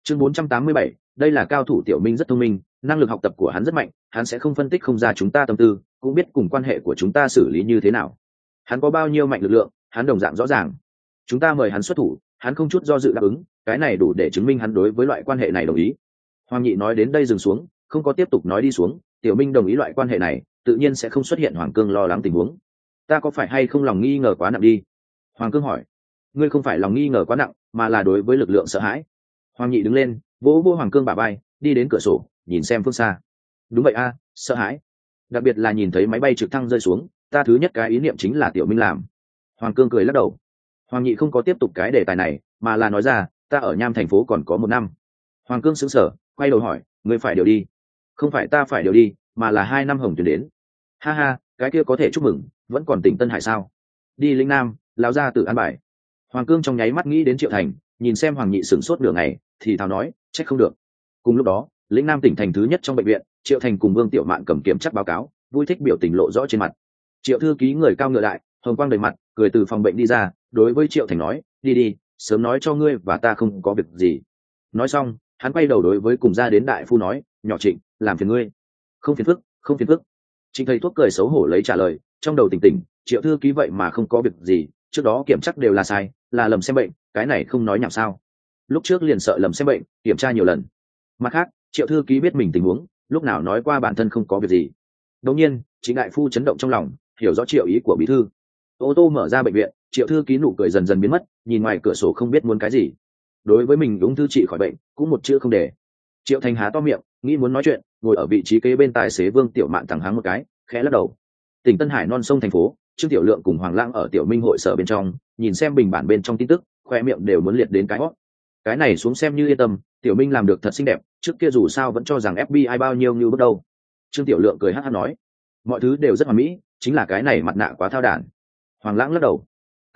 Chương 487, đây là cao thủ. Tiểu Minh rất thông minh, năng lực học tập của hắn rất mạnh, hắn sẽ không phân tích không ra chúng ta tâm tư, cũng biết cùng quan hệ của chúng ta xử lý như thế nào. Hắn có bao nhiêu mạnh lực lượng, hắn đồng dạng rõ ràng. Chúng ta mời hắn xuất thủ, hắn không chút do dự đáp ứng, cái này đủ để chứng minh hắn đối với loại quan hệ này đồng ý. Hoàng Nhị nói đến đây dừng xuống, không có tiếp tục nói đi xuống. Tiểu Minh đồng ý loại quan hệ này, tự nhiên sẽ không xuất hiện Hoàng Cương lo lắng tình huống. Ta có phải hay không lòng nghi ngờ quá nặng đi? Hoàng Cương hỏi. Ngươi không phải lòng nghi ngờ quá nặng, mà là đối với lực lượng sợ hãi. Hoàng Nhị đứng lên, vỗ vỗ Hoàng Cương bả vai, đi đến cửa sổ, nhìn xem phương xa. Đúng vậy a, sợ hãi. Đặc biệt là nhìn thấy máy bay trực thăng rơi xuống, ta thứ nhất cái ý niệm chính là Tiểu Minh làm. Hoàng Cương cười lắc đầu. Hoàng Nhị không có tiếp tục cái đề tài này, mà là nói ra, ta ở Nham thành phố còn có 1 năm. Hoàng Cương sững sờ, quay đầu hỏi, ngươi phải điều đi? Không phải ta phải điều đi, mà là 2 năm Hồng Tuyền đến. Ha ha, cái kia có thể chúc mừng, vẫn còn tỉnh Tân Hải sao? Đi lĩnh Nam, lão gia tử an bài. Hoàng Cương trong nháy mắt nghĩ đến Triệu Thành, nhìn xem Hoàng Nhị sửng sốt nửa ngày, thì thào nói, trách không được. Cùng lúc đó, lĩnh Nam tỉnh thành thứ nhất trong bệnh viện, Triệu Thành cùng Vương Tiểu Mạn cầm kiểm chắc báo cáo, vui thích biểu tình lộ rõ trên mặt. Triệu thư ký người cao ngựa đại, hồng quang đầy mặt, cười từ phòng bệnh đi ra, đối với Triệu Thành nói, đi đi, sớm nói cho ngươi và ta không có việc gì. Nói xong, hắn quay đầu đối với cùng ra đến đại phu nói, nhỏ Trịnh, làm phiền ngươi. Không phiền phức, không phiền phức. Trịnh thầy thuốc cười xấu hổ lấy trả lời, trong đầu tỉnh tỉnh, Triệu thư ký vậy mà không có việc gì, trước đó kiểm chắc đều là sai, là lầm xem bệnh, cái này không nói nhảm sao? Lúc trước liền sợ lầm xem bệnh, kiểm tra nhiều lần. Mặt khác, Triệu thư ký biết mình tình huống, lúc nào nói qua bản thân không có việc gì. Đột nhiên, Trịnh đại phu chấn động trong lòng, hiểu rõ Triệu ý của bí thư. Ô tô mở ra bệnh viện, Triệu thư ký nụ cười dần dần biến mất, nhìn ngoài cửa sổ không biết muốn cái gì. Đối với mình ung thư trị khỏi bệnh, cũng một chữ không để. Triệu Thành há to miệng, nghĩ muốn nói chuyện, ngồi ở vị trí kế bên tài xế Vương Tiểu Mạn thẳng háng một cái, khẽ lắc đầu. Tỉnh Tân Hải non sông thành phố, Trương Tiểu Lượng cùng Hoàng Lãng ở Tiểu Minh hội sở bên trong, nhìn xem bình bản bên trong tin tức, khoe miệng đều muốn liệt đến cái hót. Cái này xuống xem như yên tâm, Tiểu Minh làm được thật xinh đẹp, trước kia dù sao vẫn cho rằng FBI bao nhiêu như bước đầu. Trương Tiểu Lượng cười hắc hắc nói, mọi thứ đều rất hoàn mỹ, chính là cái này mặt nạ quá thao đản. Hoàng Lãng lắc đầu,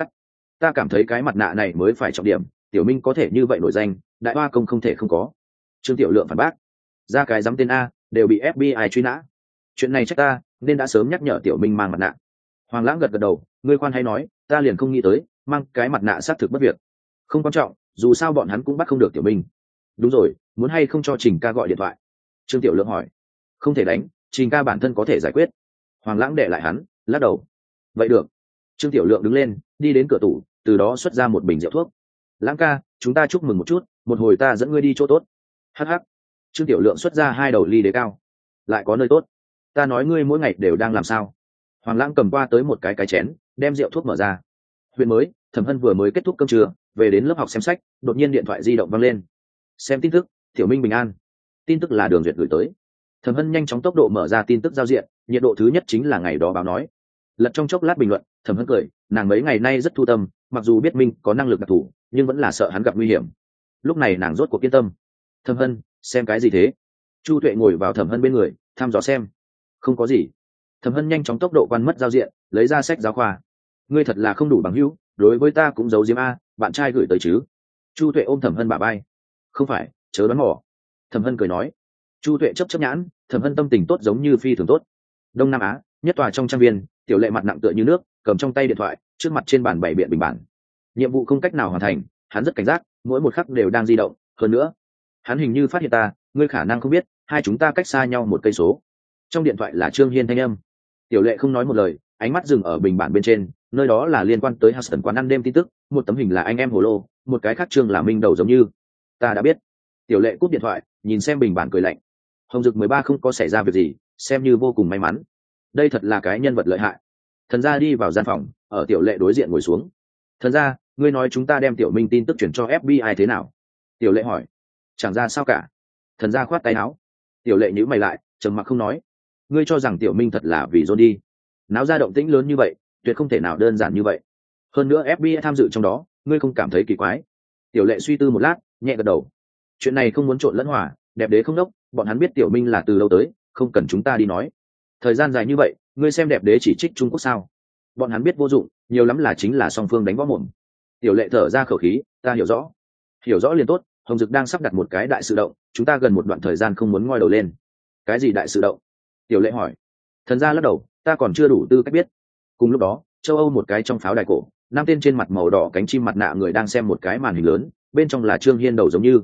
ta cảm thấy cái mặt nạ này mới phải trọng điểm, Tiểu Minh có thể như vậy nổi danh, đại hoa công không thể không có. Trương Tiểu Lượng phản bác, ra cái dám tên A, đều bị FBI truy nã. Chuyện này trách ta, nên đã sớm nhắc nhở Tiểu Minh mang mặt nạ. Hoàng Lãng gật gật đầu, ngươi khoan hay nói, ta liền không nghĩ tới, mang cái mặt nạ xác thực bất việc. Không quan trọng, dù sao bọn hắn cũng bắt không được Tiểu Minh. Đúng rồi, muốn hay không cho Trình ca gọi điện thoại? Trương Tiểu Lượng hỏi. Không thể đánh, Trình ca bản thân có thể giải quyết. Hoàng Lãng để lại hắn, lắc đầu. Vậy được. Trương Tiểu Lượng đứng lên, đi đến cửa tủ, từ đó xuất ra một bình rượu thuốc. Lãng ca, chúng ta chúc mừng một chút, một hồi ta dẫn ngươi đi chỗ tốt. Hắc hắc. Trương Tiểu Lượng xuất ra 2 đầu ly đế cao. Lại có nơi tốt. Ta nói ngươi mỗi ngày đều đang làm sao? Hoàng Lãng cầm qua tới một cái chén, đem rượu thuốc mở ra. Huyện mới, Thẩm Hân vừa mới kết thúc cơm trưa, về đến lớp học xem sách, đột nhiên điện thoại di động vang lên. Xem tin tức, Tiểu Minh bình an. Tin tức là Đường Duyệt gửi tới. Thẩm Hân nhanh chóng tốc độ mở ra tin tức giao diện, nhiệt độ thứ nhất chính là ngày đó báo nói. Lật trong chốc lát bình luận, Thẩm Hân cười, nàng mấy ngày nay rất thu tâm, mặc dù biết Minh có năng lực đặc thù, nhưng vẫn là sợ hắn gặp nguy hiểm. Lúc này nàng rốt cuộc yên tâm. Thẩm Hân, xem cái gì thế? Chu Tuệ ngồi vào Thẩm Hân bên người, thăm dò xem. Không có gì. Thẩm Hân nhanh chóng tốc độ quan mất giao diện, lấy ra sách giáo khoa. Ngươi thật là không đủ bằng hữu, đối với ta cũng giấu diếm a, bạn trai gửi tới chứ? Chu Tuệ ôm Thẩm Hân bả vai. Không phải, chớ đoán mò. Thẩm Hân cười nói. Chu Tuệ chấp nhãn, Thẩm Hân tâm tình tốt giống như phi thường tốt. Đông Nam Á, nhất tòa trong trang viên, Tiểu Lệ mặt nặng tựa như nước, cầm trong tay điện thoại, trước mặt trên bàn bày biện bình bản. Nhiệm vụ không cách nào hoàn thành, hắn rất cảnh giác, mỗi một khắc đều đang di động. Hơn nữa, hắn hình như phát hiện ta, ngươi khả năng không biết, hai chúng ta cách xa nhau 1 cây số. Trong điện thoại là Trương Hiên thanh âm. Tiểu Lệ không nói một lời, ánh mắt dừng ở bình bản bên trên, nơi đó là liên quan tới Huston quán ăn đêm tin tức, một tấm hình là anh em Hồ Lô, một cái khác Trương là Minh đầu giống như. Ta đã biết. Tiểu Lệ cúp điện thoại, nhìn xem bình bản cười lạnh. Hồng Dực 13 không có xảy ra việc gì, xem như vô cùng may mắn. Đây thật là cái nhân vật lợi hại. Thần gia đi vào gian phòng, ở Tiểu Lệ đối diện ngồi xuống. Thần gia, ngươi nói chúng ta đem Tiểu Minh tin tức chuyển cho FBI thế nào? Tiểu Lệ hỏi. Chẳng ra sao cả. Thần gia khoát tay áo. Tiểu Lệ nhíu mày lại, trầm mặc không nói. Ngươi cho rằng Tiểu Minh thật là vì John đi? Náo ra động tĩnh lớn như vậy, tuyệt không thể nào đơn giản như vậy. Hơn nữa FBI tham dự trong đó, ngươi không cảm thấy kỳ quái? Tiểu Lệ suy tư một lát, nhẹ gật đầu. Chuyện này không muốn trộn lẫn hòa, đẹp đế không đốc, bọn hắn biết Tiểu Minh là từ lâu tới, không cần chúng ta đi nói. Thời gian dài như vậy, ngươi xem đẹp đế chỉ trích Trung Quốc sao? Bọn hắn biết vô dụng, nhiều lắm là chính là song phương đánh võ mồm. Tiểu Lệ thở ra khẩu khí, ta hiểu rõ. Hiểu rõ liền tốt, Hồng Dực đang sắp đặt một cái đại sự động, chúng ta gần một đoạn thời gian không muốn ngoi đầu lên. Cái gì đại sự động? Tiểu Lệ hỏi. Thần gia lắc đầu, ta còn chưa đủ tư cách biết. Cùng lúc đó, châu Âu một cái trong pháo đài cổ, 5 tên trên mặt màu đỏ cánh chim mặt nạ người đang xem một cái màn hình lớn, bên trong là Trương Hiên đầu giống như.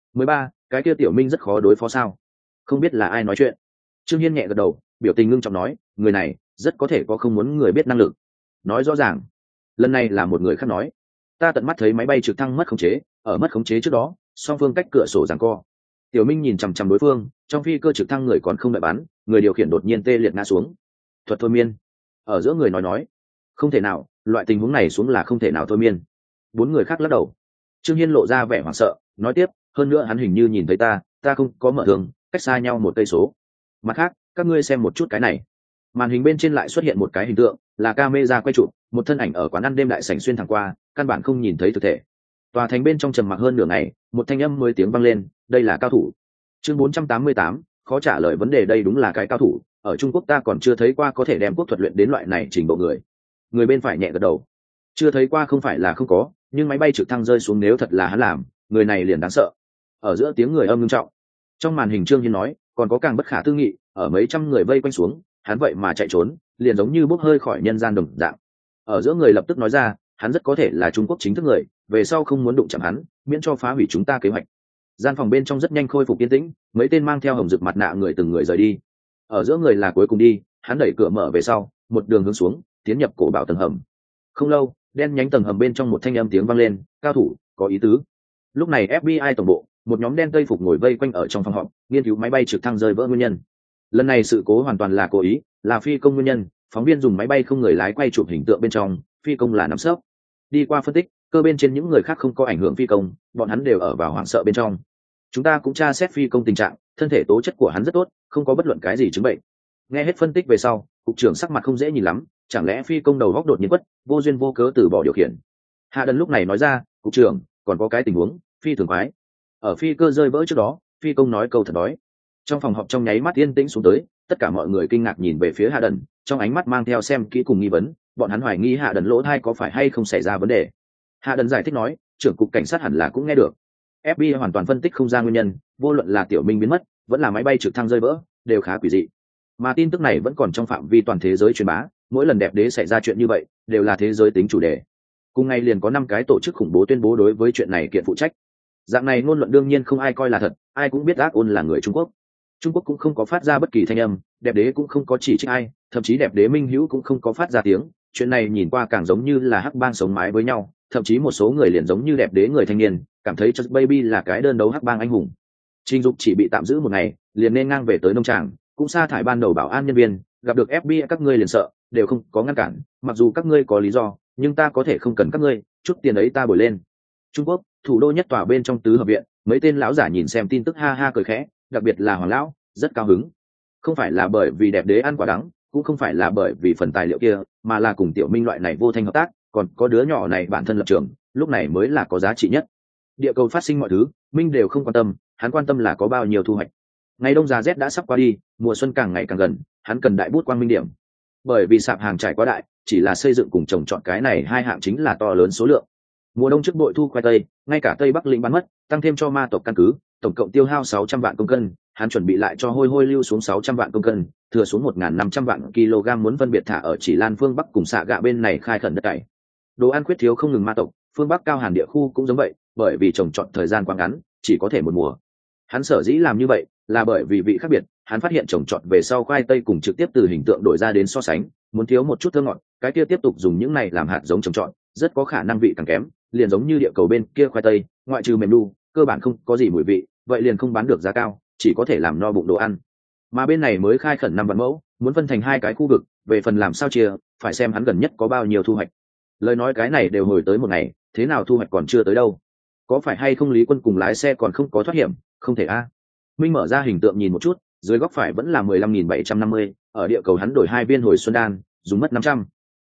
13, cái kia tiểu minh rất khó đối phó sao? Không biết là ai nói chuyện. Trương Hiên nhẹ gật đầu, biểu tình ngưng trọng nói, người này rất có thể có không muốn người biết năng lực. Nói rõ ràng. Lần này là một người khác nói, ta tận mắt thấy máy bay trực thăng mất khống chế, ở mất khống chế trước đó, song phương cách cửa sổ giằng co. Tiểu Minh nhìn chằm chằm đối phương, trong phi cơ trực thăng người còn không đợi bắn, người điều khiển đột nhiên tê liệt ngã xuống. Thuật thôi miên. Ở giữa người nói, không thể nào, loại tình huống này xuống là không thể nào thôi miên. 4 người khác lắc đầu. Trương Hiên lộ ra vẻ hoảng sợ, nói tiếp, hơn nữa hắn hình như nhìn thấy ta không có mở thương, cách xa nhau 1 cây số. Mặt khác, các ngươi xem một chút cái này. Màn hình bên trên lại xuất hiện một cái hình tượng, là camera quay chụp, một thân ảnh ở quán ăn đêm đại sảnh xuyên thẳng qua, căn bản không nhìn thấy thực thể. Tòa thành bên trong trầm mặc hơn nửa ngày, một thanh âm mới tiếng vang lên, đây là cao thủ. Chương 488, khó trả lời vấn đề, đây đúng là cái cao thủ, ở Trung Quốc ta còn chưa thấy qua có thể đem quốc thuật luyện đến loại này trình độ người. Người bên phải nhẹ gật đầu. Chưa thấy qua không phải là không có, nhưng máy bay trực thăng rơi xuống nếu thật là hắn làm, người này liền đáng sợ. Ở giữa tiếng người âm nghiêm trọng. Trong màn hình Trương Hiên nói, còn có càng bất khả tư nghị, ở mấy trăm người vây quanh xuống, hắn vậy mà chạy trốn, liền giống như bốc hơi khỏi nhân gian đồng dạng. Ở giữa người lập tức nói ra, hắn rất có thể là Trung Quốc chính thức người, về sau không muốn đụng chạm hắn, miễn cho phá hủy chúng ta kế hoạch. Gian phòng bên trong rất nhanh khôi phục yên tĩnh, mấy tên mang theo hồng rực mặt nạ người từng người rời đi. Ở giữa người là cuối cùng đi, hắn đẩy cửa mở về sau, một đường hướng xuống, tiến nhập cổ bảo tầng hầm. Không lâu, đen nhánh tầng hầm bên trong một thanh âm tiếng vang lên, cao thủ, có ý tứ. Lúc này FBI tổng bộ, một nhóm đen tây phục ngồi vây quanh ở trong phòng họp, nghiên cứu máy bay trực thăng rơi vỡ nguyên nhân. Lần này sự cố hoàn toàn là cố ý, là phi công nguyên nhân. Phóng viên dùng máy bay không người lái quay chụp hình tượng bên trong, phi công là nắm sấp. Đi qua phân tích, cơ bên trên những người khác không có ảnh hưởng phi công, bọn hắn đều ở vào hoảng sợ bên trong. Chúng ta cũng tra xét phi công tình trạng, thân thể tố chất của hắn rất tốt, không có bất luận cái gì chứng bệnh. Nghe hết phân tích về sau, cục trưởng sắc mặt không dễ nhìn lắm, chẳng lẽ phi công đầu góc đột nhiên quất, vô duyên vô cớ từ bỏ điều khiển. Hạ Đần lúc này nói ra, cục trưởng, còn có cái tình huống phi thường quái. Ở phi cơ rơi vỡ trước đó, phi công nói câu thật đói. Trong phòng họp trong nháy mắt yên tĩnh xuống tới, tất cả mọi người kinh ngạc nhìn về phía Hạ Đần, trong ánh mắt mang theo xem kỹ cùng nghi vấn, bọn hắn hoài nghi Hạ Đần lỗ thai có phải hay không xảy ra vấn đề. Hạ Đần giải thích nói, trưởng cục cảnh sát hẳn là cũng nghe được. FBI hoàn toàn phân tích không ra nguyên nhân, vô luận là tiểu minh biến mất, vẫn là máy bay trực thăng rơi vỡ, đều khá quỷ dị. Mà tin tức này vẫn còn trong phạm vi toàn thế giới truyền bá, mỗi lần đẹp đế xảy ra chuyện như vậy, đều là thế giới tính chủ đề. Cùng ngày liền có 5 cái tổ chức khủng bố tuyên bố đối với chuyện này kiện phụ trách. Dạng này ngôn luận đương nhiên không ai coi là thật, ai cũng biết ác ôn là người Trung Quốc. Trung Quốc cũng không có phát ra bất kỳ thanh âm, đẹp đế cũng không có chỉ trích ai, thậm chí đẹp đế minh hữu cũng không có phát ra tiếng. Chuyện này nhìn qua càng giống như là hắc bang sống mái với nhau, thậm chí một số người liền giống như đẹp đế người thanh niên, cảm thấy Just Baby là cái đơn đấu hắc bang anh hùng. Trình Dục chỉ bị tạm giữ 1 ngày, liền nên ngang về tới nông tràng, cũng sa thải ban đầu bảo an nhân viên, gặp được FBI các ngươi liền sợ, đều không có ngăn cản, mặc dù các ngươi có lý do, nhưng ta có thể không cần các ngươi, chút tiền ấy ta bồi lên. Trung Quốc, thủ đô nhất tòa bên trong tứ hợp viện, mấy tên lão giả nhìn xem tin tức ha ha cười khẽ, đặc biệt là Hoàng lão, rất cao hứng. Không phải là bởi vì đẹp đế ăn quả đắng, cũng không phải là bởi vì phần tài liệu kia, mà là cùng Tiểu Minh loại này vô thanh hợp tác, còn có đứa nhỏ này bản thân lập trường, lúc này mới là có giá trị nhất. Địa cầu phát sinh mọi thứ, Minh đều không quan tâm, hắn quan tâm là có bao nhiêu thu hoạch. Ngày đông giá rét đã sắp qua đi, mùa xuân càng ngày càng gần, hắn cần đại bút quang minh điểm. Bởi vì sạp hàng trải quá đại, chỉ là xây dựng cùng trồng trọt cái này 2 hạng chính là to lớn số lượng. Mùa đông trước bội thu khoai tây, ngay cả Tây Bắc lĩnh bán mất, tăng thêm cho ma tộc căn cứ, tổng cộng tiêu hao 600 vạn công cân, hắn chuẩn bị lại cho hôi hôi lưu xuống 600 vạn công cân, thừa xuống 1.500 vạn kg muốn phân biệt thả ở chỉ Lan phương Bắc cùng xạ gạ bên này khai khẩn đất cày. Đồ ăn khuyết thiếu không ngừng ma tộc, phương Bắc cao hàn địa khu cũng giống vậy, bởi vì trồng trọt thời gian quá ngắn, chỉ có thể một mùa. Hắn sở dĩ làm như vậy, là bởi vì vị khác biệt, hắn phát hiện trồng trọt về sau khoai tây cùng trực tiếp từ hình tượng đổi ra đến so sánh, muốn thiếu một chút thơm ngọt, cái kia tiếp tục dùng những này làm hạt giống trồng trọt, rất có khả năng vị càng kém, liền giống như địa cầu bên kia khoai tây, ngoại trừ mềm đu, cơ bản không có gì mùi vị, vậy liền không bán được giá cao, chỉ có thể làm no bụng đồ ăn. Mà bên này mới khai khẩn 5 vạn mẫu, muốn phân thành 2 cái khu vực, về phần làm sao chia, phải xem hắn gần nhất có bao nhiêu thu hoạch. Lời nói cái này đều hồi tới 1 ngày, thế nào thu hoạch còn chưa tới đâu? Có phải hay không Lý Quân cùng lái xe còn không có thoát hiểm? Không thể a. Minh mở ra hình tượng nhìn một chút, dưới góc phải vẫn là 15.750, ở địa cầu hắn đổi 2 viên hồi xuân đan, dùng mất 500.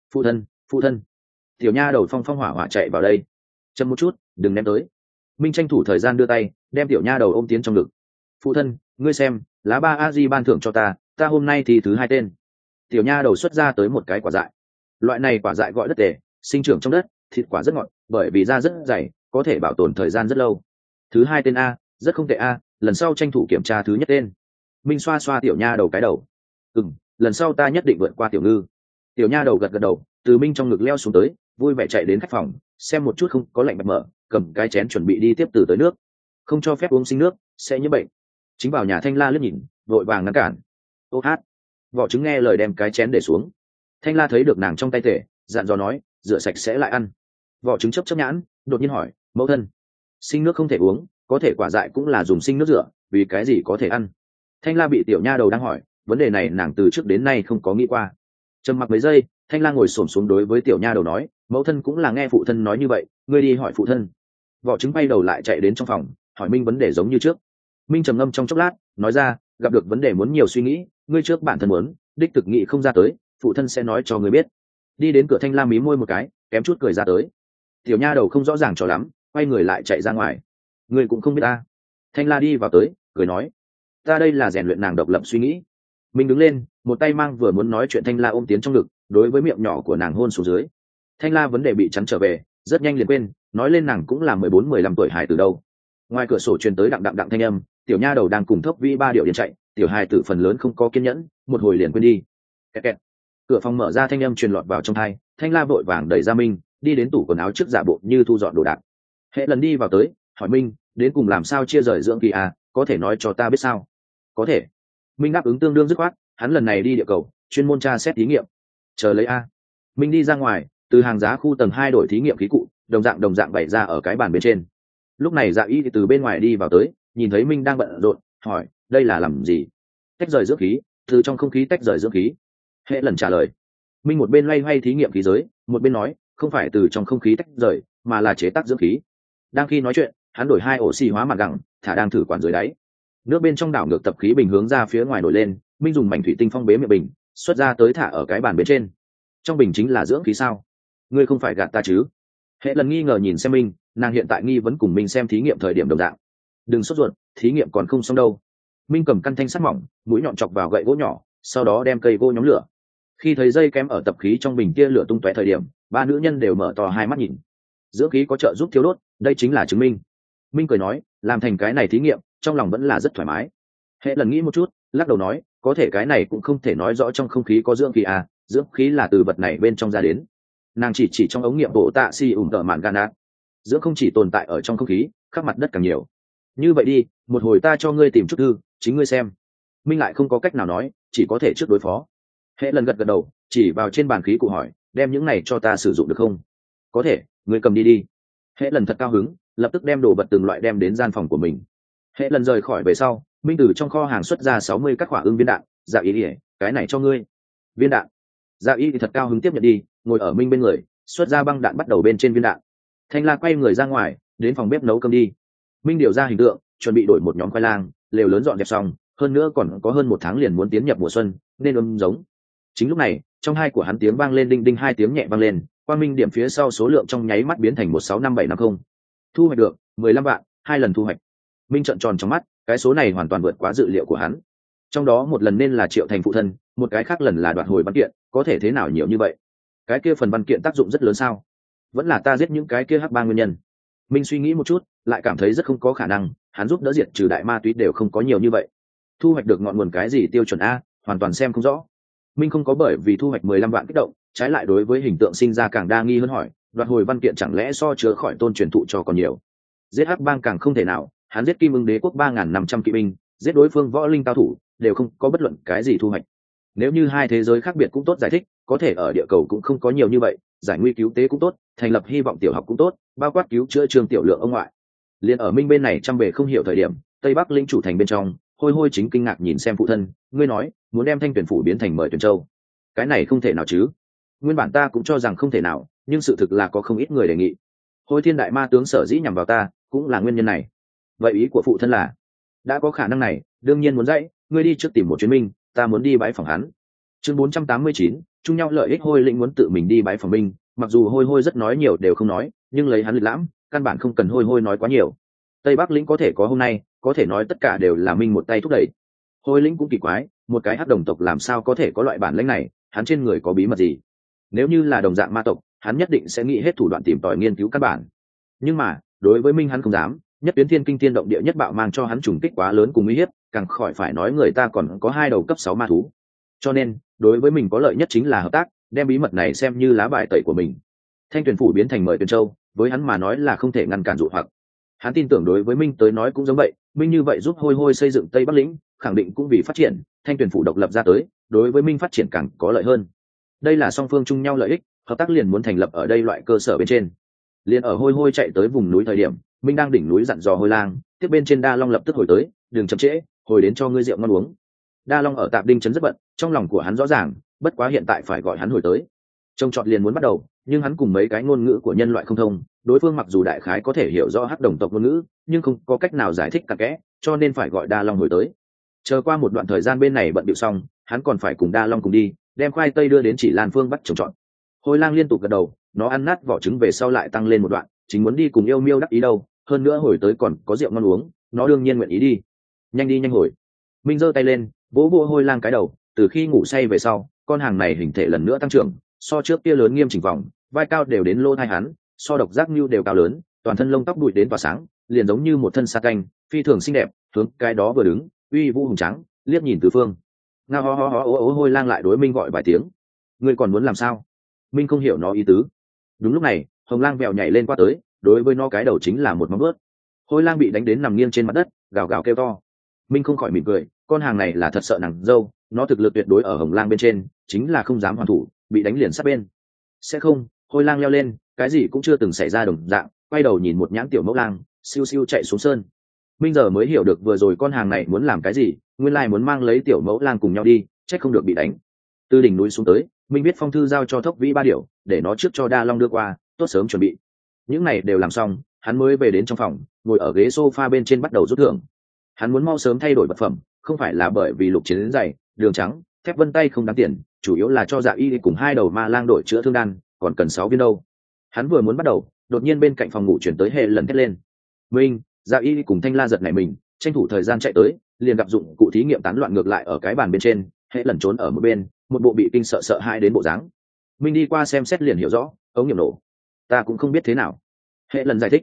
Phụ thân. Tiểu nha đầu phong phong hỏa hỏa chạy vào đây. Chậm một chút, đừng ném tới. Minh tranh thủ thời gian đưa tay, đem tiểu nha đầu ôm tiến trong ngực. Phụ thân, ngươi xem, lá ba a di ban thưởng cho ta hôm nay thì thứ 2 tên. Tiểu nha đầu xuất ra tới một cái quả dại. Loại này quả dại gọi đất tề, sinh trưởng trong đất, thịt quả rất ngọt, bởi vì da rất dày, có thể bảo tồn thời gian rất lâu. Thứ 2 tên a, rất không tệ a, lần sau tranh thủ kiểm tra thứ nhất tên. Minh xoa xoa tiểu nha đầu cái đầu. Lần sau ta nhất định vượt qua tiểu ngư. Tiểu nha đầu gật gật đầu, từ Minh trong ngực leo xuống tới, vui vẻ chạy đến khách phòng, xem một chút không có lạnh bạch mở, cầm cái chén chuẩn bị đi tiếp từ tới nước. không cho phép uống sinh nước sẽ nhiễm bệnh. Chính vào nhà Thanh La liếc nhìn, vội vàng ngăn cản. Ô hát. Vỏ trứng nghe lời đem cái chén để xuống. Thanh La thấy được nàng trong tay tể, dặn dò nói, rửa sạch sẽ lại ăn. Vỏ trứng chấp nhãn, đột nhiên hỏi, mẫu thân, sinh nước không thể uống, có thể quả dại cũng là dùng sinh nước rửa, vì cái gì có thể ăn? Thanh La bị tiểu nha đầu đang hỏi, vấn đề này nàng từ trước đến nay không có nghĩ qua. Trầm mặc mấy giây, Thanh La ngồi xổm xuống đối với tiểu nha đầu nói, mẫu thân cũng là nghe phụ thân nói như vậy, ngươi đi hỏi phụ thân. Vỏ trứng bay đầu lại chạy đến trong phòng, hỏi Minh vấn đề giống như trước. Minh trầm ngâm trong chốc lát, nói ra, gặp được vấn đề muốn nhiều suy nghĩ, ngươi trước bản thân muốn, đích thực nghĩ không ra tới, phụ thân sẽ nói cho ngươi biết. Đi đến cửa Thanh La mí môi một cái, kém chút cười ra tới. Tiểu nha đầu không rõ ràng cho lắm, quay người lại chạy ra ngoài. Ngươi cũng không biết ta. Thanh La đi vào tới, cười nói, ta đây là rèn luyện nàng độc lập suy nghĩ. Minh đứng lên, một tay mang vừa muốn nói chuyện Thanh La ôm tiến trong ngực, đối với miệng nhỏ của nàng hôn xuống dưới. Thanh La vấn đề bị chắn trở về, rất nhanh liền quên, nói lên nàng cũng là 14-15 tuổi hài từ đâu. Ngoài cửa sổ truyền tới đặng đặng đặng thanh âm, tiểu nha đầu đang cùng Thốc Vĩ ba điệu điện chạy, tiểu hài tử phần lớn không có kiên nhẫn, một hồi liền quên đi. Kẹt kẹt. Cửa phòng mở ra, thanh âm truyền lọt vào trong tai, Thanh La vội vàng đẩy ra Minh, đi đến tủ quần áo trước giả bộ như thu dọn đồ đạc. Hệ lần đi vào tới, hỏi Minh, đến cùng làm sao chia rời dưỡng kỳ à, có thể nói cho ta biết sao? Có thể. Minh đáp ứng tương đương dứt khoát, hắn lần này đi địa cầu, chuyên môn tra xét thí nghiệm. Chờ lấy a. Minh đi ra ngoài, từ hàng giá khu tầng 2 đổi thí nghiệm khí cụ, đồng dạng bày ra ở cái bàn bên trên. Lúc này Dạ Y thì từ bên ngoài đi vào tới, nhìn thấy Minh đang bận rộn, hỏi, đây là làm gì? Tách rời dưỡng khí, từ trong không khí tách rời dưỡng khí. Hệ lần trả lời. Minh một bên loay hoay thí nghiệm khí giới, một bên nói, không phải từ trong không khí tách rời, mà là chế tác dưỡng khí. Đang khi nói chuyện, hắn đổi 2 oxy hóa mặt gẳng, thả đang thử quản dưới đáy. Nước bên trong đảo ngược tập khí bình hướng ra phía ngoài nổi lên, Minh dùng mảnh thủy tinh phong bế miệng bình, xuất ra tới thả ở cái bàn bên trên. Trong bình chính là dưỡng khí sao? Ngươi không phải gạt ta chứ? Hệ lần nghi ngờ nhìn xem Minh, nàng hiện tại nghi vấn cùng Minh xem thí nghiệm thời điểm đồng dạng. Đừng sốt ruột, thí nghiệm còn không xong đâu. Minh cầm căn thanh sắt mỏng, mũi nhọn chọc vào gậy gỗ nhỏ, sau đó đem cây gỗ nhóm lửa. Khi thấy dây kém ở tập khí trong bình kia lửa tung tóe thời điểm, ba nữ nhân đều mở to hai mắt nhìn. Dưỡng khí có trợ giúp thiếu đốt, đây chính là chứng minh. Minh cười nói, làm thành cái này thí nghiệm, trong lòng vẫn là rất thoải mái. Hệ lần nghĩ một chút, lắc đầu nói, có thể cái này cũng không thể nói rõ trong không khí có dưỡng khí à, dưỡng khí là từ vật này bên trong ra đến. Nàng chỉ trong ống nghiệm bộ tạ si ủng tợ mạn ganat. Dưỡng không chỉ tồn tại ở trong không khí, khắp mặt đất càng nhiều. Như vậy đi, một hồi ta cho ngươi tìm chút thư, chính ngươi xem. Minh lại không có cách nào nói, chỉ có thể trước đối phó. Hệ lần gật đầu, chỉ vào trên bàn khí cụ hỏi, đem những này cho ta sử dụng được không? Có thể, ngươi cầm đi đi. Hệ lần thật cao hứng, lập tức đem đồ vật từng loại đem đến gian phòng của mình. Hệ lần rời khỏi về sau, Minh từ trong kho hàng xuất ra 60 các quả ưng viên đạn. Dạ ý ỉa, cái này cho ngươi. Viên đạn. Dạ ý thì thật cao hứng tiếp nhận đi, ngồi ở Minh bên người, xuất ra băng đạn bắt đầu bên trên viên đạn. Thanh La quay người ra ngoài, đến phòng bếp nấu cơm đi. Minh điều ra hình tượng, chuẩn bị đổi một nhóm khoai lang, lều lớn dọn dẹp xong, hơn nữa còn có hơn 1 tháng liền muốn tiến nhập mùa xuân, nên giống. Chính lúc này, trong hai của hắn tiếng vang lên đinh đinh, 2 tiếng nhẹ vang lên, quang minh điểm phía sau số lượng trong nháy mắt biến thành 165750. Thu hoạch được 15 vạn, 2 lần thu hoạch. Minh trợn tròn trong mắt, cái số này hoàn toàn vượt quá dự liệu của hắn. Trong đó một lần nên là Triệu Thành phụ thân, một cái khác lần là đoạt hồi văn kiện, có thể thế nào nhiều như vậy? Cái kia phần văn kiện tác dụng rất lớn sao? Vẫn là ta giết những cái kia hắc ba nguyên nhân. Minh suy nghĩ một chút, lại cảm thấy rất không có khả năng, hắn giúp đỡ diệt trừ đại ma túy đều không có nhiều như vậy. Thu hoạch được ngọn nguồn cái gì tiêu chuẩn a, hoàn toàn xem không rõ. Minh không có bởi vì thu hoạch 15 vạn kích động, trái lại đối với hình tượng sinh ra càng đa nghi hơn, hỏi, đoạt hồi văn kiện chẳng lẽ so chữa khỏi tôn truyền thụ cho còn nhiều? Giết hắc bang càng không thể nào, hắn giết Kim Ưng Đế quốc 3.500 kỵ binh, giết đối phương võ linh cao thủ, đều không có bất luận cái gì thu hoạch. Nếu như hai thế giới khác biệt cũng tốt giải thích, có thể ở địa cầu cũng không có nhiều như vậy, giải nguy cứu tế cũng tốt, thành lập hy vọng tiểu học cũng tốt, bao quát cứu chữa Trương Tiểu Lượng ông ngoại. Liên ở Minh bên này trăm bề không hiểu thời điểm, Tây Bắc lĩnh chủ thành bên trong, Hôi Hôi chính kinh ngạc nhìn xem phụ thân, ngươi nói, muốn đem Thanh Tuyển phủ biến thành Mời Tuyển Châu. Cái này không thể nào chứ? Nguyên bản ta cũng cho rằng không thể nào, nhưng sự thực là có không ít người đề nghị. Hôi Thiên đại ma tướng sở dĩ nhằm vào ta, cũng là nguyên nhân này. Vậy ý của phụ thân là, đã có khả năng này, đương nhiên muốn dãy, ngươi đi trước tìm một chuyến Minh, ta muốn đi bãi phòng hắn. Chương 489, chung nhau lợi ích. Hôi lĩnh muốn tự mình đi bãi phòng Minh, mặc dù Hôi Hôi rất nói nhiều đều không nói, nhưng lấy hắn lịch lãm, căn bản không cần Hôi Hôi nói quá nhiều. Tây Bắc lĩnh có thể có hôm nay, có thể nói tất cả đều là Minh một tay thúc đẩy. Hôi lĩnh cũng kỳ quái, một cái hắc đồng tộc làm sao có thể có loại bản lĩnh này, hắn trên người có bí mật gì? Nếu như là đồng dạng ma tộc, hắn nhất định sẽ nghĩ hết thủ đoạn tìm tòi nghiên cứu căn bản. Nhưng mà, đối với Minh hắn không dám, nhất tuyến thiên kinh thiên động địa nhất bạo mang cho hắn trùng kích quá lớn cùng uy hiếp, càng khỏi phải nói người ta còn có 2 đầu cấp 6 ma thú. Cho nên, đối với mình có lợi nhất chính là hợp tác, đem bí mật này xem như lá bài tẩy của mình. Thanh Tuyển phủ biến thành Mời Tuyển Châu, với hắn mà nói là không thể ngăn cản dụ hoặc. Hắn tin tưởng đối với Minh tới nói cũng giống vậy, Minh như vậy giúp Hôi Hôi xây dựng Tây Bắc lĩnh, khẳng định cũng vì phát triển Thanh Tuyền phủ độc lập ra tới, đối với Minh phát triển càng có lợi hơn. Đây là song phương chung nhau lợi ích, hợp tác liền muốn thành lập ở đây loại cơ sở bên trên. Liền ở Hôi Hôi chạy tới vùng núi thời điểm, Minh đang đỉnh núi dặn dò Hôi Lang, tiếp bên trên Đa Long lập tức hồi tới, đừng chậm trễ, hồi đến cho ngươi rượu ngon uống. Đa Long ở Tạp Đinh trấn rất bận, trong lòng của hắn rõ ràng, bất quá hiện tại phải gọi hắn hồi tới. Trông trọt liền muốn bắt đầu, nhưng hắn cùng mấy cái ngôn ngữ của nhân loại không thông, đối phương mặc dù đại khái có thể hiểu rõ hắc đồng tộc ngôn ngữ, nhưng không có cách nào giải thích cặn kẽ, cho nên phải gọi Đa Long hồi tới. Chờ qua một đoạn thời gian bên này bận bịu xong, hắn còn phải cùng Đa Long cùng đi, đem khoai tây đưa đến Chỉ Lan Phương bắt trồng trọt. Hôi Lang liên tục gật đầu, nó ăn nát vỏ trứng về sau lại tăng lên một đoạn, chính muốn đi cùng Yêu Miêu đắc ý đâu, hơn nữa hồi tới còn có rượu ngon uống, nó đương nhiên nguyện ý đi. Nhanh đi nhanh hồi. Minh giơ tay lên, vỗ vỗ Hôi Lang cái đầu, từ khi ngủ say về sau, con hàng này hình thể lần nữa tăng trưởng, so trước kia lớn nghiêm chỉnh vòng, vai cao đều đến lô thai hắn, so độc giác nhu đều cao lớn, toàn thân lông tóc bụi đến tỏa sáng, liền giống như một thân sa canh, phi thường xinh đẹp, hướng cái đó vừa đứng, uy vũ hùng trắng, liếc nhìn tứ phương. Ngao ho ho ho ố Hôi Lang lại đối Minh gọi vài tiếng. Ngươi còn muốn làm sao? Minh không hiểu nó ý tứ. Đúng lúc này, Hồng Lang vèo nhảy lên qua tới, đối với nó cái đầu chính là một móng vuốt. Hôi Lang bị đánh đến nằm nghiêng trên mặt đất, gào gào kêu to. Minh không khỏi mỉm cười, con hàng này là thật sợ nàng dâu, nó thực lực tuyệt đối ở Hồng Lang bên trên, chính là không dám hoàn thủ, bị đánh liền sát bên. Sẽ không, Hôi Lang leo lên, cái gì cũng chưa từng xảy ra đồng dạng, quay đầu nhìn một nhãn tiểu mẫu lang, siêu siêu chạy xuống sơn. Minh giờ mới hiểu được vừa rồi con hàng này muốn làm cái gì, nguyên lai muốn mang lấy tiểu mẫu lang cùng nhau đi, trách không được bị đánh. Từ đỉnh núi xuống tới, Minh biết phong thư giao cho Thốc Vĩ 3 điều, để nó trước cho Đa Long đưa qua, tốt sớm chuẩn bị. Những này đều làm xong, hắn mới về đến trong phòng, ngồi ở ghế sofa bên trên bắt đầu rút thưởng. Hắn muốn mau sớm thay đổi vật phẩm, không phải là bởi vì lục chiến giày, đường trắng, thép vân tay không đáng tiền, chủ yếu là cho Dạ Y cùng 2 đầu ma lang đổi chữa thương đan, còn cần 6 viên đâu. Hắn vừa muốn bắt đầu, đột nhiên bên cạnh phòng ngủ chuyển tới hệ lần thét lên. Minh, Dạ Y cùng Thanh La giật nảy mình, tranh thủ thời gian chạy tới, liền gặp dụng cụ thí nghiệm tán loạn ngược lại ở cái bàn bên trên, hệ lần trốn ở một bên, một bộ bị kinh sợ sợ hãi đến bộ dáng. Minh đi qua xem xét liền hiểu rõ, ống nghiệm nổ. Ta cũng không biết thế nào. Hệ lần giải thích.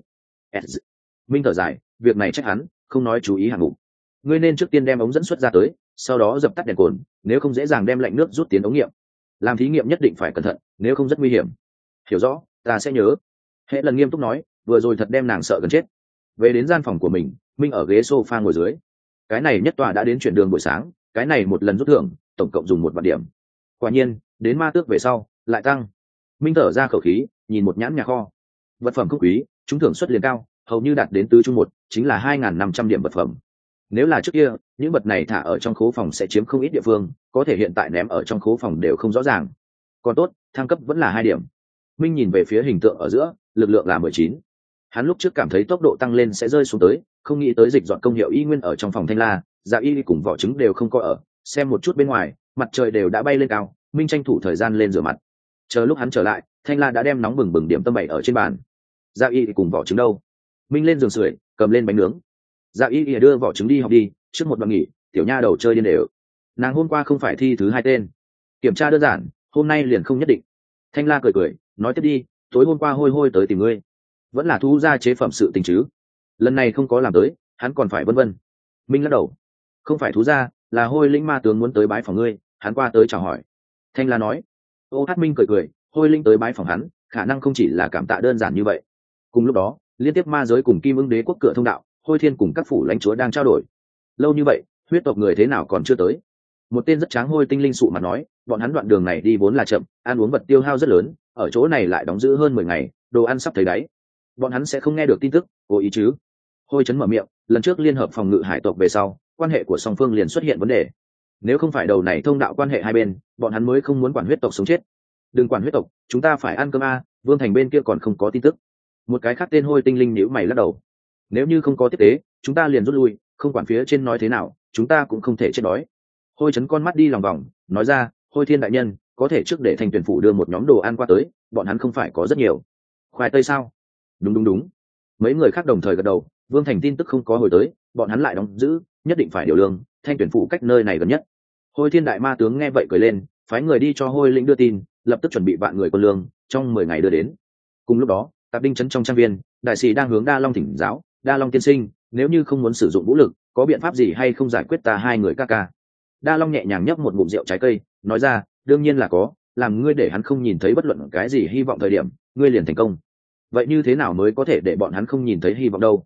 Minh thở dài, việc này trách hắn, không nói chú ý hạng mục. Ngươi nên trước tiên đem ống dẫn xuất ra tới, sau đó dập tắt đèn cồn, nếu không dễ dàng đem lạnh nước rút tiến ống nghiệm. Làm thí nghiệm nhất định phải cẩn thận, nếu không rất nguy hiểm. Hiểu rõ, ta sẽ nhớ. Hệ lần nghiêm túc nói, vừa rồi thật đem nàng sợ gần chết. Về đến gian phòng của mình, Minh ở ghế sofa ngồi dưới. Cái này nhất tòa đã đến chuyển đường buổi sáng, cái này một lần rút thưởng, tổng cộng dùng 1 vạn điểm. Quả nhiên, đến ma tước về sau, lại tăng. Minh thở ra khẩu khí, nhìn một nhãn nhà kho. Vật phẩm không quý, chúng thưởng suất liền cao, hầu như đạt đến tứ trung một, chính là 2.500 điểm vật phẩm. Nếu là trước kia, những vật này thả ở trong khố phòng sẽ chiếm không ít địa phương, có thể hiện tại ném ở trong khố phòng đều không rõ ràng. Còn tốt, thăng cấp vẫn là 2 điểm. Minh nhìn về phía hình tượng ở giữa, lực lượng là 19. Hắn lúc trước cảm thấy tốc độ tăng lên sẽ rơi xuống tới, không nghĩ tới dịch dọn công hiệu y nguyên ở trong phòng Thanh La, Dạ Y cùng vỏ trứng đều không có ở, xem một chút bên ngoài, mặt trời đều đã bay lên cao. Minh tranh thủ thời gian lên rửa mặt. Chờ lúc hắn trở lại, Thanh La đã đem nóng bừng bừng điểm tâm bày ở trên bàn. Dạ Y cùng vỏ trứng đâu? Minh lên giường sưởi, cầm lên bánh nướng. Dạ Y đưa vỏ trứng đi học đi, trước một đoạn nghỉ, tiểu nha đầu chơi điên đều. Nàng hôm qua không phải thi thứ 2 tên, kiểm tra đơn giản, hôm nay liền không nhất định. Thanh La cười cười, nói tiếp đi, tối hôm qua Hôi Hôi tới tìm ngươi, vẫn là thu ra chế phẩm sự tình chứ? Lần này không có làm tới, hắn còn phải vân vân. Minh lắc đầu, không phải thú ra, là Hôi Linh ma tướng muốn tới bái phòng ngươi, hắn qua tới chào hỏi. Thanh La nói. Ô Hát Minh cười cười, Hôi Linh tới bái phòng hắn, khả năng không chỉ là cảm tạ đơn giản như vậy. Cùng lúc đó, liên tiếp ma giới cùng Kim Ưng Đế quốc cửa thông đạo, Hôi Thiên cùng các phủ lãnh chúa đang trao đổi. Lâu như vậy, huyết tộc người thế nào còn chưa tới? Một tên rất tráng hôi tinh linh sụ mặt nói, bọn hắn đoạn đường này đi vốn là chậm, ăn uống vật tiêu hao rất lớn, ở chỗ này lại đóng giữ hơn 10 ngày, đồ ăn sắp thấy đáy. Bọn hắn sẽ không nghe được tin tức, cố ý chứ? Hôi Chấn mở miệng, lần trước liên hợp phòng ngự hải tộc về sau, quan hệ của song phương liền xuất hiện vấn đề. Nếu không phải đầu này thông đạo quan hệ hai bên, bọn hắn mới không muốn quản huyết tộc sống chết. Đừng quản huyết tộc, chúng ta phải ăn cơm a, Vương Thành bên kia còn không có tin tức. Một cái khác tên hôi tinh linh nhíu mày lắc đầu. Nếu như không có tiếp tế, chúng ta liền rút lui, không quản phía trên nói thế nào, chúng ta cũng không thể chết đói. Hôi Chấn con mắt đi lòng vòng, nói ra, Hôi Thiên đại nhân, có thể trước để Thành Tuyển phủ đưa một nhóm đồ ăn qua tới, bọn hắn không phải có rất nhiều. Khoai tây sao? Đúng. Mấy người khác đồng thời gật đầu. Vương Thành tin tức không có hồi tới, bọn hắn lại đóng giữ, nhất định phải điều lương, Thanh Tuyển phủ cách nơi này gần nhất. Hôi Thiên đại ma tướng nghe vậy cười lên, phái người đi cho Hôi Lĩnh đưa tin, lập tức chuẩn bị vạn người quân lương, trong 10 ngày đưa đến. Cùng lúc đó, Tạp Đinh trấn trong trang viên, đại sĩ đang hướng Đa Long thỉnh giáo, Đa Long tiên sinh, nếu như không muốn sử dụng vũ lực, có biện pháp gì hay không giải quyết ta hai người ca ca? Đa Long nhẹ nhàng nhấp một ngụm rượu trái cây, nói ra, đương nhiên là có, làm ngươi để hắn không nhìn thấy bất luận cái gì hy vọng thời điểm, ngươi liền thành công. Vậy như thế nào mới có thể để bọn hắn không nhìn thấy hy vọng đâu?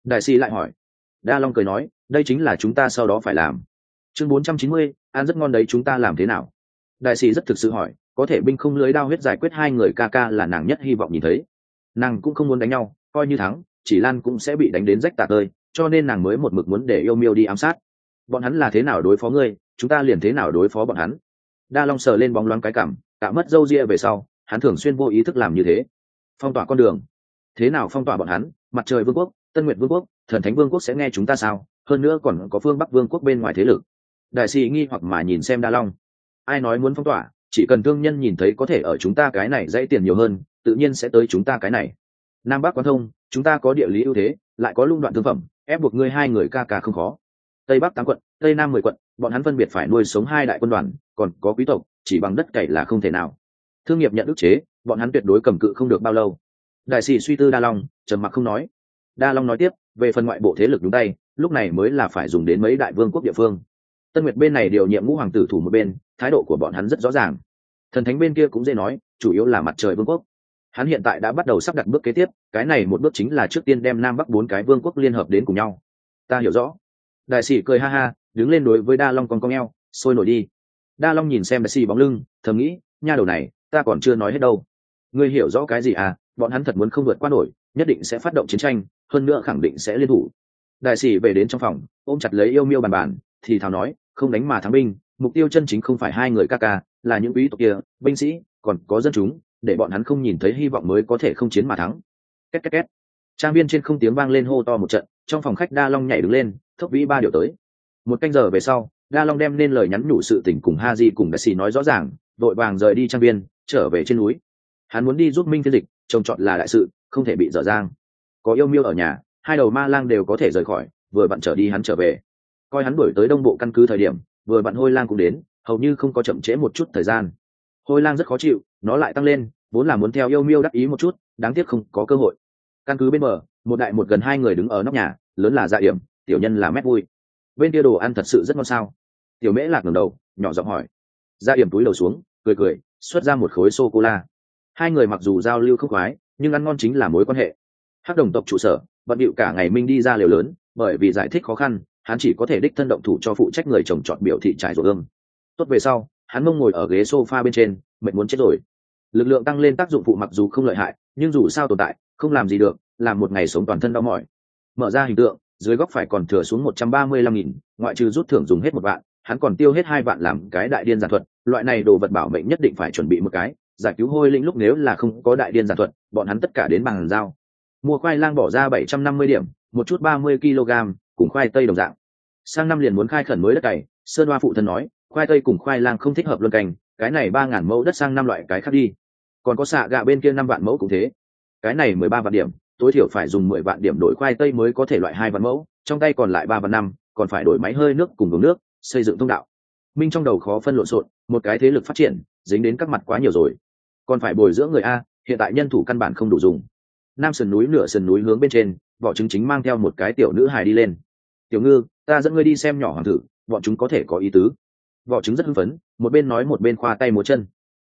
Đại sĩ lại hỏi. Đa Long cười nói, đây chính là chúng ta sau đó phải làm. Chương 490, ăn rất ngon đấy, chúng ta làm thế nào? Đại sĩ rất thực sự hỏi, có thể binh không lưới đao huyết giải quyết hai người ca ca là nàng nhất hy vọng nhìn thấy. Nàng cũng không muốn đánh nhau, coi như thắng chỉ lan cũng sẽ bị đánh đến rách tạc ơi, cho nên nàng mới một mực muốn để yêu miêu đi ám sát. Bọn hắn là thế nào đối phó ngươi, chúng ta liền thế nào đối phó bọn hắn. Đa Long sờ lên bóng loáng cái cảm, tạo mất râu ria về sau hắn thường xuyên vô ý thức làm như thế. Phong tỏa con đường. Thế nào phong tỏa bọn hắn? Mặt trời vương quốc, Tân Nguyệt vương quốc, Thần Thánh vương quốc sẽ nghe chúng ta sao? Hơn nữa còn có phương Bắc vương quốc bên ngoài thế lực. Đại sĩ nghi hoặc mà nhìn xem Đa Long. Ai nói muốn phong tỏa, chỉ cần thương nhân nhìn thấy có thể ở chúng ta cái này dãy tiền nhiều hơn, tự nhiên sẽ tới chúng ta cái này. Nam Bắc quan thông, chúng ta có địa lý ưu thế, lại có lung đoạn thương phẩm, ép buộc ngươi hai người ca ca không khó. Tây Bắc 8 quận, Tây Nam 10 quận, bọn hắn phân biệt phải nuôi sống hai đại quân đoàn, còn có quý tộc, chỉ bằng đất cày là không thể nào. Thương nghiệp nhận ức chế, bọn hắn tuyệt đối cầm cự không được bao lâu. Đại sĩ suy tư Đa Long, trầm mặc không nói. Đa Long nói tiếp, về phần ngoại bộ thế lực đúng tay, lúc này mới là phải dùng đến mấy đại vương quốc địa phương. Tân Nguyệt bên này điều nhiệm Ngũ hoàng tử thủ một bên, thái độ của bọn hắn rất rõ ràng. Thần Thánh bên kia cũng dễ nói, chủ yếu là mặt trời vương quốc. Hắn hiện tại đã bắt đầu sắp đặt bước kế tiếp, cái này một bước chính là trước tiên đem Nam Bắc 4 cái vương quốc liên hợp đến cùng nhau. Ta hiểu rõ. Đại sĩ cười ha ha, đứng lên đối với Đa Long cong eo, sôi nổi đi. Đa Long nhìn xem đại sĩ bóng lưng, thầm nghĩ, nha đầu này, ta còn chưa nói hết đâu. Ngươi hiểu rõ cái gì à? Bọn hắn thật muốn không vượt qua nổi, nhất định sẽ phát động chiến tranh, hơn nữa khẳng định sẽ liên thủ. Đại sĩ về đến trong phòng, ôm chặt lấy yêu miêu bàn, thì thào nói, không đánh mà thắng binh, mục tiêu chân chính không phải hai người ca ca, là những quý tộc kia, binh sĩ, còn có dân chúng, để bọn hắn không nhìn thấy hy vọng mới có thể không chiến mà thắng. Két két két. Trang viên trên không tiếng vang lên hô to một trận, trong phòng khách Đa Long nhảy đứng lên, thốc vĩ ba điều tới. Một canh giờ về sau, Đa Long đem nên lời nhắn nhủ sự tình cùng Haji cùng Đại sĩ nói rõ ràng, vội vàng rời đi trang viên, trở về trên núi. Hắn muốn đi giúp Minh phiên dịch, trông chọn là đại sự, không thể bị dở dang. Có yêu miêu ở nhà, hai đầu ma lang đều có thể rời khỏi, vừa vặn trở đi hắn trở về. Coi hắn đuổi tới đông bộ căn cứ thời điểm, vừa vặn Hôi Lang cũng đến, hầu như không có chậm trễ một chút thời gian. Hôi Lang rất khó chịu, nó lại tăng lên, vốn là muốn theo yêu miêu đắc ý một chút, đáng tiếc không có cơ hội. Căn cứ bên bờ, một đại một gần hai người đứng ở nóc nhà, lớn là Dạ Yểm, tiểu nhân là Mét Vui. Bên kia đồ ăn thật sự rất ngon sao? Tiểu Mễ Lạc ngẩng đầu, nhỏ giọng hỏi. Dạ Yểm túi đầu xuống, cười cười, xuất ra một khối sô cô la. Hai người mặc dù giao lưu không khoái, nhưng ăn ngon chính là mối quan hệ. Hắc đồng tộc trụ sở, bận bịu cả ngày Minh đi ra liều lớn, bởi vì giải thích khó khăn, hắn chỉ có thể đích thân động thủ cho phụ trách người trồng trọt biểu thị trải ruộng ương. Tốt về sau, hắn mông ngồi ở ghế sofa bên trên, mệt muốn chết rồi. Lực lượng tăng lên tác dụng phụ mặc dù không lợi hại, nhưng dù sao tồn tại, không làm gì được, làm một ngày sống toàn thân đau mỏi. Mở ra hình tượng, dưới góc phải còn thừa xuống 135.000, ngoại trừ rút thưởng dùng hết 1 vạn, hắn còn tiêu hết 2 vạn làm cái đại điên giản thuật, loại này đồ vật bảo mệnh nhất định phải chuẩn bị một cái, giải cứu Hôi Linh lúc nếu là không có đại điên giản thuật, bọn hắn tất cả đến bằng giao. Mua khoai lang bỏ ra 750 điểm, một chút 30 kg, cùng khoai tây đồng dạng. Sang năm liền muốn khai khẩn mới đất cày, Sơn Hoa phụ thân nói, khoai tây cùng khoai lang không thích hợp luân canh, cái này 3.000 mẫu đất sang năm loại cái khác đi. Còn có xạ gạ bên kia 5 vạn mẫu cũng thế. Cái này 13 vạn điểm, tối thiểu phải dùng 10 vạn điểm đổi khoai tây mới có thể loại 2 vạn mẫu, trong tay còn lại 3 vạn 5, còn phải đổi máy hơi nước cùng đường nước, xây dựng thông đạo. Minh trong đầu khó phân lộn xộn, một cái thế lực phát triển, dính đến các mặt quá nhiều rồi. Còn phải bồi dưỡng người a, hiện tại nhân thủ căn bản không đủ dùng. Nam sườn núi nửa sườn núi hướng bên trên, Võ Trứng chính mang theo một cái tiểu nữ hài đi lên. Tiểu Ngư, ta dẫn ngươi đi xem nhỏ hoàng tử, bọn chúng có thể có ý tứ. Võ Trứng rất hưng phấn, một bên nói một bên khoa tay múa chân.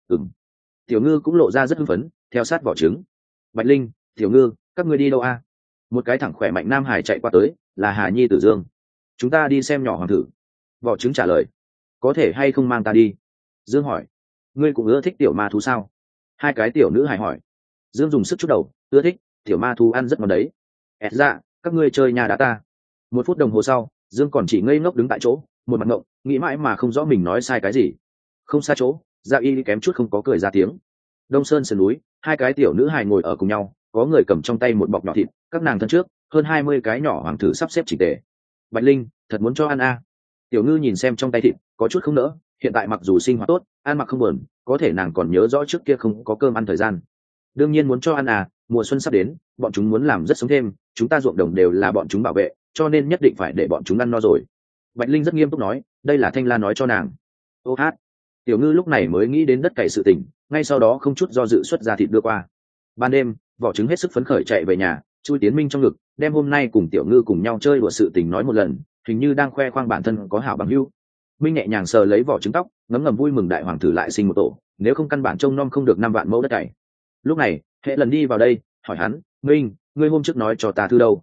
Tiểu Ngư cũng lộ ra rất hưng phấn, theo sát Võ Trứng. Bạch Linh, Tiểu Ngư, các ngươi đi đâu a? Một cái thẳng khỏe mạnh nam hải chạy qua tới, là Hà Nhi Tử Dương. Chúng ta đi xem nhỏ hoàng tử. Võ Trứng trả lời. Có thể hay không mang ta đi? Dương hỏi. Ngươi cũng ưa thích tiểu ma thú sao? Hai cái tiểu nữ hải hỏi. Dương dùng sức chút đầu, ưa thích, tiểu ma thú ăn rất ngon đấy. Dạ, các ngươi chơi nhà đá ta. 1 phút đồng hồ sau, Dương còn chỉ ngây ngốc đứng tại chỗ, một mặt ngộng, nghĩ mãi mà không rõ mình nói sai cái gì. Không xa chỗ, Dạ Y kém chút không có cười ra tiếng. Đông Sơn sườn núi, hai cái tiểu nữ hài ngồi ở cùng nhau, có người cầm trong tay một bọc nhỏ thịt, các nàng thân trước, hơn 20 cái nhỏ hoàng thử sắp xếp chỉnh tề. Bạch Linh, thật muốn cho ăn a? Tiểu Ngư nhìn xem trong tay thịt, có chút không nỡ, hiện tại mặc dù sinh hoạt tốt, ăn mặc không buồn, có thể nàng còn nhớ rõ trước kia không có cơm ăn thời gian. Đương nhiên muốn cho ăn à, mùa xuân sắp đến, bọn chúng muốn làm rất sống thêm, chúng ta ruộng đồng đều là bọn chúng bảo vệ, cho nên nhất định phải để bọn chúng ăn no rồi. Bạch Linh rất nghiêm túc nói, đây là Thanh La nói cho nàng. Ô hát. Tiểu Ngư lúc này mới nghĩ đến đất cày sự tình, ngay sau đó không chút do dự xuất ra thịt đưa qua. Ban đêm, Võ Trứng hết sức phấn khởi chạy về nhà, chui tiến Minh trong ngực, đem hôm nay cùng Tiểu Ngư cùng nhau chơi đùa sự tình nói một lần, hình như đang khoe khoang bản thân có hảo bằng hữu. Minh nhẹ nhàng sờ lấy Võ Trứng tóc, ngấm ngầm vui mừng đại hoàng tử lại sinh một tổ, nếu không căn bản trông nom không được 5 vạn mẫu đất cày. Lúc này, Hệ Lần đi vào đây, hỏi hắn, Minh, ngươi hôm trước nói cho ta thư đâu?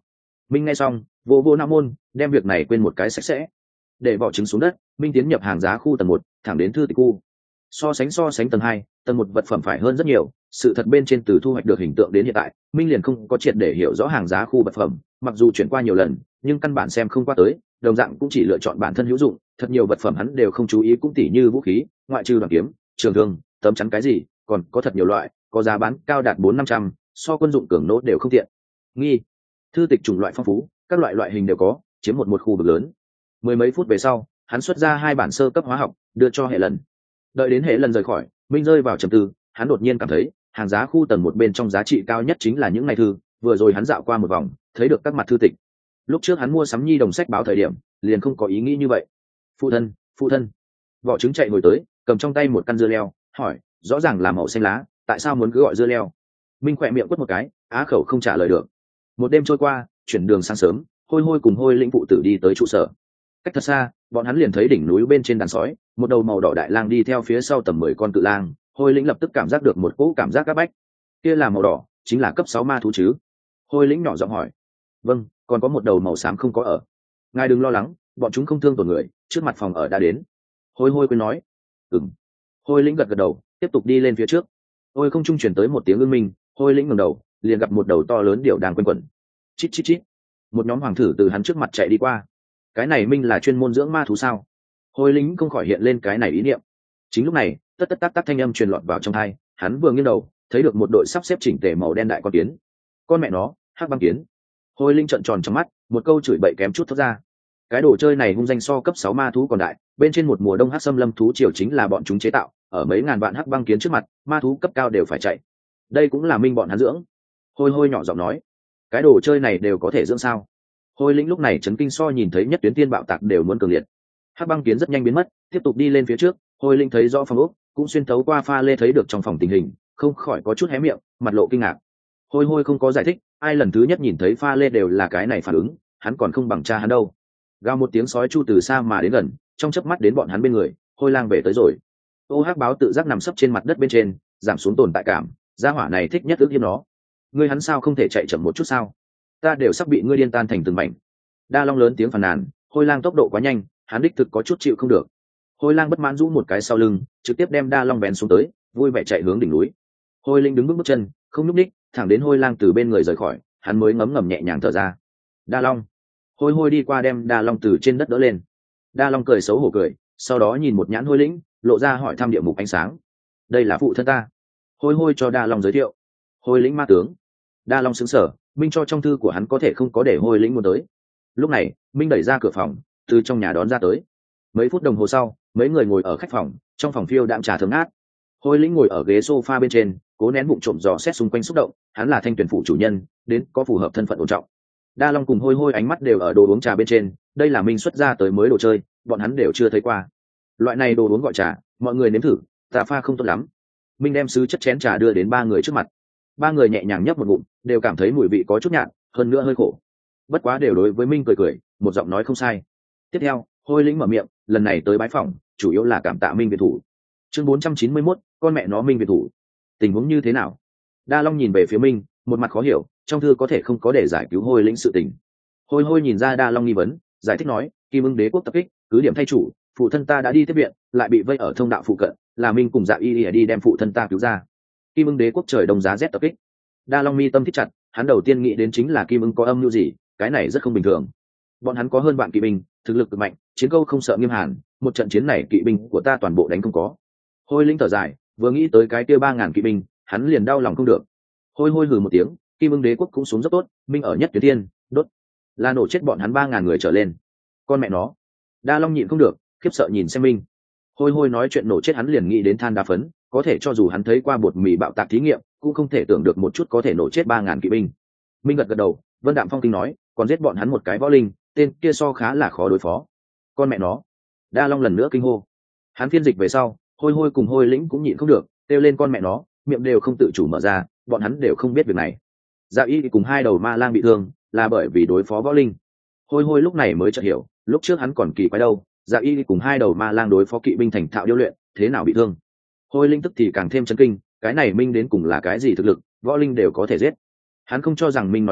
Minh nghe xong vô vô não môn, đem việc này quên một cái sạch sẽ. Để vỏ trứng xuống đất, Minh tiến nhập hàng giá khu tầng 1, thẳng đến thư tịch khu. So sánh tầng 2, tầng 1 vật phẩm phải hơn rất nhiều, sự thật bên trên từ thu hoạch được hình tượng đến hiện tại, Minh liền không có triệt để hiểu rõ hàng giá khu vật phẩm, mặc dù chuyển qua nhiều lần, nhưng căn bản xem không qua tới, đồng dạng cũng chỉ lựa chọn bản thân hữu dụng, thật nhiều vật phẩm hắn đều không chú ý, cũng tỉ như vũ khí, ngoại trừ đoàn kiếm, trường thương, tấm chắn cái gì, còn có thật nhiều loại, có giá bán cao đạt 400-500, so quân dụng cường nỗ đều không tiện. Nghi, thư tịch chủng loại phong phú, các loại hình đều có, chiếm một khu vực lớn. Mười mấy phút về sau, hắn xuất ra 2 bản sơ cấp hóa học, đưa cho hệ lần. Đợi đến hệ lần rời khỏi, Minh rơi vào trầm tư, hắn đột nhiên cảm thấy hàng giá khu tầng 1 bên trong giá trị cao nhất chính là những ngày thư. Vừa rồi hắn dạo qua một vòng, thấy được các mặt thư tịch. Lúc trước hắn mua sắm nhi đồng sách báo thời điểm, liền không có ý nghĩ như vậy. Phụ thân. Vỏ trứng chạy ngồi tới, cầm trong tay một căn dưa leo, hỏi, rõ ràng là màu xanh lá, tại sao muốn cứ gọi dưa leo? Minh khỏe miệng quất một cái, á khẩu không trả lời được. Một đêm trôi qua, chuyển đường sáng sớm, hôi cùng hôi lĩnh phụ tử đi tới trụ sở. Cách thật xa, bọn hắn liền thấy đỉnh núi bên trên đàn sói, một đầu màu đỏ đại lang đi theo phía sau tầm 10 con cự lang. Hôi lĩnh lập tức cảm giác được một cỗ cảm giác áp bách. Kia là màu đỏ, chính là cấp 6 ma thú chứ? Hôi lĩnh nhỏ giọng hỏi. Vâng, còn có một đầu màu xám không có ở. Ngài đừng lo lắng, bọn chúng không thương tổn người, trước mặt phòng ở đã đến. Hôi quên nói. Ừm. Hôi lĩnh gật đầu, tiếp tục đi lên phía trước. Hôi không trung chuyển tới một tiếng ưng minh, hôi lĩnh ngẩng đầu, liền gặp một đầu to lớn điểu đang quanh quẩn. Chít. Một nhóm hoàng thử từ hắn trước mặt chạy đi qua. Cái này minh là chuyên môn dưỡng ma thú sao? Hôi lĩnh không khỏi hiện lên cái này ý niệm. Chính lúc này, tất tắc thanh âm truyền lọt vào trong tai, hắn vừa nghiêng đầu, thấy được một đội sắp xếp chỉnh tề màu đen đại con kiến. Con mẹ nó, hắc băng kiến. Hôi linh trợn tròn trong mắt, một câu chửi bậy kém chút thoát ra. Cái đồ chơi này hung danh so cấp 6 ma thú còn đại, bên trên một mùa đông hắc xâm lâm thú triều chính là bọn chúng chế tạo, ở mấy ngàn vạn hắc băng kiến trước mặt, ma thú cấp cao đều phải chạy. Đây cũng là minh bọn hắn dưỡng. Hôi nhỏ giọng nói, cái đồ chơi này đều có thể dưỡng sao? Hôi lĩnh lúc này chấn kinh, so nhìn thấy nhất tuyến tiên bạo tạc đều muốn cường liệt. Hắc băng kiến rất nhanh biến mất, tiếp tục đi lên phía trước. Hôi linh thấy rõ phòng ốc, cũng xuyên thấu qua pha lê thấy được trong phòng tình hình, không khỏi có chút hé miệng, mặt lộ kinh ngạc. Hôi không có giải thích, ai lần thứ nhất nhìn thấy pha lê đều là cái này phản ứng, hắn còn không bằng cha hắn đâu. Gào một tiếng sói chu từ xa mà đến gần, trong chớp mắt đến bọn hắn bên người. Hôi lang về tới rồi. Ô hắc báo tự giác nằm sấp trên mặt đất bên trên, giảm xuống tồn tại cảm, gia hỏa này thích nhất ước hiếp nó. Ngươi hắn sao không thể chạy chậm một chút sao? Ta đều sắp bị ngươi điên tan thành từng mảnh. Đa long lớn tiếng phàn nàn, hôi lang tốc độ quá nhanh, hắn đích thực có chút chịu không được. Hôi lang bất mãn rũ một cái sau lưng, trực tiếp đem đa long vén xuống tới, vui vẻ chạy hướng đỉnh núi. Hôi linh đứng bước chân, không nhúc ních, thẳng đến hôi lang từ bên người rời khỏi, hắn mới ngấm ngầm nhẹ nhàng thở ra. Đa long. Hôi đi qua đem đa long từ trên đất đỡ lên. Đa long cười xấu hổ cười, sau đó nhìn một nhãn hôi lĩnh, lộ ra hỏi thăm địa mục ánh sáng. Đây là phụ thân ta. Hôi cho đa long giới thiệu. Hôi lĩnh ma tướng. Đa long sững sờ, minh cho trong thư của hắn có thể không có để hôi lĩnh muốn tới. Lúc này minh đẩy ra cửa phòng, từ trong nhà đón ra tới. Mấy phút đồng hồ sau, mấy người ngồi ở khách phòng, trong phòng phiêu đạm trà thơm ngát. Hôi lĩnh ngồi ở ghế sofa bên trên, cố nén bụng trộm dò xét xung quanh xúc động, hắn là thanh tuyển phủ chủ nhân, đến có phù hợp thân phận ổn trọng. Đa long cùng hôi ánh mắt đều ở đồ uống trà bên trên, đây là minh xuất ra tới mới đồ chơi, bọn hắn đều chưa thấy qua. Loại này đồ uống gọi trà, mọi người nếm thử, ta pha không tốt lắm. Minh đem sứ chất chén trà đưa đến ba người trước mặt. Ba người nhẹ nhàng nhấp một ngụm, đều cảm thấy mùi vị có chút nhạt, hơn nữa hơi khổ. Bất quá đều đối với minh cười, một giọng nói không sai. Tiếp theo, hôi lĩnh mở miệng, lần này tới bái phỏng, chủ yếu là cảm tạ minh viện thủ. Chương 491, con mẹ nó minh viện thủ. Tình huống như thế nào? Đa long nhìn về phía minh, một mặt khó hiểu, trong thư có thể không có để giải cứu hôi lĩnh sự tình. Hôi nhìn ra Đa long nghi vấn, giải thích nói, Kim Ưng đế quốc tập kích, cứ điểm thay chủ, phụ thân ta đã đi tiếp viện, lại bị vây ở thông đạo phụ cận, là minh cùng Dạ Y đi đem phụ thân ta cứu ra. Kim Ưng đế quốc trời đông giá rét tập kích. Đa long mi tâm thích chặt, hắn đầu tiên nghĩ đến chính là Kim Ưng có âm mưu gì, cái này rất không bình thường. Bọn hắn có hơn vạn kỵ binh, thực lực cực mạnh, chiến câu không sợ nghiêm hàn, một trận chiến này kỵ binh của ta toàn bộ đánh không có. Hôi lĩnh thở dài, vừa nghĩ tới cái kia 3.000 kỵ binh, hắn liền đau lòng không được. Hôi hừ một tiếng, Kim Ưng đế quốc cũng xuống rất tốt, minh ở nhất tuyến thiên, đốt là nổ chết bọn hắn 3.000 người trở lên. Con mẹ nó. Đa long nhịn không được, khiếp sợ nhìn xem minh. Hôi nói chuyện nổ chết hắn liền nghĩ đến than đá phấn, có thể cho dù hắn thấy qua bột mì bạo tạc thí nghiệm, cũng không thể tưởng được một chút có thể nổ chết 3.000 kỵ binh. Minh gật đầu, Vân Đạm Phong kinh nói, còn giết bọn hắn một cái võ linh, tên kia so khá là khó đối phó. Con mẹ nó. Đa long lần nữa kinh hô. Hắn phiên dịch về sau, hôi cùng hôi lĩnh cũng nhịn không được, kêu lên con mẹ nó, miệng đều không tự chủ mở ra, bọn hắn đều không biết việc này. Dạ Y cùng 2 đầu ma lang bị thương, là bởi vì đối phó võ linh. Hôi lúc này mới chợt hiểu, lúc trước hắn còn kỳ quái đâu, Dạ Y cùng 2 đầu ma lang đối phó kỵ binh thành thạo điêu luyện, thế nào bị thương. Hôi linh tức thì càng thêm chấn kinh, cái này minh đến cùng là cái gì thực lực, võ linh đều có thể giết. Hắn không cho rằng minh nói dối,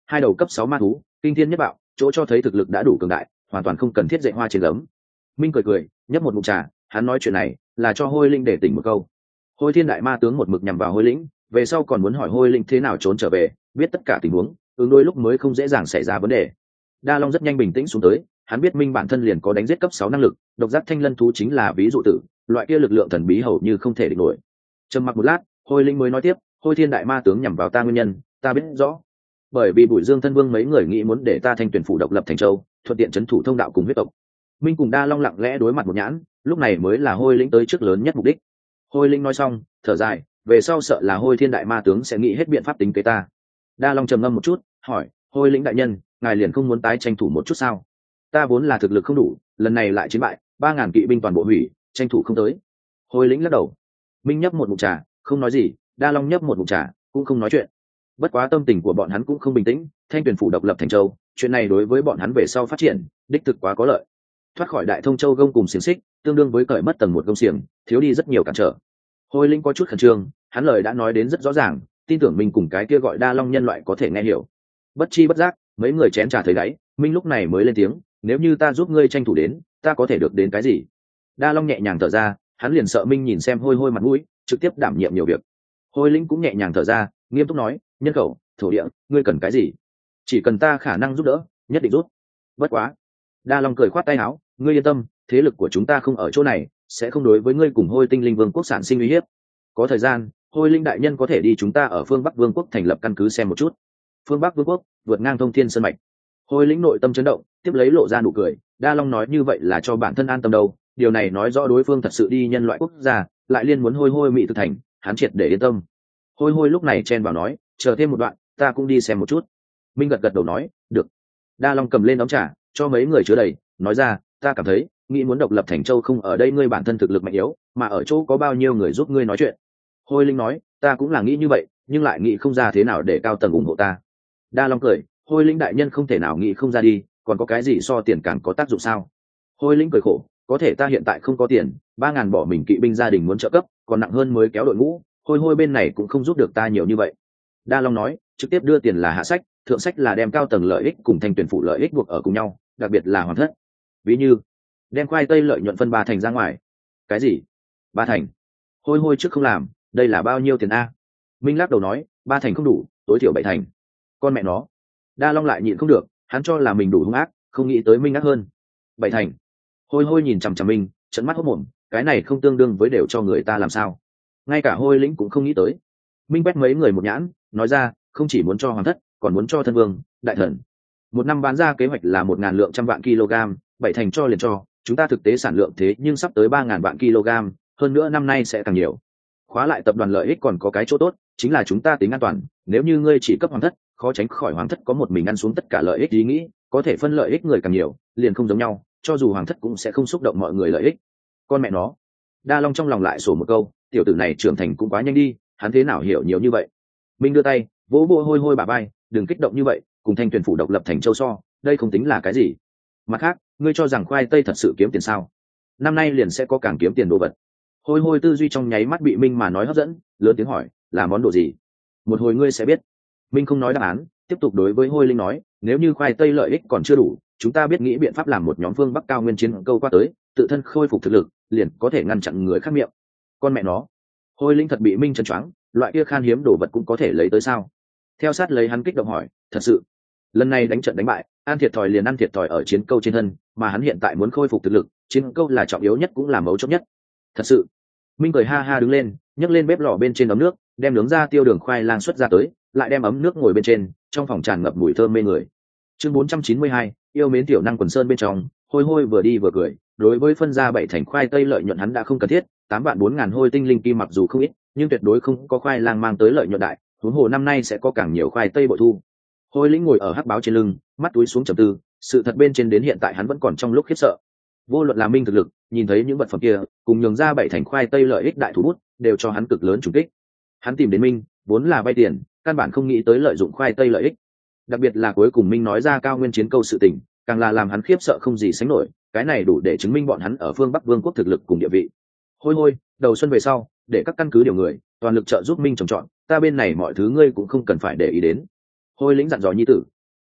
2 đầu cấp 6 ma thú, kinh thiên nhất bạo, chỗ cho thấy thực lực đã đủ cường đại, hoàn toàn không cần thiết dạy hoa trên gấm. Minh cười cười, nhấp một ngụm trà, hắn nói chuyện này là cho Hôi Linh để tỉnh một câu. Hôi Thiên đại ma tướng một mực nhằm vào Hôi Lĩnh, về sau còn muốn hỏi Hôi Linh thế nào trốn trở về, biết tất cả tình huống, ứng đôi lúc mới không dễ dàng xảy ra vấn đề. Đa Long rất nhanh bình tĩnh xuống tới, hắn biết Minh bản thân liền có đánh giết cấp 6 năng lực, độc giác thanh lân thú chính là ví dụ tử, loại kia lực lượng thần bí hầu như không thể địch nổi. Trầm mặc một lát, Hôi Linh mới nói tiếp, Hôi Thiên đại ma tướng nhằm vào ta nguyên nhân, ta biết rõ. Bởi vì Bùi Dương thân vương mấy người nghĩ muốn để ta Thanh Tuyển phủ độc lập thành châu, thuận tiện trấn thủ thông đạo cùng huyết tộc. Minh cùng Đa Long lặng lẽ đối mặt một nhãn, lúc này mới là Hôi Linh tới trước lớn nhất mục đích. Hôi Linh nói xong, thở dài, về sau sợ là Hôi Thiên đại ma tướng sẽ nghĩ hết biện pháp tính kế ta. Đa Long trầm ngâm một chút, hỏi, Hôi Lĩnh đại nhân, ngài liền không muốn tái tranh thủ một chút sao? Ta vốn là thực lực không đủ, lần này lại chiến bại, 3000 kỵ binh toàn bộ hủy, tranh thủ không tới. Hôi Lĩnh lắc đầu. Minh nhấp một ngụm trà, không nói gì, Đa Long nhấp một ngụm trà, cũng không nói chuyện. Bất quá tâm tình của bọn hắn cũng không bình tĩnh, Thanh Tuyển phủ độc lập thành châu, chuyện này đối với bọn hắn về sau phát triển, đích thực quá có lợi. Thoát khỏi Đại Thông Châu gông cùng xiềng xích, tương đương với cởi mất tầng một gông xiềng, thiếu đi rất nhiều cản trở. Hôi Linh có chút khẩn trương, hắn lời đã nói đến rất rõ ràng, tin tưởng mình cùng cái kia gọi Đa Long nhân loại có thể nghe hiểu. Bất chi bất giác, mấy người chén trà thấy đáy, Minh lúc này mới lên tiếng, nếu như ta giúp ngươi tranh thủ đến, ta có thể được đến cái gì? Đa Long nhẹ nhàng thở ra, hắn liền sợ Minh nhìn xem Hôi mặt mũi, trực tiếp đảm nhiệm nhiều việc. Hôi Linh cũng nhẹ nhàng thở ra, nghiêm túc nói, nhân khẩu, thổ địa, ngươi cần cái gì? Chỉ cần ta khả năng giúp đỡ, nhất định giúp. Bất quá. Đa Long cười khoát tay áo, ngươi yên tâm, thế lực của chúng ta không ở chỗ này, sẽ không đối với ngươi cùng Hôi Tinh Linh Vương quốc sản sinh uy hiếp. Có thời gian, Hôi Linh đại nhân có thể đi chúng ta ở phương Bắc Vương quốc thành lập căn cứ xem một chút. Phương Bắc Vương quốc vượt ngang thông thiên sơn mạch. Hôi Lĩnh nội tâm chấn động, tiếp lấy lộ ra nụ cười. Đa Long nói như vậy là cho bản thân an tâm đâu, điều này nói rõ đối phương thật sự đi nhân loại quốc gia, lại liên muốn Hôi Mị thực thành, hắn triệt để yên tâm. Hôi lúc này chen vào nói, chờ thêm một đoạn, ta cũng đi xem một chút. Minh gật đầu nói, được. Đa Long cầm lên ống trà, cho mấy người chứa đầy, nói ra, ta cảm thấy, nghĩ muốn độc lập thành châu không ở đây ngươi bản thân thực lực mạnh yếu, mà ở chỗ có bao nhiêu người giúp ngươi nói chuyện. Hôi Linh nói, ta cũng là nghĩ như vậy, nhưng lại nghĩ không ra thế nào để cao tầng ủng hộ ta. Đa Long cười, Hôi Linh đại nhân không thể nào nghĩ không ra đi, còn có cái gì so tiền càng có tác dụng sao? Hôi Linh cười khổ, có thể ta hiện tại không có tiền, 3000 bỏ mình kỵ binh gia đình muốn trợ cấp, còn nặng hơn mới kéo đội ngũ, Hôi bên này cũng không giúp được ta nhiều như vậy. Đa Long nói, trực tiếp đưa tiền là hạ sách, thượng sách là đem cao tầng lợi ích cùng Thanh Tuyển phủ lợi ích buộc ở cùng nhau, đặc biệt là Hoàng thất. Ví như, đem khoai tây lợi nhuận phân 3 thành ra ngoài. Cái gì? 3 thành? Hôi trước không làm, đây là bao nhiêu tiền a? Minh lắc đầu nói, 3 thành không đủ, tối thiểu 7 thành. Con mẹ nó. Đa Long lại nhịn không được, hắn cho là mình đủ hung ác, không nghĩ tới Minh ác hơn. 7 thành. Hôi nhìn chằm chằm Minh, trợn mắt hốt mồm, cái này không tương đương với đều cho người ta làm sao? Ngay cả Hôi Lĩnh cũng không nghĩ tới. Minh quét mấy người một nhãn, nói ra, không chỉ muốn cho Hoàng thất, còn muốn cho thân vương, đại thần. Một năm bán ra kế hoạch là 1000 lượng trăm vạn kg, 7 thành cho liền cho, chúng ta thực tế sản lượng thế nhưng sắp tới 3000 vạn kg, hơn nữa năm nay sẽ càng nhiều. Khóa lại tập đoàn lợi ích còn có cái chỗ tốt, chính là chúng ta tính an toàn, nếu như ngươi chỉ cấp Hoàng thất, khó tránh khỏi Hoàng thất có một mình ăn xuống tất cả lợi ích ý nghĩ, có thể phân lợi ích người càng nhiều, liền không giống nhau, cho dù Hoàng thất cũng sẽ không xúc động mọi người lợi ích. Con mẹ nó. Đa Long trong lòng lại sổ một câu, tiểu tử này trưởng thành cũng quá nhanh đi, hắn thế nào hiểu nhiều như vậy? Minh đưa tay vỗ vỗ Hôi bả vai, đừng kích động như vậy, cùng Thanh Tuyển phủ độc lập thành châu so, đây không tính là cái gì. Mặt khác, ngươi cho rằng khoai tây thật sự kiếm tiền sao? Năm nay liền sẽ có càng kiếm tiền đồ vật. Hôi tư duy trong nháy mắt bị Minh mà nói hấp dẫn, lớn tiếng hỏi, là món đồ gì? Một hồi ngươi sẽ biết. Minh không nói đáp án, tiếp tục đối với Hôi Linh nói, nếu như khoai tây lợi ích còn chưa đủ, chúng ta biết nghĩ biện pháp làm một nhóm phương Bắc cao nguyên chiến câu qua tới, tự thân khôi phục thực lực, liền có thể ngăn chặn người khác miệng. Con mẹ nó. Hôi Linh thật bị Minh chấn choáng, loại kia khan hiếm đồ vật cũng có thể lấy tới sao? Theo sát lấy hắn kích động hỏi, thật sự? Lần này đánh trận đánh bại, ăn thiệt thòi liền ăn thiệt thòi ở chiến câu trên thân, mà hắn hiện tại muốn khôi phục thực lực, chiến câu là trọng yếu nhất cũng là mấu chốt nhất. Thật sự. Minh cười ha ha đứng lên, nhấc lên bếp lò bên trên ấm nước, đem nướng ra tiêu đường khoai lang xuất ra tới, lại đem ấm nước ngồi bên trên, trong phòng tràn ngập mùi thơm mê người. Chương 492, yêu mến tiểu năng quần sơn bên trong, Hôi vừa đi vừa cười, đối với phân ra 7 thành khoai tây lợi nhuận hắn đã không cần thiết, 84000 hôi tinh linh kim mặc dù không ít, nhưng tuyệt đối không có khoai lang mang tới lợi nhuận đại, huống hồ năm nay sẽ có càng nhiều khoai tây bội thu. Hôi Lĩnh ngồi ở hắc báo trên lưng, mắt túi xuống trầm tư, sự thật bên trên đến hiện tại hắn vẫn còn trong lúc khiếp sợ. Vô luận là Minh thực lực, nhìn thấy những vật phẩm kia, cùng nhường ra 7 thành khoai tây lợi ích đại thủ bút, đều cho hắn cực lớn trùng kích. Hắn tìm đến Minh, vốn là vay tiền, căn bản không nghĩ tới lợi dụng khoai tây lợi ích. Đặc biệt là cuối cùng Minh nói ra cao nguyên chiến câu sự tình, càng là làm hắn khiếp sợ không gì sánh nổi, cái này đủ để chứng minh bọn hắn ở phương Bắc Vương quốc thực lực cùng địa vị. Hôi, đầu xuân về sau, để các căn cứ điều người, toàn lực trợ giúp Minh trồng trọt, ta bên này mọi thứ ngươi cũng không cần phải để ý đến. Hôi Lĩnh dặn dò nhi tử,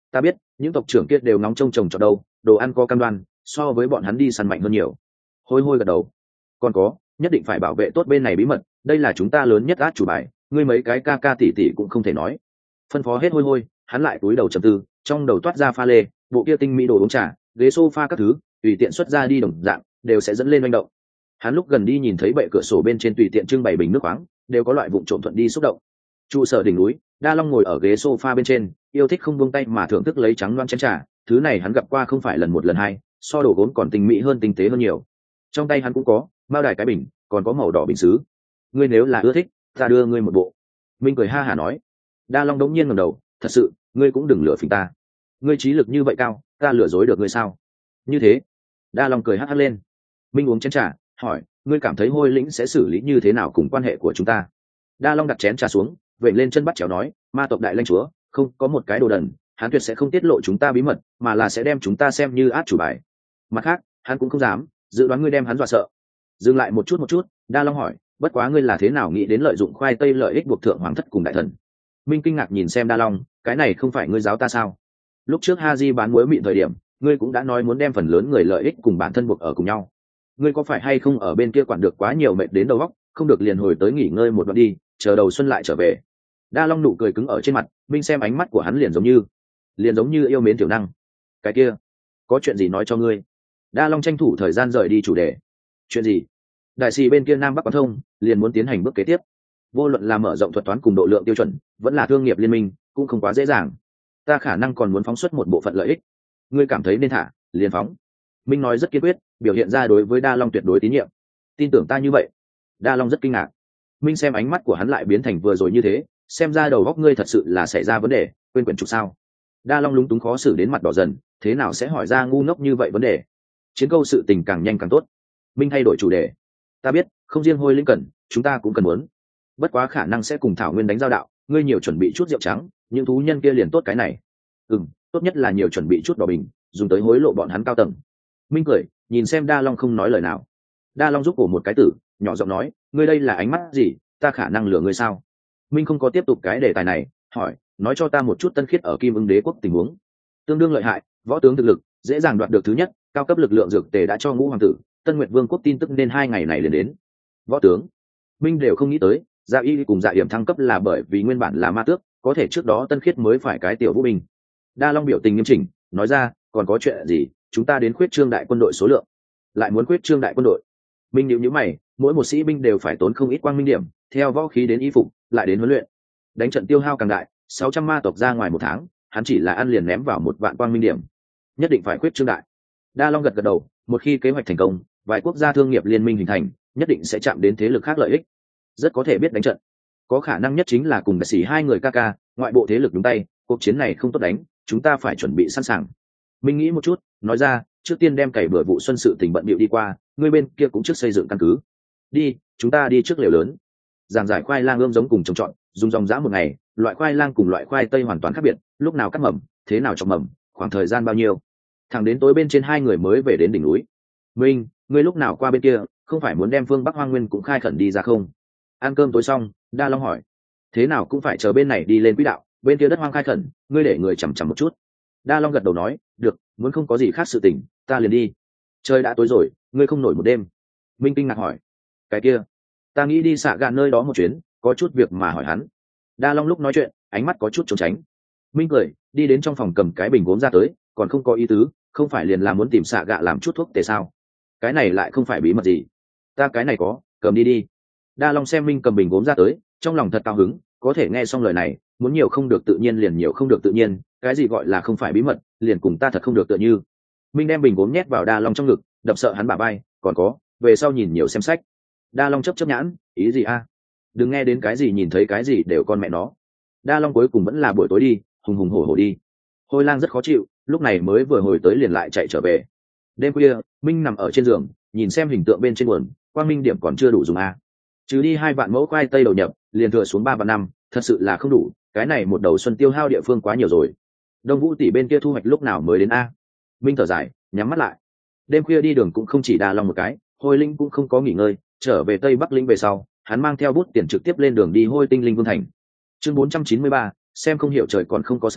Ta biết những tộc trưởng kia đều ngóng trông trồng trọt đâu, đồ ăn có cam đoan, so với bọn hắn đi săn mạnh hơn nhiều. Hôi hôi gật đầu. Còn có, nhất định phải bảo vệ tốt bên này bí mật, đây là chúng ta lớn nhất át chủ bài, ngươi mấy cái ca ca tỷ tỷ cũng không thể nói. Phân phó hết hôi hôi, hắn lại túi đầu trầm tư, trong đầu toát ra pha lê, bộ kia tinh mỹ đồ uống trà, ghế sofa các thứ, tùy tiện xuất ra đi đồng dạng, đều sẽ dẫn lên manh động. Hắn lúc gần đi nhìn thấy bệ cửa sổ bên trên tùy tiện trưng bày bình nước khoáng, đều có loại vụng trộm thuận đi xúc động. Trụ sở đỉnh núi, Đa Long ngồi ở ghế sofa bên trên, yêu thích không buông tay mà thưởng thức lấy trắng loang chén trà, thứ này hắn gặp qua không phải lần một lần hai, so đồ gốm còn tinh mỹ hơn tinh tế hơn nhiều. Trong tay hắn cũng có bao đài cái bình, còn có màu đỏ bình sứ. Ngươi nếu là ưa thích, ta đưa ngươi một bộ. Minh cười ha hả nói. Đa Long đống nhiên ngẩng đầu, thật sự, ngươi cũng đừng lừa phỉnh ta. Ngươi trí lực như vậy cao, ta lừa dối được ngươi sao? Như thế. Đa Long cười hắc hắc lên. Minh uống chén trà, hỏi, ngươi cảm thấy Hôi Lĩnh sẽ xử lý như thế nào cùng quan hệ của chúng ta? Đa Long đặt chén trà xuống, vểnh lên chân bắt chéo nói, ma tộc đại lãnh chúa, không có một cái đồ đần, hắn tuyệt sẽ không tiết lộ chúng ta bí mật, mà là sẽ đem chúng ta xem như át chủ bài. Mặt khác, hắn cũng không dám dự đoán ngươi đem hắn dọa sợ. Dừng lại một chút, Đa Long hỏi, bất quá ngươi là thế nào nghĩ đến lợi dụng khoai tây lợi ích buộc thượng hoàng thất cùng đại thần? Minh kinh ngạc nhìn xem Đa Long, cái này không phải ngươi giáo ta sao? Lúc trước Haji bán muối mịn thời điểm, ngươi cũng đã nói muốn đem phần lớn người lợi ích cùng bản thân buộc ở cùng nhau. Ngươi có phải hay không ở bên kia quản được quá nhiều mệt đến đầu óc, không được liền hồi tới nghỉ ngơi một đoạn đi, chờ đầu xuân lại trở về. Đa Long nụ cười cứng ở trên mặt, Minh xem ánh mắt của hắn liền giống như yêu mến tiểu năng. Cái kia, có chuyện gì nói cho ngươi? Đa Long tranh thủ thời gian rời đi chủ đề. Chuyện gì? Đại sĩ bên kia Nam Bắc quán thông, liền muốn tiến hành bước kế tiếp. Vô luận là mở rộng thuật toán cùng độ lượng tiêu chuẩn, vẫn là thương nghiệp liên minh, cũng không quá dễ dàng. Ta khả năng còn muốn phóng xuất một bộ phận lợi ích. Ngươi cảm thấy nên thả, liền phóng. Minh nói rất kiên quyết, biểu hiện ra đối với Đa Long tuyệt đối tín nhiệm. Tin tưởng ta như vậy? Đa Long rất kinh ngạc. Minh xem ánh mắt của hắn lại biến thành vừa rồi như thế, xem ra đầu góc ngươi thật sự là xảy ra vấn đề, quên quyển trục sao? Đa Long lúng túng khó xử đến mặt đỏ dần, thế nào sẽ hỏi ra ngu ngốc như vậy vấn đề? Chiến câu sự tình càng nhanh càng tốt. Minh thay đổi chủ đề. Ta biết, không riêng Hôi Lĩnh cần, chúng ta cũng cần muốn. Bất quá khả năng sẽ cùng Thảo Nguyên đánh giao đạo, ngươi nhiều chuẩn bị chút rượu trắng, những thú nhân kia liền tốt cái này. Tốt nhất là nhiều chuẩn bị chút đỏ bình, dùng tới hối lộ bọn hắn cao tầng. Minh cười, nhìn xem Đa Long không nói lời nào. Đa Long giúp cổ một cái tử, nhỏ giọng nói, ngươi đây là ánh mắt gì, ta khả năng lừa ngươi sao? Minh không có tiếp tục cái đề tài này, hỏi, nói cho ta một chút Tân Khiết ở Kim Ưng Đế quốc tình huống. Tương đương lợi hại, võ tướng thực lực, dễ dàng đoạt được thứ nhất, cao cấp lực lượng dược tề đã cho Ngũ hoàng tử, Tân Nguyệt Vương quốc tin tức nên 2 ngày này liền đến. Võ tướng, Minh đều không nghĩ tới, Dạ Y cùng Dạ Yểm thăng cấp là bởi vì nguyên bản là ma tước, có thể trước đó Tân Khiết mới phải cái tiểu vũ binh. Đa Long biểu tình nghiêm chỉnh, nói ra, còn có chuyện gì, chúng ta đến khuyết trương đại quân đội số lượng. Lại muốn khuyết trương đại quân đội. Minh nhíu mày, mỗi một sĩ binh đều phải tốn không ít quang minh điểm, theo võ khí đến y phục, lại đến huấn luyện. Đánh trận tiêu hao càng đại, 600 ma tộc ra ngoài một tháng, hắn chỉ là ăn liền ném vào 1 vạn quang minh điểm. Nhất định phải khuyết trương đại. Đa Long gật đầu, một khi kế hoạch thành công, vài quốc gia thương nghiệp liên minh hình thành, nhất định sẽ chạm đến thế lực khác lợi ích. Rất có thể biết đánh trận. Có khả năng nhất chính là cùng đại sĩ 2 người ca ca, ngoại bộ thế lực đúng tay, cuộc chiến này không tốt đánh, chúng ta phải chuẩn bị sẵn sàng. Minh nghĩ một chút, nói ra, trước tiên đem cày bừa vụ xuân sự tình bận bịu đi qua, người bên kia cũng trước xây dựng căn cứ. Đi, chúng ta đi trước lều lớn. Giảng giải khoai lang ươm giống cùng trồng trọt, dùng dòng dã một ngày, loại khoai lang cùng loại khoai tây hoàn toàn khác biệt, lúc nào cắt mầm, thế nào trồng mầm, khoảng thời gian bao nhiêu. Thẳng đến tối bên trên 2 người mới về đến đỉnh núi. Minh, ngươi lúc nào qua bên kia, không phải muốn đem phương Bắc Hoang Nguyên cũng khai khẩn đi ra không? Ăn cơm tối xong, Đa Long hỏi, thế nào cũng phải chờ bên này đi lên quỹ đạo, bên kia đất hoang khai khẩn, ngươi để người chằm chằm một chút. Đa Long gật đầu nói, được, muốn không có gì khác sự tình, ta liền đi. Trời đã tối rồi, ngươi không nổi một đêm. Minh kinh ngạc hỏi, cái kia, ta nghĩ đi xạ gạn nơi đó một chuyến, có chút việc mà hỏi hắn. Đa Long lúc nói chuyện, ánh mắt có chút trốn tránh. Minh cười, đi đến trong phòng cầm cái bình gốm ra tới, còn không có ý tứ, không phải liền là muốn tìm xạ gạ làm chút thuốc tề sao? Cái này lại không phải bí mật gì. Ta cái này có, cầm đi đi. Đa Long xem Minh cầm bình gốm ra tới, trong lòng thật cao hứng, có thể nghe xong lời này, muốn nhiều không được tự nhiên liền nhiều không được tự nhiên, cái gì gọi là không phải bí mật, liền cùng ta thật không được tựa như. Minh đem bình gốm nhét vào Đa Long trong ngực, đập sợ hắn bả vai, còn có, về sau nhìn nhiều xem sách. Đa Long chấp nhãn, ý gì a? Đừng nghe đến cái gì nhìn thấy cái gì đều con mẹ nó. Đa Long cuối cùng vẫn là buổi tối đi, hùng hùng hổ hổ đi. Hôi Lang rất khó chịu, lúc này mới vừa hồi tới liền lại chạy trở về. Đêm khuya, Minh nằm ở trên giường, nhìn xem hình tượng bên trên nguồn, quang minh điểm còn chưa đủ dùng a. Trừ đi 2 vạn mẫu khoai tây đầu nhập, liền thừa xuống 3 vạn năm, thật sự là không đủ, cái này một đầu xuân tiêu hao địa phương quá nhiều rồi. Đông Vũ tỷ bên kia thu hoạch lúc nào mới đến a? Minh thở dài, nhắm mắt lại. Đêm khuya đi đường cũng không chỉ Đa Long một cái, Hôi Linh cũng không có nghỉ ngơi, trở về Tây Bắc Linh về sau, hắn mang theo bút tiền trực tiếp lên đường đi Hôi Tinh Linh Vương thành. Chương 493, xem không hiểu trời còn không có sáng,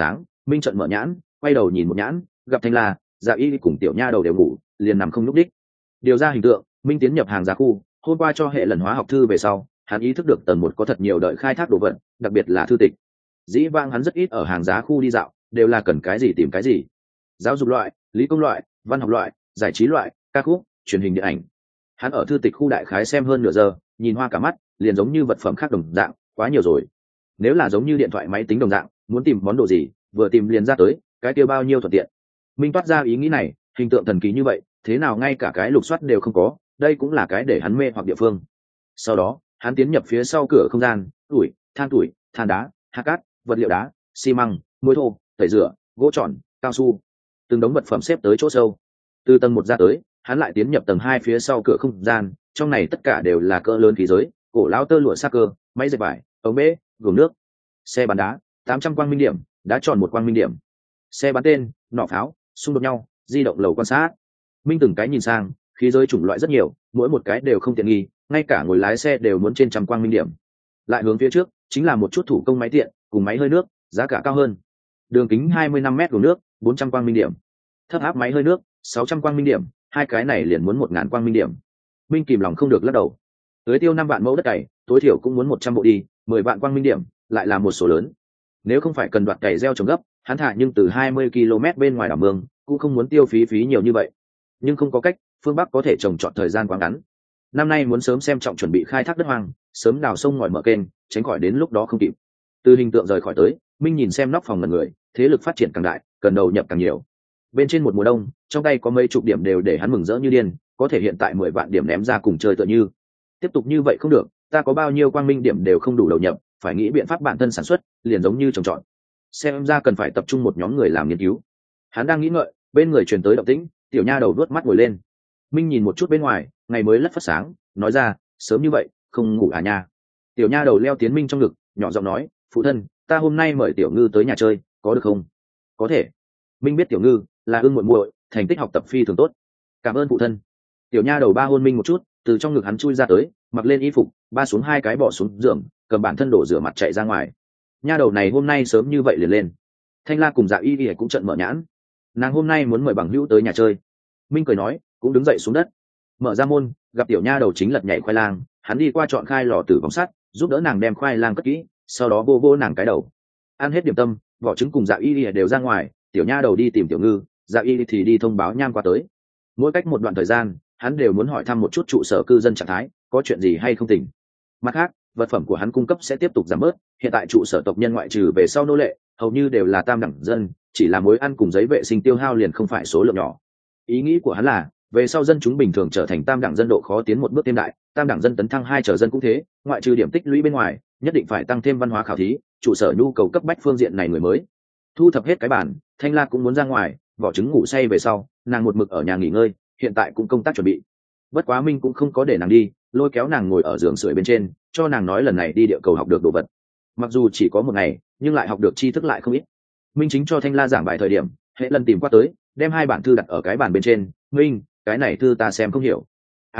Minh trận mở nhãn, quay đầu nhìn một nhãn, gặp Thanh La, Dạ Y cùng tiểu nha đầu đều ngủ, liền nằm không nhúc đích. Điều ra hình tượng, Minh tiến nhập hàng giá khu, hôm qua cho hệ lần hóa học thư về sau, hắn ý thức được tầng một có thật nhiều đợi khai thác đồ vật, đặc biệt là thư tịch. Dĩ vãng hắn rất ít ở hàng giá khu đi dạo, đều là cần cái gì tìm cái gì. Giáo dục loại, lý công loại, văn học loại, giải trí loại, ca khúc, truyền hình điện ảnh. Hắn ở thư tịch khu đại khái xem hơn nửa giờ, nhìn hoa cả mắt, liền giống như vật phẩm khác đồng dạng, quá nhiều rồi. Nếu là giống như điện thoại máy tính đồng dạng, muốn tìm món đồ gì, vừa tìm liền ra tới, cái tiêu bao nhiêu thuận tiện. Minh toát ra ý nghĩ này, hình tượng thần kỳ như vậy, thế nào ngay cả cái lục soát đều không có, đây cũng là cái để hắn mê hoặc địa phương. Sau đó, hắn tiến nhập phía sau cửa không gian, tuổi, than đá, hạt cát, vật liệu đá, xi măng, muối thô, tẩy rửa, gỗ tròn, cao su, từng đống vật phẩm xếp tới chỗ sâu. Từ tầng một ra tới, hắn lại tiến nhập tầng hai phía sau cửa không gian, trong này tất cả đều là cỡ lớn khí giới, cổ lão tơ lụa sa cơ, máy dệt vải, ống bể, gồm nước, xe bắn đá, 800 quang minh điểm, đá tròn một quang minh điểm, xe bắn tên, nỏ pháo, xung đột nhau, di động lầu quan sát. Minh từng cái nhìn sang, khí giới chủng loại rất nhiều, mỗi một cái đều không tiện nghi, ngay cả ngồi lái xe đều muốn trên trăm quang minh điểm. Lại hướng phía trước, chính là một chút thủ công máy tiện, cùng máy hơi nước, giá cả cao hơn. Đường kính 25 mét gồm nước, 400 quang minh điểm. Thấp áp máy hơi nước, 600 quang minh điểm, hai cái này liền muốn 1000 quang minh điểm. Minh kìm lòng không được lắc đầu. Tưới tiêu 5 vạn mẫu đất cày, tối thiểu cũng muốn 100 bộ đi, 10 vạn quang minh điểm, lại là một số lớn. Nếu không phải cần đoạt cày gieo trồng gấp, hắn thả nhưng từ 20 km bên ngoài đảo mương, cũng không muốn tiêu phí nhiều như vậy. Nhưng không có cách, phương Bắc có thể trồng trọt thời gian quá ngắn. Năm nay muốn sớm xem trọng chuẩn bị khai thác đất hoang, sớm đào sông ngòi mở kênh, tránh khỏi đến lúc đó không kịp. Từ hình tượng rời khỏi tới, Minh nhìn xem nóc phòng ngần người, thế lực phát triển càng đại, cần đầu nhập càng nhiều. Bên trên một mùa đông, trong tay có mấy chục điểm đều để hắn mừng rỡ như điên, có thể hiện tại 10 vạn điểm ném ra cùng chơi tựa như. Tiếp tục như vậy không được, ta có bao nhiêu quang minh điểm đều không đủ đầu nhập, phải nghĩ biện pháp bản thân sản xuất, liền giống như trồng trọt. Xem ra cần phải tập trung một nhóm người làm nghiên cứu. Hắn đang nghĩ ngợi, bên người truyền tới động tĩnh, tiểu nha đầu vuốt mắt ngồi lên. Minh nhìn một chút bên ngoài, ngày mới lất phất sáng, nói ra, sớm như vậy, không ngủ à nha. Tiểu nha đầu leo tiến Minh trong ngực, nhỏ giọng nói, phụ thân, ta hôm nay mời tiểu ngư tới nhà chơi, có được không? Có thể. Minh biết tiểu ngư là ưng muội muội, thành tích học tập phi thường tốt. Cảm ơn phụ thân. Tiểu nha đầu ba hôn Minh một chút, từ trong ngực hắn chui ra tới, mặc lên y phục, ba xuống hai cái bỏ xuống giường, cầm bản thân đổ rửa mặt chạy ra ngoài. Nha đầu này hôm nay sớm như vậy liền lên. Thanh La cùng Dạ Y Y cũng trận mở nhãn. Nàng hôm nay muốn mời bằng hữu tới nhà chơi. Minh cười nói, cũng đứng dậy xuống đất. Mở ra môn, gặp tiểu nha đầu chính lật nhảy khoai lang, hắn đi qua chọn khai lò tử vòng sắt, giúp đỡ nàng đem khoai lang cất kỹ, sau đó vô vô nàng cái đầu. Ăn hết điểm tâm, vỏ trứng cùng Dạ Y Y đều ra ngoài, tiểu nha đầu đi tìm tiểu ngư, Dạ Y thì đi thông báo Nham qua tới. Mỗi cách một đoạn thời gian, hắn đều muốn hỏi thăm một chút trụ sở cư dân trạng thái, có chuyện gì hay không tỉnh. Mặt khác, vật phẩm của hắn cung cấp sẽ tiếp tục giảm bớt, hiện tại trụ sở tộc nhân ngoại trừ về sau nô lệ, hầu như đều là tam đẳng dân, chỉ là mối ăn cùng giấy vệ sinh tiêu hao liền không phải số lượng nhỏ. Ý nghĩ của hắn là, về sau dân chúng bình thường trở thành tam đẳng dân độ khó tiến một bước thêm đại, tam đẳng dân tấn thăng hai trở dân cũng thế, ngoại trừ điểm tích lũy bên ngoài, nhất định phải tăng thêm văn hóa khảo thí, trụ sở nhu cầu cấp bách phương diện này người mới. Thu thập hết cái bản, Thanh La cũng muốn ra ngoài, vỏ trứng ngủ say về sau, nàng một mực ở nhà nghỉ ngơi, hiện tại cũng công tác chuẩn bị. Bất quá Minh cũng không có để nàng đi, lôi kéo nàng ngồi ở giường sưởi bên trên, cho nàng nói lần này đi địa cầu học được đồ vật. Mặc dù chỉ có một ngày, nhưng lại học được tri thức lại không ít. Minh chính cho Thanh La giảng bài thời điểm, hệ lần tìm qua tới, đem hai bản thư đặt ở cái bàn bên trên. Minh, cái này thư ta xem không hiểu.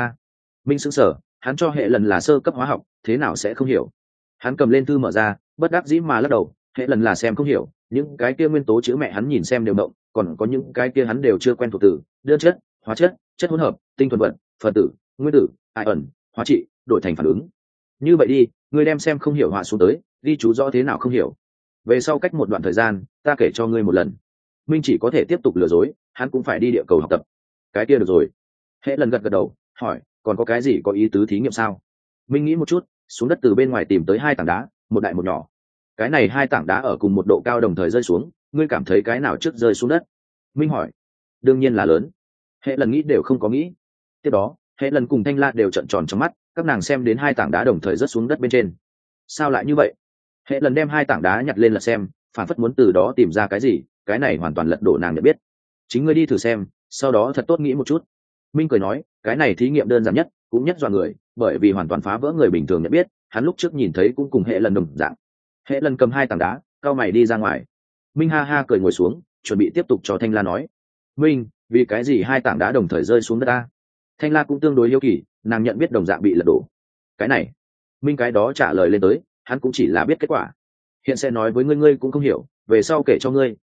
Minh sững sờ, hắn cho hệ lần là sơ cấp hóa học, thế nào sẽ không hiểu? Hắn cầm lên thư mở ra, bất đắc dĩ mà lắc đầu, hệ lần là xem không hiểu, những cái kia nguyên tố chữ mẹ hắn nhìn xem đều động, còn có những cái kia hắn đều chưa quen thuộc từ, đơn chất, hóa chất, chất hỗn hợp, tinh thuần vật, phân tử, nguyên tử, ẩn, hóa trị, đổi thành phản ứng. Như vậy đi, ngươi đem xem không hiểu họa xuống tới, ghi chú rõ thế nào không hiểu. Về sau cách một đoạn thời gian, ta kể cho ngươi một lần. Minh chỉ có thể tiếp tục lừa dối, hắn cũng phải đi địa cầu học tập. Cái kia được rồi. Hệ lần gật gật đầu, hỏi, còn có cái gì có ý tứ thí nghiệm sao? Minh nghĩ một chút, xuống đất từ bên ngoài tìm tới hai tảng đá, một đại một nhỏ. Cái này hai tảng đá ở cùng một độ cao đồng thời rơi xuống, ngươi cảm thấy cái nào trước rơi xuống đất? Minh hỏi. Đương nhiên là lớn. Hệ lần nghĩ đều không có nghĩ. Tiếp đó, hệ lần cùng Thanh La đều trợn tròn trong mắt, các nàng xem đến hai tảng đá đồng thời rớt xuống đất bên trên. Sao lại như vậy? Hệ lần đem hai tảng đá nhặt lên là xem, phản phất muốn từ đó tìm ra cái gì, cái này hoàn toàn lật đổ nàng nhận biết. Chính ngươi đi thử xem, sau đó thật tốt nghĩ một chút. Minh cười nói, cái này thí nghiệm đơn giản nhất, cũng nhất dọa người, bởi vì hoàn toàn phá vỡ người bình thường nhận biết, hắn lúc trước nhìn thấy cũng cùng hệ lần đồng dạng. Hệ lần cầm hai tảng đá, cao mày đi ra ngoài. Minh ha ha cười ngồi xuống, chuẩn bị tiếp tục cho Thanh La nói. Minh, vì cái gì hai tảng đá đồng thời rơi xuống đất ta? Thanh La cũng tương đối hiếu kỳ, nàng nhận biết đồng dạng bị lật đổ. Cái này, Minh cái đó trả lời lên tới, hắn cũng chỉ là biết kết quả. Hiện sẽ nói với ngươi, ngươi cũng không hiểu, về sau kể cho ngươi,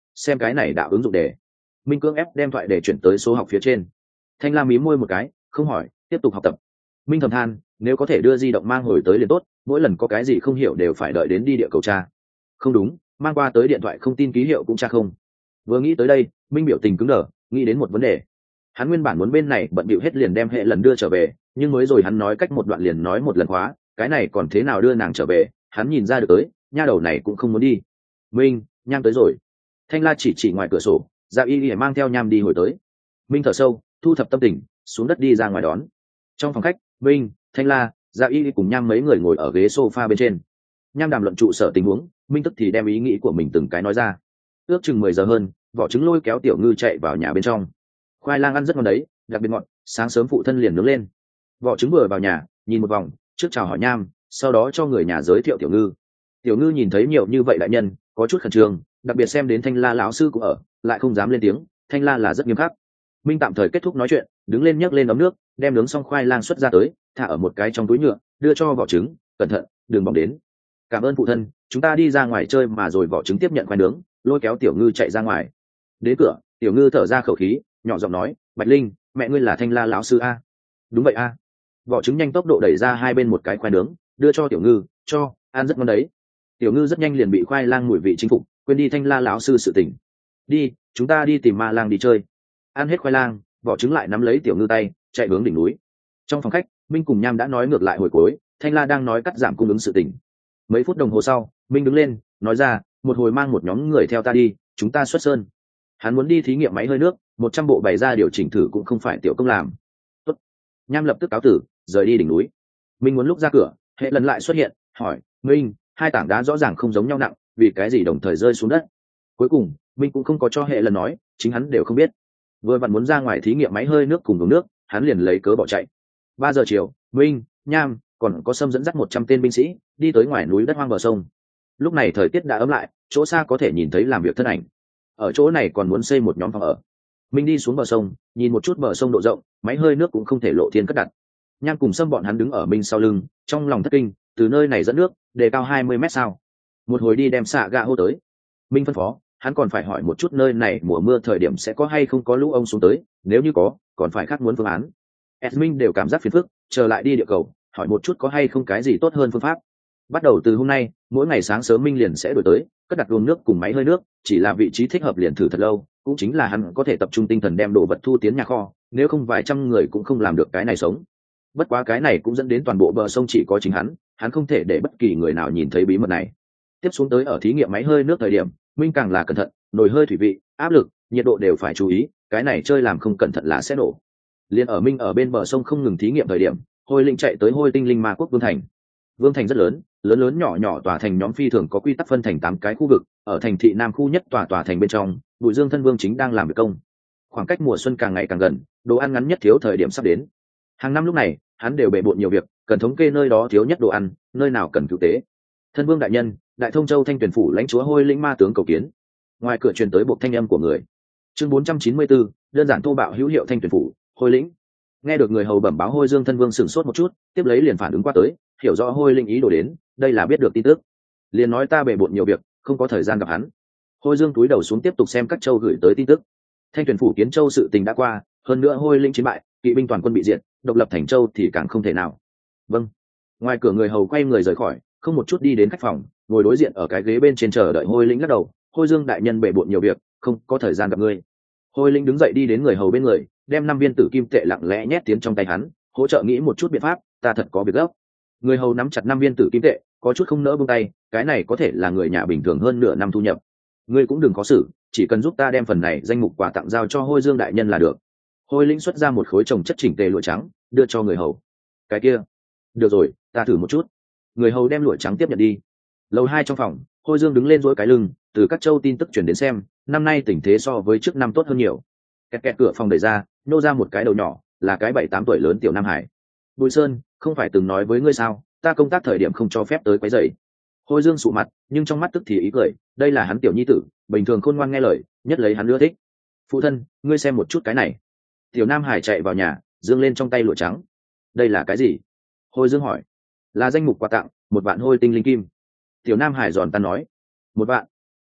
xem cái này đạo ứng dụng đề. Minh cưỡng ép đem thoại để chuyển tới số học phía trên. Thanh La mí môi một cái, không hỏi, tiếp tục học tập. Minh thầm than, nếu có thể đưa di động mang hồi tới liền tốt, mỗi lần có cái gì không hiểu đều phải đợi đến đi địa cầu tra. Không đúng, mang qua tới điện thoại không tin ký hiệu cũng tra không. Vừa nghĩ tới đây, Minh biểu tình cứng đờ, nghĩ đến một vấn đề. Hắn nguyên bản muốn bên này bận bịu hết liền đem hệ lần đưa trở về, nhưng mới rồi hắn nói cách một đoạn liền nói một lần khóa, cái này còn thế nào đưa nàng trở về, hắn nhìn ra được tới, nha đầu này cũng không muốn đi. Minh, Nham tới rồi. Thanh La chỉ ngoài cửa sổ, Dạ Y mang theo Nham đi hồi tới. Minh thở sâu, thu thập tâm tình, xuống đất đi ra ngoài đón. Trong phòng khách, Minh, Thanh La, Dạ Y cùng Nham mấy người ngồi ở ghế sofa bên trên. Nham đàm luận trụ sở tình huống, Minh tức thì đem ý nghĩ của mình từng cái nói ra. Ước chừng 10 giờ hơn, Vỏ Trứng lôi kéo Tiểu Ngư chạy vào nhà bên trong. Khoai lang ăn rất ngon đấy, đặc biệt ngọt, sáng sớm phụ thân liền nướng lên. Vỏ Trứng vừa vào nhà, nhìn một vòng, trước chào hỏi Nham, sau đó cho người nhà giới thiệu Tiểu Ngư. Tiểu Ngư nhìn thấy nhiều như vậy đại nhân, có chút khẩn trương, đặc biệt xem đến Thanh La lão sư cũng ở, lại không dám lên tiếng. Thanh La là rất nghiêm khắc. Minh tạm thời kết thúc nói chuyện, đứng lên nhấc lên ấm nước, đem nướng xong khoai lang xuất ra tới, thả ở một cái trong túi nhựa, đưa cho Vỏ Trứng, cẩn thận, đừng bỏng đến. Cảm ơn phụ thân, chúng ta đi ra ngoài chơi mà rồi. Vỏ Trứng tiếp nhận khoai nướng, lôi kéo Tiểu Ngư chạy ra ngoài. Đến cửa, Tiểu Ngư thở ra khẩu khí, nhỏ giọng nói, Bạch Linh, mẹ ngươi là Thanh La lão sư a? Đúng vậy a. Vỏ Trứng nhanh tốc độ đẩy ra hai bên một cái khoai nướng, đưa cho Tiểu Ngư, cho, ăn rất ngon đấy. Tiểu Ngư rất nhanh liền bị khoai lang mùi vị chinh phục, quên đi Thanh La lão sư sự tình. Đi, chúng ta đi tìm ma lang đi chơi. Ăn hết khoai lang, Vỏ Trứng lại nắm lấy Tiểu Ngư tay, chạy hướng đỉnh núi. Trong phòng khách, Minh cùng Nham đã nói ngược lại hồi cuối, Thanh La đang nói cắt giảm cung ứng sự tình. Mấy phút đồng hồ sau, Minh đứng lên, nói ra, một hồi mang một nhóm người theo ta đi, chúng ta xuất sơn. Hắn muốn đi thí nghiệm máy hơi nước, 100 bộ bày ra điều chỉnh thử cũng không phải tiểu công làm. Tốt. Nham lập tức cáo tử, rời đi đỉnh núi. Minh muốn lúc ra cửa, hệ lần lại xuất hiện, hỏi, Minh, hai tảng đá rõ ràng không giống nhau nặng, vì cái gì đồng thời rơi xuống đất? Cuối cùng, Minh cũng không có cho hệ lần nói, chính hắn đều không biết. Vừa vặn muốn ra ngoài thí nghiệm máy hơi nước cùng uống nước, hắn liền lấy cớ bỏ chạy. 3 giờ chiều, Minh, Nham, còn có Sâm dẫn dắt 100 tên binh sĩ đi tới ngoài núi đất hoang bờ sông. Lúc này thời tiết đã ấm lại, chỗ xa có thể nhìn thấy làm việc thân ảnh. Ở chỗ này còn muốn xây một nhóm phòng ở. Minh đi xuống bờ sông, nhìn một chút bờ sông độ rộng, máy hơi nước cũng không thể lộ thiên cất đặt. Nham cùng Sâm bọn hắn đứng ở Minh sau lưng, trong lòng thất kinh, từ nơi này dẫn nước, đề cao 20 mét sao? Một hồi đi đem xạ gà hô tới. Minh phân phó, hắn còn phải hỏi một chút nơi này mùa mưa thời điểm sẽ có hay không có lũ ông xuống tới, nếu như có, còn phải khác muốn phương án. Minh đều cảm giác phiền phức, chờ lại đi địa cầu, hỏi một chút có hay không cái gì tốt hơn phương pháp. Bắt đầu từ hôm nay, mỗi ngày sáng sớm Minh liền sẽ đổi tới, cất đặt uống nước cùng máy hơi nước, chỉ là vị trí thích hợp liền thử thật lâu, cũng chính là hắn có thể tập trung tinh thần đem đồ vật thu tiến nhà kho, nếu không vài trăm người cũng không làm được cái này sống. Bất quá cái này cũng dẫn đến toàn bộ bờ sông chỉ có chính hắn không thể để bất kỳ người nào nhìn thấy bí mật này. Tiếp xuống tới ở thí nghiệm máy hơi nước thời điểm, Minh càng là cẩn thận, nồi hơi thủy vị, áp lực, nhiệt độ đều phải chú ý, cái này chơi làm không cẩn thận là sẽ nổ. Liên ở Minh ở bên bờ sông không ngừng thí nghiệm thời điểm, Hôi Linh chạy tới Hôi Tinh Linh Ma Quốc Vương Thành. Vương Thành rất lớn, lớn nhỏ nhỏ tòa thành nhóm phi thường có quy tắc phân thành 8 cái khu vực, ở thành thị Nam khu nhất tòa thành bên trong, Bùi Dương thân vương chính đang làm việc công. Khoảng cách mùa xuân càng ngày càng gần, đồ ăn ngắn nhất thiếu thời điểm sắp đến. Hàng năm lúc này, hắn đều bề bộn nhiều việc, cần thống kê nơi đó thiếu nhất đồ ăn, nơi nào cần cứu tế. Thân vương đại nhân, Đại Thông Châu Thanh Tuyển phủ lãnh chúa Hôi Linh Ma tướng cầu kiến. Ngoài cửa truyền tới buộc thanh âm của người. Chương 494, đơn giản thô bạo hữu hiệu Thanh Tuyển phủ, Hôi Lĩnh. Nghe được người hầu bẩm báo Hôi Dương thân vương sửng sốt một chút, tiếp lấy liền phản ứng qua tới, hiểu rõ Hôi Linh ý đồ đến, đây là biết được tin tức. Liền nói ta bề bộn nhiều việc, không có thời gian gặp hắn. Hôi Dương túi đầu xuống tiếp tục xem các châu gửi tới tin tức. Thanh Tuyển phủ Kiến Châu sự tình đã qua, hơn nữa Hôi Linh chiến bại, kỵ binh toàn quân bị diệt, độc lập Thành Châu thì càng không thể nào. Vâng. Ngoài cửa người hầu quay người rời khỏi, không một chút đi đến khách phòng, ngồi đối diện ở cái ghế bên trên chờ đợi Hôi Linh lắc đầu, Hôi Dương đại nhân bề bộn nhiều việc, không có thời gian gặp ngươi. Hôi Linh đứng dậy đi đến người hầu bên người, đem 5 viên tử kim tệ lặng lẽ nhét tiến trong tay hắn, hỗ trợ nghĩ một chút biện pháp, ta thật có việc gấp. Người hầu nắm chặt 5 viên tử kim tệ, có chút không nỡ buông tay, cái này có thể là người nhà bình thường hơn nửa năm thu nhập. Ngươi cũng đừng có xử, chỉ cần giúp ta đem phần này danh mục quà tặng giao cho Hôi Dương đại nhân là được. Hôi Linh xuất ra một khối chồng chất chỉnh tề lụa trắng, đưa cho người hầu. Cái kia, được rồi, ta thử một chút. Người hầu đem lụa trắng tiếp nhận đi. Lầu 2 trong phòng, Hôi Dương đứng lên duỗi cái lưng, từ các châu tin tức truyền đến xem, năm nay tình thế so với trước năm tốt hơn nhiều. Kẹt kẹt cửa phòng đẩy ra, nô ra một cái đầu nhỏ, là cái 7-8 tuổi lớn tiểu Nam Hải. Bùi Sơn, không phải từng nói với ngươi sao, ta công tác thời điểm không cho phép tới quấy rầy. Hôi Dương sụ mặt, nhưng trong mắt tức thì ý cười, đây là hắn tiểu nhi tử, bình thường khôn ngoan nghe lời, nhất lấy hắn ưa thích. Phụ thân, ngươi xem một chút cái này. Tiểu Nam Hải chạy vào nhà, dương lên trong tay lụa trắng. Đây là cái gì? Hôi Dương hỏi. Là danh mục quà tặng, 1 vạn hôi tinh linh kim. Tiểu Nam Hải giòn tan nói. 1 vạn.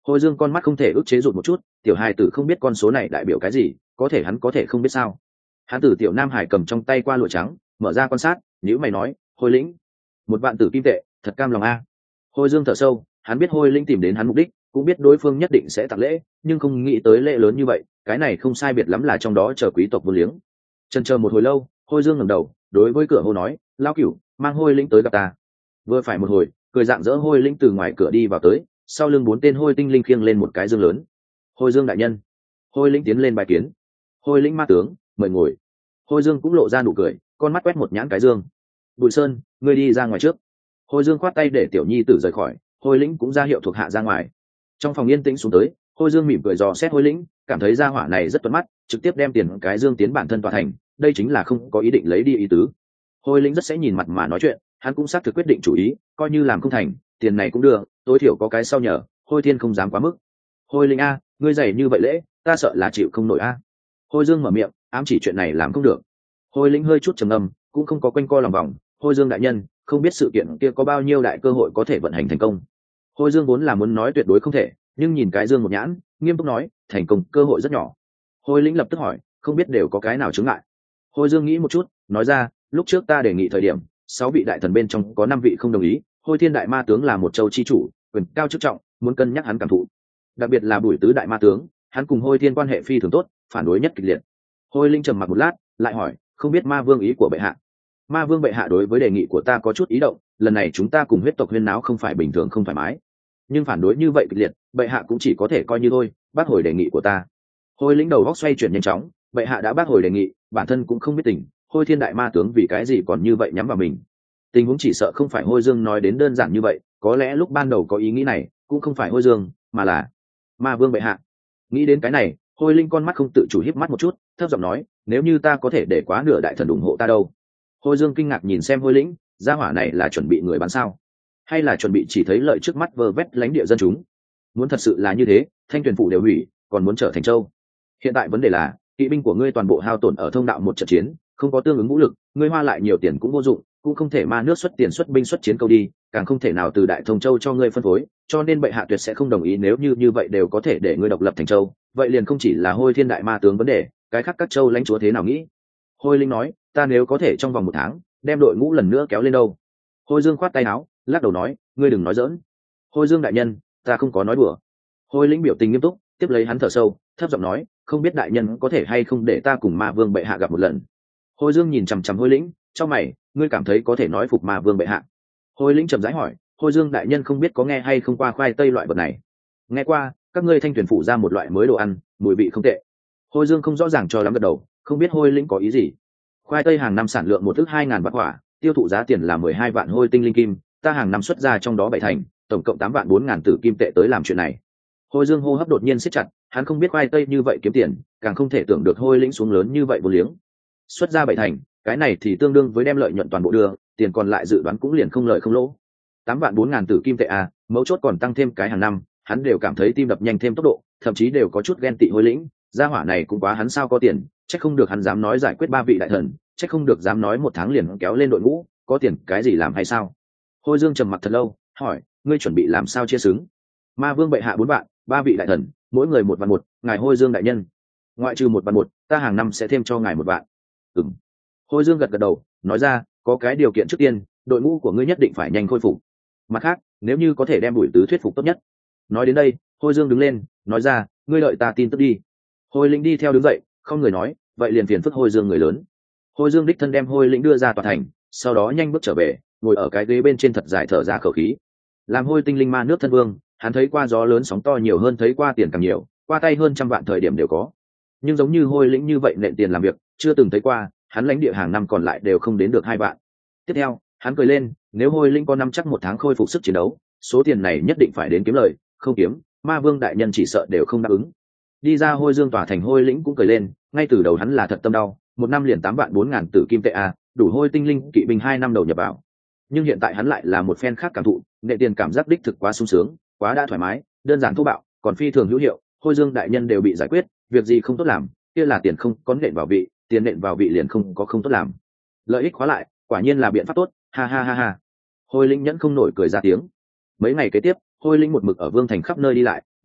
Hôi Dương con mắt không thể ức chế rụt một chút, tiểu hài tử không biết con số này đại biểu cái gì, có thể hắn có thể không biết sao? Hắn tử tiểu nam hải cầm trong tay qua lụa trắng, mở ra quan sát, nhíu mày nói, Hôi lĩnh, 1 vạn tử kim tệ, thật cam lòng a. Hôi Dương thở sâu, hắn biết Hôi lĩnh tìm đến hắn mục đích, cũng biết đối phương nhất định sẽ tặng lễ, nhưng không nghĩ tới lễ lớn như vậy, cái này không sai biệt lắm là trong đó chờ quý tộc vô liếng. Chần chờ một hồi lâu, Hôi Dương ngẩng đầu, đối với cửa hô nói, lao cửu, mang Hôi lĩnh tới gặp ta. Vừa phải một hồi, cười dạng dỡ Hôi lĩnh từ ngoài cửa đi vào tới, sau lưng 4 tên hôi tinh linh khiêng lên một cái dương lớn. Hôi Dương đại nhân. Hôi lĩnh tiến lên bài kiến. Hôi lĩnh ma tướng, mời ngồi. Hôi Dương cũng lộ ra nụ cười, con mắt quét một nhãn cái dương. Bùi Sơn, ngươi đi ra ngoài trước. Hôi Dương khoát tay để tiểu nhi tử rời khỏi, Hôi lĩnh cũng ra hiệu thuộc hạ ra ngoài. Trong phòng yên tĩnh xuống tới, Hôi Dương mỉm cười dò xét Hôi lĩnh, cảm thấy gia hỏa này rất tuấn mắt, trực tiếp đem tiền cái dương tiến bản thân tòa thành, đây chính là không có ý định lấy đi ý tứ. Hôi lĩnh rất sẽ nhìn mặt mà nói chuyện, hắn cũng xác thực quyết định chủ ý, coi như làm không thành, tiền này cũng được, tối thiểu có cái sau nhờ. Hôi Thiên không dám quá mức. Hôi lĩnh a, ngươi dày như vậy lễ, ta sợ là chịu không nổi a. Hôi Dương mở miệng, ám chỉ chuyện này làm không được. Hôi lĩnh hơi chút trầm ngâm, cũng không có quanh co lòng vòng. Hôi Dương đại nhân, không biết sự kiện kia có bao nhiêu đại cơ hội có thể vận hành thành công. Hôi Dương vốn là muốn nói tuyệt đối không thể, nhưng nhìn cái dương một nhãn, nghiêm túc nói, thành công cơ hội rất nhỏ. Hôi lĩnh lập tức hỏi, không biết đều có cái nào chứng ngại. Hôi Dương nghĩ một chút, nói ra, lúc trước ta đề nghị thời điểm, 6 vị đại thần bên trong có 5 vị không đồng ý. Hôi Thiên đại ma tướng là một châu chi chủ, quyền cao chức trọng, muốn cân nhắc hắn cảm thụ. Đặc biệt là Bùi Tứ đại ma tướng, hắn cùng Hôi Thiên quan hệ phi thường tốt, phản đối nhất kịch liệt. Hôi Linh trầm mặc một lát, lại hỏi, không biết ma vương ý của bệ hạ. Ma vương bệ hạ đối với đề nghị của ta có chút ý động, lần này chúng ta cùng huyết tộc huyên náo không phải bình thường không thoải mái, nhưng phản đối như vậy kịch liệt, bệ hạ cũng chỉ có thể coi như thôi, bác hồi đề nghị của ta. Hôi Linh đầu góc xoay chuyển nhanh chóng, bệ hạ đã bác hồi đề nghị, bản thân cũng không biết tình, Hôi Thiên đại ma tướng vì cái gì còn như vậy nhắm vào mình. Tình huống chỉ sợ không phải Hôi Dương nói đến đơn giản như vậy, có lẽ lúc ban đầu có ý nghĩ này cũng không phải Hôi Dương, mà là ma vương bệ hạ. Nghĩ đến cái này, Hôi Linh con mắt không tự chủ híp mắt một chút, thấp giọng nói, nếu như ta có thể để quá nửa đại thần ủng hộ ta đâu. Hôi Dương kinh ngạc nhìn xem Hôi Lĩnh, gia hỏa này là chuẩn bị người bán sao, hay là chuẩn bị chỉ thấy lợi trước mắt vơ vét lãnh địa dân chúng? Muốn thật sự là như thế, Thanh Tuyền phủ đều hủy, còn muốn trở thành châu. Hiện tại vấn đề là, kỵ binh của ngươi toàn bộ hao tổn ở thông đạo một trận chiến, không có tương ứng vũ lực, ngươi hoa lại nhiều tiền cũng vô dụng, cũng không thể ma nước xuất tiền xuất binh xuất chiến câu đi, càng không thể nào từ đại thông châu cho ngươi phân phối, cho nên bệ hạ tuyệt sẽ không đồng ý. Nếu như vậy đều có thể để ngươi độc lập thành châu, vậy liền không chỉ là Hôi Thiên đại ma tướng vấn đề, cái khác các châu lãnh chúa thế nào nghĩ? Hôi Linh nói, ta nếu có thể trong vòng 1 tháng đem đội ngũ lần nữa kéo lên đâu. Hôi Dương khoát tay áo, lắc đầu nói, ngươi đừng nói dỡn. Hôi Dương đại nhân, ta không có nói đùa. Hôi Linh biểu tình nghiêm túc, tiếp lấy hắn thở sâu, thấp giọng nói, không biết đại nhân có thể hay không để ta cùng ma vương bệ hạ gặp một lần. Hôi Dương nhìn chằm chằm Hôi Lĩnh, trong mày, ngươi cảm thấy có thể nói phục ma vương bệ hạ? Hôi Lĩnh chậm rãi hỏi, Hôi Dương đại nhân không biết có nghe hay không qua khoai tây loại vật này? Nghe qua, các ngươi Thanh Tuyền phủ ra một loại mới đồ ăn, mùi vị không tệ. Hôi Dương không rõ ràng cho lắm gật đầu, không biết Hôi Lĩnh có ý gì. Khoai tây hàng năm sản lượng 1,2 vạn quả, tiêu thụ giá tiền là 12 vạn hôi tinh linh kim, ta hàng năm xuất ra trong đó 7 thành, tổng cộng 8 vạn 4 ngàn tử kim tệ tới làm chuyện này. Hôi Dương hô hấp đột nhiên siết chặt, hắn không biết khoai tây như vậy kiếm tiền, càng không thể tưởng được Hôi Lĩnh xuống lớn như vậy vô liếng. Xuất ra 7 thành, cái này thì tương đương với đem lợi nhuận toàn bộ đưa, tiền còn lại dự đoán cũng liền không lợi không lỗ. 8 vạn 4 ngàn tử kim tệ à, mấu chốt còn tăng thêm cái hàng năm, hắn đều cảm thấy tim đập nhanh thêm tốc độ, thậm chí đều có chút ghen tị Hôi Lĩnh, gia hỏa này cũng quá hắn sao có tiền, chắc không được hắn dám nói giải quyết 3 vị đại thần, chắc không được dám nói 1 tháng liền kéo lên đội ngũ, có tiền cái gì làm hay sao? Hôi Dương trầm mặc thật lâu, hỏi, ngươi chuẩn bị làm sao chia xứng? Ma vương bệ hạ 4 vạn, 3 vị đại thần, mỗi người 1 vạn 1, ngài Hôi Dương đại nhân. Ngoại trừ 1 vạn 1, ta hàng năm sẽ thêm cho ngài 1 vạn. Ừm. Hôi Dương gật gật đầu, nói ra, có cái điều kiện trước tiên, đội ngũ của ngươi nhất định phải nhanh khôi phục. Mặt khác, nếu như có thể đem Bùi Tứ thuyết phục tốt nhất. Nói đến đây, Hôi Dương đứng lên, nói ra, ngươi đợi ta tin tức đi. Hôi Lĩnh đi theo đứng dậy, không người nói, vậy liền phiền phức Hôi Dương người lớn. Hôi Dương đích thân đem Hôi Lĩnh đưa ra tòa thành, sau đó nhanh bước trở về, ngồi ở cái ghế bên trên thật dài thở ra khẩu khí. Làm Hôi tinh linh ma nước thân vương, hắn thấy qua gió lớn sóng to nhiều hơn thấy qua tiền càng nhiều, qua tay hơn 100 vạn thời điểm đều có. Nhưng giống như Hôi Lĩnh như vậy nện tiền làm việc, chưa từng thấy qua, hắn lãnh địa hàng năm còn lại đều không đến được 2 vạn. Tiếp theo, hắn cười lên, nếu Hôi Lĩnh có năm chắc 1 tháng khôi phục sức chiến đấu, số tiền này nhất định phải đến kiếm lời, không kiếm, ma vương đại nhân chỉ sợ đều không đáp ứng. Đi ra Hôi Dương tỏa thành, Hôi Lĩnh cũng cười lên, ngay từ đầu hắn là thật tâm đau, 1 năm liền 8 vạn 4 ngàn tử kim tệ a, đủ Hôi tinh linh kỵ binh 2 năm đầu nhập vào. Nhưng hiện tại hắn lại là một phen khác cảm thụ, nệ tiền cảm giác đích thực quá sung sướng, quá đã thoải mái, đơn giản thô bạo, còn phi thường hữu hiệu. Hôi Dương đại nhân đều bị giải quyết, việc gì không tốt làm, kia là tiền không có nện vào vị, tiền nện vào vị liền không có không tốt làm. Lợi ích khóa lại, quả nhiên là biện pháp tốt, ha ha ha ha. Hôi Lĩnh nhẫn không nổi cười ra tiếng. Mấy ngày kế tiếp, Hôi Lĩnh một mực ở Vương thành khắp nơi đi lại,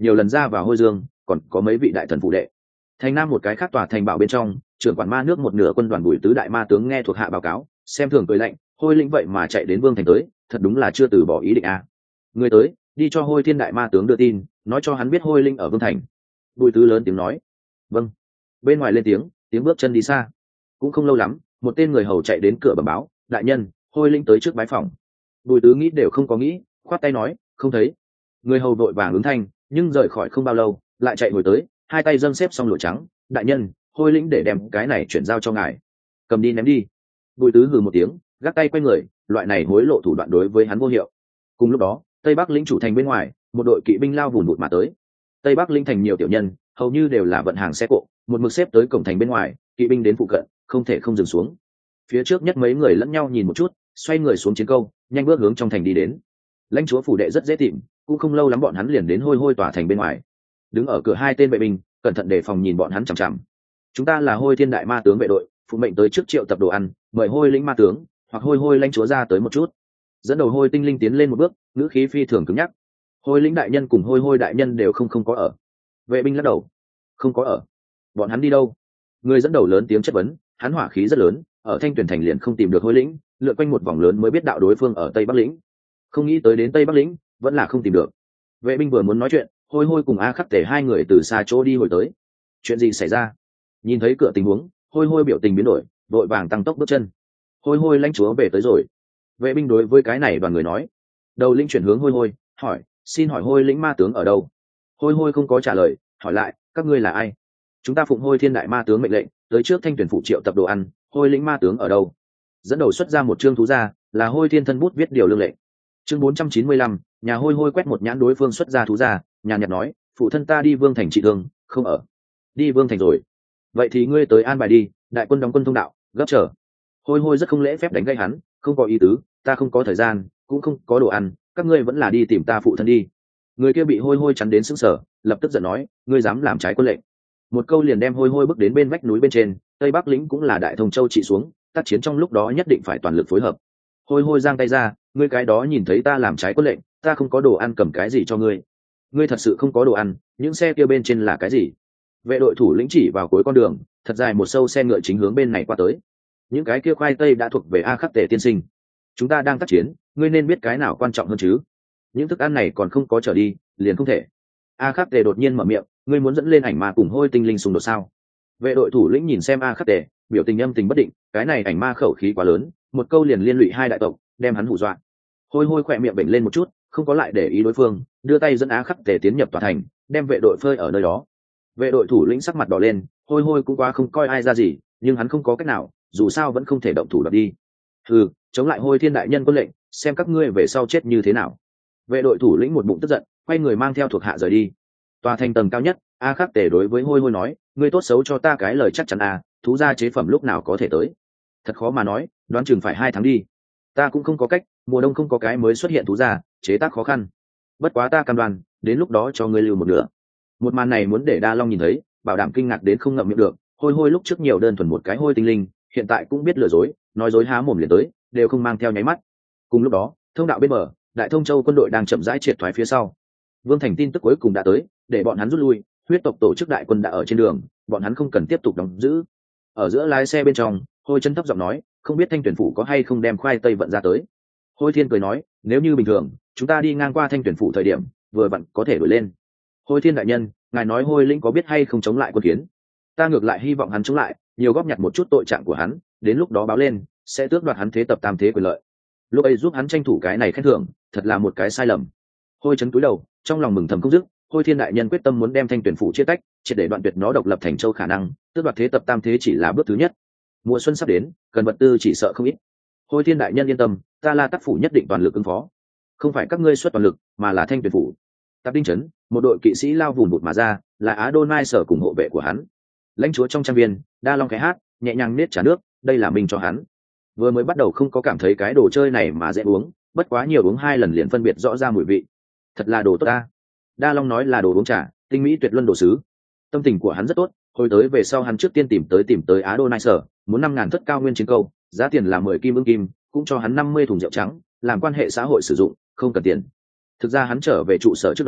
nhiều lần ra vào hôi dương, còn có mấy vị đại thần phụ đệ. Thành nam một cái khác tòa thành bảo bên trong, trưởng quản ma nước một nửa quân đoàn Bùi tứ đại ma tướng nghe thuộc hạ báo cáo, xem thường cười lạnh, hôi lĩnh vậy mà chạy đến vương thành tới, thật đúng là chưa từ bỏ ý định a. Người tới, đi cho hôi thiên đại ma tướng đưa tin, nói cho hắn biết hôi linh ở vương thành. Bùi tứ lớn tiếng nói. Vâng. Bên ngoài lên tiếng bước chân đi xa. Cũng không lâu lắm, một tên người hầu chạy đến cửa bẩm báo, đại nhân, hôi linh tới trước bái phòng. Bùi tứ nghĩ đều không có nghĩ, khoát tay nói, không thấy. Người hầu vội vàng ứng thanh, nhưng rời khỏi không bao lâu, lại chạy hồi tới, hai tay dâng xếp xong lụa trắng, đại nhân, hôi lĩnh để đem cái này chuyển giao cho ngài, cầm đi ném đi. Bùi tứ hừ một tiếng, gác tay quay người, loại này hối lộ thủ đoạn đối với hắn vô hiệu. Cùng lúc đó, tây bắc lĩnh chủ thành bên ngoài, một đội kỵ binh lao vùn vụt mà tới. Tây bắc lĩnh thành nhiều tiểu nhân, hầu như đều là vận hàng xe cộ, một mực xếp tới cổng thành bên ngoài, kỵ binh đến phụ cận, không thể không dừng xuống. Phía trước nhất mấy người lẫn nhau nhìn một chút, xoay người xuống chiến câu, nhanh bước hướng trong thành đi đến. Lãnh chúa phủ đệ rất dễ tìm, cũng không lâu lắm bọn hắn liền đến hôi tỏa thành bên ngoài. Đứng ở cửa hai tên vệ binh, cẩn thận đề phòng nhìn bọn hắn chằm chằm. Chúng ta là hôi thiên đại ma tướng vệ đội, phụ mệnh tới trước triệu tập đồ ăn, mời hôi lĩnh ma tướng hoặc hôi lãnh chúa ra tới một chút. Dẫn đầu hôi tinh linh tiến lên một bước, ngữ khí phi thường cứng nhắc. Hôi lĩnh đại nhân cùng hôi đại nhân đều không có ở. Vệ binh lắc đầu, không có ở. Bọn hắn đi đâu? Người dẫn đầu lớn tiếng chất vấn, hắn hỏa khí rất lớn, ở Thanh Tuyển thành liền không tìm được hôi lĩnh, lượn quanh một vòng lớn mới biết đạo đối phương ở Tây Bắc lĩnh. Không nghĩ tới đến Tây Bắc lĩnh, vẫn là không tìm được. Vệ binh vừa muốn nói chuyện, hôi cùng A Khắc Tể hai người từ xa chỗ đi hồi tới. Chuyện gì xảy ra? Nhìn thấy cửa tình huống, hôi biểu tình biến đổi, vội vàng tăng tốc bước chân. Hôi lãnh chúa về tới rồi. Vệ binh đối với cái này đoàn người nói. Đầu lĩnh chuyển hướng hôi, hỏi, xin hỏi hôi lĩnh ma tướng ở đâu? Hôi không có trả lời, hỏi lại, các ngươi là ai? Chúng ta phụng hôi thiên đại ma tướng mệnh lệnh, tới trước Thanh Tuyển phủ triệu tập đồ ăn, hôi lĩnh ma tướng ở đâu? Dẫn đầu xuất ra một chương thú ra, là hôi thiên thân bút viết điều lương lệnh. Chương 495, nhà hôi quét một nhãn đối phương xuất ra thú ra, nhàn nhạt nói, phụ thân ta đi vương thành trị thương, không ở. Đi vương thành rồi. Vậy thì ngươi tới an bài đi, đại quân đóng quân thông đạo, gấp trở. Hôi rất không lễ phép đánh gây hắn, không có ý tứ, ta không có thời gian, cũng không có đồ ăn, các ngươi vẫn là đi tìm ta phụ thân đi. Người kia bị hôi chắn đến sững sờ, lập tức giận nói, ngươi dám làm trái quân lệnh. Một câu liền đem hôi bước đến bên vách núi bên trên, Tây Bắc lĩnh cũng là đại thông châu trị xuống, tác chiến trong lúc đó nhất định phải toàn lực phối hợp. Hôi giang tay ra, ngươi cái đó nhìn thấy ta làm trái quân lệnh, ta không có đồ ăn cầm cái gì cho ngươi. Ngươi thật sự không có đồ ăn, những xe kia bên trên là cái gì? Vệ đội thủ lĩnh chỉ vào cuối con đường, thật dài một sâu xe ngựa chính hướng bên này qua tới. Những cái kia khoai tây đã thuộc về A Khắc Tể tiên sinh. Chúng ta đang tác chiến, ngươi nên biết cái nào quan trọng hơn chứ? Những thức ăn này còn không có trở đi, liền không thể. A Khắc Tể đột nhiên mở miệng, ngươi muốn dẫn lên ảnh ma cùng hôi tinh linh xung đột sao? Vệ đội thủ lĩnh nhìn xem A Khắc Tể, biểu tình âm tình bất định, cái này ảnh ma khẩu khí quá lớn, một câu liền liên lụy hai đại tộc, đem hắn hù dọa. Hôi khỏe miệng bệnh lên một chút, không có lại để ý đối phương, đưa tay dẫn A Khắc Tể tiến nhập tòa thành, đem vệ đội phơi ở nơi đó. Vệ đội thủ lĩnh sắc mặt đỏ lên, hôi cũng quá không coi ai ra gì, nhưng hắn không có cách nào, dù sao vẫn không thể động thủ đoạt đi. Chống lại hôi thiên đại nhân quân lệnh, xem các ngươi về sau chết như thế nào. Vệ đội thủ lĩnh một bụng tức giận, quay người mang theo thuộc hạ rời đi. Tòa thành tầng cao nhất, A Khắc Tể đối với hôi nói, ngươi tốt xấu cho ta cái lời chắc chắn à, thú gia chế phẩm lúc nào có thể tới? Thật khó mà nói, đoán chừng phải 2 tháng đi. Ta cũng không có cách, mùa đông không có cái mới xuất hiện thú gia, chế tác khó khăn. Bất quá ta cam đoan, đến lúc đó cho ngươi lưu một nửa. Một màn này muốn để Đa Long nhìn thấy, bảo đảm kinh ngạc đến không ngậm miệng được. Hôi lúc trước nhiều đơn thuần một cái hôi tinh linh, hiện tại cũng biết lừa dối, nói dối há mồm liền tới, đều không mang theo nháy mắt. Cùng lúc đó, thông đạo bên bờ, Đại Thông Châu quân đội đang chậm rãi triệt thoái phía sau. Vương Thành tin tức cuối cùng đã tới, để bọn hắn rút lui, huyết tộc tổ chức đại quân đã ở trên đường, bọn hắn không cần tiếp tục đóng giữ. Ở giữa lái xe bên trong, Hôi chân thấp giọng nói, không biết Thanh Tuyển phủ có hay không đem khoai tây vận ra tới. Hôi Thiên cười nói, nếu như bình thường, chúng ta đi ngang qua Thanh Tuyển phủ thời điểm, vừa vặn có thể đổi lên. Hôi Thiên đại nhân, ngài nói Hôi lĩnh có biết hay không chống lại quân kiến? Ta ngược lại hy vọng hắn chống lại, nhiều góp nhặt một chút tội trạng của hắn, đến lúc đó báo lên, sẽ tước đoạt hắn thế tập tam thế quyền lợi. Lúc ấy giúp hắn tranh thủ cái này khen thưởng, thật là một cái sai lầm. Hôi chấn cúi đầu, trong lòng mừng thầm không dứt. Hôi Thiên đại nhân quyết tâm muốn đem Thanh Tuyển phủ chia tách, triệt để đoạn tuyệt nó độc lập thành châu khả năng, tước đoạt thế tập tam thế chỉ là bước thứ nhất. Mùa xuân sắp đến, cần vật tư chỉ sợ không ít. Hôi Thiên đại nhân yên tâm, ta La Tắc phủ nhất định toàn lực ứng phó. Không phải các ngươi xuất toàn lực, mà là Thanh Tuyển phủ. Tạp Đinh trấn, một đội kỵ sĩ lao vùn vụt mà ra, là Adonai sở cùng hộ vệ của hắn. Lãnh chúa trong trang viên, Đa Long cái hát, nhẹ nhàng nết trà nước, đây là mình cho hắn. Vừa mới bắt đầu không có cảm thấy cái đồ chơi này mà dễ uống, bất quá nhiều uống 2 lần liền phân biệt rõ ra mùi vị. Thật là đồ tốt ta. Đa Long nói là đồ uống trà, tinh mỹ tuyệt luân đồ sứ. Tâm tình của hắn rất tốt, hồi tới về sau hắn trước tiên tìm tới Adonai sở, muốn 5.000 thất cao nguyên chiến câu, giá tiền là 10 kim ưng kim, cũng cho hắn 50 thùng rượu trắng, làm quan hệ xã hội sử dụng, không cần tiền. Thực ra hắn trở về trụ sở trước đó,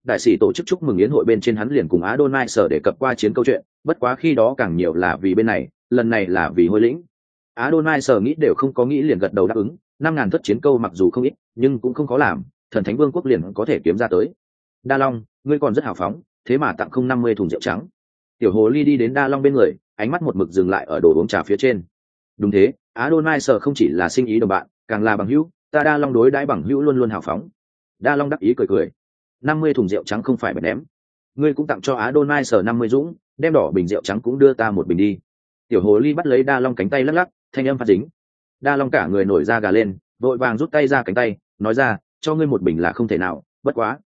đại sĩ tổ chức chúc mừng yến hội bên trên hắn liền cùng Adonai sở đề cập qua chiến câu chuyện, bất quá khi đó càng nhiều là vì bên này, lần này là vì hôi lĩnh. Adonai sở nghĩ đều không có nghĩ liền gật đầu đáp ứng, 5.000 thất chiến câu mặc dù không ít, nhưng cũng không khó làm, thần thánh vương quốc liền có thể kiếm ra tới. Đa Long, ngươi còn rất hào phóng, thế mà tặng không 50 thùng rượu trắng. Tiểu hồ ly đi đến Đa Long bên người, ánh mắt một mực dừng lại ở đồ uống trà phía trên. Đúng thế, Adonai sở không chỉ là sinh ý đồng bạn, càng là bằng hữu, ta Đa Long đối đãi bằng hữu luôn luôn hào phóng. Đa Long đắc ý cười cười. 50 thùng rượu trắng không phải bật ném, ngươi cũng tặng cho Adonai sở 50 dũng, đem đỏ bình rượu trắng cũng đưa ta một bình đi. Tiểu hồ ly bắt lấy Đa Long cánh tay lắc lắc, thanh âm phát dính. Đa Long cả người nổi da gà lên, vội vàng rút tay ra cánh tay, nói ra, cho ngươi một bình là không thể nào, bất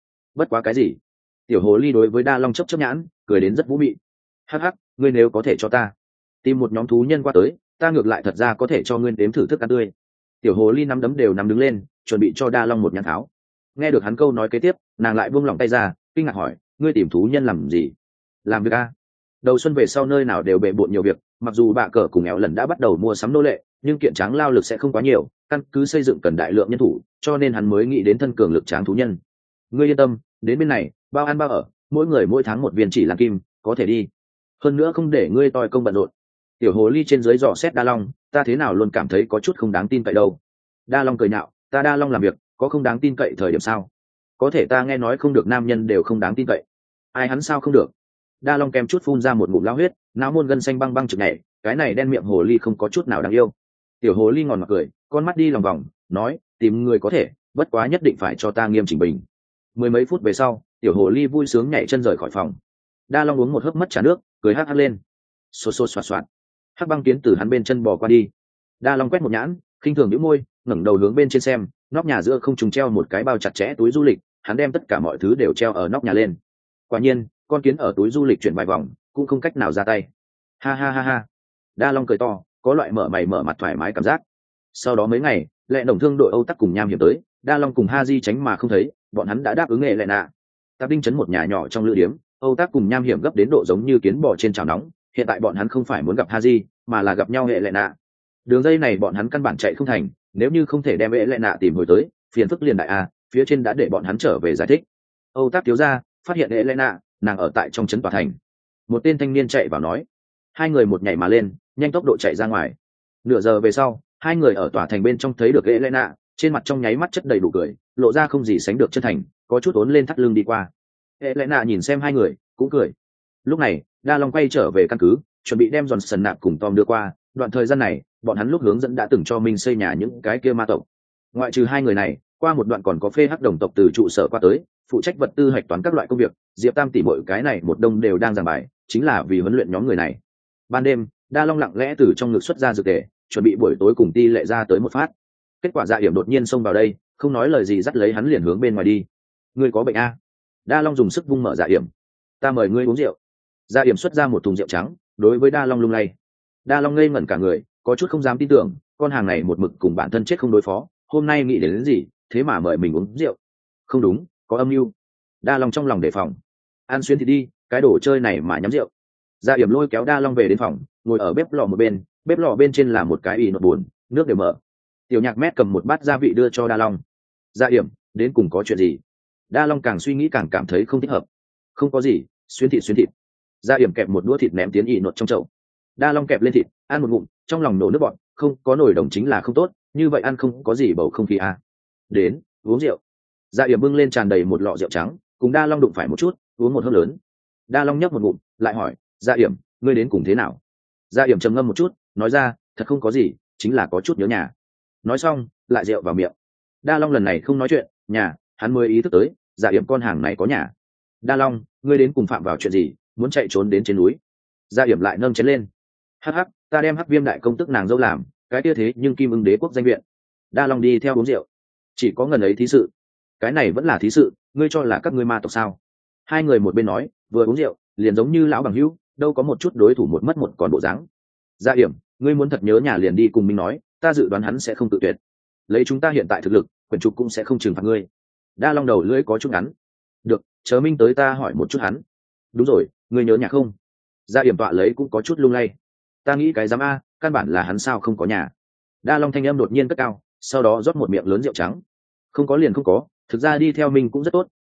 quá cái gì? Tiểu hồ ly đối với Đa Long chớp chớp nhãn, cười đến rất vũ mị. Hắc hắc, ngươi nếu có thể cho ta tìm một nhóm thú nhân qua tới, ta ngược lại thật ra có thể cho ngươi đếm thử thức ăn tươi. Tiểu hồ ly nắm đấm đều nắm đứng lên, chuẩn bị cho Đa Long một nhãn tháo. Nghe được hắn câu nói kế tiếp, nàng lại buông lỏng tay ra, kinh ngạc hỏi, ngươi tìm thú nhân làm gì? Làm việc a? Đầu xuân về sau nơi nào đều bề bộn nhiều việc, mặc dù bạ cờ cùng éo lần đã bắt đầu mua sắm nô lệ, nhưng kiện tráng lao lực sẽ không quá nhiều, căn cứ xây dựng cần đại lượng nhân thủ, cho nên hắn mới nghĩ đến thân cường lực tráng thú nhân. Ngươi yên tâm, đến bên này, bao ăn bao ở, mỗi người mỗi tháng một viên chỉ làm kim, có thể đi. Hơn nữa không để ngươi toi công bận rộn. Tiểu hồ ly trên dưới dò xét Đa Long, ta thế nào luôn cảm thấy có chút không đáng tin cậy đâu. Đa Long cười nhạo, ta Đa Long làm việc, có không đáng tin cậy thời điểm sao? Có thể ta nghe nói không được nam nhân đều không đáng tin cậy. Ai hắn sao không được? Đa Long kèm chút phun ra một ngụm lao huyết, não môn gân xanh băng băng trực nhảy, cái này đen miệng hồ ly không có chút nào đáng yêu. Tiểu hồ ly ngòn ngọt cười, con mắt đi lòng vòng, nói, tìm người có thể, bất quá nhất định phải cho ta nghiêm chỉnh bình. Mười mấy phút về sau, tiểu hồ ly vui sướng nhảy chân rời khỏi phòng. Đa Long uống một hớp mất trà nước, cười hắc hắc lên. Xô xô xoạt xoạt. Hắc băng kiến từ hắn bên chân bò qua đi. Đa Long quét một nhãn, khinh thường nhíu môi, ngẩng đầu hướng bên trên xem, nóc nhà giữa không trùng treo một cái bao chặt chẽ túi du lịch, hắn đem tất cả mọi thứ đều treo ở nóc nhà lên. Quả nhiên, con kiến ở túi du lịch chuyển vài vòng, cũng không cách nào ra tay. Ha ha ha ha. Đa Long cười to, có loại mở mày mở mặt thoải mái cảm giác. Sau đó mấy ngày, lệ đồng thương đội Âu Tắc cùng Nham Hiểm tới, Đa Long cùng Ha Di tránh mà không thấy, bọn hắn đã đáp ứng nghệ lệ nạ. Tạp Đinh trấn một nhà nhỏ trong lữ điếm, Âu Tắc cùng Nham Hiểm gấp đến độ giống như kiến bò trên chảo nóng, hiện tại bọn hắn không phải muốn gặp Ha Di, mà là gặp nhau nghệ lệ nạ. Đường dây này bọn hắn căn bản chạy không thành, nếu như không thể đem nghệ lệ nạ tìm hồi tới, phiền phức liền đại a, phía trên đã để bọn hắn trở về giải thích. Âu Tắc thiếu gia phát hiện nghệ lệ nạ, nàng ở tại trong trấn tòa thành. Một tên thanh niên chạy vào nói, hai người một nhảy mà lên, nhanh tốc độ chạy ra ngoài. Nửa giờ về sau, hai người ở tòa thành bên trong thấy được Elena, trên mặt trong nháy mắt chất đầy đủ cười, lộ ra không gì sánh được chân thành, có chút ốn lên thắt lưng đi qua. Elena nhìn xem hai người, cũng cười. Lúc này, Đa Long quay trở về căn cứ, chuẩn bị đem Johnson nạp cùng Tom đưa qua. Đoạn thời gian này, bọn hắn lúc hướng dẫn đã từng cho mình xây nhà những cái kia ma tộc. Ngoại trừ hai người này, qua một đoạn còn có phê hắc đồng tộc từ trụ sở qua tới, phụ trách vật tư hạch toán các loại công việc. Diệp Tam tỷ muội cái này một đông đều đang giảng bài, chính là vì huấn luyện nhóm người này. Ban đêm, Đa Long lặng lẽ từ trong ngực xuất ra dược tề, chuẩn bị buổi tối cùng Ti Lệ ra tới một phát. Kết quả Dạ Hiểm đột nhiên xông vào đây, không nói lời gì dắt lấy hắn liền hướng bên ngoài đi. Ngươi có bệnh a? Đa Long dùng sức vung mở Dạ Hiểm. Ta mời ngươi uống rượu. Dạ Hiểm xuất ra một thùng rượu trắng, đối với Đa Long lung lay. Đa Long ngây ngẩn cả người, có chút không dám tin tưởng, con hàng này một mực cùng bản thân chết không đối phó, hôm nay nghĩ đến gì, thế mà mời mình uống rượu. Không đúng, có âm mưu. Đa Long trong lòng đề phòng. Ăn xuyên thì đi, cái đồ chơi này mà nhắm rượu. Dạ Hiểm lôi kéo Đa Long về đến phòng, ngồi ở bếp lò một bên, bếp lò bên trên là một cái ỉ nột buồn, nước đều mở. Tiểu Nhạc Mét cầm một bát gia vị đưa cho Đa Long. Dạ Hiểm, đến cùng có chuyện gì? Đa Long càng suy nghĩ càng cảm thấy không thích hợp. Không có gì, xuyên thịt. Dạ Hiểm kẹp một đũa thịt ném tiến ỉ nột trong chậu. Đa Long kẹp lên thịt, ăn một ngụm, trong lòng nổ nước bọt, không có nổi đồng chính là không tốt, như vậy ăn không có gì bầu không khí à. Đến, uống rượu. Dạ Hiểm bưng lên tràn đầy một lọ rượu trắng, cùng Đa Long đụng phải một chút, uống một hớp lớn. Đa Long nhấp một ngụm, lại hỏi, Dạ Hiểm, ngươi đến cùng thế nào? Dạ Hiểm trầm ngâm một chút, nói ra, thật không có gì, chính là có chút nhớ nhà. Nói xong, lại rượu vào miệng. Đa Long lần này không nói chuyện, nhà, hắn mới ý thức tới, Dạ Hiểm con hàng này có nhà. Đa Long, ngươi đến cùng phạm vào chuyện gì, muốn chạy trốn đến trên núi? Dạ Hiểm lại nâng chén lên. Hắc hắc, ta đem Hắc Viêm đại công tức nàng dâu làm, cái kia thế nhưng Kim Ưng đế quốc danh viện. Đa Long đi theo uống rượu. Chỉ có ngần ấy thí sự. Cái này vẫn là thí sự, ngươi cho là các ngươi ma tộc sao? Hai người một bên nói, vừa uống rượu, liền giống như lão bằng hữu, đâu có một chút đối thủ một mất một còn bộ dáng. Dạ Hiểm, ngươi muốn thật nhớ nhà liền đi cùng mình nói, ta dự đoán hắn sẽ không tự tuyệt. Lấy chúng ta hiện tại thực lực, quyền trục cũng sẽ không trừng phạt ngươi. Đa Long đầu lưỡi có chút ngắn. Được, chờ Minh tới ta hỏi một chút hắn. Đúng rồi, ngươi nhớ nhà không? Dạ Hiểm tọa lấy cũng có chút lung lay. Ta nghĩ cái dám a, căn bản là hắn sao không có nhà. Đa Long thanh âm đột nhiên cất cao, sau đó rót một miệng lớn rượu trắng. Không có liền không có, thực ra đi theo mình cũng rất tốt,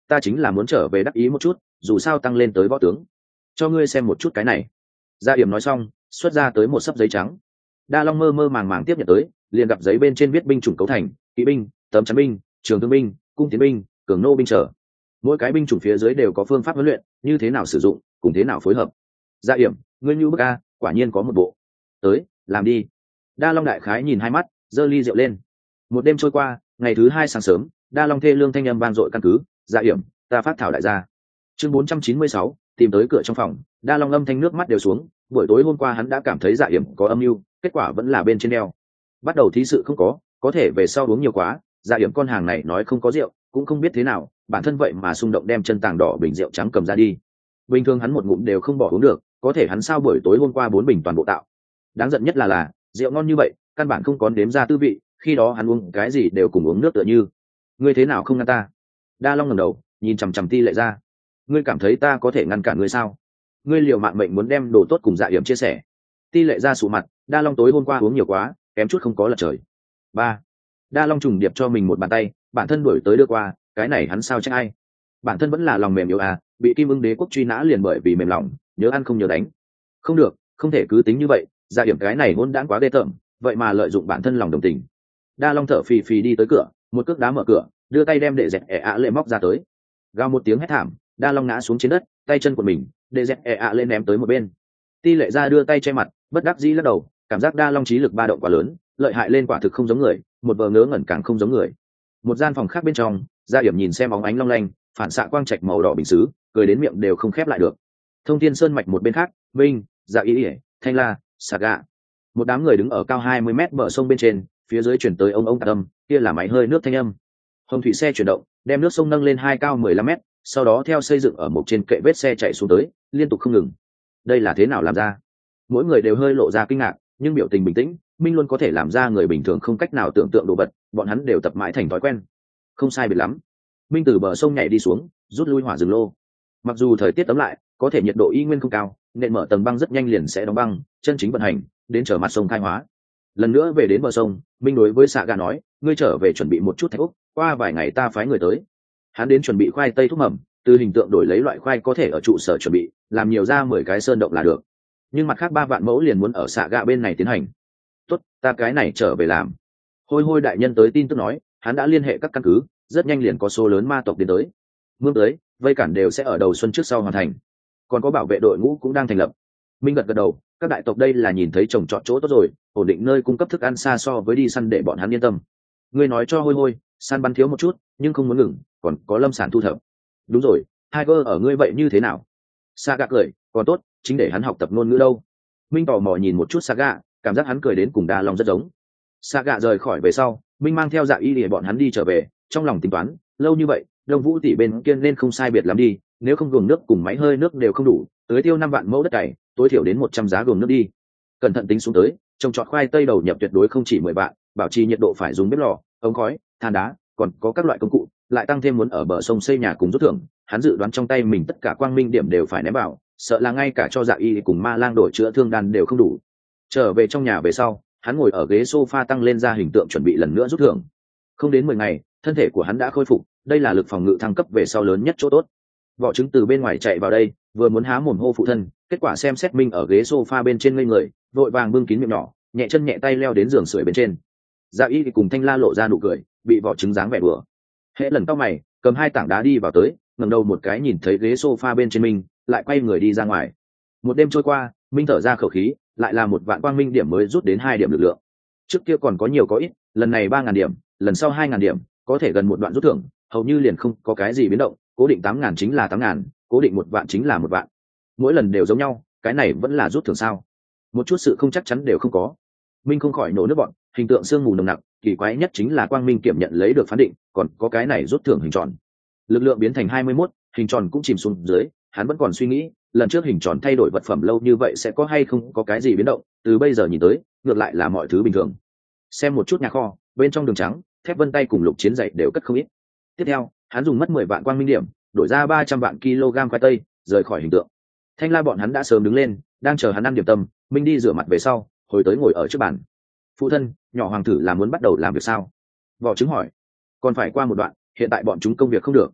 ta chính là muốn trở về đắc ý một chút, dù sao tăng lên tới võ tướng. Cho ngươi xem một chút cái này. Gia Yểm nói xong, xuất ra tới một xấp giấy trắng. Đa Long mơ mơ màng màng tiếp nhận tới, liền gặp giấy bên trên viết binh chủng cấu thành, kỵ binh, tấm chắn binh, trường thương binh, cung tiến binh, cường nô binh trở. Mỗi cái binh chủng phía dưới đều có phương pháp huấn luyện, như thế nào sử dụng, cùng thế nào phối hợp. Gia Yểm, ngươi như bức a, quả nhiên có một bộ. Tới, làm đi. Đa Long đại khái nhìn hai mắt, giơ ly rượu lên. Một đêm trôi qua, ngày thứ hai sáng sớm, Đa Long thê lương thanh âm vang dội căn cứ. Gia Yểm, ta phát thảo đại gia. Chương 496, tìm tới cửa trong phòng. Đa Long âm thanh nước mắt đều xuống. Buổi tối hôm qua hắn đã cảm thấy Dạ Yểm có âm mưu, kết quả vẫn là bên trên đeo. Bắt đầu thí sự không có thể về sau uống nhiều quá. Dạ Yểm con hàng này nói không có rượu, cũng không biết thế nào, bản thân vậy mà xung động đem chân tàng đỏ bình rượu trắng cầm ra đi. Bình thường hắn một ngụm đều không bỏ uống được, có thể hắn sao buổi tối hôm qua 4 bình toàn bộ tạo. Đáng giận nhất là rượu ngon như vậy, căn bản không có nếm ra tư vị, khi đó hắn uống cái gì đều cùng uống nước tựa như. Ngươi thế nào không ngăn ta? Đa Long ngẩng đầu, nhìn chằm chằm Ti Lệ Gia. Ngươi cảm thấy ta có thể ngăn cản ngươi sao? Ngươi liều mạng mệnh muốn đem đồ tốt cùng Dạ Yểm chia sẻ. Ti Lệ Gia sụ mặt, Đa Long tối hôm qua uống nhiều quá, kém chút không có lật trời. Ba. Đa Long trùng điệp cho mình một bàn tay, bản thân đuổi tới đưa qua, cái này hắn sao trách ai? Bản thân vẫn là lòng mềm yếu à, bị Kim Ưng Đế quốc truy nã liền bởi vì mềm lòng, nhớ ăn không nhớ đánh. Không được, không thể cứ tính như vậy, Dạ Yểm cái này hỗn đản quá ghê tởm, vậy mà lợi dụng bản thân lòng đồng tình. Đa Long thở phì phì đi tới cửa, một cước đá mở cửa, đưa tay đem đệ dẹt lệ móc ra tới. Gào một tiếng hét thảm, Đa Long ngã xuống trên đất, tay chân của mình, đệ dẹt lên ném tới một bên. Ti Lệ Gia đưa tay che mặt, bất đắc dĩ lắc đầu, cảm giác Đa Long trí lực ba động quá lớn, lợi hại lên quả thực không giống người, một vờ ngớ ngẩn càng không giống người. Một gian phòng khác bên trong, Gia Yểm nhìn xem óng ánh long lanh, phản xạ quang trạch màu đỏ bình sứ, cười đến miệng đều không khép lại được. Thông Thiên Sơn mạch một bên khác, Minh, Dạ Ý, Thanh La, Saga, một đám người đứng ở cao 20 mét bờ sông bên trên, phía dưới chuyển tới ông tạc âm, kia là máy hơi nước thanh âm. Hồng thủy xe chuyển động, đem nước sông nâng lên hai cao 15 mét, sau đó theo xây dựng ở một trên kệ vết xe chạy xuống tới, liên tục không ngừng. Đây là thế nào làm ra? Mỗi người đều hơi lộ ra kinh ngạc, nhưng biểu tình bình tĩnh. Minh luôn có thể làm ra người bình thường không cách nào tưởng tượng đồ vật, bọn hắn đều tập mãi thành thói quen. Không sai biệt lắm. Minh từ bờ sông nhảy đi xuống, rút lui hỏa rừng lô. Mặc dù thời tiết ấm lại, có thể nhiệt độ y nguyên không cao, nên mở tầng băng rất nhanh liền sẽ đóng băng, chân chính vận hành, đến chờ mặt sông khai hóa. Lần nữa về đến bờ sông, Minh đối với Saga nói, ngươi trở về chuẩn bị một chút thạch úc, qua vài ngày ta phái người tới. Hắn đến chuẩn bị khoai tây thuốc mầm, từ hình tượng đổi lấy loại khoai có thể ở trụ sở chuẩn bị, làm nhiều ra 10 cái sơn động là được. Nhưng mặt khác 3 vạn mẫu liền muốn ở Saga bên này tiến hành. Tốt, ta cái này trở về làm. Hôi Hôi đại nhân tới tin tức nói, hắn đã liên hệ các căn cứ, rất nhanh liền có số lớn ma tộc đến tới. Mương tới, vây cản đều sẽ ở đầu xuân trước sau hoàn thành. Còn có bảo vệ đội ngũ cũng đang thành lập. Minh gật đầu, các đại tộc đây là nhìn thấy trồng trọt chỗ tốt rồi, ổn định nơi cung cấp thức ăn xa so với đi săn để bọn hắn yên tâm. Ngươi nói cho Hôi Hôi, săn bắn thiếu một chút, nhưng không muốn ngừng, còn có lâm sản thu thập. Đúng rồi, Tiger ở ngươi vậy như thế nào? Saga cười, còn tốt, chính để hắn học tập ngôn ngữ đâu. Minh tò mò nhìn một chút Saga, cảm giác hắn cười đến cùng Đa Long rất giống. Saga rời khỏi về sau, Minh mang theo Dạ Y để bọn hắn đi trở về, trong lòng tính toán, lâu như vậy, Đông Vũ tỷ bên kia nên không sai biệt lắm đi, nếu không gồm nước cùng máy hơi nước đều không đủ, tưới tiêu 5 vạn mẫu đất cày, tối thiểu đến 100 giá gồm nước đi. Cẩn thận tính xuống tới, trồng trọt khoai tây đầu nhập tuyệt đối không chỉ 10 vạn, bảo trì nhiệt độ phải dùng bếp lò, ống khói, than đá, còn có các loại công cụ, lại tăng thêm muốn ở bờ sông xây nhà cùng rút thưởng, hắn dự đoán trong tay mình tất cả quang minh điểm đều phải ném vào, sợ là ngay cả cho Dạ Y cùng Ma Lang đổi chữa thương đan đều không đủ. Trở về trong nhà về sau, hắn ngồi ở ghế sofa tăng lên ra hình tượng chuẩn bị lần nữa rút thưởng. Không đến 10 ngày, thân thể của hắn đã khôi phục, đây là lực phòng ngự thăng cấp về sau lớn nhất chỗ tốt. Vỏ trứng từ bên ngoài chạy vào đây, vừa muốn há mồm hô phụ thân, kết quả xem xét Minh ở ghế sofa bên trên ngây người, vội vàng bưng kín miệng nhỏ, nhẹ chân nhẹ tay leo đến giường sưởi bên trên. Dạ Y thì cùng Thanh La lộ ra nụ cười, bị vỏ trứng dáng vẻ bừa. Hễ lần tao mày, cầm 2 tảng đá đi vào tới, ngẩng đầu một cái nhìn thấy ghế sofa bên trên Minh, lại quay người đi ra ngoài. Một đêm trôi qua, Minh thở ra khẩu khí, lại là một vạn quang minh điểm mới rút đến 2 điểm lực lượng. Trước kia còn có nhiều có ít, lần này 3.000 điểm, lần sau 2.000 điểm, có thể gần một đoạn rút thưởng, hầu như liền không có cái gì biến động, cố định 8.000 chính là 8.000, cố định 1 vạn chính là 1 vạn. Mỗi lần đều giống nhau, cái này vẫn là rút thưởng sao? Một chút sự không chắc chắn đều không có. Minh không khỏi nổ nước bọn, hình tượng sương mù nồng nặc, kỳ quái nhất chính là quang minh kiểm nhận lấy được phán định, còn có cái này rút thưởng hình tròn. Lực lượng biến thành 21, hình tròn cũng chìm xuống dưới, hắn vẫn còn suy nghĩ, lần trước hình tròn thay đổi vật phẩm lâu như vậy sẽ có hay không có cái gì biến động, từ bây giờ nhìn tới, ngược lại là mọi thứ bình thường. Xem một chút nhà kho, bên trong đường trắng, thép vân tay cùng lục chiến dậy đều cất không ít. Tiếp theo, hắn dùng mất 10 vạn quang minh điểm, đổi ra 300 vạn kg khoai tây, rời khỏi hình tượng. Thanh La bọn hắn đã sớm đứng lên, đang chờ hắn ăn điểm tâm. Minh đi rửa mặt về sau, hồi tới ngồi ở trước bàn. Phụ thân, nhỏ hoàng thử là muốn bắt đầu làm việc sao? Vỏ trứng hỏi. Còn phải qua một đoạn, hiện tại bọn chúng công việc không được.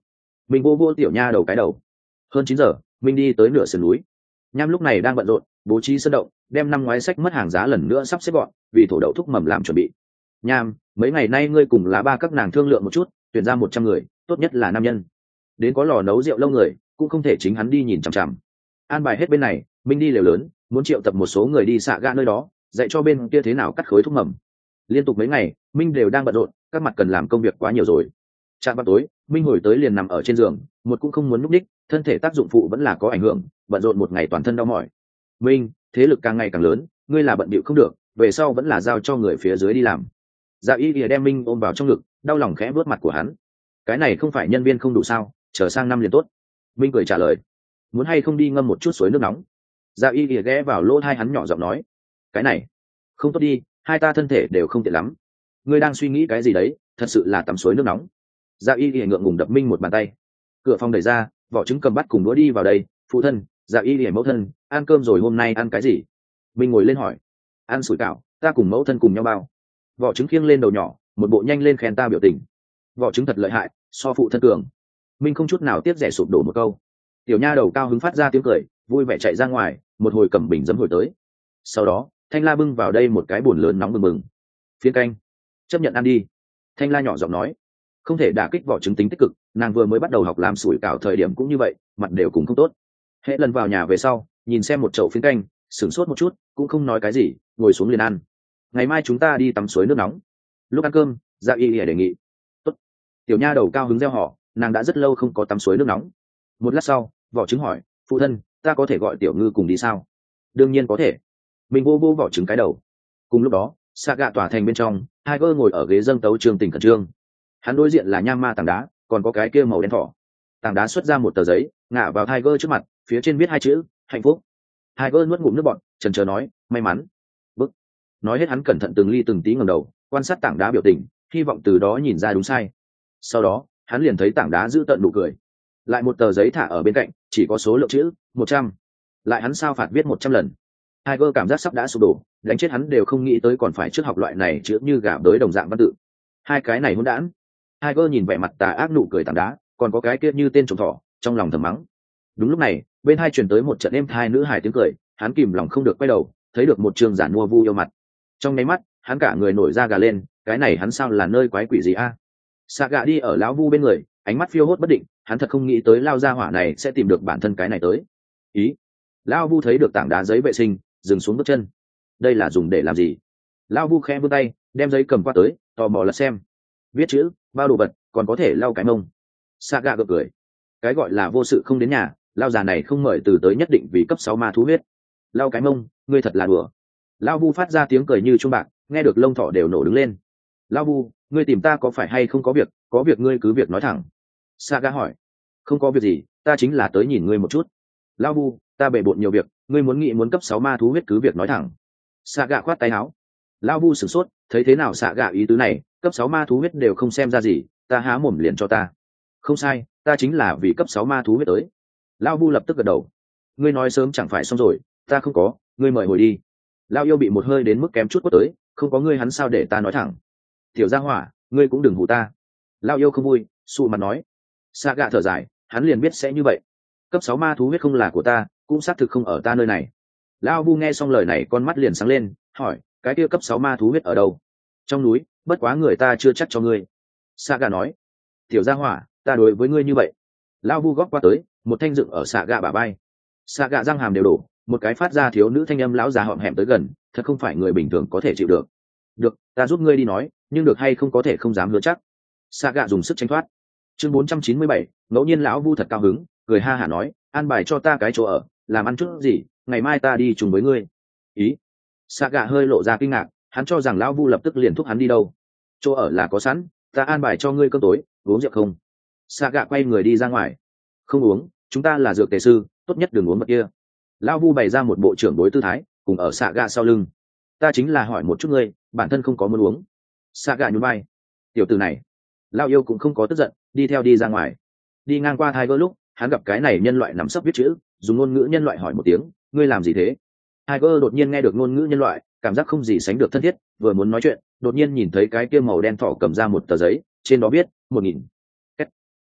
Mình vô vô tiểu nha đầu cái đầu. Hơn 9 giờ, mình đi tới nửa sườn núi. Nham lúc này đang bận rộn bố trí sân động, đem năm ngoái sách mất hàng giá lần nữa sắp xếp gọn, vì thổ đậu thúc mầm làm chuẩn bị. Nham, mấy ngày nay ngươi cùng lá ba các nàng thương lượng một chút, tuyển ra 100 người, tốt nhất là nam nhân. Đến có lò nấu rượu lâu người, cũng không thể chính hắn đi nhìn chằm chằm. An bài hết bên này, mình đi lều lớn, muốn triệu tập một số người đi xạ gạ nơi đó, dạy cho bên kia thế nào cắt khối thúc mầm. Liên tục mấy ngày, Minh đều đang bận rộn, các mặt cần làm công việc quá nhiều rồi. Chạm vào tối, Minh hồi tới liền nằm ở trên giường, một cũng không muốn núp đích, thân thể tác dụng phụ vẫn là có ảnh hưởng, bận rộn một ngày toàn thân đau mỏi. Minh, thế lực càng ngày càng lớn, ngươi là bận bịu không được, về sau vẫn là giao cho người phía dưới đi làm. Dạ Y Lìa đem Minh ôm vào trong ngực, đau lòng khẽ vuốt mặt của hắn. Cái này không phải nhân viên không đủ sao, chờ sang năm liền tốt. Minh cười trả lời, muốn hay không đi ngâm một chút suối nước nóng. Dạ Y Lìa ghé vào lỗ tai hắn nhỏ giọng nói, cái này không tốt đi, hai ta thân thể đều không tiện lắm. Ngươi đang suy nghĩ cái gì đấy, thật sự là tắm suối nước nóng. Dạ Y Lìa ngượng ngùng đập Minh một bàn tay. Cửa phòng đẩy ra, vỏ trứng cầm bắt cùng đũa đi vào đây. Phụ thân, Dạ Y Lìa mẫu thân, ăn cơm rồi, hôm nay ăn cái gì? Minh ngồi lên hỏi. Ăn sủi cảo, ta cùng mẫu thân cùng nhau bao. Vỏ trứng khiêng lên đầu nhỏ, một bộ nhanh lên khen ta biểu tình. Vỏ trứng thật lợi hại, so phụ thân cường. Minh không chút nào tiếc rẻ sụp đổ một câu. Tiểu nha đầu cao hứng phát ra tiếng cười, vui vẻ chạy ra ngoài, một hồi cầm bình giấm hồi tới. Sau đó, Thanh La bưng vào đây một cái bồn lớn nóng bừng bừng. Phiên canh, chấp nhận ăn đi. Thanh La nhỏ giọng nói. Không thể đả kích vỏ trứng tính tích cực, nàng vừa mới bắt đầu học làm sủi cảo thời điểm cũng như vậy, mặt đều cũng không tốt. Hệ lần vào nhà về sau, nhìn xem một chậu phiến canh, sửng sốt một chút, cũng không nói cái gì, ngồi xuống liền ăn. Ngày mai chúng ta đi tắm suối nước nóng. Lúc ăn cơm, Dạ Y Lìa đề nghị. Tốt. Tiểu nha đầu cao hứng reo hò, nàng đã rất lâu không có tắm suối nước nóng. Một lát sau, vỏ trứng hỏi, phụ thân, ta có thể gọi tiểu ngư cùng đi sao? Đương nhiên có thể. Mình vô vô vỏ trứng cái đầu. Cùng lúc đó, xạ gạ tòa thành bên trong, Tiger ngồi ở ghế dâng tấu Trương Tình khẩn trương. Hắn đối diện là nham ma tảng đá, còn có cái kia màu đen thỏ. Tảng đá xuất ra một tờ giấy, ngả vào Tiger trước mặt, phía trên viết hai chữ hạnh phúc. Tiger nuốt ngụm nước bọt, chần chờ nói, may mắn. Bức. Nói hết hắn cẩn thận từng ly từng tí ngẩng đầu, quan sát tảng đá biểu tình, hy vọng từ đó nhìn ra đúng sai. Sau đó, hắn liền thấy tảng đá giữ tận nụ cười. Lại một tờ giấy thả ở bên cạnh, chỉ có số lượng chữ 100. Lại hắn sao phạt viết 100 lần. Tiger cảm giác sắp đã sụp đổ, đánh chết hắn đều không nghĩ tới còn phải trước học loại này chữ như gà bới đồng dạng văn tự. Hai cái này hỗn đản. Tiger nhìn vẻ mặt tà ác nụ cười tảng đá, còn có cái kia như tên trộm thỏ, trong lòng thầm mắng. Đúng lúc này, bên hai truyền tới một trận êm thai nữ hài tiếng cười, hắn kìm lòng không được quay đầu, thấy được một trường giản mua vu yêu mặt. Trong nháy mắt, hắn cả người nổi da gà lên, cái này hắn sao là nơi quái quỷ gì a? Sạ gạ đi ở lão vu bên người, ánh mắt phiêu hốt bất định, hắn thật không nghĩ tới lao ra hỏa này sẽ tìm được bản thân cái này tới. Ý, lão vu thấy được tảng đá giấy vệ sinh, dừng xuống bước chân. Đây là dùng để làm gì? Lão vu khẽ vươn tay, đem giấy cầm qua tới, tò mò lật xem. Viết chữ, bao đồ vật, còn có thể lau cái mông. Sạ gạ gật cười. Cái gọi là vô sự không đến nhà, lao già này không mời từ tới nhất định vì cấp 6 ma thú huyết. Lau cái mông, ngươi thật là đùa. Lão vu phát ra tiếng cười như chuông bạc, nghe được lông thỏ đều nổ đứng lên. Lão vu, ngươi tìm ta có phải hay không có việc ngươi cứ việc nói thẳng. Saga hỏi. Không có việc gì, ta chính là tới nhìn ngươi một chút. Lão vu, ta bề bộn nhiều việc, ngươi muốn cấp 6 ma thú huyết cứ việc nói thẳng. Saga khoát tay áo. Lão vu sửng sốt, thấy thế nào Saga ý tứ này, cấp 6 ma thú huyết đều không xem ra gì, ta há mồm liền cho ta. Không sai, ta chính là vì cấp 6 ma thú huyết tới. Lão vu lập tức gật đầu. Ngươi nói sớm chẳng phải xong rồi, ta không có, ngươi mời hồi đi. Lão yêu bị một hơi đến mức kém chút quất tới, không có ngươi hắn sao để ta nói thẳng. Tiểu gia hỏa, ngươi cũng đừng hù ta. Lão yêu không vui, sụ mặt nói. Saga thở dài, hắn liền biết sẽ như vậy. Cấp 6 ma thú huyết không là của ta, cũng xác thực không ở ta nơi này. Lão vu nghe xong lời này con mắt liền sáng lên, hỏi, cái kia cấp 6 ma thú huyết ở đâu? Trong núi, bất quá người ta chưa chắc cho ngươi. Saga nói. Tiểu gia hỏa, ta đối với ngươi như vậy. Lão vu góp qua tới, một thanh dựng ở Saga bả vai. Saga răng hàm đều đổ, một cái phát ra thiếu nữ thanh âm lão già hõm hẹm tới gần, thật không phải người bình thường có thể chịu được. Được, ta giúp ngươi đi nói, nhưng được hay không có thể không dám hứa chắc. Saga dùng sức tranh thoát. Chương 497, ngẫu nhiên lão vu thật cao hứng, cười ha hả nói, an bài cho ta cái chỗ ở, làm ăn chút gì, ngày mai ta đi chung với ngươi. Ý? Saga hơi lộ ra kinh ngạc, hắn cho rằng lão vu lập tức liền thúc hắn đi đâu. Chỗ ở là có sẵn, ta an bài cho ngươi cơm tối, uống rượu không? Saga quay người đi ra ngoài. Không uống, chúng ta là dược tề sư, tốt nhất đừng uống vật kia. Lão vu bày ra một bộ trưởng đối tư thái, cùng ở Saga sau lưng. Ta chính là hỏi một chút ngươi, bản thân không có muốn uống. Saga nhún vai. Tiểu tử này. Lão yêu cũng không có tức giận, đi theo đi ra ngoài. Đi ngang qua Tiger lúc, hắn gặp cái này nhân loại nằm sấp viết chữ, dùng ngôn ngữ nhân loại hỏi một tiếng, ngươi làm gì thế? Tiger đột nhiên nghe được ngôn ngữ nhân loại, cảm giác không gì sánh được thân thiết, vừa muốn nói chuyện, đột nhiên nhìn thấy cái kia màu đen thỏ cầm ra một tờ giấy, trên đó viết 1000.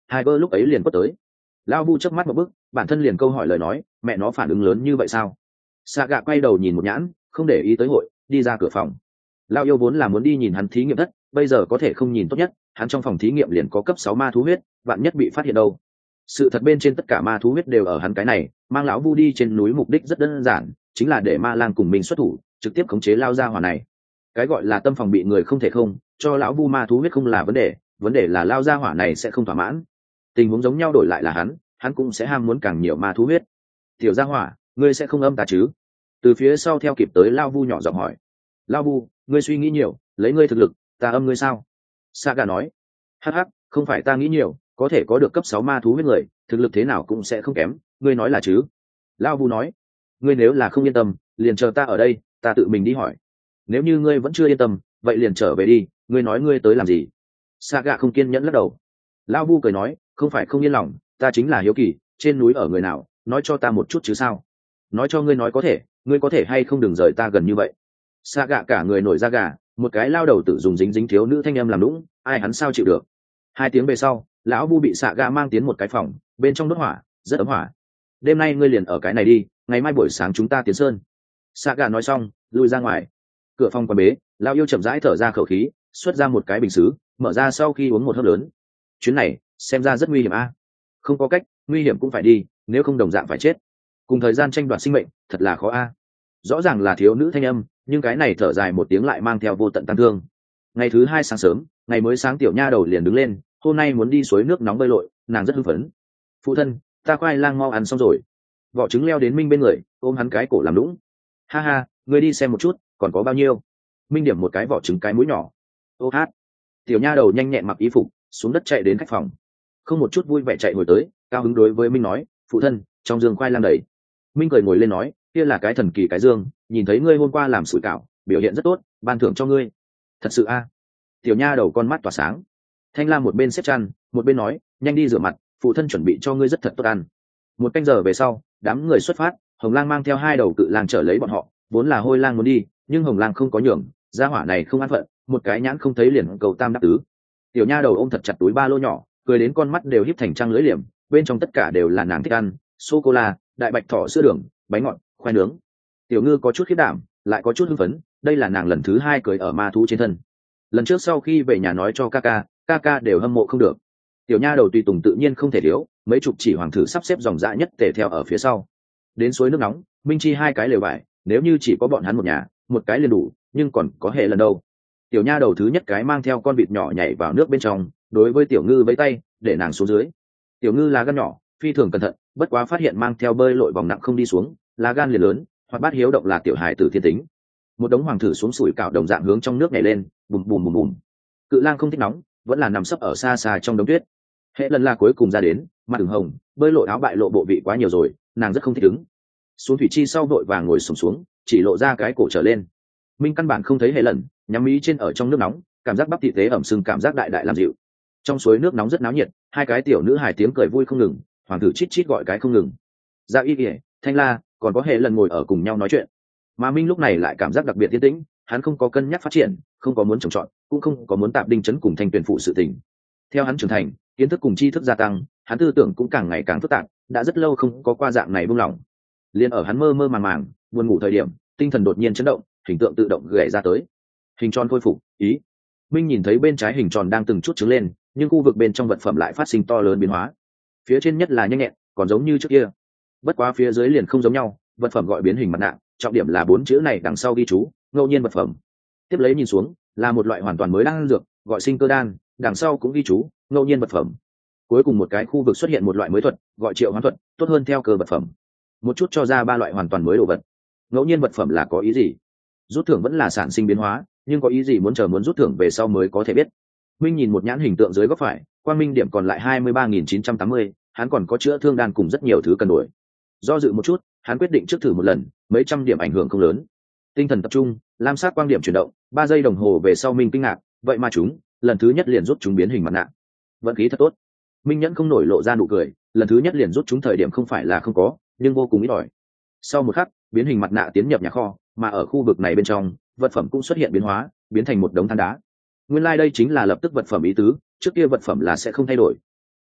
Tiger lúc ấy liền quất tới. Lao vu chớp mắt một bức, bản thân liền câu hỏi lời nói, mẹ nó phản ứng lớn như vậy sao? Xạ gạ quay đầu nhìn một nhãn, không để ý tới hội, đi ra cửa phòng. Lao yêu vốn là muốn đi nhìn hắn thí nghiệm thất, bây giờ có thể không nhìn tốt nhất, hắn trong phòng thí nghiệm liền có cấp 6 ma thú huyết, vạn nhất bị phát hiện đâu. Sự thật bên trên tất cả ma thú huyết đều ở hắn cái này, mang lão vu đi trên núi mục đích rất đơn giản, chính là để ma lang cùng mình xuất thủ, trực tiếp khống chế lao ra hỏa này. Cái gọi là tâm phòng bị người không thể không, cho lão vu ma thú huyết không là vấn đề là lao ra hỏa này sẽ không thỏa mãn. Tình huống giống nhau đổi lại là hắn cũng sẽ ham muốn càng nhiều ma thú huyết. Tiểu gia hỏa, ngươi sẽ không âm ta chứ? Từ phía sau theo kịp tới lao vu nhỏ giọng hỏi. Lao vu, ngươi suy nghĩ nhiều, lấy ngươi thực lực, ta âm ngươi sao? Saga nói. Hắc hắc, không phải ta nghĩ nhiều, có thể có được cấp 6 ma thú huyết người, thực lực thế nào cũng sẽ không kém, ngươi nói là chứ? Lao vu nói. Ngươi nếu là không yên tâm, liền chờ ta ở đây, ta tự mình đi hỏi. Nếu như ngươi vẫn chưa yên tâm, vậy liền trở về đi, ngươi nói ngươi tới làm gì? Saga không kiên nhẫn lắc đầu. Lao vu cười nói, không phải không yên lòng, ta chính là hiếu kỳ, trên núi ở người nào, nói cho ta một chút chứ sao? Nói cho ngươi nói có thể, ngươi có thể hay không đừng rời ta gần như vậy. Saga cả người nổi da gà, một cái lao đầu tự dùng dính dính thiếu nữ thanh âm làm lũng, ai hắn sao chịu được? 2 tiếng về sau, lão vu bị Saga mang tiến một cái phòng, bên trong đốt hỏa, rất ấm hỏa. Đêm nay ngươi liền ở cái này đi, ngày mai buổi sáng chúng ta tiến sơn. Saga nói xong, lui ra ngoài. Cửa phòng quan bế, lão yêu chậm rãi thở ra khẩu khí, xuất ra một cái bình sứ, mở ra sau khi uống một hớp lớn. Chuyến này xem ra rất nguy hiểm a. Không có cách, nguy hiểm cũng phải đi, nếu không đồng dạng phải chết. Cùng thời gian tranh đoạt sinh mệnh, thật là khó a. Rõ ràng là thiếu nữ thanh âm, nhưng cái này thở dài một tiếng lại mang theo vô tận tăng thương. Ngày thứ 2 sáng sớm, ngày mới sáng tiểu nha đầu liền đứng lên, hôm nay muốn đi suối nước nóng bơi lội, nàng rất hưng phấn. Phụ thân, ta khoai lang mau ăn xong rồi. Vỏ trứng leo đến Minh bên người, ôm hắn cái cổ làm lũng. Ha ha, ngươi đi xem một chút, còn có bao nhiêu? Minh điểm một cái vỏ trứng cái mũi nhỏ. Ô hát. Tiểu nha đầu nhanh nhẹn mặc y phục, xuống đất chạy đến khách phòng. Không một chút vui vẻ chạy hồi tới, cao hứng đối với Minh nói, phụ thân, trong giường khoai lang đầy. Minh cười ngồi lên nói, kia là cái thần kỳ cái dương, nhìn thấy ngươi hôm qua làm sủi cảo, biểu hiện rất tốt, ban thưởng cho ngươi. Thật sự a? Tiểu nha đầu con mắt tỏa sáng. Thanh Lam một bên xếp chăn, một bên nói, nhanh đi rửa mặt, phụ thân chuẩn bị cho ngươi rất thật tốt ăn. 1 canh giờ về sau, đám người xuất phát, Hồng Lang mang theo 2 đầu cự lang trở lấy bọn họ, vốn là Hôi Lang muốn đi, nhưng Hồng Lang không có nhường, gia hỏa này không an phận, một cái nhãn không thấy liền cầu tam đáp tứ. Tiểu nha đầu ôm thật chặt túi ba lô nhỏ, cười đến con mắt đều híp thành trăng lưỡi liềm, bên trong tất cả đều là nàng thích ăn, sô cô la, đại bạch thỏ sữa đường, bánh ngọt, khoai nướng. Tiểu Ngư có chút khiếp đảm, lại có chút hưng phấn, đây là nàng lần thứ 2 cưới ở ma thú trên thân. Lần trước sau khi về nhà nói cho Kaka đều hâm mộ không được. Tiểu nha đầu tùy tùng tự nhiên không thể thiếu, mấy chục chỉ hoàng thử sắp xếp dòng dã nhất tề theo ở phía sau. Đến suối nước nóng, Minh Chi 2 cái lều vải, nếu như chỉ có bọn hắn một nhà, một cái liền đủ, nhưng còn có hệ lần đâu. Tiểu nha đầu thứ nhất cái mang theo con vịt nhỏ nhảy vào nước bên trong, đối với Tiểu Ngư vẫy tay, để nàng xuống dưới. Tiểu Ngư là gan nhỏ, phi thường cẩn thận, bất quá phát hiện mang theo bơi lội vòng nặng không đi xuống, lá gan liền lớn, hoặc bát hiếu động là tiểu hài tử thiên tính. Một đống hoàng thử xuống sủi cảo đồng dạng hướng trong nước nhảy lên, bùm bùm bùm bùm. Cự lang không thích nóng, vẫn là nằm sấp ở xa xa trong đống tuyết. Hệ lần là cuối cùng ra đến, mặt ửng hồng, bơi lội áo bại lộ bộ vị quá nhiều rồi, nàng rất không thích ứng. Xuống thủy chi sau đội vàng ngồi xổm xuống, chỉ lộ ra cái cổ trở lên. Minh căn bản không thấy hệ lần, nhắm mí trên ở trong nước nóng, cảm giác bắp thịt tế ẩm sưng, cảm giác đại đại làm dịu. Trong suối nước nóng rất náo nhiệt, 2 cái tiểu nữ hài tiếng cười vui không ngừng, hoàng tử chít chít gọi cái không ngừng. Dạ Y ỉa, Thanh La, còn có hệ lần ngồi ở cùng nhau nói chuyện. Mà Minh lúc này lại cảm giác đặc biệt yên tĩnh, hắn không có cân nhắc phát triển, không có muốn trồng trọt, cũng không có muốn tạm đinh chấn cùng Thanh Tuyền phụ sự tình. Theo hắn trưởng thành, kiến thức cùng tri thức gia tăng, hắn tư tưởng cũng càng ngày càng phức tạp, đã rất lâu không có qua dạng này buông lỏng. Liên ở hắn mơ mơ màng màng, buồn ngủ thời điểm, tinh thần đột nhiên chấn động, hình tượng tự động gảy ra tới. Hình tròn khôi phục, ý. Minh nhìn thấy bên trái hình tròn đang từng chút trứng lên, nhưng khu vực bên trong vật phẩm lại phát sinh to lớn biến hóa. Phía trên nhất là nhanh nhẹn, còn giống như trước kia. Bất quá phía dưới liền không giống nhau, vật phẩm gọi biến hình mặt nạ, trọng điểm là 4 chữ này đằng sau ghi chú, ngẫu nhiên vật phẩm. Tiếp lấy nhìn xuống, là một loại hoàn toàn mới đan dược, gọi sinh cơ đan, đằng sau cũng ghi chú, ngẫu nhiên vật phẩm. Cuối cùng một cái khu vực xuất hiện một loại mới thuật, gọi triệu hoán thuật, tốt hơn theo cơ vật phẩm. Một chút cho ra 3 loại hoàn toàn mới đồ vật. Ngẫu nhiên vật phẩm là có ý gì? Rút thưởng vẫn là sản sinh biến hóa, nhưng có ý gì muốn rút thưởng về sau mới có thể biết. Minh nhìn một nhãn hình tượng dưới góc phải, quang minh điểm còn lại 23.980, hắn còn có chữa thương đan cùng rất nhiều thứ cần đổi. Do dự một chút, hắn quyết định trước thử một lần, mấy trăm điểm ảnh hưởng không lớn. Tinh thần tập trung, lam sắc quang điểm chuyển động, 3 giây đồng hồ về sau Minh kinh ngạc, vậy mà chúng, lần thứ nhất liền rút chúng biến hình mặt nạ. Vận khí thật tốt. Minh nhẫn không nổi lộ ra nụ cười, lần thứ nhất liền rút chúng thời điểm không phải là không có, nhưng vô cùng ít ỏi. Sau một khắc, biến hình mặt nạ tiến nhập nhà kho, mà ở khu vực này bên trong, vật phẩm cũng xuất hiện biến hóa, biến thành một đống than đá. Nguyên lai đây chính là lập tức vật phẩm ý tứ, trước kia vật phẩm là sẽ không thay đổi.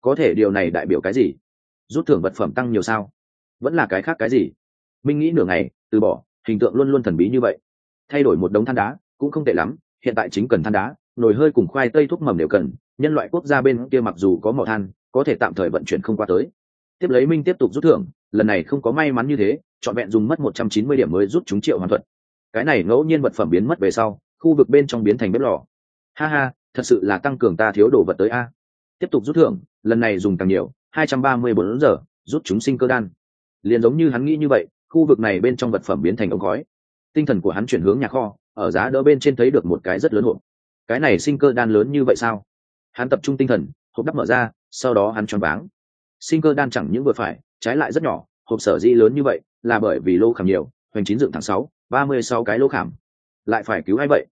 có thể điều này đại biểu cái gì? Rút thưởng vật phẩm tăng nhiều sao? Vẫn là cái khác cái gì? Minh nghĩ nửa ngày, từ bỏ, hình tượng luôn luôn thần bí như vậy. Thay đổi một đống than đá cũng không tệ lắm, hiện tại chính cần than đá, nồi hơi cùng khoai tây thuốc mầm đều cần. Nhân loại quốc gia bên kia mặc dù có mỏ than, có thể tạm thời vận chuyển không qua tới. Tiếp lấy Minh tiếp tục rút thưởng, lần này không có may mắn như thế, trọn vẹn dùng mất 190 điểm mới rút chúng triệu hoàn thuận. Cái này ngẫu nhiên vật phẩm biến mất về sau, khu vực bên trong biến thành bếp lò. Ha ha, thật sự là tăng cường ta thiếu đồ vật tới a. Tiếp tục rút thưởng, lần này dùng càng nhiều, 234 giờ, rút chúng sinh cơ đan. Liền giống như hắn nghĩ như vậy, khu vực này bên trong vật phẩm biến thành ống khói. Tinh thần của hắn chuyển hướng nhà kho, ở giá đỡ bên trên thấy được một cái rất lớn hộp. Cái này sinh cơ đan lớn như vậy sao? Hắn tập trung tinh thần, hộp đắp mở ra, sau đó hắn choáng váng. Sinh cơ đan chẳng những vừa phải, trái lại rất nhỏ, hộp sở dĩ lớn như vậy, là bởi vì lô khảm nhiều, hoành chín dựng tháng 6, 36 cái lô khảm. Lại phải cứu ai vậy?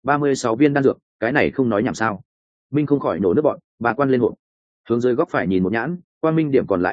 36 viên đan dược, cái này không nói nhảm sao? Minh không khỏi nổ nước bọn, bà quan lên hộp. Hướng dưới góc phải nhìn một nhãn, quang minh điểm còn lại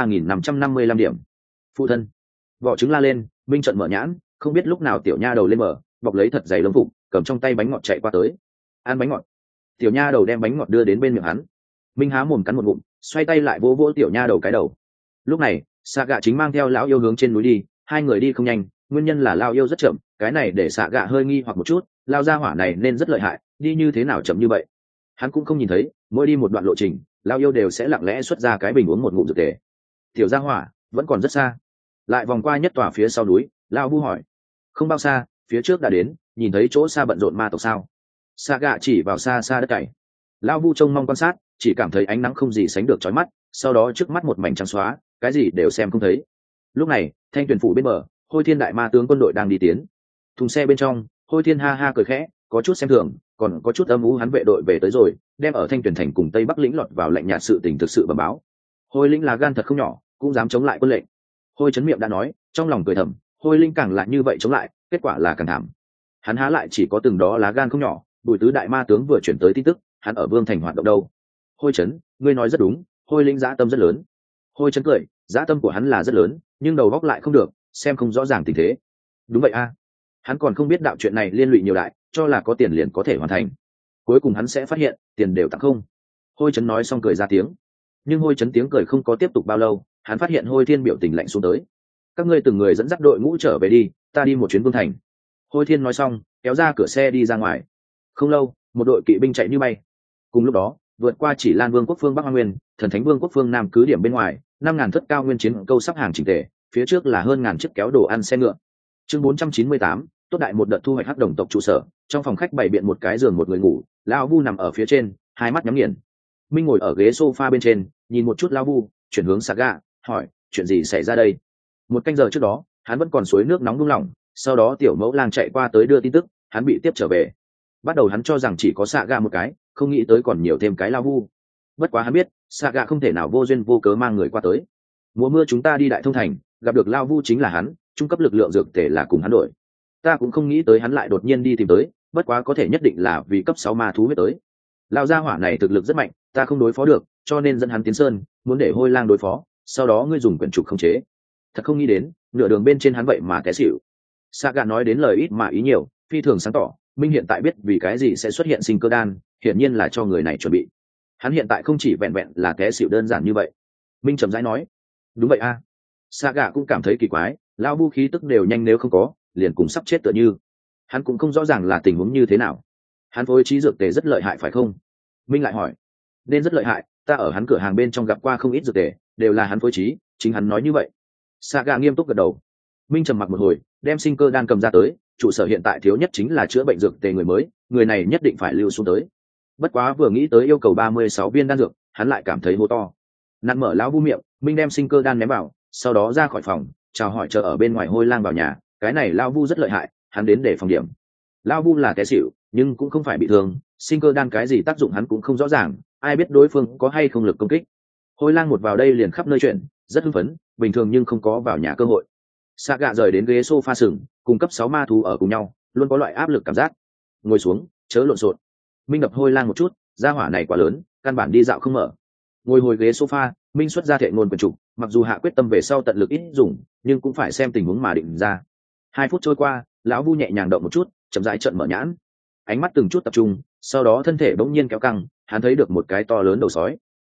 23.555 điểm. Phụ thân. Vỏ trứng la lên, Minh trận mở nhãn, không biết lúc nào tiểu nha đầu lên mở, bọc lấy thật dày lông phục, cầm trong tay bánh ngọt chạy qua tới. Ăn bánh ngọt. Tiểu nha đầu đem bánh ngọt đưa đến bên miệng hắn. Minh há mồm cắn một ngụm, xoay tay lại vỗ vỗ tiểu nha đầu cái đầu. Lúc này, Sạ Gạ chính mang theo lão yêu hướng trên núi đi, hai người đi không nhanh, nguyên nhân là lão yêu rất chậm, cái này để Sạ Gạ hơi nghi hoặc một chút, lao ra hỏa này nên rất lợi hại, đi như thế nào chậm như vậy? Hắn cũng không nhìn thấy, mỗi đi một đoạn lộ trình, lão yêu đều sẽ lặng lẽ xuất ra cái bình uống một ngụm dược tề. Tiểu gia hỏa vẫn còn rất xa. Lại vòng qua nhất tòa phía sau núi, lão vu hỏi: "Không bao xa, phía trước đã đến, nhìn thấy chỗ xa bận rộn ma tộc sao?" Sạ Gạ chỉ vào xa xa đất cày. Lão vu trông mong quan sát, chỉ cảm thấy ánh nắng không gì sánh được chói mắt, sau đó trước mắt một mảnh trắng xóa, cái gì đều xem không thấy. Lúc này, Thanh Tuyền phủ bên bờ, Hôi Thiên đại ma tướng quân đội đang đi tiến. Thùng xe bên trong, Hôi Thiên ha ha cười khẽ, có chút xem thường, còn có chút âm u, hắn vệ đội về tới rồi, đem ở Thanh Tuyền thành cùng Tây Bắc lĩnh lọt vào lệnh nhạt sự tình thực sự bẩm báo. Hôi lĩnh là gan thật không nhỏ, cũng dám chống lại quân lệnh. Hôi chấn miệng đã nói, trong lòng cười thầm, Hôi linh càng là như vậy chống lại, kết quả là càng thảm. Hắn há lại chỉ có từng đó lá gan không nhỏ, Bùi Tứ đại ma tướng vừa chuyển tới tin tức, hắn ở Vương thành hoạt động đâu. Hôi chấn, ngươi nói rất đúng, Hôi linh dã tâm rất lớn. Hôi chấn cười, dã tâm của hắn là rất lớn, nhưng đầu góc lại không được, xem không rõ ràng tình thế. Đúng vậy a, hắn còn không biết đạo chuyện này liên lụy nhiều đại, cho là có tiền liền có thể hoàn thành. Cuối cùng hắn sẽ phát hiện, tiền đều tặng không. Hôi chấn nói xong cười ra tiếng, nhưng Hôi chấn tiếng cười không có tiếp tục bao lâu, hắn phát hiện Hôi Thiên biểu tình lạnh xuống tới. Các ngươi từng người dẫn dắt đội ngũ trở về đi, ta đi một chuyến Vương thành. Hôi Thiên nói xong, kéo ra cửa xe đi ra ngoài. Không lâu, một đội kỵ binh chạy như bay. Cùng lúc đó, vượt qua Chỉ Lan Vương quốc phương Bắc Hoa Nguyên, Thần Thánh Vương quốc phương Nam cứ điểm bên ngoài, 5.000 thất cao nguyên chiến câu sắp hàng chỉnh tề, phía trước là hơn ngàn chiếc kéo đồ ăn xe ngựa. Chương 498, tốt đại một đợt thu hoạch hắc đồng tộc trụ sở, trong phòng khách bày biện một cái giường một người ngủ, lão vu nằm ở phía trên, hai mắt nhắm nghiền. Minh ngồi ở ghế sofa bên trên, nhìn một chút lão vu, chuyển hướng Saga, hỏi, chuyện gì xảy ra đây? Một canh giờ trước đó, hắn vẫn còn suối nước nóng đung lòng, sau đó tiểu mẫu lang chạy qua tới đưa tin tức, hắn bị tiếp trở về. Bắt đầu hắn cho rằng chỉ có Saga một cái, không nghĩ tới còn nhiều thêm cái lão vu. Bất quá hắn biết, Saga không thể nào vô duyên vô cớ mang người qua tới. Mùa mưa chúng ta đi Đại Thông thành, gặp được lão vu chính là hắn, trung cấp lực lượng dược thể là cùng hắn đổi. Ta cũng không nghĩ tới hắn lại đột nhiên đi tìm tới, bất quá có thể nhất định là vì cấp 6 ma thú huyết tới. Lão gia hỏa này thực lực rất mạnh, ta không đối phó được, cho nên dẫn hắn tiến sơn, muốn để Hôi Lang đối phó, sau đó ngươi dùng quyển trục khống chế. Thật không nghĩ đến, nửa đường bên trên hắn vậy mà té xỉu. Saga nói đến lời ít mà ý nhiều, phi thường sáng tỏ, Minh hiện tại biết vì cái gì sẽ xuất hiện sinh cơ đan, hiển nhiên là cho người này chuẩn bị. Hắn hiện tại không chỉ vẹn vẹn là té xỉu đơn giản như vậy. Minh trầm rãi nói, đúng vậy a. Saga cũng cảm thấy kỳ quái, lão vu khí tức đều nhanh nếu không có, liền cùng sắp chết tựa như. Hắn cũng không rõ ràng là tình huống như thế nào. Hắn phối trí dược tề rất lợi hại phải không? Minh lại hỏi, nên rất lợi hại, ta ở hắn cửa hàng bên trong gặp qua không ít dược tề, đều là hắn phối trí, chính hắn nói như vậy. Saga nghiêm túc gật đầu. Minh trầm mặc một hồi, đem sinh cơ đan cầm ra tới, trụ sở hiện tại thiếu nhất chính là chữa bệnh dược tề người mới, người này nhất định phải lưu xuống tới. Bất quá vừa nghĩ tới yêu cầu 36 viên đan dược, hắn lại cảm thấy hô to. Nặn mở lão vu miệng, Minh đem sinh cơ đan ném vào, sau đó ra khỏi phòng, chào hỏi chờ ở bên ngoài Hôi Lang vào nhà, cái này lão vu rất lợi hại, hắn đến để phòng điểm. Lão vu là té xỉu, nhưng cũng không phải bị thương, sinh cơ đan cái gì tác dụng hắn cũng không rõ ràng, ai biết đối phương có hay không lực công kích. Hôi Lang một vào đây liền khắp nơi chuyện, rất hưng phấn, bình thường nhưng không có vào nhà cơ hội. Saga rời đến ghế sofa sừng, cùng cấp 6 ma thú ở cùng nhau, luôn có loại áp lực cảm giác. Ngồi xuống, chớ lộn xộn. Minh đập Hôi Lang một chút, gia hỏa này quá lớn, căn bản đi dạo không mở. Ngồi hồi ghế sofa, Minh xuất ra thệ ngôn quyền trục, mặc dù hạ quyết tâm về sau tận lực ít dùng, nhưng cũng phải xem tình huống mà định ra. 2 phút trôi qua, lão vu nhẹ nhàng động một chút, chậm rãi trợn mở nhãn, ánh mắt từng chút tập trung, sau đó thân thể bỗng nhiên kéo căng, hắn thấy được một cái to lớn đầu sói.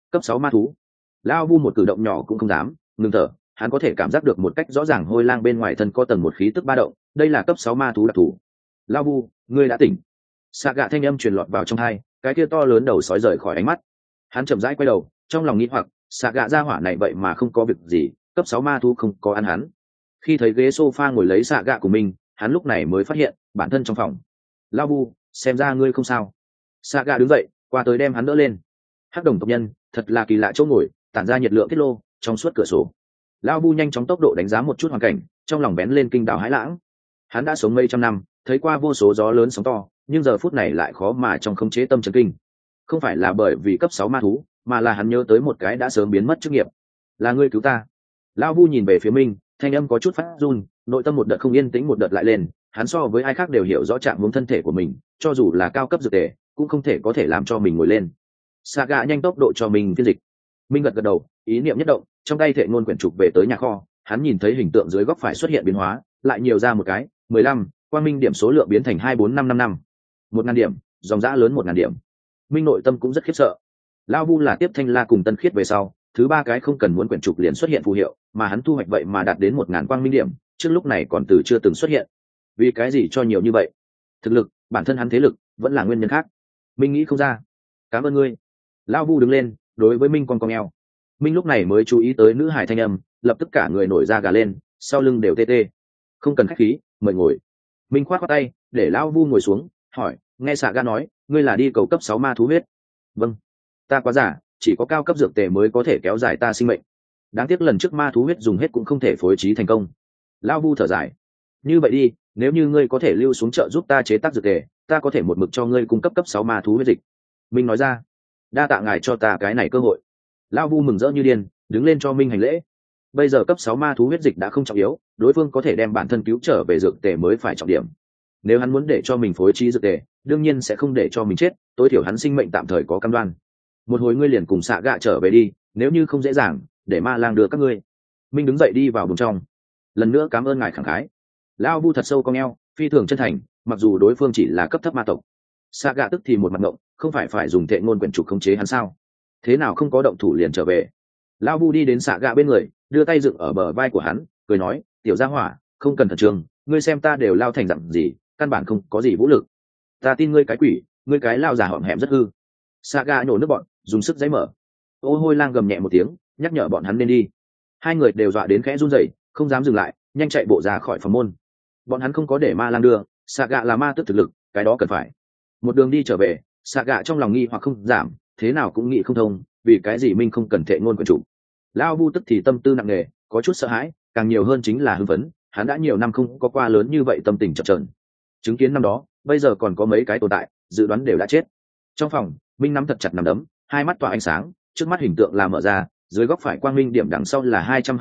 Cấp 6 ma thú. Lao Vu một cử động nhỏ cũng không dám, ngừng thở, hắn có thể cảm giác được một cách rõ ràng hôi lang bên ngoài thân có tầng một khí tức ba động, đây là cấp 6 ma thú đặc thù. Lao Vu, ngươi đã tỉnh. Xạ gạ thanh âm truyền lọt vào trong tai, cái kia to lớn đầu sói rời khỏi ánh mắt. Hắn chậm rãi quay đầu, trong lòng nghĩ hoặc, xạ gạ ra hỏa này vậy mà không có việc gì, cấp 6 ma thú không có ăn hắn. Khi thấy ghế sofa ngồi lấy xạ gạ của mình, hắn lúc này mới phát hiện bản thân trong phòng. Lao Vu, xem ra ngươi không sao. Xạ gạ đứng dậy, qua tới đem hắn đỡ lên. Hắc đồng tộc nhân, thật là kỳ lạ chỗ ngồi, tản ra nhiệt lượng tiết lô trong suốt cửa sổ. Lao Vu nhanh chóng tốc độ đánh giá một chút hoàn cảnh, trong lòng bén lên kinh đào hãi lãng. Hắn đã sống mấy trăm năm, thấy qua vô số gió lớn sóng to, nhưng giờ phút này lại khó mà trong khống chế tâm trấn kinh. Không phải là bởi vì cấp 6 ma thú, mà là hắn nhớ tới một cái đã sớm biến mất chức nghiệp. Là ngươi cứu ta. Lao Vu nhìn về phía Minh, thanh âm có chút phát run, nội tâm một đợt không yên tĩnh một đợt lại lên. Hắn so với ai khác đều hiểu rõ trạng huống thân thể của mình, cho dù là cao cấp dược tề, cũng không thể có thể làm cho mình ngồi lên. Saga nhanh tốc độ cho mình phiên dịch. Minh gật gật đầu, ý niệm nhất động, trong tay thệ ngôn quyển trục về tới nhà kho. Hắn nhìn thấy hình tượng dưới góc phải xuất hiện biến hóa, lại nhiều ra một cái, 15, quang minh điểm số lượng biến thành 24555. 1000 điểm, dòng dã lớn 1000 điểm. Minh nội tâm cũng rất khiếp sợ. Lao Vu là tiếp Thanh La cùng Tân Khiết về sau, thứ ba cái không cần muốn quyển trục liền xuất hiện phù hiệu, mà hắn thu hoạch vậy mà đạt đến 1000 quang minh điểm, trước lúc này còn từ chưa từng xuất hiện. Vì cái gì cho nhiều như vậy? Thực lực, bản thân hắn thế lực, vẫn là nguyên nhân khác. Minh nghĩ không ra. Cảm ơn ngươi. Lao Vu đứng lên, đối với Minh con eo. Minh lúc này mới chú ý tới nữ hải thanh âm, lập tức cả người nổi da gà lên, sau lưng đều tê tê. Không cần khách khí, mời ngồi. Minh khoát khoát tay, để Lao Vu ngồi xuống, hỏi, nghe xạ ga nói, ngươi là đi cầu cấp 6 ma thú huyết. Vâng. Ta quá giả, chỉ có cao cấp dược tề mới có thể kéo dài ta sinh mệnh. Đáng tiếc lần trước ma thú huyết dùng hết cũng không thể phối trí thành công. Lao Vu thở dài. Như vậy đi, nếu như ngươi có thể lưu xuống chợ giúp ta chế tác dược tề, ta có thể một mực cho ngươi cung cấp cấp 6 ma thú huyết dịch. Minh nói ra. Đa tạ ngài cho ta cái này cơ hội. Lao Vu mừng rỡ như điên, đứng lên cho Minh hành lễ. Bây giờ cấp 6 ma thú huyết dịch đã không trọng yếu, đối phương có thể đem bản thân cứu trở về dược tề mới phải trọng điểm. Nếu hắn muốn để cho mình phối trí dược tề, đương nhiên sẽ không để cho mình chết, tối thiểu hắn sinh mệnh tạm thời có cam đoan. Một hồi ngươi liền cùng xạ gạ trở về đi, nếu như không dễ dàng, để ma lang đưa các ngươi. Minh đứng dậy đi vào bên trong. Lần nữa cảm ơn ngài khẳng khái. Lao Vu thật sâu cong eo, phi thường chân thành, mặc dù đối phương chỉ là cấp thấp ma tộc. Xạ gạ tức thì một mặt ngộng, không phải dùng thệ ngôn quyển trục khống chế hắn sao? Thế nào không có động thủ liền trở về? Lao Vu đi đến xạ gạ bên người, đưa tay dựng ở bờ vai của hắn, cười nói, tiểu gia hỏa, không cần khẩn trương, ngươi xem ta đều lao thành dặn gì, căn bản không có gì vũ lực. Ta tin ngươi cái quỷ, ngươi cái lao già hõm hẹm rất hư. Xạ gạ nhổ nước bọn, dùng sức giấy mở. Ô hôi lang gầm nhẹ một tiếng, nhắc nhở bọn hắn nên đi. Hai người đều dọa đến khẽ run rẩy, không dám dừng lại, nhanh chạy bộ ra khỏi phòng môn. Bọn hắn không có để ma lang đưa, xạ gạ là ma tức thực lực, cái đó cần phải. Một đường đi trở về, xạ gạ trong lòng nghi hoặc không giảm, thế nào cũng nghĩ không thông, vì cái gì Minh không cần thệ ngôn quyển chủ. Lao Vu tức thì tâm tư nặng nề, có chút sợ hãi, càng nhiều hơn chính là hưng phấn, hắn đã nhiều năm không có qua lớn như vậy tâm tình chập chờn. Chứng kiến năm đó, bây giờ còn có mấy cái tồn tại, dự đoán đều đã chết. Trong phòng, Minh nắm thật chặt nắm đấm, hai mắt tỏa ánh sáng, trước mắt hình tượng là mở ra, dưới góc phải quang minh điểm đằng sau là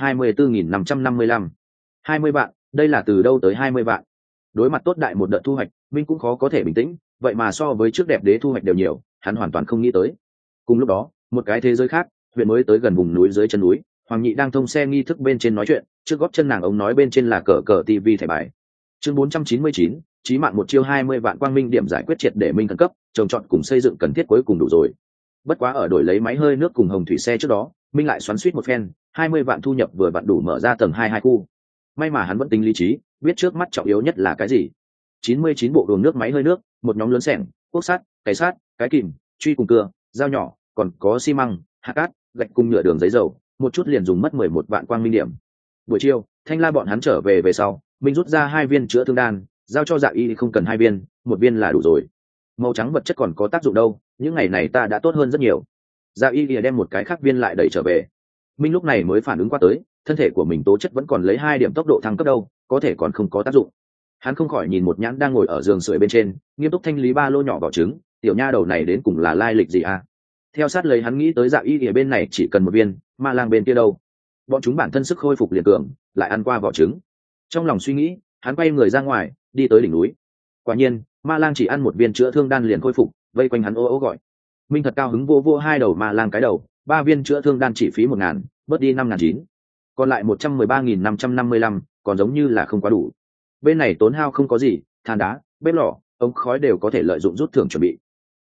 224.555. 20 vạn, đây là từ đâu tới 20 vạn? Đối mặt tốt đại một đợt thu hoạch, Minh cũng khó có thể bình tĩnh, vậy mà so với trước đẹp đế thu hoạch đều nhiều, hắn hoàn toàn không nghĩ tới. Cùng lúc đó, một cái thế giới khác, huyện mới tới gần vùng núi dưới chân núi, Hoàng Nhị đang thông xe nghi thức bên trên nói chuyện, trước góp chân nàng ống nói bên trên là cờ TV thẻ bài. Chương 499, chí mạng một chiêu 20 vạn quang minh điểm giải quyết triệt để Minh khẩn cấp, trồng trọt cùng xây dựng cần thiết cuối cùng đủ rồi. Bất quá ở đổi lấy máy hơi nước cùng hồng thủy xe trước đó, Minh lại xoắn xuýt một phen, 20 vạn thu nhập vừa vặn đủ mở ra tầng 22 khu. May mà hắn vẫn tính lý trí, biết trước mắt trọng yếu nhất là cái gì. 99 bộ đường nước máy hơi nước, một nhóm lớn xẻng, cuốc sắt, cái sát, cái kìm, truy cùng cưa, dao nhỏ, còn có xi măng, hạt cát, gạch cùng nhựa đường giấy dầu, một chút liền dùng mất 11 vạn quang minh điểm. Buổi chiều, Thanh La bọn hắn trở về sau, Minh rút ra 2 viên chữa thương đan, giao cho Dạ Y không cần 2 viên, 1 viên là đủ rồi. Màu trắng vật chất còn có tác dụng đâu, những ngày này ta đã tốt hơn rất nhiều. Dạ Y đem một cái khác viên lại đẩy trở về. Minh lúc này mới phản ứng qua tới, thân thể của mình tố chất vẫn còn lấy 2 điểm tốc độ thăng cấp đâu, có thể còn không có tác dụng. Hắn không khỏi nhìn một nhãn đang ngồi ở giường sưởi bên trên, nghiêm túc thanh lý ba lô nhỏ vào trứng, tiểu nha đầu này đến cùng là lai lịch gì à? Theo sát lấy hắn nghĩ tới Dạ Y ở bên này chỉ cần 1 viên, ma lang bên kia đâu? Bọn chúng bản thân sức khôi phục liền cường, lại ăn qua vỏ trứng. Trong lòng suy nghĩ, hắn quay người ra ngoài, đi tới đỉnh núi. Quả nhiên, ma lang chỉ ăn 1 viên chữa thương đan liền khôi phục, vây quanh hắn ô ô gọi. Minh thật cao hứng vô 2 đầu ma lang cái đầu, 3 viên chữa thương đan chỉ phí 1.000, bớt đi 5.900, còn lại 113.555, còn giống như là không quá đủ. Bên này tốn hao không có gì, than đá, bếp lò, ống khói đều có thể lợi dụng rút thưởng chuẩn bị.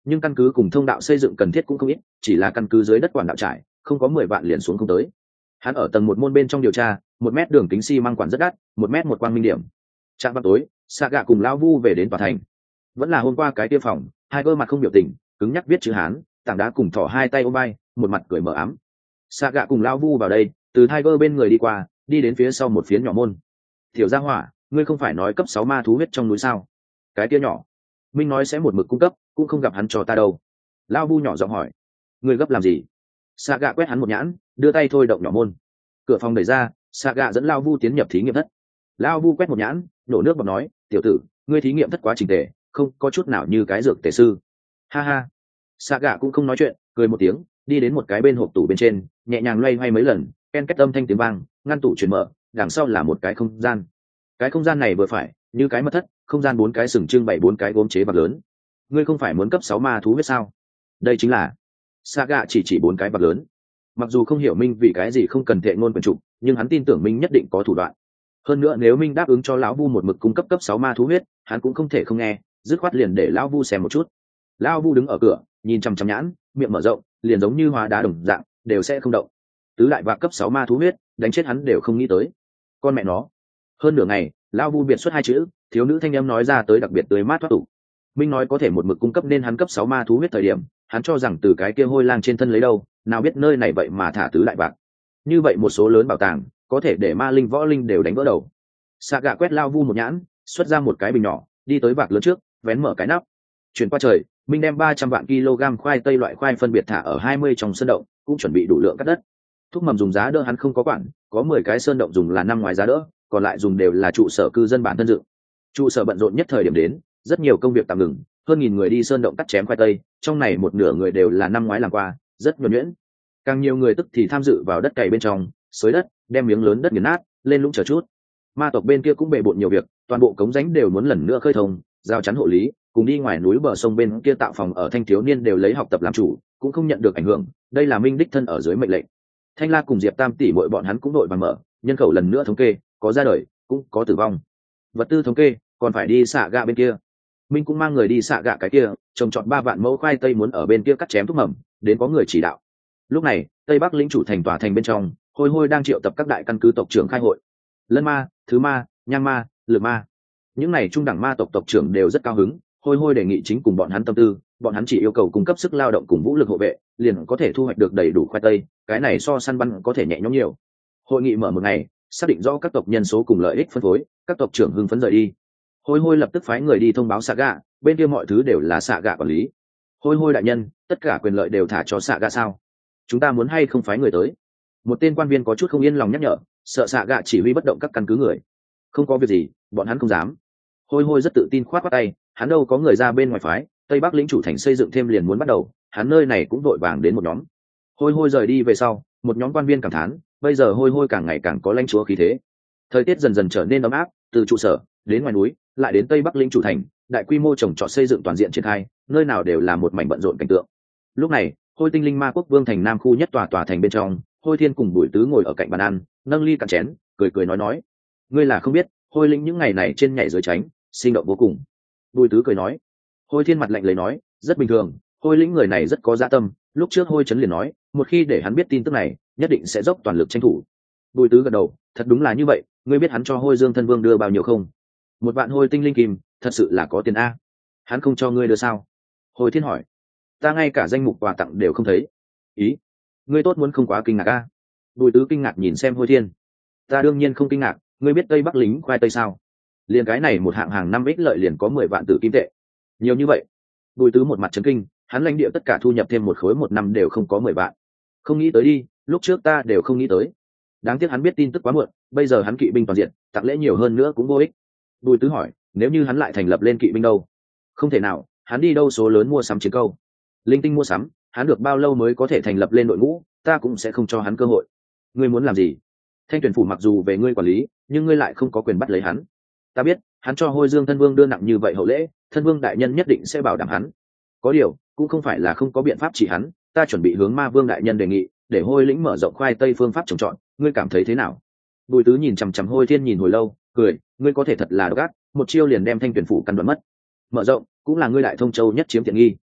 nhưng căn cứ cùng thông đạo xây dựng cần thiết cũng không ít, chỉ là căn cứ dưới đất quản đạo trải không có 10 vạn liền xuống không tới. Hắn ở tầng 1 môn bên trong điều tra, 1 mét đường kính xi măng quản rất đắt, 1 mét một quang minh điểm. Trạm vào tối, xạ gạ cùng lão vu về đến tòa thành. Vẫn là hôm qua cái kia phòng, hai gương mặt không biểu tình, cứng nhắc viết chữ Hán, tảng đá cùng thỏ hai tay ôm vai, một mặt cười mờ ám. Xạ gạ cùng lão vu vào đây, từ Tiger bên người đi qua, đi đến phía sau một phiến nhỏ môn. Tiểu gia hỏa, ngươi không phải nói cấp 6 ma thú huyết trong núi sao? Cái kia nhỏ, Minh nói sẽ một mực cung cấp, cũng không gặp hắn cho ta đâu. Lão vu nhỏ giọng hỏi, ngươi gấp làm gì? Xạ gạ quét hắn một nhãn, đưa tay thôi động nhỏ môn. Cửa phòng đẩy ra, xạ gạ dẫn Lão vu tiến nhập thí nghiệm thất. Lão vu quét một nhãn, nổ nước bọt nói, tiểu tử, ngươi thí nghiệm thất quá trình tề, không có chút nào như cái dược tề sư. Ha ha. Xạ gạ cũng không nói chuyện, cười một tiếng, đi đến một cái bên hộp tủ bên trên, nhẹ nhàng loay hoay mấy lần, ken két âm thanh tiếng vang, ngăn tủ chuyển mở, đằng sau là một cái không gian. Cái không gian này vừa phải như cái mật thất, không gian 4 cái sừng trưng bày 4 cái gốm chế bạc lớn. Ngươi không phải muốn cấp 6 ma thú huyết sao? Đây chính là. Saga chỉ 4 cái bạc lớn. Mặc dù không hiểu Minh vì cái gì không cần thệ ngôn quyền trục, nhưng hắn tin tưởng Minh nhất định có thủ đoạn. Hơn nữa nếu Minh đáp ứng cho lão vu một mực cung cấp 6 ma thú huyết, hắn cũng không thể không nghe, dứt khoát liền để lão vu xem một chút. Lão vu đứng ở cửa, nhìn chằm chằm nhãn, miệng mở rộng, liền giống như hóa đá đồng dạng, đều sẽ không động. Tứ đại vạc cấp 6 ma thú huyết, đánh chết hắn đều không nghĩ tới. Con mẹ nó. Hơn nửa ngày, lão vu biệt xuất 2 chữ, thiếu nữ thanh âm nói ra tới đặc biệt tươi mát thoát tục. Minh nói có thể một mực cung cấp nên hắn cấp 6 ma thú huyết thời điểm, hắn cho rằng từ cái kia hôi lang trên thân lấy đâu, nào biết nơi này vậy mà thả tứ đại vạc. Như vậy một số lớn bảo tàng, có thể để ma linh võ linh đều đánh vỡ đầu. Saga quét lão vu một nhãn, xuất ra một cái bình nhỏ, đi tới vạc lớn trước, vén mở cái nắp. Chuyển qua trời, Minh đem 300 vạn kg khoai tây loại khoai phân biệt thả ở 20 trong sơn động, cũng chuẩn bị đủ lượng cắt đất. Thuốc mầm dùng giá đỡ hắn không có quản, có 10 cái sơn động dùng là năm ngoài giá đỡ, còn lại dùng đều là trụ sở cư dân bản thân dựng. Trụ sở bận rộn nhất thời điểm đến, rất nhiều công việc tạm ngừng, hơn 1000 người đi sơn động cắt chém khoai tây, trong này một nửa người đều là năm ngoái làm qua, rất nhuần nhuyễn. Càng nhiều người tức thì tham dự vào đất cày bên trong, xới đất, đem miếng lớn đất nghiền nát, lên lũng chờ chút. Ma tộc bên kia cũng bề bộn nhiều việc, toàn bộ cống rãnh đều muốn lần nữa khơi thông, giao chắn hộ lý, cùng đi ngoài núi bờ sông bên kia tạo phòng ở thanh thiếu niên đều lấy học tập làm chủ, cũng không nhận được ảnh hưởng, đây là Minh đích thân ở dưới mệnh lệnh. Thanh La cùng Diệp Tam tỷ muội bọn hắn cũng đội vàng mở, nhân khẩu lần nữa thống kê, có ra đời, cũng có tử vong. Vật tư thống kê, còn phải đi xạ gạ bên kia. Minh cũng mang người đi xạ gạ cái kia, trồng trọt 3 vạn mẫu khoai tây muốn ở bên kia cắt chém thuốc mầm, đến có người chỉ đạo. Lúc này, Tây Bắc lĩnh chủ thành tòa thành bên trong, Hôi Hôi đang triệu tập các đại căn cứ tộc trưởng khai hội. Lân ma, Thứ ma, Nhang ma, Lược ma. Những này trung đẳng ma tộc tộc trưởng đều rất cao hứng, Hôi Hôi đề nghị chính cùng bọn hắn tâm tư, bọn hắn chỉ yêu cầu cung cấp sức lao động cùng vũ lực hộ vệ, liền có thể thu hoạch được đầy đủ khoai tây, cái này so săn bắn có thể nhẹ nhõm nhiều. Hội nghị mở một ngày, xác định rõ các tộc nhân số cùng lợi ích phân phối, các tộc trưởng hưng phấn rời đi. Hôi Hôi lập tức phái người đi thông báo Saga, bên kia mọi thứ đều là Saga quản lý. Hôi Hôi đại nhân, tất cả quyền lợi đều thả cho Saga sao? Chúng ta muốn hay không phái người tới? Một tên quan viên có chút không yên lòng nhắc nhở, sợ Saga chỉ huy bất động các căn cứ người. Không có việc gì, bọn hắn không dám. Hôi Hôi rất tự tin khoát khoát tay, hắn đâu có người ra bên ngoài phái, Tây Bắc lĩnh chủ thành xây dựng thêm liền muốn bắt đầu, hắn nơi này cũng vội vàng đến một nhóm. Hôi Hôi rời đi về sau, một nhóm quan viên cảm thán, bây giờ Hôi Hôi càng ngày càng có lãnh chúa khí thế. Thời tiết dần dần trở nên ấm áp, từ trụ sở đến ngoài núi, lại đến Tây Bắc lĩnh chủ thành, đại quy mô trồng trọt xây dựng toàn diện triển khai, nơi nào đều là một mảnh bận rộn cảnh tượng. Lúc này, Hôi Tinh Linh Ma Quốc Vương thành Nam khu nhất tòa thành bên trong, Hôi Thiên cùng Bùi Tứ ngồi ở cạnh bàn ăn, nâng ly cạn chén, cười cười nói, ngươi là không biết, Hôi Linh những ngày này trên nhảy dưới tránh, sinh động vô cùng. Bùi Tứ cười nói, Hôi Thiên mặt lạnh lấy nói, rất bình thường, Hôi Lĩnh người này rất có dạ tâm, lúc trước Hôi Trấn liền nói, một khi để hắn biết tin tức này, nhất định sẽ dốc toàn lực tranh thủ. Bùi Tứ gật đầu, thật đúng là như vậy, ngươi biết hắn cho Hôi Dương thân vương đưa bao nhiêu không? 1 vạn hôi tinh linh kim, thật sự là có tiền a. Hắn không cho ngươi đưa sao? Hôi Thiên hỏi, ta ngay cả danh mục quà tặng đều không thấy. Ý, ngươi tốt muốn không quá kinh ngạc a? Bùi Tứ kinh ngạc nhìn xem Hôi Thiên. Ta đương nhiên không kinh ngạc, ngươi biết Tây Bắc lính khoai tây sao? Liền cái này một hạng hàng năm ích lợi liền có 10 vạn tử kim tệ. Nhiều như vậy? Bùi Tứ một mặt chấn kinh, hắn lãnh địa tất cả thu nhập thêm một khối một năm đều không có 10 vạn. Không nghĩ tới đi, lúc trước ta đều không nghĩ tới. Đáng tiếc hắn biết tin tức quá muộn, bây giờ hắn kỵ binh toàn diện, tặng lễ nhiều hơn nữa cũng vô ích. Bùi Tứ hỏi, nếu như hắn lại thành lập lên kỵ binh đâu? Không thể nào, hắn đi đâu số lớn mua sắm chiến câu. Linh tinh mua sắm, hắn được bao lâu mới có thể thành lập lên đội ngũ, ta cũng sẽ không cho hắn cơ hội. Ngươi muốn làm gì? Thanh tuyển phủ mặc dù về ngươi quản lý, nhưng ngươi lại không có quyền bắt lấy hắn. Ta biết, hắn cho Hôi Dương thân vương đưa nặng như vậy hậu lễ, thân vương đại nhân nhất định sẽ bảo đảm hắn. Có điều, cũng không phải là không có biện pháp trị hắn, ta chuẩn bị hướng Ma Vương đại nhân đề nghị, để Hôi lĩnh mở rộng khoai tây phương pháp trồng trọt, ngươi cảm thấy thế nào? Bùi Tứ nhìn chằm chằm Hôi Thiên nhìn hồi lâu, cười, ngươi có thể thật là độc ác, một chiêu liền đem Thanh tuyển phủ căn đoán mất. Mở rộng, cũng là ngươi đại thông châu nhất chiếm tiện nghi.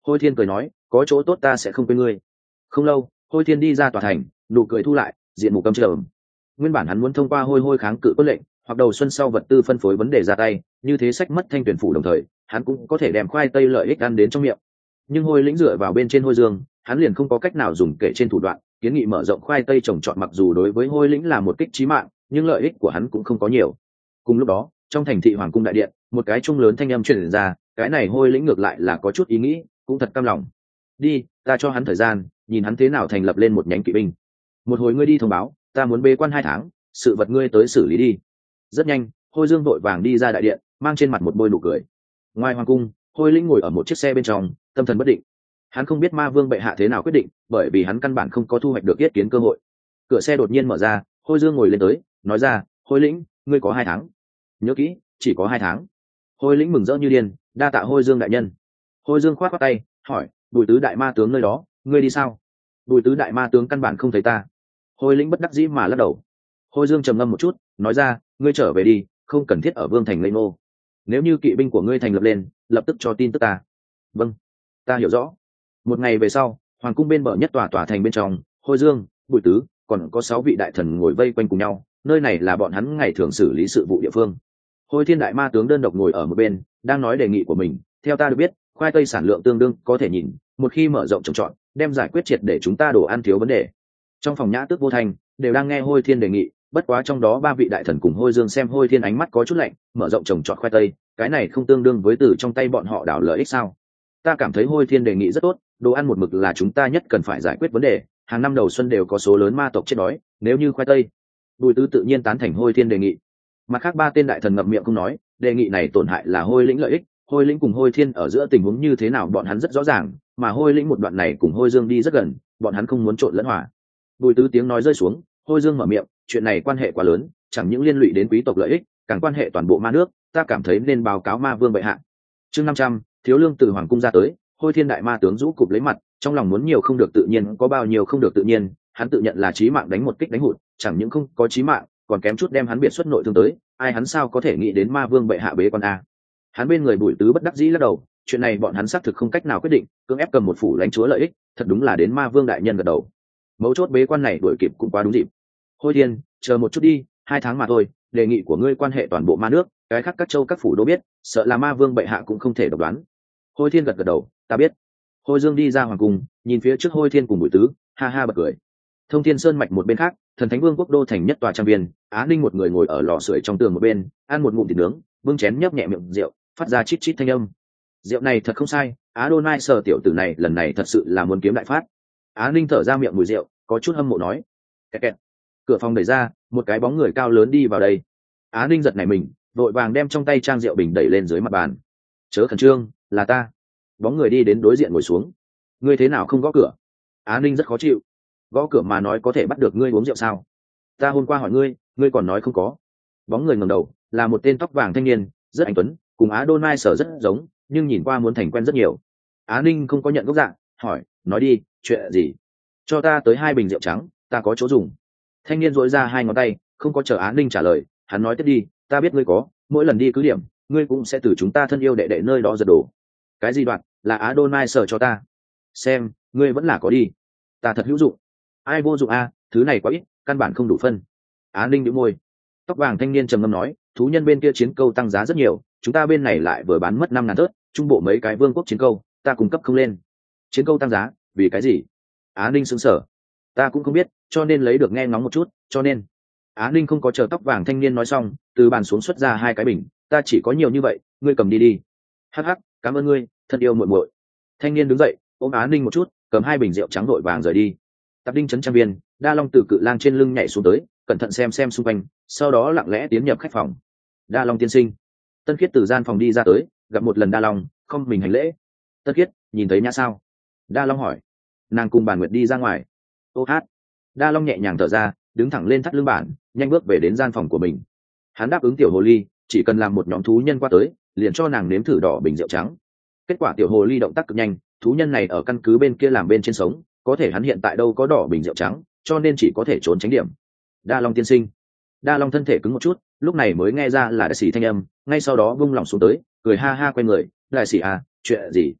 Hôi Thiên cười nói, có chỗ tốt ta sẽ không quên ngươi. Không lâu, Hôi Thiên đi ra tòa thành, nụ cười thu lại, diện mục căm trầm. Nguyên bản hắn muốn thông qua hôi kháng cự quân lệnh, hoặc đầu xuân sau vật tư phân phối vấn đề ra tay, như thế sách mất thanh tuyển phủ, đồng thời hắn cũng có thể đem khoai tây lợi ích ăn đến trong miệng. Nhưng hôi lĩnh dựa vào bên trên hôi dương, hắn liền không có cách nào dùng kể trên thủ đoạn, kiến nghị mở rộng khoai tây trồng trọt, mặc dù đối với hôi lĩnh là một kích chí mạng, nhưng lợi ích của hắn cũng không có nhiều. Cùng lúc đó, trong thành thị hoàng cung đại điện, một cái trung lớn thanh âm truyền ra, cái này hôi lĩnh ngược lại là có chút ý nghĩ, cũng thật cam lòng. Đi, ta cho hắn thời gian, nhìn hắn thế nào thành lập lên một nhánh kỵ binh. Một hồi ngươi đi thông báo, ta muốn bế quan 2 tháng, sự vật ngươi tới xử lý đi. Rất nhanh, hôi dương vội vàng đi ra đại điện, mang trên mặt một bôi nụ cười. Ngoài hoàng cung, hôi lĩnh ngồi ở một chiếc xe bên trong, tâm thần bất định. Hắn không biết ma vương bệ hạ thế nào quyết định, bởi vì hắn căn bản không có thu hoạch được yết kiến cơ hội. Cửa xe đột nhiên mở ra, hôi dương ngồi lên tới, nói ra, hôi lĩnh, ngươi có 2 tháng. Nhớ kỹ, chỉ có 2 tháng. Hôi lĩnh mừng rỡ như điên, đa tạ hôi dương đại nhân. Hôi dương khoát khoát tay, hỏi, Bùi tứ đại ma tướng nơi đó, ngươi đi sao? Bùi tứ đại ma tướng căn bản không thấy ta. Hôi lĩnh bất đắc dĩ mà lắc đầu. Hôi dương trầm ngâm một chút, nói ra, ngươi trở về đi, không cần thiết ở vương thành lây nô. Nếu như kỵ binh của ngươi thành lập lên, lập tức cho tin tức ta. Vâng, ta hiểu rõ. Một ngày về sau, hoàng cung bên bờ nhất tòa thành bên trong, hôi dương, Bùi tứ, còn có 6 vị đại thần ngồi vây quanh cùng nhau. Nơi này là bọn hắn ngày thường xử lý sự vụ địa phương. Hôi thiên đại ma tướng đơn độc ngồi ở một bên, đang nói đề nghị của mình. Theo ta được biết, khoai tây sản lượng tương đương có thể nhìn, một khi mở rộng trồng trọt, đem giải quyết triệt để chúng ta đồ ăn thiếu vấn đề. Trong phòng nhã tước vô thành đều đang nghe hôi thiên đề nghị, bất quá trong đó 3 vị đại thần cùng hôi dương xem hôi thiên ánh mắt có chút lạnh, mở rộng trồng trọt khoai tây, cái này không tương đương với từ trong tay bọn họ đảo lợi ích sao? Ta cảm thấy hôi thiên đề nghị rất tốt, đồ ăn một mực là chúng ta nhất cần phải giải quyết vấn đề, hàng năm đầu xuân đều có số lớn ma tộc chết đói, nếu như khoai tây. Bùi tứ tự nhiên tán thành hôi thiên đề nghị. Mặt khác 3 tên đại thần ngậm miệng không nói, đề nghị này tổn hại là hôi lĩnh lợi ích, hôi lĩnh cùng hôi thiên ở giữa tình huống như thế nào bọn hắn rất rõ ràng, mà hôi lĩnh một đoạn này cùng hôi dương đi rất gần, bọn hắn không muốn trộn lẫn hòa. Bùi tứ tiếng nói rơi xuống, hôi dương mở miệng, chuyện này quan hệ quá lớn, chẳng những liên lụy đến quý tộc lợi ích, càng quan hệ toàn bộ ma nước, ta cảm thấy nên báo cáo ma vương bệ hạ. Chương 500, thiếu lương từ hoàng cung ra tới, hôi thiên đại ma tướng rũ cụp lấy mặt, trong lòng muốn nhiều không được tự nhiên, có bao nhiêu không được tự nhiên, hắn tự nhận là chí mạng đánh một kích đánh hụt, chẳng những không có chí mạng, còn kém chút đem hắn biệt xuất nội thương tới, ai hắn sao có thể nghĩ đến ma vương bệ hạ bế quan a. Hắn bên người Bùi tứ bất đắc dĩ lắc đầu, chuyện này bọn hắn xác thực không cách nào quyết định, cưỡng ép cầm một phủ lãnh chúa lợi ích, thật đúng là đến ma vương đại nhân gật đầu. Mấu chốt bế quan này đuổi kịp cũng quá đúng dịp. Hôi thiên, chờ một chút đi, 2 tháng mà thôi, đề nghị của ngươi quan hệ toàn bộ ma nước, cái khác các châu các phủ đô biết, sợ là ma vương bệ hạ cũng không thể độc đoán. Hôi thiên gật gật đầu, ta biết. Hôi dương đi ra hoàng cung, nhìn phía trước hôi thiên cùng Bùi tứ, ha ha bật cười. Thông thiên sơn mạch một bên khác, thần thánh vương quốc đô thành nhất tòa trang viên, Á Ninh một người ngồi ở lò sưởi trong tường một bên, ăn một ngụm thịt nướng, bưng chén nhấp nhẹ miệng rượu, phát ra chít chít thanh âm. Rượu này thật không sai, Adonai sở tiểu tử này lần này thật sự là muốn kiếm đại phát. Á Ninh thở ra miệng mùi rượu, có chút hâm mộ nói. Kẹt kẹt. Cửa phòng đẩy ra, một cái bóng người cao lớn đi vào đây. Á Ninh giật nảy mình, vội vàng đem trong tay trang rượu bình đẩy lên dưới mặt bàn. Chớ khẩn trương, là ta. Bóng người đi đến đối diện ngồi xuống. Ngươi thế nào không gõ cửa? Á Ninh rất khó chịu. Gõ cửa mà nói có thể bắt được ngươi uống rượu sao? Ta hôm qua hỏi ngươi, ngươi còn nói không có. Bóng người ngẩng đầu, là một tên tóc vàng thanh niên, rất anh tuấn, cùng Adonai sở rất giống, nhưng nhìn qua muốn thành quen rất nhiều. Á Ninh không có nhận gốc dạng, hỏi, nói đi, chuyện gì? Cho ta tới 2 bình rượu trắng, ta có chỗ dùng. Thanh niên dỗi ra 2 ngón tay, không có chờ Á Ninh trả lời, hắn nói tiếp đi, ta biết ngươi có, mỗi lần đi cứ điểm, ngươi cũng sẽ từ chúng ta thân yêu đệ đệ nơi đó giật đồ. Cái gì đoạn, là Adonai sở cho ta. Xem, ngươi vẫn là có đi. Ta thật hữu dụng. Ai vô dụng a, thứ này quá ít, căn bản không đủ phân. Á Ninh nhíu môi. Tóc vàng thanh niên trầm ngâm nói, thú nhân bên kia chiến câu tăng giá rất nhiều, chúng ta bên này lại vừa bán mất 5.000 tớt, trung bộ mấy cái vương quốc chiến câu, ta cung cấp không lên. Chiến câu tăng giá, vì cái gì? Á Ninh sững sờ. Ta cũng không biết, cho nên lấy được nghe ngóng một chút, cho nên. Á Ninh không có chờ tóc vàng thanh niên nói xong, từ bàn xuống xuất ra 2 cái bình, ta chỉ có nhiều như vậy, ngươi cầm đi đi. Hắc hắc, cảm ơn ngươi, thân yêu muội muội. Thanh niên đứng dậy, ôm Á Ninh một chút, cầm 2 bình rượu trắng vội vàng rời đi. Tạp Đinh trấn trang viên, Đa Long từ cự lang trên lưng nhảy xuống tới, cẩn thận xem xung quanh, sau đó lặng lẽ tiến nhập khách phòng. Đa Long tiên sinh. Tân Khiết từ gian phòng đi ra tới, gặp một lần Đa Long, không mình hành lễ. Tân Khiết, nhìn thấy nhã sao? Đa Long hỏi. Nàng cùng Bàn Nguyệt đi ra ngoài. Ô hát. Đa Long nhẹ nhàng thở ra, đứng thẳng lên thắt lưng bản, nhanh bước về đến gian phòng của mình. Hắn đáp ứng tiểu hồ ly, chỉ cần làm một nhóm thú nhân qua tới, liền cho nàng nếm thử đỏ bình rượu trắng. Kết quả tiểu hồ ly động tác cực nhanh, thú nhân này ở căn cứ bên kia làm bên trên sống, có thể hắn hiện tại đâu có đỏ bình rượu trắng, cho nên chỉ có thể trốn tránh điểm. Đa Long tiên sinh. Đa Long thân thể cứng một chút, lúc này mới nghe ra là đại sĩ thanh âm, ngay sau đó bung lòng xuống tới, cười ha ha quay người, đại sĩ à, chuyện gì?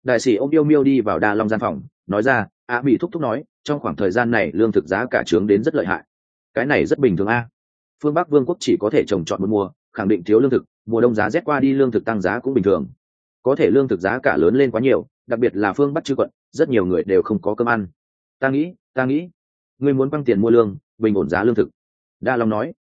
Đại sĩ ôm Yêu Miêu đi vào Đa Long gian phòng, nói ra, Mỹ thúc thúc nói, trong khoảng thời gian này lương thực giá cả trướng đến rất lợi hại. Cái này rất bình thường a. Phương Bắc Vương quốc chỉ có thể trồng trọt một mùa, khẳng định thiếu lương thực, mùa đông giá rét qua đi lương thực tăng giá cũng bình thường. Có thể lương thực giá cả lớn lên quá nhiều, đặc biệt là phương Bắc Trư quận, rất nhiều người đều không có cơm ăn. Ta nghĩ, ngươi muốn quăng tiền mua lương, bình ổn giá lương thực. Đa Long nói,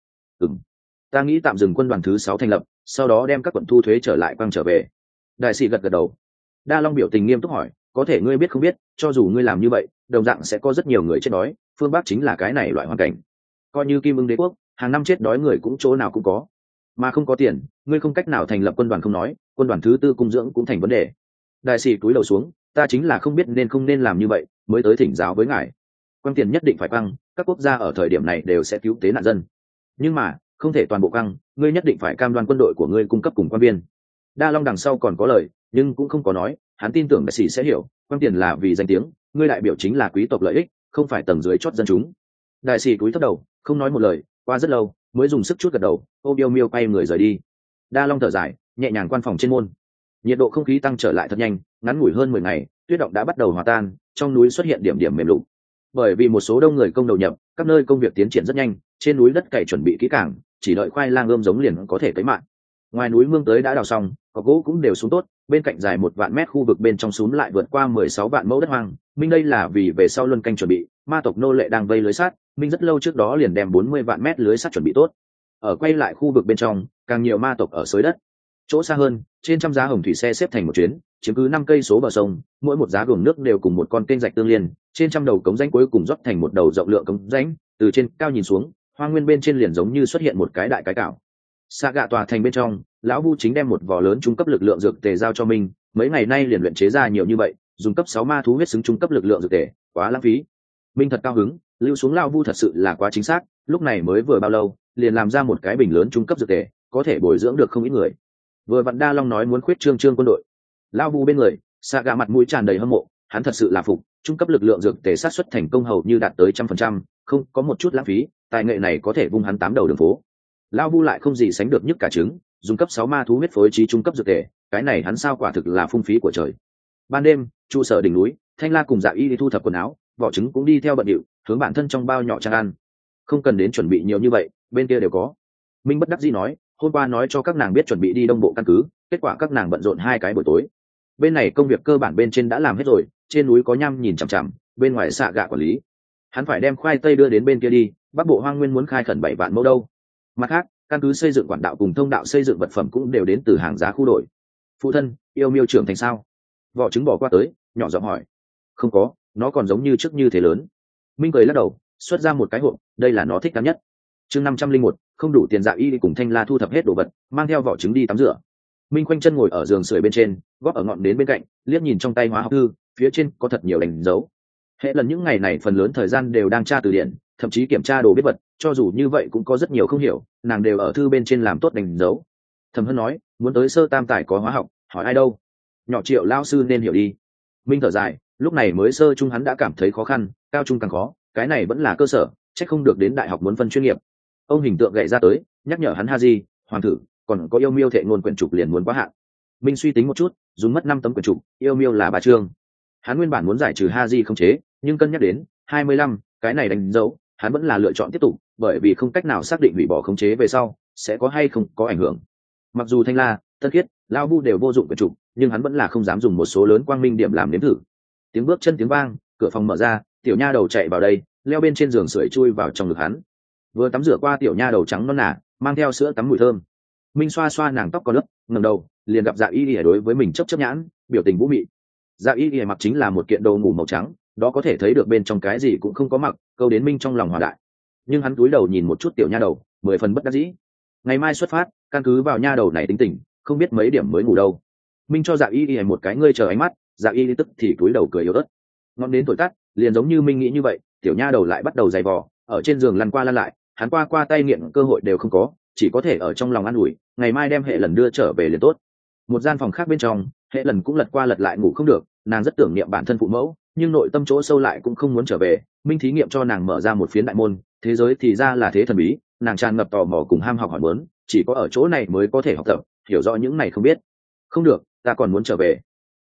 ta nghĩ tạm dừng quân đoàn thứ 6 thành lập, sau đó đem các quận thu thuế trở lại quăng trở về. Đại sĩ gật gật đầu. Đa Long biểu tình nghiêm túc hỏi, có thể ngươi biết không biết, cho dù ngươi làm như vậy, đồng dạng sẽ có rất nhiều người chết đói, phương Bắc chính là cái này loại hoàn cảnh. Coi như Kim Ưng đế quốc, hàng năm chết đói người cũng chỗ nào cũng có, mà không có tiền, ngươi không cách nào thành lập quân đoàn không nói, quân đoàn thứ 4 cung dưỡng cũng thành vấn đề. Đại sĩ cúi đầu xuống, ta chính là không biết nên không nên làm như vậy, mới tới thỉnh giáo với ngài. Quăng tiền nhất định phải quăng, các quốc gia ở thời điểm này đều sẽ cứu tế nạn dân, nhưng mà không thể toàn bộ quăng, ngươi nhất định phải cam đoan quân đội của ngươi cung cấp cùng quan viên. Đa Long đằng sau còn có lời, nhưng cũng không có nói, hắn tin tưởng đại sĩ sẽ hiểu, quăng tiền là vì danh tiếng, ngươi đại biểu chính là quý tộc lợi ích, không phải tầng dưới chót dân chúng. Đại sĩ cúi thấp đầu, không nói một lời, qua rất lâu mới dùng sức chút gật đầu, ôm Yêu Miêu quay người rời đi. Đa Long thở dài, nhẹ nhàng quan phòng trên môn. Nhiệt độ không khí tăng trở lại thật nhanh, ngắn ngủi hơn 10 ngày, tuyết động đã bắt đầu hòa tan, trong núi xuất hiện điểm điểm mềm lún. Bởi vì một số đông người công đầu nhập, các nơi công việc tiến triển rất nhanh, trên núi đất cày chuẩn bị kỹ càng, chỉ đợi khoai lang ươm giống liền có thể cấy mạ. Ngoài núi mương tới đã đào xong, cỏ gỗ cũng đều xuống tốt, bên cạnh dài 1 vạn mét khu vực bên trong súm lại vượt qua 16 vạn mẫu đất hoang. Minh đây là vì về sau luân canh chuẩn bị, ma tộc nô lệ đang vây lưới sắt, Minh rất lâu trước đó liền đem 40 vạn mét lưới sắt chuẩn bị tốt. Ở quay lại khu vực bên trong, càng nhiều ma tộc ở xới đất. Chỗ xa hơn, trên trăm giá hồng thủy xe xếp thành một chuyến, chiếm cứ 5 cây số bờ sông, mỗi một giá gồm nước đều cùng một con kênh rạch tương liên, trên trăm đầu cống rãnh cuối cùng rót thành một đầu rộng lượng cống rãnh, từ trên cao nhìn xuống, hoang nguyên bên trên liền giống như xuất hiện một cái đại cái cảo. Xa gạ tòa thành bên trong, lão Vu chính đem một vò lớn trung cấp lực lượng dược tề giao cho mình, mấy ngày nay liền luyện chế ra nhiều như vậy, dùng cấp 6 ma thú huyết xứng trung cấp lực lượng dược tề, quá lãng phí. Minh thật cao hứng, lưu xuống lão Vu thật sự là quá chính xác, lúc này mới vừa bao lâu, liền làm ra một cái bình lớn trung cấp dược tề, có thể bồi dưỡng được không ít người. Vừa vặn Đa Long nói muốn khuyết trương quân đội, lão Vu bên người, Xa gạ mặt mũi tràn đầy hâm mộ, hắn thật sự là phục, trung cấp lực lượng dược tề sát xuất thành công hầu như đạt tới 100%, không có một chút lãng phí, tài nghệ này có thể vung hắn 8 đầu đường phố. Lão Vu lại không gì sánh được nhất cả trứng, dùng cấp 6 ma thú huyết phối trí trung cấp dược tề, cái này hắn sao quả thực là phung phí của trời. Ban đêm, trụ sở đỉnh núi, Thanh La cùng Dạ Y đi thu thập quần áo, vỏ trứng cũng đi theo bận điệu, hướng bản thân trong bao nhỏ trang ăn. Không cần đến chuẩn bị nhiều như vậy, bên kia đều có. Minh bất đắc dĩ nói, hôm qua nói cho các nàng biết chuẩn bị đi đông bộ căn cứ, kết quả các nàng bận rộn 2 cái buổi tối. Bên này công việc cơ bản bên trên đã làm hết rồi, trên núi có nham nhìn chằm chằm, bên ngoài xạ gạ quản lý. Hắn phải đem khoai tây đưa đến bên kia đi, Bắc Bộ Hoang Nguyên muốn khai khẩn 7 vạn mẫu đâu. Mặt khác, căn cứ xây dựng quản đạo cùng thông đạo xây dựng vật phẩm cũng đều đến từ hàng giá khu đổi. Phụ thân, Yêu Miêu trưởng thành sao? Vỏ trứng bỏ qua tới, nhỏ giọng hỏi. Không có, nó còn giống như trước như thế lớn. Minh cười lắc đầu, xuất ra một cái hộp, đây là nó thích nhất. Chương 501, không đủ tiền. Dạ Y đi cùng Thanh La thu thập hết đồ vật, mang theo vỏ trứng đi tắm rửa. Minh khoanh chân ngồi ở giường sưởi bên trên, góp ở ngọn đến bên cạnh, liếc nhìn trong tay hóa học thư, phía trên có thật nhiều đánh dấu. Hệ lần những ngày này phần lớn thời gian đều đang tra từ điển, thậm chí kiểm tra đồ biết vật, cho dù như vậy cũng có rất nhiều không hiểu, nàng đều ở thư bên trên làm tốt đánh dấu. Thẩm Hân nói, muốn tới sơ tam tài có hóa học, hỏi ai đâu? Nhỏ Triệu lao sư nên hiểu đi. Minh thở dài, lúc này mới sơ trung hắn đã cảm thấy khó khăn, cao trung càng khó, cái này vẫn là cơ sở, chắc không được đến đại học muốn phân chuyên nghiệp. Ông hình tượng gậy ra tới, nhắc nhở hắn Haji, hoàng thử, còn có Yêu Miêu thệ ngôn quyển trục liền muốn quá hạn. Minh suy tính một chút, dùng mất 5 tấm quyển trục, Yêu Miêu là 3 chương. Hắn nguyên bản muốn giải trừ Haji không chế, nhưng cân nhắc đến 25, cái này đánh dấu, hắn vẫn là lựa chọn tiếp tục, bởi vì không cách nào xác định hủy bỏ khống chế về sau sẽ có hay không có ảnh hưởng. Mặc dù Thanh La, Tân Khiết, Lão Bu đều vô dụng quyển trục, nhưng hắn vẫn là không dám dùng một số lớn quang minh điểm làm nếm thử. Tiếng bước chân tiếng vang, cửa phòng mở ra, tiểu nha đầu chạy vào đây, leo bên trên giường sưởi chui vào trong ngực hắn. Vừa tắm rửa qua tiểu nha đầu trắng non nả, mang theo sữa tắm mùi thơm. Minh xoa xoa nàng tóc còn ướt, ngẩng đầu, liền gặp Dạ Y Y đối với mình chớp chớp nhãn, biểu tình vũ mị. Dạ Y Y mặc chính là một kiện đồ ngủ màu trắng, đó có thể thấy được bên trong cái gì cũng không có mặc, câu đến Minh trong lòng hòa đại. Nhưng hắn cúi đầu nhìn một chút tiểu nha đầu, 10 phần bất đắc dĩ. Ngày mai xuất phát, căn cứ vào nha đầu này tính tình, không biết mấy điểm mới ngủ đâu. Minh cho Dạ Y Y một cái ngươi chờ ánh mắt, Dạ Y Y tức thì cúi đầu cười yếu ớt. Ngọn đến tuổi tắt, liền giống như Minh nghĩ như vậy, tiểu nha đầu lại bắt đầu giày vò, ở trên giường lăn qua lăn lại, hắn qua qua tay nghiện cơ hội đều không có, chỉ có thể ở trong lòng an ủi, ngày mai đem Hệ Lần đưa trở về liền tốt. Một gian phòng khác bên trong, Hệ Lần cũng lật qua lật lại ngủ không được, nàng rất tưởng niệm bản thân phụ mẫu, nhưng nội tâm chỗ sâu lại cũng không muốn trở về. Minh thí nghiệm cho nàng mở ra một phiến đại môn, thế giới thì ra là thế thần bí, nàng tràn ngập tò mò cùng ham học hỏi muốn, chỉ có ở chỗ này mới có thể học tập, hiểu rõ những này không biết. Không được, ta còn muốn trở về.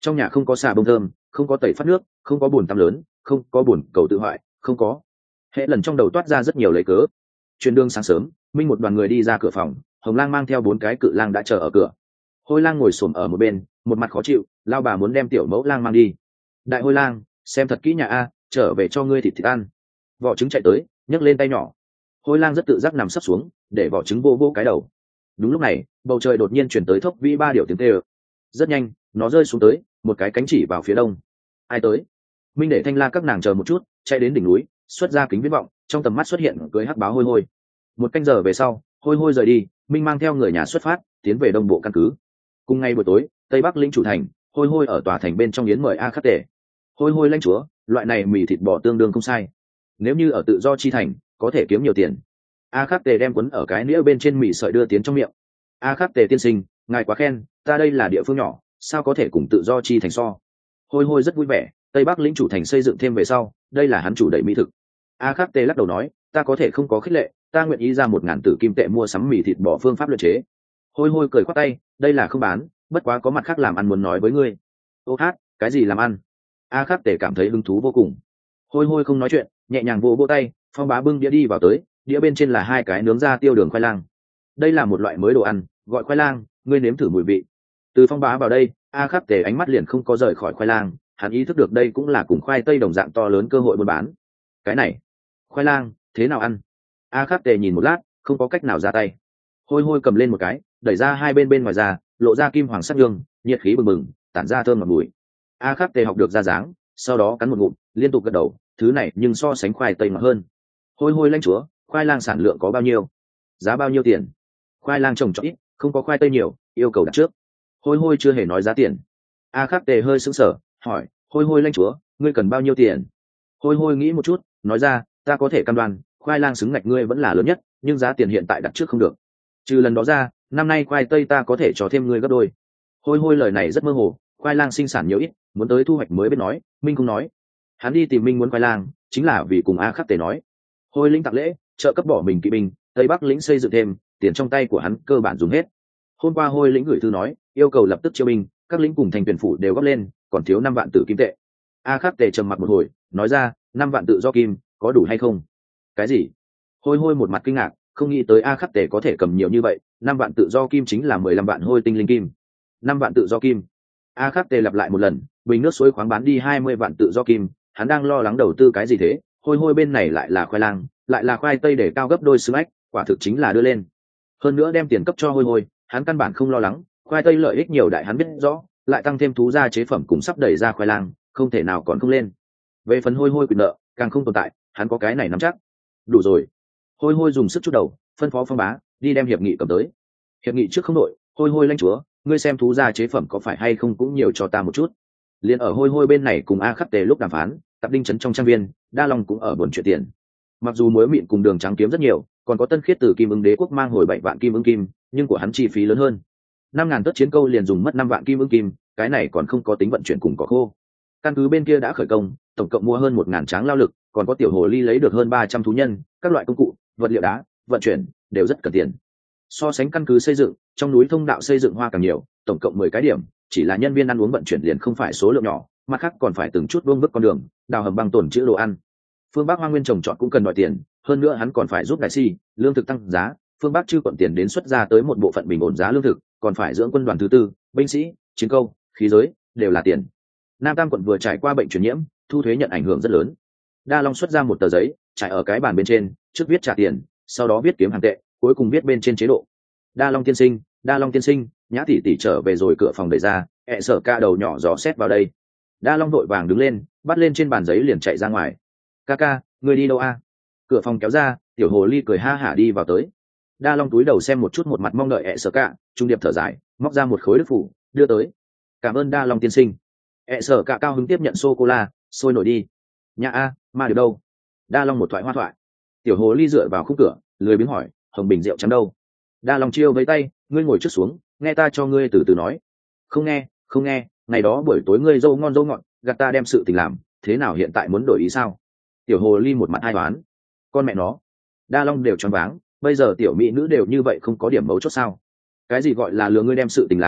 Trong nhà không có xà bông thơm, không có tẩy phát nước, không có bồn tắm lớn, không có bồn cầu tự hoại, không có. Hệ lần trong đầu toát ra rất nhiều lấy cớ. Chuyến đường sáng sớm, Minh một đoàn người đi ra cửa phòng, Hồng Lang mang theo 4 cái cự lang đã chờ ở cửa. Hôi Lang ngồi xổm ở một bên, một mặt khó chịu, lao bà muốn đem tiểu mẫu lang mang đi. Đại Hôi Lang, xem thật kỹ nhà a, trở về cho ngươi thịt thịt ăn. Vỏ trứng chạy tới, nhấc lên tay nhỏ. Hôi Lang rất tự giác nằm sấp xuống, để vỏ trứng vô vô cái đầu. Đúng lúc này, bầu trời đột nhiên truyền tới thốc vĩ 3 điệu tiếng tê ơ. Rất nhanh, nó rơi xuống tới, một cái cánh chỉ vào phía đông. Ai tới? Minh để Thanh La các nàng chờ một chút, chạy đến đỉnh núi, xuất ra kính viễn vọng, trong tầm mắt xuất hiện cưới hắc báo Hôi Hôi. Một canh giờ về sau, Hôi Hôi rời đi, Minh mang theo người nhà xuất phát, tiến về đông bộ căn cứ. Cùng ngày buổi tối, tây bắc lĩnh chủ thành, Hôi Hôi ở tòa thành bên trong yến mời A Khắc Tể. Hôi Hôi lãnh chúa, loại này mì thịt bò tương đương không sai. Nếu như ở tự do chi thành, có thể kiếm nhiều tiền. A Khắc Tề đem cuốn ở cái nĩa bên trên mì sợi đưa tiến trong miệng. A Khắc Tề tiên sinh, ngài quá khen, ta đây là địa phương nhỏ, sao có thể cùng tự do chi thành so. Hôi Hôi rất vui vẻ, tây bắc lĩnh chủ thành xây dựng thêm về sau, đây là hắn chủ đẩy mỹ thực. A Khắc Tề lắc đầu nói, ta có thể không có khích lệ, ta nguyện ý ra 1.000 tử kim tệ mua sắm mì thịt bò phương pháp luyện chế. Hôi Hôi cười khoát tay, đây là không bán, bất quá có mặt khác làm ăn muốn nói với ngươi. Ô hát, cái gì làm ăn? A Khắc Tề cảm thấy hứng thú vô cùng. Hôi Hôi không nói chuyện, nhẹ nhàng vỗ tay, Phong Bá bưng đĩa đi vào tới, đĩa bên trên là 2 cái nướng ra tiêu đường khoai lang. Đây là một loại mới đồ ăn, gọi khoai lang, ngươi nếm thử mùi vị. Từ Phong Bá vào đây, A Khắc Tề ánh mắt liền không có rời khỏi khoai lang, hắn ý thức được đây cũng là cùng khoai tây đồng dạng to lớn cơ hội buôn bán. Cái này, khoai lang, thế nào ăn? A Khắc Tề nhìn một lát, không có cách nào ra tay. Hôi Hôi cầm lên một cái, đẩy ra hai bên ngoài ra, lộ ra kim hoàng sắc nhương, nhiệt khí bừng bừng, tản ra thơm ngọt mùi. A Khắc Tề học được ra dáng, sau đó cắn một ngụm, liên tục gật đầu, thứ này nhưng so sánh khoai tây ngọt hơn. Hôi Hôi lãnh chúa, khoai lang sản lượng có bao nhiêu? Giá bao nhiêu tiền? Khoai lang trồng cho ít, không có khoai tây nhiều, yêu cầu đặt trước. Hôi Hôi chưa hề nói giá tiền. A Khắc Tề hơi sững sờ, hỏi, Hôi Hôi lãnh chúa, ngươi cần bao nhiêu tiền? Hôi Hôi nghĩ một chút, nói ra, ta có thể cam đoan, khoai lang xứng ngạch ngươi vẫn là lớn nhất, nhưng giá tiền hiện tại đặt trước không được. Trừ lần đó ra, năm nay khoai tây ta có thể cho thêm ngươi gấp đôi. Hôi Hôi lời này rất mơ hồ, khoai lang sinh sản nhiều ít, muốn tới thu hoạch mới biết nói. Minh không nói, hắn đi tìm Minh muốn khoai lang, chính là vì cùng A Khắc Tề nói. Hôi lĩnh tặng lễ, trợ cấp bỏ mình kỵ binh, tây bắc lĩnh xây dựng thêm, tiền trong tay của hắn cơ bản dùng hết. Hôm qua Hôi lĩnh gửi thư nói, yêu cầu lập tức chiêu binh, các lĩnh cùng thành tuyển phủ đều góp lên, còn thiếu 5 vạn tử kim tệ. A Khắc Tề trầm mặc một hồi, nói ra, 5 vạn tự do kim, có đủ hay không? Cái gì? Hôi Hôi một mặt kinh ngạc, không nghĩ tới A Khắc Tề có thể cầm nhiều như vậy, 5 vạn tự do kim chính là 15 vạn hôi tinh linh kim. 5 vạn tự do kim. A Khắc Tề lặp lại một lần, bình nước suối khoáng bán đi 20 vạn tự do kim, hắn đang lo lắng đầu tư cái gì thế? Hôi Hôi bên này lại là khoai lang, lại là khoai tây để cao gấp đôi xương ách, quả thực chính là đưa lên. Hơn nữa đem tiền cấp cho Hôi Hôi, hắn căn bản không lo lắng, khoai tây lợi ích nhiều đại hắn biết rõ, lại tăng thêm thú gia chế phẩm cùng sắp đẩy ra khoai lang, không thể nào còn không lên. Về phần Hôi Hôi quyền nợ, càng không tồn tại, hắn có cái này nắm chắc. Đủ rồi. Hôi Hôi dùng sức chút đầu, phân phó Phong Bá đi đem hiệp nghị cầm tới. Hiệp nghị trước không đội, Hôi Hôi lãnh chúa, ngươi xem thú gia chế phẩm có phải hay không cũng nhiều cho ta một chút. Liên ở Hôi Hôi bên này cùng A Khắc Tề lúc đàm phán, Tạp Đinh trấn trong trang viên, Đa Long cũng ở buồn chuyện tiền. Mặc dù muối mịn cùng đường trắng kiếm rất nhiều, còn có Tân Khiết từ Kim Ưng Đế quốc mang hồi 7 vạn kim ưng kim, nhưng của hắn chi phí lớn hơn. 5.000 tất chiến câu liền dùng mất 5 vạn kim ưng kim, cái này còn không có tính vận chuyển cùng cỏ khô. Căn cứ bên kia đã khởi công, tổng cộng mua hơn 1.000 tráng lao lực, còn có tiểu hồ ly lấy được hơn 300 thú nhân, các loại công cụ, vật liệu đá, vận chuyển đều rất cần tiền. So sánh căn cứ xây dựng, trong núi thông đạo xây dựng hoa càng nhiều, tổng cộng 10 cái điểm, chỉ là nhân viên ăn uống vận chuyển liền không phải số lượng nhỏ, mặt khác còn phải từng chút vương vức con đường, đào hầm băng tồn trữ đồ ăn. Phương Bắc Hoa Nguyên trồng trọt cũng cần đòi tiền, hơn nữa hắn còn phải giúp đại si, lương thực tăng giá, phương Bắc chưa quận tiền đến xuất ra tới một bộ phận bình ổn giá lương thực, còn phải dưỡng quân đoàn thứ tư, binh sĩ, chiến câu, khí giới, đều là tiền. Nam Tam quận vừa trải qua bệnh truyền nhiễm, thu thuế nhận ảnh hưởng rất lớn. Đa Long xuất ra một tờ giấy, trải ở cái bàn bên trên, trước viết trả tiền, sau đó viết kiếm hàng tệ, cuối cùng viết bên trên chế độ. Đa Long tiên sinh, Nhã tỷ tỷ trở về rồi, cửa phòng đẩy ra, Sở Ca đầu nhỏ dò xét vào đây. Đa Long vội vàng đứng lên, bắt lên trên bàn giấy liền chạy ra ngoài. Ca, ngươi đi đâu a? Cửa phòng kéo ra, tiểu hồ ly cười ha hả đi vào tới. Đa Long túi đầu xem một chút, một mặt mong đợi Sở Ca, trung điệp thở dài, móc ra một khối đức phủ, đưa tới. Cảm ơn Đa Long tiên sinh. Sở Ca cao hứng tiếp nhận sô cô la, sôi nổi đi. Nhà a, mà được đâu? Đa Long một thoại hoa thoại. Tiểu hồ ly dựa vào khung cửa, lười biếng hỏi, hồng bình rượu trắng đâu? Đa Long chiêu với tay, ngươi ngồi trước xuống, nghe ta cho ngươi từ từ nói. Không nghe, ngày đó buổi tối ngươi dâu ngon dâu ngọt, gạt ta đem sự tình làm, thế nào hiện tại muốn đổi ý sao? Tiểu hồ ly một mặt ai đoán. Con mẹ nó. Đa Long đều choáng váng, bây giờ tiểu mỹ nữ đều như vậy không có điểm mấu chốt sao? Cái gì gọi là lừa ngươi đem sự tình làm,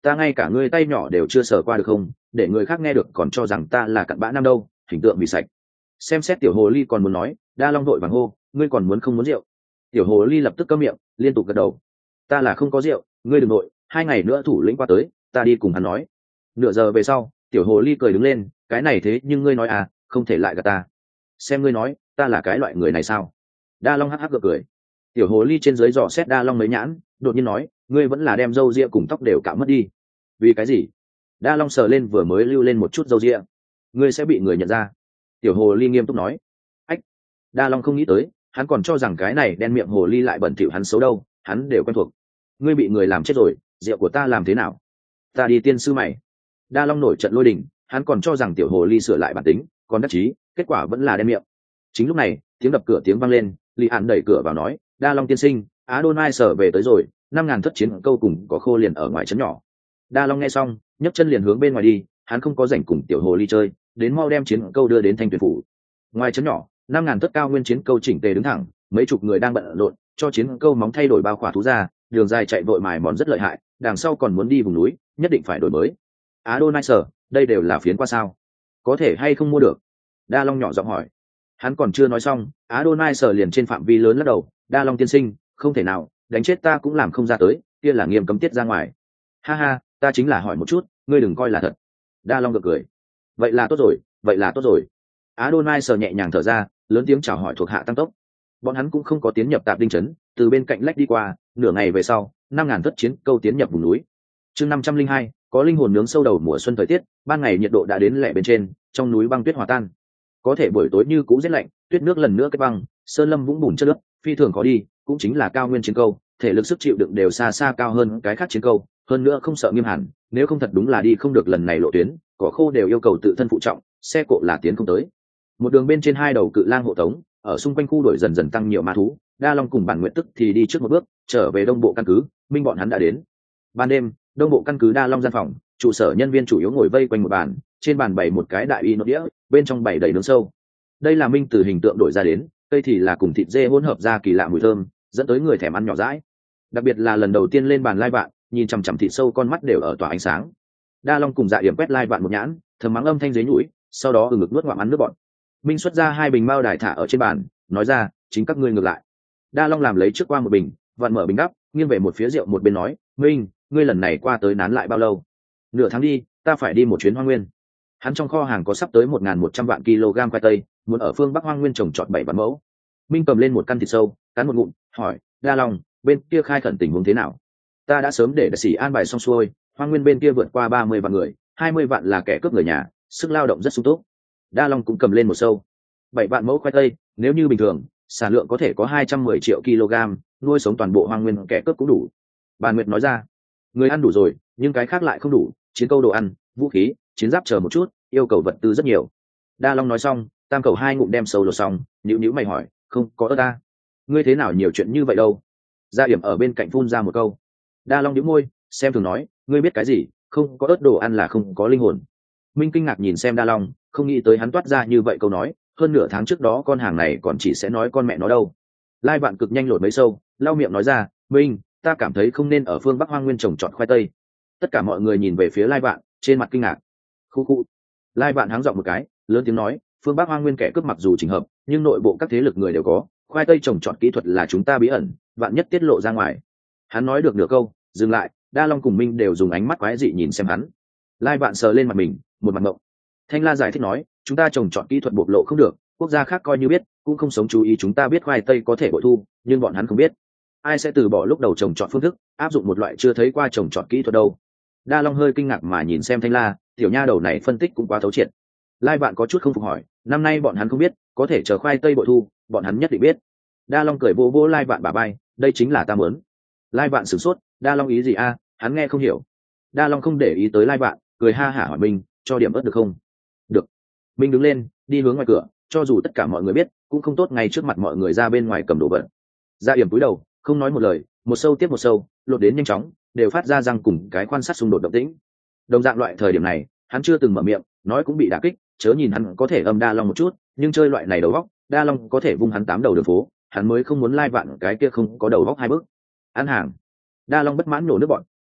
ta ngay cả ngươi tay nhỏ đều chưa sờ qua được không, để người khác nghe được còn cho rằng ta là cặn bã nam đâu, hình tượng bị sạch. Xem xét tiểu hồ ly còn muốn nói, Đa Long vội vàng hô, ngươi còn muốn không muốn rượu? Tiểu hồ ly lập tức câm miệng, liên tục gật đầu. Ta là không có rượu, ngươi đừng nội, 2 ngày nữa thủ lĩnh qua tới, ta đi cùng hắn nói. Nửa giờ về sau, tiểu hồ ly cười đứng lên, cái này thế nhưng ngươi nói à, không thể lại gạt ta. Xem ngươi nói, ta là cái loại người này sao? Đa Long hắc hắc gượng cười. Tiểu hồ ly trên dưới dò xét Đa Long mấy nhãn, đột nhiên nói, ngươi vẫn là đem râu ria cùng tóc đều cạo mất đi. Vì cái gì? Đa Long sờ lên vừa mới lưu lên một chút râu ria. Ngươi sẽ bị người nhận ra. Tiểu hồ ly nghiêm túc nói. Ách. Đa Long không nghĩ tới, hắn còn cho rằng cái này đen miệng hồ ly lại bẩn thỉu hắn xấu đâu, hắn đều quen thuộc. Ngươi bị người làm chết rồi, rượu của ta làm thế nào? Ta đi tiên sư mày. Đa Long nổi trận lôi đình, hắn còn cho rằng tiểu hồ ly sửa lại bản tính, còn đắc chí, kết quả vẫn là đen miệng. Chính lúc này, tiếng đập cửa tiếng vang lên, Lý Án đẩy cửa vào nói, Đa Long tiên sinh, Adonai sở về tới rồi, 5.000 thất chiến câu cùng có khô liền ở ngoài trấn nhỏ. Đa Long nghe xong, nhấc chân liền hướng bên ngoài đi, hắn không có rảnh cùng tiểu hồ ly chơi, đến mau đem chiến câu đưa đến Thanh Tuyền phủ. Ngoài trấn nhỏ, 5.000 thất cao nguyên chiến câu chỉnh tề đứng thẳng, mấy chục người đang bận rộn, cho chiến câu móng thay đổi bao khỏa thú ra, đường dài chạy vội mài mòn rất lợi hại, đằng sau còn muốn đi vùng núi, nhất định phải đổi mới. Adonai sở, đây đều là phiến qua sao? Có thể hay không mua được? Đa Long nhỏ giọng hỏi. Hắn còn chưa nói xong, Adonai sở liền trên phạm vi lớn lắc đầu, Đa Long tiên sinh, không thể nào, đánh chết ta cũng làm không ra tới, kia là nghiêm cấm tiết ra ngoài. Ha ha, ta chính là hỏi một chút, ngươi đừng coi là thật. Đa Long gật cười. Vậy là tốt rồi, vậy là tốt rồi. Adonai sở nhẹ nhàng thở ra, lớn tiếng chào hỏi thuộc hạ tăng tốc. Bọn hắn cũng không có tiến nhập tạp đinh trấn, từ bên cạnh lách đi qua, nửa ngày về sau, 5.000 thất chiến câu tiến nhập vùng núi. Chương 502, có linh hồn nướng sâu đầu mùa xuân thời tiết, ban ngày nhiệt độ đã đến lẻ bên trên, trong núi băng tuyết hòa tan. Có thể buổi tối như cũ rét lạnh, tuyết nước lần nữa kết băng, sơn lâm vũng bùn chất nước, phi thường khó đi, cũng chính là cao nguyên chiến câu, thể lực sức chịu đựng đều xa xa cao hơn cái khác chiến câu, hơn nữa không sợ nghiêm hẳn, nếu không thật đúng là đi không được lần này lộ tuyến, cỏ khô đều yêu cầu tự thân phụ trọng, xe cộ là tiến không tới. Một đường bên trên 2 đầu cự lang hộ tống, ở xung quanh khu đổi dần dần tăng nhiều ma thú, Đa Long cùng Bản Nguyện tức thì đi trước một bước, trở về đông bộ căn cứ, minh bọn hắn đã đến. Ban đêm, đông bộ căn cứ Đa Long gian phòng, trụ sở nhân viên chủ yếu ngồi vây quanh một bàn, trên bàn bày một cái đại y nốt đĩa, bên trong bày đầy nướng sâu. Đây là minh từ hình tượng đổi ra đến, cây thì là cùng thịt dê hỗn hợp ra kỳ lạ mùi thơm, dẫn tới người thèm ăn nhỏ dãi. Đặc biệt là lần đầu tiên lên bàn Lai Vạn, nhìn chằm chằm thịt sâu con mắt đều ở tỏa ánh sáng. Đa Long cùng Dạ Yểm quét Lai Vạn một nhãn, thầm mắng âm thanh dưới nhũi, sau đó ngực nuốt ngoạm ăn nước bọt. Minh xuất ra 2 bình mao đài thả ở trên bàn, nói ra, chính các ngươi ngược lại. Đa Long làm lấy trước qua một bình, vặn mở bình đắp, nghiêng về một phía rượu một bên nói, Minh, ngươi lần này qua tới nán lại bao lâu? Nửa tháng đi, ta phải đi một chuyến Hoang Nguyên. Hắn trong kho hàng có sắp tới 1.100 vạn kg khoai tây, muốn ở phương Bắc Hoang Nguyên trồng trọt 7 vạn mẫu. Minh cầm lên một căn thịt sâu, cắn một ngụm, hỏi, Đa Long, bên kia khai khẩn tình huống thế nào? Ta đã sớm để đại sĩ an bài xong xuôi, Hoang Nguyên bên kia vượt qua 30 vạn người, 20 vạn là kẻ cướp người nhà, sức lao động rất sung túc. Đa Long cũng cầm lên một sâu. 7 vạn mẫu khoai tây, nếu như bình thường, sản lượng có thể có 210 triệu kg, nuôi sống toàn bộ Hoang Nguyên kẻ cướp cũng đủ. Bàn Nguyệt nói ra, người ăn đủ rồi, nhưng cái khác lại không đủ, chiến câu đồ ăn, vũ khí, chiến giáp chờ một chút, yêu cầu vật tư rất nhiều. Đa Long nói xong, tam cầu 2 ngụm đem sâu lột xong, nhíu mày hỏi, không có ớt ta, ngươi thế nào nhiều chuyện như vậy đâu? Gia Yểm ở bên cạnh phun ra một câu. Đa Long nhíu môi, xem thường nói, ngươi biết cái gì, không có ớt đồ ăn là không có linh hồn. Minh kinh ngạc nhìn xem Đa Long, không nghĩ tới hắn toát ra như vậy câu nói, hơn nửa tháng trước đó con hàng này còn chỉ sẽ nói con mẹ nó đâu. Lai Vạn cực nhanh lột mấy sâu, lau miệng nói ra, Minh, ta cảm thấy không nên ở phương Bắc Hoang Nguyên trồng trọt khoai tây. Tất cả mọi người nhìn về phía Lai Vạn, trên mặt kinh ngạc. Khu khu. Lai Vạn háng giọng một cái, lớn tiếng nói, phương Bắc Hoang Nguyên kẻ cướp mặc dù chỉnh hợp, nhưng nội bộ các thế lực người đều có, khoai tây trồng trọt kỹ thuật là chúng ta bí ẩn, vạn nhất tiết lộ ra ngoài. Hắn nói được nửa câu, dừng lại, Đa Long cùng Minh đều dùng ánh mắt quái dị nhìn xem hắn. Lai Vạn sờ lên mặt mình, một mặt ngộng. Thanh La giải thích nói, chúng ta trồng trọt kỹ thuật bộc lộ không được, quốc gia khác coi như biết, cũng không sống chú ý chúng ta biết khoai tây có thể bội thu, nhưng bọn hắn không biết. Ai sẽ từ bỏ lúc đầu trồng trọt phương thức, áp dụng một loại chưa thấy qua trồng trọt kỹ thuật đâu? Đa Long hơi kinh ngạc mà nhìn xem Thanh La, tiểu nha đầu này phân tích cũng quá thấu triệt. Lai Vạn có chút không phục hỏi, năm nay bọn hắn không biết, có thể chờ khoai tây bội thu, bọn hắn nhất định biết. Đa Long cười vô vô Lai Vạn bả vai, đây chính là ta muốn. Lai Vạn sửng sốt, Đa Long ý gì a? Hắn nghe không hiểu. Đa Long không để ý tới Lai Vạn, cười ha hả hỏi Minh, cho điểm ớt được không? Được. Minh đứng lên, đi hướng ngoài cửa, cho dù tất cả mọi người biết, cũng không tốt ngay trước mặt mọi người ra bên ngoài cầm đồ vật. Dạ Yểm cúi đầu, không nói một lời, một sâu tiếp một sâu, lột đến nhanh chóng, đều phát ra răng cùng cái quan sát xung đột động tĩnh. Đồng dạng loại thời điểm này, hắn chưa từng mở miệng, nói cũng bị đả kích, chớ nhìn hắn có thể âm Đa Long một chút, nhưng chơi loại này đầu góc, Đa Long có thể vung hắn 8 đầu đường phố, hắn mới không muốn Lai Vạn cái kia không có đầu góc 2 bước. Ăn hàng. Đa Long bất mãn nổ nước bọn,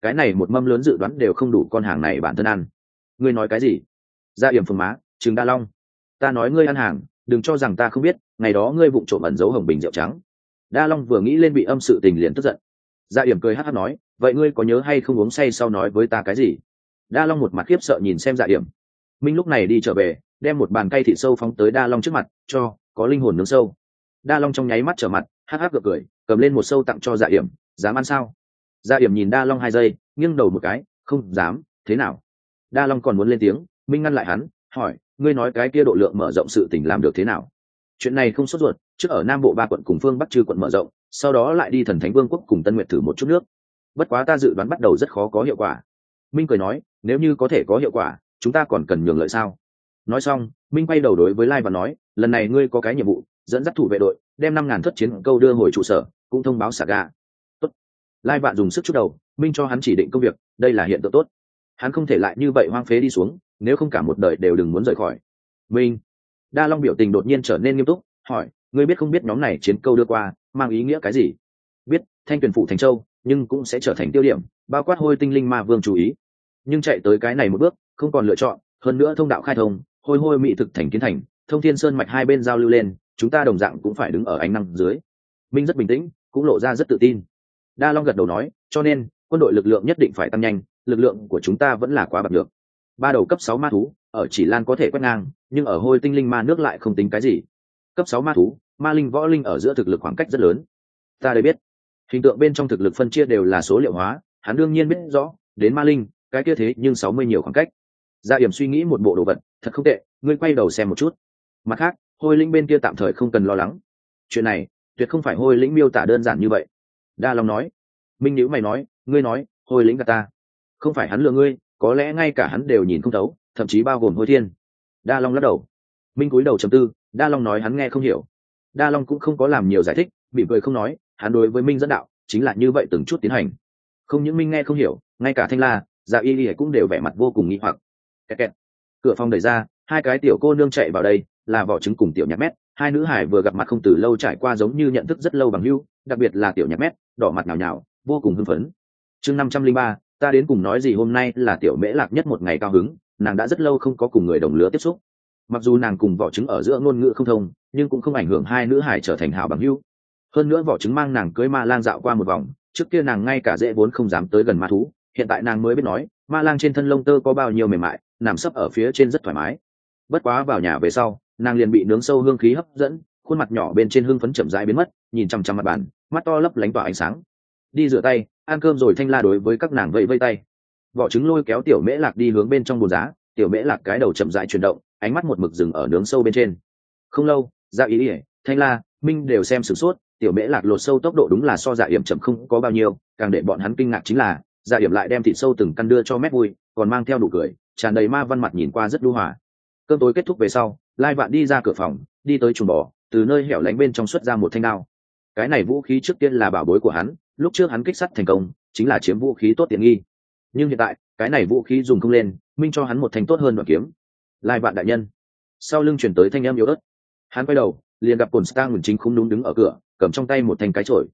cái này một mâm lớn dự đoán đều không đủ con hàng này bản thân ăn. Ngươi nói cái gì? Dạ yểm phồng má, trừng Đa Long. Ta nói ngươi ăn hàng, đừng cho rằng ta không biết, ngày đó ngươi vụng trộm ẩn giấu hồng bình rượu trắng. Đa Long vừa nghĩ lên bị âm sự tình liền tức giận. Dạ yểm cười hắc hắc nói, vậy ngươi có nhớ hay không uống say sau nói với ta cái gì? Đa Long một mặt khiếp sợ nhìn xem Dạ yểm. Minh lúc này đi trở về, đem một bàn cây thịt sâu phóng tới Đa Long trước mặt, cho có linh hồn nướng sâu. Đa Long trong nháy mắt trở mặt, hắc hắc cười, cầm lên một sâu tặng cho Dạ yểm. Dám ăn sao? Dạ yểm nhìn Đa Long 2 giây, nghiêng đầu một cái, không dám. Thế nào? Đa Long còn muốn lên tiếng, Minh ngăn lại hắn, hỏi, ngươi nói cái kia độ lượng mở rộng sự tình làm được thế nào? Chuyện này không sốt ruột, trước ở Nam Bộ 3 quận cùng phương Bắc Trư quận mở rộng, sau đó lại đi Thần Thánh Vương quốc cùng Tân Nguyệt thử một chút nước. Bất quá ta dự đoán bắt đầu rất khó có hiệu quả. Minh cười nói, nếu như có thể có hiệu quả, chúng ta còn cần nhường lợi sao? Nói xong, Minh quay đầu đối với Lai và nói, lần này ngươi có cái nhiệm vụ, dẫn dắt thủ vệ đội, đem 5.000 thất chiến câu đưa hồi trụ sở, cũng thông báo Saga. Tốt. Lai Vạn dùng sức chút đầu, Minh cho hắn chỉ định công việc, đây là hiện tượng tốt. Hắn không thể lại như vậy hoang phế đi xuống, nếu không cả một đời đều đừng muốn rời khỏi. Minh. Đa Long biểu tình đột nhiên trở nên nghiêm túc, hỏi, ngươi biết không biết nhóm này chiến câu đưa qua mang ý nghĩa cái gì? Biết, Thanh Tuyền phụ thành châu, nhưng cũng sẽ trở thành tiêu điểm, bao quát Hôi Tinh Linh Ma Vương chú ý. Nhưng chạy tới cái này một bước, không còn lựa chọn, hơn nữa thông đạo khai thông, hôi mỹ thực thành kiến thành, thông thiên sơn mạch hai bên giao lưu lên, chúng ta đồng dạng cũng phải đứng ở ánh năng dưới. Minh rất bình tĩnh, cũng lộ ra rất tự tin. Đa Long gật đầu nói, cho nên quân đội lực lượng nhất định phải tăng nhanh, lực lượng của chúng ta vẫn là quá bạc được. 3 đầu cấp 6 ma thú ở Chỉ Lan có thể quét ngang, nhưng ở Hôi Tinh Linh Ma nước lại không tính cái gì. Cấp 6 ma thú, ma linh võ linh ở giữa thực lực khoảng cách rất lớn. Ta đây biết, hình tượng bên trong thực lực phân chia đều là số liệu hóa, hắn đương nhiên biết rõ, đến ma linh, cái kia thế nhưng 60 nhiều khoảng cách. Gia Yểm suy nghĩ một bộ đồ vật, thật không tệ, ngươi quay đầu xem một chút. Mặt khác, Hôi Linh bên kia tạm thời không cần lo lắng. Chuyện này, tuyệt không phải Hôi Lĩnh miêu tả đơn giản như vậy. Đa Long nói. Minh nhíu mày nói, ngươi nói, Hôi Lĩnh gạt ta. Không phải hắn lừa ngươi, có lẽ ngay cả hắn đều nhìn không thấu, thậm chí bao gồm Hôi Thiên. Đa Long lắc đầu. Minh cúi đầu trầm tư, Đa Long nói hắn nghe không hiểu. Đa Long cũng không có làm nhiều giải thích, mỉm cười không nói, hắn đối với Minh dẫn đạo, chính là như vậy từng chút tiến hành. Không những Minh nghe không hiểu, ngay cả Thanh La, Dạ Y cũng đều vẻ mặt vô cùng nghi hoặc. Kẹt kẹt. Cửa phòng đẩy ra, 2 cái tiểu cô nương chạy vào đây, là Vỏ Trứng cùng Tiểu Nhạc Mét, 2 nữ hải vừa gặp mặt không từ lâu trải qua giống như nhận thức rất lâu bằng hữu, đặc biệt là Tiểu Nhạc Mét, đỏ mặt nhào nhào, vô cùng hưng phấn. Chương 503, ta đến cùng nói gì hôm nay là Tiểu Mễ Lạc nhất một ngày cao hứng, nàng đã rất lâu không có cùng người đồng lứa tiếp xúc. Mặc dù nàng cùng Vỏ Trứng ở giữa ngôn ngữ không thông, nhưng cũng không ảnh hưởng 2 nữ hải trở thành hảo bằng hữu. Hơn nữa Vỏ Trứng mang nàng cưới ma lang dạo qua một vòng, trước kia nàng ngay cả dễ vốn không dám tới gần ma thú, hiện tại nàng mới biết nói, ma lang trên thân lông tơ có bao nhiêu mềm mại, nằm sấp ở phía trên rất thoải mái. Bất quá vào nhà về sau, nàng liền bị nướng sâu hương khí hấp dẫn, khuôn mặt nhỏ bên trên hương phấn chậm rãi biến mất, nhìn chằm chằm mặt bàn, mắt to lấp lánh tỏa ánh sáng. Đi rửa tay, ăn cơm rồi Thanh La đối với các nàng vẫy vây tay. Vỏ Trứng lôi kéo Tiểu Mễ Lạc đi hướng bên trong bồn giá, Tiểu Mễ Lạc cái đầu chậm rãi chuyển động, ánh mắt một mực dừng ở nướng sâu bên trên. Không lâu, Dạ Y, Thanh La, Minh đều xem sửng sốt, Tiểu Mễ Lạc lột sâu tốc độ đúng là so Dạ Yểm chậm không có bao nhiêu, càng để bọn hắn kinh ngạc chính là, Dạ Yểm lại đem thịt sâu từng căn đưa cho Mét Vui, còn mang theo nụ cười, tràn đầy ma văn mặt nhìn qua rất nhu hòa. Cơm tối kết thúc về sau, Lai Vạn đi ra cửa phòng, đi tới chuồng bò, từ nơi hẻo lánh bên trong xuất ra một thanh đao. Cái này vũ khí trước tiên là bảo bối của hắn, lúc trước hắn kích sắt thành công, chính là chiếm vũ khí tốt tiện nghi. Nhưng hiện tại, cái này vũ khí dùng không lên, Minh cho hắn một thanh tốt hơn đoạn kiếm. Lai Vạn đại nhân. Sau lưng chuyển tới thanh âm yếu ớt. Hắn quay đầu, liền gặp Cổn Stang chính không đúng đứng ở cửa, cầm trong tay một thanh cái chổi.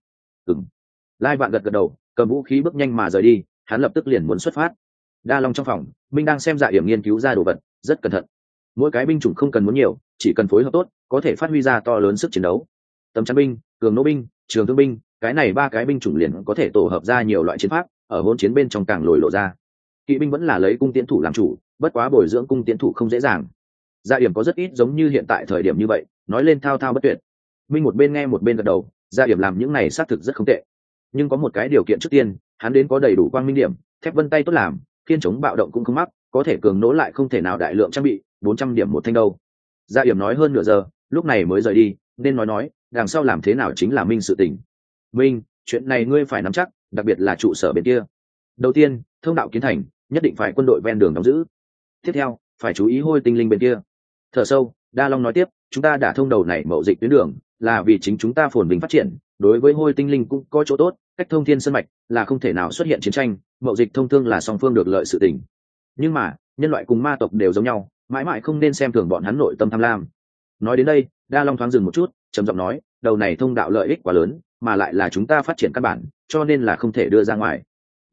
Lai Vạn gật gật đầu, cầm vũ khí bước nhanh mà rời đi, hắn lập tức liền muốn xuất phát. Đa Long trong phòng, Minh đang xem Dạ Yểm nghiên cứu ra đồ vật, rất cẩn thận. Mỗi cái binh chủng không cần muốn nhiều, chỉ cần phối hợp tốt, có thể phát huy ra to lớn sức chiến đấu. Tấm chắn binh, cường nỗ binh, trường thương binh, cái này 3 cái binh chủng liền có thể tổ hợp ra nhiều loại chiến pháp, ở hỗn chiến bên trong càng lồi lộ ra. Kỵ binh vẫn là lấy cung tiễn thủ làm chủ, bất quá bồi dưỡng cung tiễn thủ không dễ dàng. Dạ Yểm có rất ít giống như hiện tại thời điểm như vậy, nói lên thao thao bất tuyệt. Minh một bên nghe một bên gật đầu, Dạ Yểm làm những này xác thực rất không tệ. Nhưng có một cái điều kiện trước tiên, hắn đến có đầy đủ quang minh điểm, thép vân tay tốt làm, khiên chống bạo động cũng không mắc, có thể cường nỗ lại không thể nào đại lượng trang bị, 400 điểm một thanh đâu. Dạ Yểm nói hơn nửa giờ, lúc này mới rời đi, nên nói, đằng sau làm thế nào chính là Minh sự tình. Minh, chuyện này ngươi phải nắm chắc, đặc biệt là trụ sở bên kia. Đầu tiên, thông đạo kiến thành, nhất định phải quân đội ven đường đóng giữ. Tiếp theo, phải chú ý Hôi Tinh Linh bên kia. Thở sâu, Đa Long nói tiếp, chúng ta đã thông đầu này mậu dịch tuyến đường, là vì chính chúng ta phồn vinh phát triển, đối với Hôi Tinh Linh cũng có chỗ tốt, cách thông thiên sơn mạch là không thể nào xuất hiện chiến tranh, mậu dịch thông thương là song phương được lợi sự tình. Nhưng mà, nhân loại cùng ma tộc đều giống nhau, mãi mãi không nên xem thường bọn hắn nội tâm tham lam. Nói đến đây, Đa Long thoáng dừng một chút, trầm giọng nói, đầu này thông đạo lợi ích quá lớn, mà lại là chúng ta phát triển căn bản, cho nên là không thể đưa ra ngoài.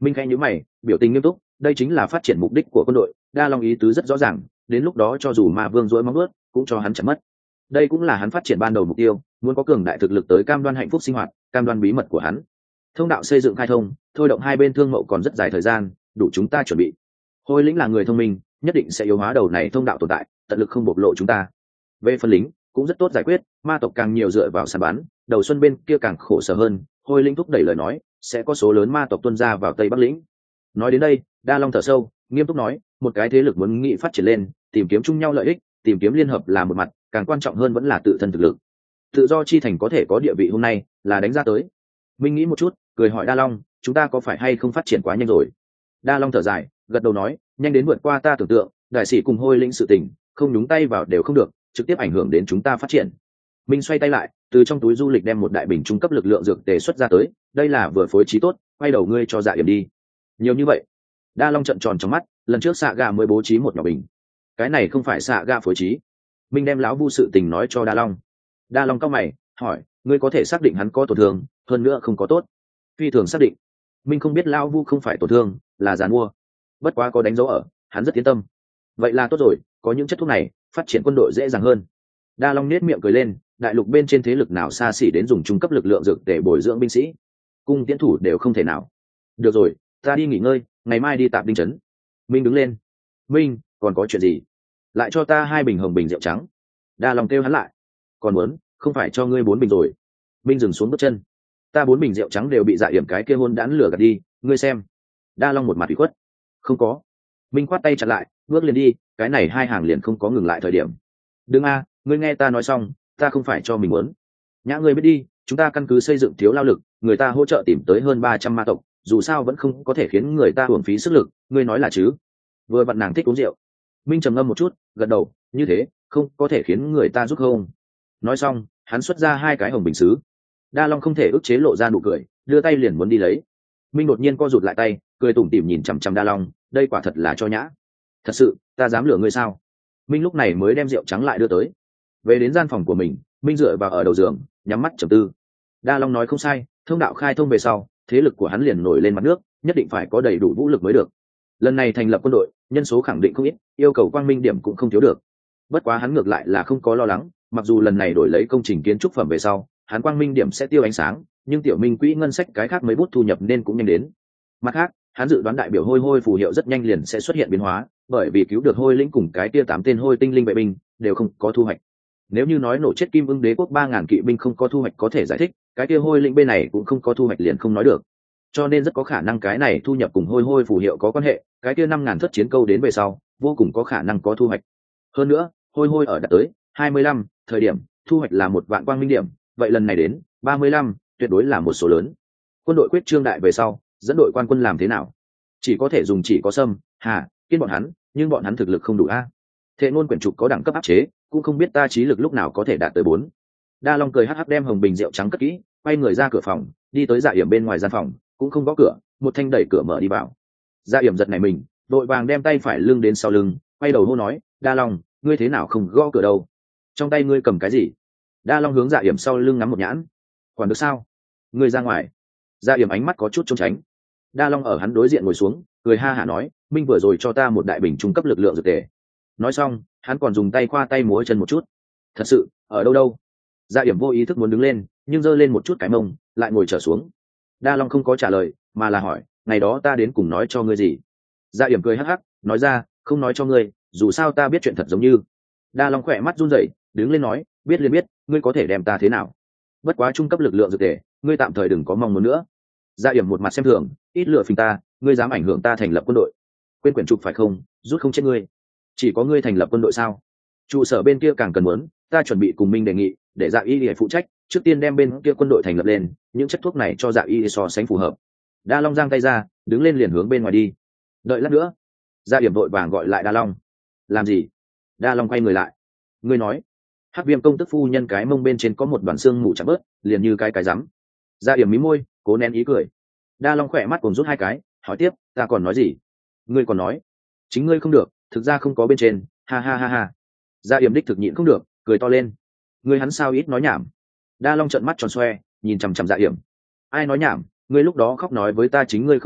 Minh khẽ nhíu mày, biểu tình nghiêm túc, đây chính là phát triển mục đích của quân đội. Đa Long ý tứ rất rõ ràng, đến lúc đó cho dù Ma Vương rối móng vuốt cũng cho hắn chặt mất. Đây cũng là hắn phát triển ban đầu mục tiêu, muốn có cường đại thực lực tới cam đoan hạnh phúc sinh hoạt, cam đoan bí mật của hắn. Thông đạo xây dựng khai thông, thôi động hai bên thương mậu còn rất dài thời gian, đủ chúng ta chuẩn bị. Hôi lĩnh là người thông minh, nhất định sẽ yếu hóa đầu này thông đạo tồn tại, tận lực không bộc lộ chúng ta. Về phần lính cũng rất tốt giải quyết, ma tộc càng nhiều dựa vào săn bắn, đầu xuân bên kia càng khổ sở hơn. Hôi lĩnh thúc đẩy lời nói, sẽ có số lớn ma tộc tuân ra vào tây bắc lĩnh. Nói đến đây, Đa Long thở sâu, nghiêm túc nói, một cái thế lực muốn nghị phát triển lên, tìm kiếm chung nhau lợi ích, tìm kiếm liên hợp là một mặt, càng quan trọng hơn vẫn là tự thân thực lực. Tự do chi thành có thể có địa vị hôm nay, là đánh ra tới. Minh nghĩ một chút, cười hỏi Đa Long, chúng ta có phải hay không phát triển quá nhanh rồi? Đa Long thở dài, gật đầu nói, nhanh đến vượt qua ta tưởng tượng, đại sĩ cùng Hôi lĩnh sự tình, không nhúng tay vào đều không được, trực tiếp ảnh hưởng đến chúng ta phát triển. Minh xoay tay lại, từ trong túi du lịch đem một đại bình trung cấp lực lượng dược tề xuất ra tới, đây là vừa phối trí tốt, quay đầu ngươi cho Dạ Yểm đi. Nhiều như vậy? Đa Long trợn tròn trong mắt, lần trước xạ gà mới bố trí một nhỏ bình, cái này không phải xạ gà phối trí. Minh đem lão vu sự tình nói cho Đa Long. Đa Long cau mày, hỏi, ngươi có thể xác định hắn có tổn thương, hơn nữa không có tốt? Phi thường xác định. Minh không biết lão vu không phải tổn thương, là giàn mua, bất quá có đánh dấu ở, hắn rất yên tâm. Vậy là tốt rồi, có những chất thuốc này, phát triển quân đội dễ dàng hơn. Đa Long nết miệng cười lên, đại lục bên trên thế lực nào xa xỉ đến dùng trung cấp lực lượng dược để bồi dưỡng binh sĩ, cung tiễn thủ đều không thể nào. Được rồi, ta đi nghỉ ngơi, ngày mai đi Tạp Đinh trấn. Minh đứng lên. Minh, còn có chuyện gì? Lại cho ta 2 bình hồng bình rượu trắng. Đa Long kêu hắn lại. Còn muốn, không phải cho ngươi 4 bình rồi. Minh dừng xuống bước chân. Ta 4 bình rượu trắng đều bị Dạ Yểm cái kia hôn đản lừa gạt đi, ngươi xem. Đa Long một mặt ủy khuất. Không có. Minh khoát tay chặn lại, bước liền đi, cái này 2 hàng liền không có ngừng lại thời điểm. Đừng a, ngươi nghe ta nói xong, ta không phải cho mình muốn. Nhã ngươi biết đi, chúng ta căn cứ xây dựng thiếu lao lực, người ta hỗ trợ tìm tới hơn 300 ma tộc, dù sao vẫn không có thể khiến người ta hưởng phí sức lực, ngươi nói là chứ? Vừa vặn nàng thích uống rượu. Minh trầm ngâm một chút, gật đầu, như thế không có thể khiến người ta giúp không? Nói xong, hắn xuất ra 2 cái hồng bình sứ. Đa Long không thể ức chế lộ ra nụ cười, đưa tay liền muốn đi lấy. Minh đột nhiên co rụt lại tay, cười tủm tỉm nhìn chằm chằm Đa Long, đây quả thật là cho nhã. Thật sự, ta dám lừa ngươi sao? Minh lúc này mới đem rượu trắng lại đưa tới. Về đến gian phòng của mình, Minh dựa vào ở đầu giường, nhắm mắt trầm tư. Đa Long nói không sai, thông đạo khai thông về sau, thế lực của hắn liền nổi lên mặt nước, nhất định phải có đầy đủ vũ lực mới được. Lần này thành lập quân đội, nhân số khẳng định không ít, yêu cầu quang minh điểm cũng không thiếu được. Bất quá hắn ngược lại là không có lo lắng, mặc dù lần này đổi lấy công trình kiến trúc phẩm về sau, hắn quang minh điểm sẽ tiêu ánh sáng, nhưng tiểu minh quỹ ngân sách cái khác mấy bút thu nhập nên cũng nhanh đến. Mặt khác, hắn dự đoán đại biểu hôi hôi phù hiệu rất nhanh liền sẽ xuất hiện biến hóa, bởi vì cứu được hôi lĩnh cùng cái tia 8 tên hôi tinh linh vệ binh đều không có thu hoạch. Nếu như nói nổ chết Kim Ưng Đế quốc 3000 kỵ binh không có thu hoạch có thể giải thích, cái kia hôi lĩnh bên này cũng không có thu hoạch liền không nói được. Cho nên rất có khả năng cái này thu nhập cùng hôi hôi phù hiệu có quan hệ, cái kia 5000 thất chiến câu đến về sau, vô cùng có khả năng có thu hoạch. Hơn nữa, hôi hôi ở đạt tới 25 thời điểm, thu hoạch là 1 vạn quang minh điểm, vậy lần này đến 35, tuyệt đối là một số lớn. Quân đội quyết trương đại về sau, dẫn đội quan quân làm thế nào? Chỉ có thể dùng chỉ có sâm, hà, kiên bọn hắn, nhưng bọn hắn thực lực không đủ a. Thệ ngôn quyển trục có đẳng cấp áp chế, cũng không biết ta trí lực lúc nào có thể đạt tới 4. Đa Long cười hắc hắc đem hồng bình rượu trắng cất kỹ, quay người ra cửa phòng, đi tới Dạ Yểm bên ngoài gian phòng, cũng không gõ cửa, một thanh đẩy cửa mở đi vào. Dạ Yểm giật nảy mình, đội vàng đem tay phải lưng đến sau lưng, quay đầu hô nói, Đa Long, ngươi thế nào không gõ cửa đâu? Trong tay ngươi cầm cái gì? Đa Long hướng Dạ Yểm sau lưng ngắm một nhãn, quản được sao? Ngươi ra ngoài. Dạ Yểm ánh mắt có chút trốn tránh. Đa Long ở hắn đối diện ngồi xuống, cười ha hả nói, Minh vừa rồi cho ta một đại bình trung cấp lực lượng dược tề. Nói xong, hắn còn dùng tay khoa tay múa chân một chút. Thật sự, ở đâu đâu? Dạ Yểm vô ý thức muốn đứng lên, nhưng giơ lên một chút cái mông, lại ngồi trở xuống. Đa Long không có trả lời, mà là hỏi, ngày đó ta đến cùng nói cho ngươi gì? Dạ Yểm cười hắc hắc, nói ra, không nói cho ngươi, dù sao ta biết chuyện thật giống như. Đa Long khỏe mắt run rẩy, đứng lên nói, biết liền biết, ngươi có thể đem ta thế nào? Bất quá trung cấp lực lượng dược tề, ngươi tạm thời đừng có mong muốn nữa. Dạ Yểm một mặt xem thường, ít lựa phình ta, ngươi dám ảnh hưởng ta thành lập quân đội? Quên quyển trục phải không? Rút không chết ngươi. Chỉ có ngươi thành lập quân đội sao? Trụ sở bên kia càng cần muốn, ta chuẩn bị cùng Minh đề nghị, để Dạ Y để phụ trách, trước tiên đem bên kia quân đội thành lập lên, những chất thuốc này cho Dạ Y so sánh phù hợp. Đa Long giang tay ra, đứng lên liền hướng bên ngoài đi. Đợi lát nữa. Dạ Yểm vội vàng gọi lại Đa Long. Làm gì? Đa Long quay người lại. Ngươi nói, Hắc Viêm công tức phu nhân cái mông bên trên có một đoàn xương mù chặt bớt, liền như cái rắm. Dạ Yểm mí môi, cố nén ý cười. Đa Long khỏe mắt cùng rút 2 cái, hỏi tiếp, ta còn nói gì? Ngươi còn nói, chính ngươi không được, thực ra không có bên trên, ha ha ha ha. Dạ Yểm đích thực nhịn không được, cười to lên. Ngươi hắn sao ít nói nhảm? Đa Long trợn mắt tròn xoe, nhìn chằm chằm Dạ Yểm. Ai nói nhảm? Ngươi lúc đó khóc nói với ta chính ngươi không được,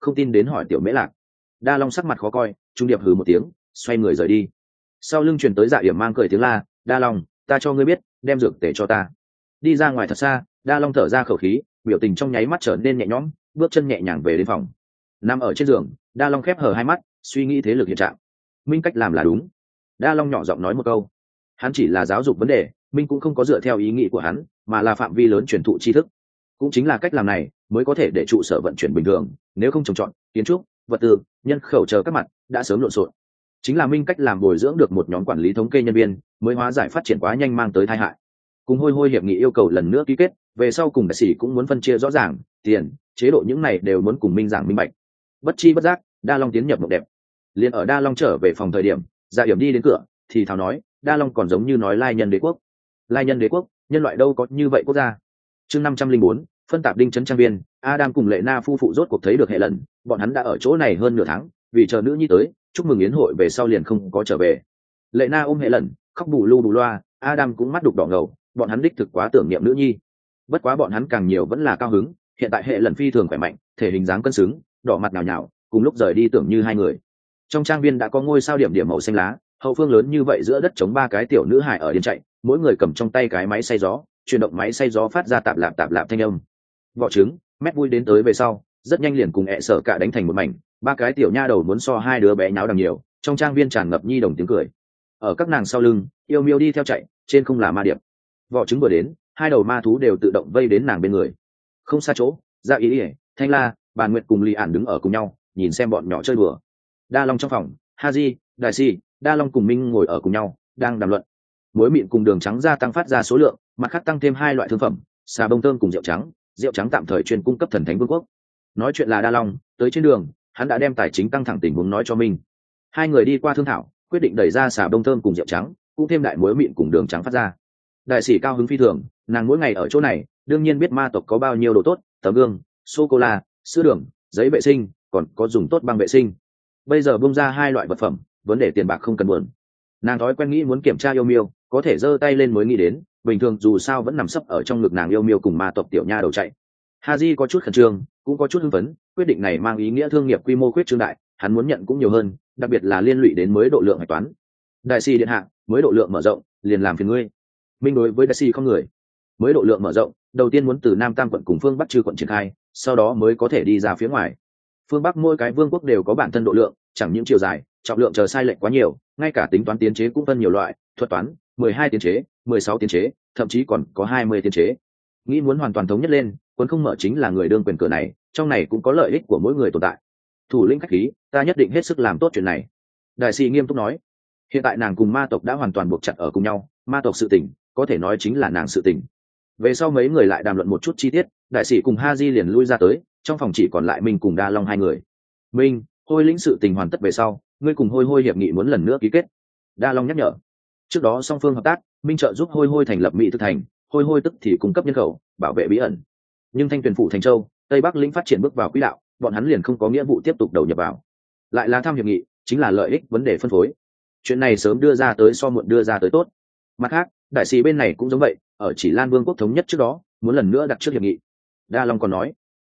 không tin đến hỏi tiểu mễ lạc. Đa Long sắc mặt khó coi, trung điệp hừ một tiếng, xoay người rời đi. Sau lưng truyền tới Dạ Yểm mang cười tiếng la, Đa Long, ta cho ngươi biết, đem dược tể cho ta. Đi ra ngoài thật xa, Đa Long thở ra khẩu khí, biểu tình trong nháy mắt trở nên nhẹ nhõm, bước chân nhẹ nhàng về đến phòng. Nằm ở trên giường, Đa Long khép hờ hai mắt, suy nghĩ thế lực hiện trạng. Minh cách làm là đúng. Đa Long nhỏ giọng nói một câu. Hắn chỉ là giáo dục vấn đề, Minh cũng không có dựa theo ý nghĩ của hắn, mà là phạm vi lớn truyền thụ tri thức. Cũng chính là cách làm này mới có thể để trụ sở vận chuyển bình thường, nếu không trồng trọt, kiến trúc, vật tư, nhân khẩu chờ các mặt đã sớm lộn xộn. Chính là Minh cách làm bồi dưỡng được một nhóm quản lý thống kê nhân viên, mới hóa giải phát triển quá nhanh mang tới tai hại. Cùng hôi hôi hiệp nghị yêu cầu lần nữa ký kết, về sau cùng đại sĩ cũng muốn phân chia rõ ràng, tiền, chế độ những này đều muốn cùng Minh giảng minh bạch. Bất chi bất giác, Đa Long tiến nhập mộng đẹp. Liền ở Đa Long trở về phòng thời điểm, Dạ Yểm đi đến cửa thì thào nói, Đa Long còn giống như nói lai nhân đế quốc. Lai nhân đế quốc, nhân loại đâu có như vậy quốc gia. Chương 504, phân tạp đinh trấn trang viên, Adam cùng Lệ Na phu phụ rốt cuộc thấy được hệ lần, bọn hắn đã ở chỗ này hơn nửa tháng, vì chờ nữ nhi tới, chúc mừng yến hội về sau liền không có trở về. Lệ Na ôm hệ lần, khóc bù lu bù loa, Adam cũng mắt đục đỏ ngầu, bọn hắn đích thực quá tưởng niệm nữ nhi. Bất quá bọn hắn càng nhiều vẫn là cao hứng, hiện tại hệ lần phi thường khỏe mạnh, thể hình dáng cân xứng, đỏ mặt nhào nhào, cùng lúc rời đi tưởng như hai người. Trong trang viên đã có ngôi sao điểm điểm màu xanh lá, hậu phương lớn như vậy giữa đất chống ba cái tiểu nữ hài ở điên chạy, mỗi người cầm trong tay cái máy xay gió, chuyển động máy xay gió phát ra tạp lạp thanh âm. Vỏ trứng, mét vui đến tới về sau, rất nhanh liền cùng ẹ sở cả đánh thành một mảnh, ba cái tiểu nha đầu muốn so hai đứa bé nháo đằng nhiều, trong trang viên tràn ngập nhi đồng tiếng cười. Ở các nàng sau lưng, yêu miêu đi theo chạy, trên không là ma điệp. Vỏ trứng vừa đến, hai đầu ma thú đều tự động vây đến nàng bên người. Không xa chỗ, Dạ Ý ỉa, Thanh La, Bàn Nguyệt cùng Lý Ản đứng ở cùng nhau, nhìn xem bọn nhỏ chơi đùa. Đa Long trong phòng, Haji, Đại Si, Đa Long cùng Minh ngồi ở cùng nhau, đang đàm luận. Muối mịn cùng đường trắng gia tăng phát ra số lượng, mặt khác tăng thêm hai loại thương phẩm, xà bông thơm cùng rượu trắng tạm thời chuyên cung cấp thần thánh vương quốc. Nói chuyện là Đa Long, tới trên đường, hắn đã đem tài chính căng thẳng tình huống nói cho Minh. Hai người đi qua thương thảo, quyết định đẩy ra xà bông thơm cùng rượu trắng, cũng thêm đại muối mịn cùng đường trắng phát ra. Đại sĩ cao hứng phi thường, nàng mỗi ngày ở chỗ này, đương nhiên biết ma tộc có bao nhiêu đồ tốt, tấm gương, sô cô la, sữa đường, giấy vệ sinh, còn có dùng tốt băng vệ sinh. Bây giờ bung ra hai loại vật phẩm, vấn đề tiền bạc không cần buồn. Nàng thói quen nghĩ muốn kiểm tra yêu miêu, có thể giơ tay lên mới nghĩ đến, bình thường dù sao vẫn nằm sấp ở trong ngực nàng yêu miêu cùng ma tộc tiểu nha đầu chạy. Haji có chút khẩn trương, cũng có chút hưng phấn, quyết định này mang ý nghĩa thương nghiệp quy mô quyết trương đại, hắn muốn nhận cũng nhiều hơn, đặc biệt là liên lụy đến mới độ lượng hạch toán. Đại sĩ điện hạ, mới độ lượng mở rộng, liền làm phiền ngươi. Minh đối với đại sĩ không người. Mới độ lượng mở rộng, đầu tiên muốn từ Nam Tam quận cùng phương Bắc Trư quận triển khai, sau đó mới có thể đi ra phía ngoài. Phương Bắc mỗi cái vương quốc đều có bản thân độ lượng, chẳng những chiều dài, trọng lượng chờ sai lệch quá nhiều, ngay cả tính toán tiến chế cũng phân nhiều loại, thuật toán, 12 tiến chế, 16 tiến chế, thậm chí còn có 20 tiến chế. Nghĩ muốn hoàn toàn thống nhất lên, quân không mở chính là người đương quyền cửa này, trong này cũng có lợi ích của mỗi người tồn tại. Thủ lĩnh khách khí, ta nhất định hết sức làm tốt chuyện này. Đại sĩ nghiêm túc nói. Hiện tại nàng cùng ma tộc đã hoàn toàn buộc chặt ở cùng nhau, ma tộc sự tình, có thể nói chính là nàng sự tình. Về sau mấy người lại đàm luận một chút chi tiết, đại sĩ cùng Haji liền lui ra tới, trong phòng chỉ còn lại Minh cùng Đa Long hai người. Minh, hôi lĩnh sự tình hoàn tất về sau, ngươi cùng hôi hôi hiệp nghị muốn lần nữa ký kết. Đa Long nhắc nhở. Trước đó song phương hợp tác, Minh trợ giúp hôi hôi thành lập Mỹ thực thành, hôi hôi tức thì cung cấp nhân khẩu, bảo vệ bí ẩn. Nhưng Thanh Tuyền phủ thành châu, Tây Bắc lĩnh phát triển bước vào quỹ đạo, bọn hắn liền không có nghĩa vụ tiếp tục đầu nhập vào. Lại là tham hiệp nghị, chính là lợi ích vấn đề phân phối. Chuyện này sớm đưa ra tới so muộn đưa ra tới tốt. Mặt khác, đại sĩ bên này cũng giống vậy, ở Chỉ Lan Vương quốc thống nhất trước đó, muốn lần nữa đặt trước hiệp nghị. Đa Long còn nói,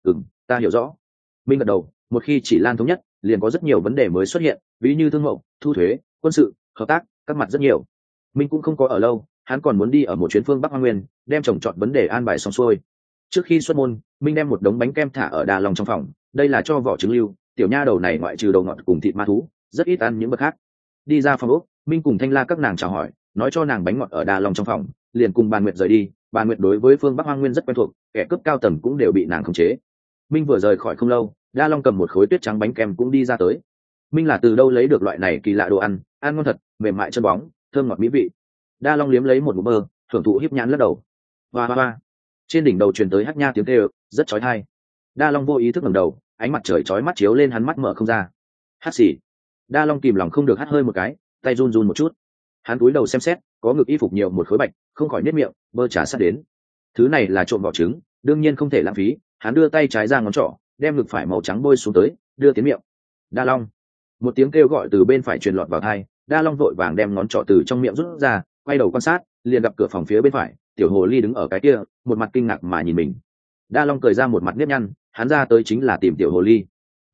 ta hiểu rõ. Minh gật đầu, một khi Chỉ Lan thống nhất, liền có rất nhiều vấn đề mới xuất hiện, ví như thương mậu, thu thuế, quân sự, hợp tác, các mặt rất nhiều. Minh cũng không có ở lâu, hắn còn muốn đi ở một chuyến phương Bắc Hoang Nguyên, đem trồng trọt vấn đề an bài xong xuôi. Trước khi xuất môn, Minh đem một đống bánh kem thả ở Đa Long trong phòng, đây là cho vỏ trứng lưu, tiểu nha đầu này ngoại trừ đầu ngọt cùng thịt ma thú, rất ít ăn những bậc khác. Đi ra phòng ốc, Minh cùng Thanh La các nàng chào hỏi, nói cho nàng bánh ngọt ở Đa Long trong phòng, liền cùng Bàn Nguyệt rời đi. Bàn Nguyệt đối với phương Bắc Hoang Nguyên rất quen thuộc, kẻ cướp cao tầng cũng đều bị nàng khống chế. Minh vừa rời khỏi không lâu, Đa Long cầm một khối tuyết trắng bánh kem cũng đi ra tới. Minh là từ đâu lấy được loại này kỳ lạ đồ ăn, ăn ngon thật, mềm mại chân bóng, thơm ngọt mỹ vị. Đa Long liếm lấy một ngụm bơ, thưởng thụ híp nhãn lắc đầu. Hoa hoa hoa. Trên đỉnh đầu truyền tới hắc nha tiếng kêu, rất chói tai. Đa Long vô ý thức ngẩng đầu, ánh mặt trời chói mắt chiếu lên hắn mắt mở không ra. Hắt xì. Đa Long kìm lòng không được hắt hơi một cái, tay run run một chút. Hắn cúi đầu xem xét, có ngực y phục nhiều một khối bạch, không khỏi nhếch miệng, bơ trà sát đến. Thứ này là trộm vỏ trứng, đương nhiên không thể lãng phí. Hắn đưa tay trái ra ngón trỏ, đem ngực phải màu trắng bôi xuống tới, đưa tiến miệng. Đa Long. Một tiếng kêu gọi từ bên phải truyền lọt vào tai, Đa Long vội vàng đem ngón trỏ từ trong miệng rút ra, quay đầu quan sát, liền gặp cửa phòng phía bên phải, tiểu hồ ly đứng ở cái kia, một mặt kinh ngạc mà nhìn mình. Đa Long cười ra một mặt nếp nhăn, hắn ra tới chính là tìm tiểu hồ ly.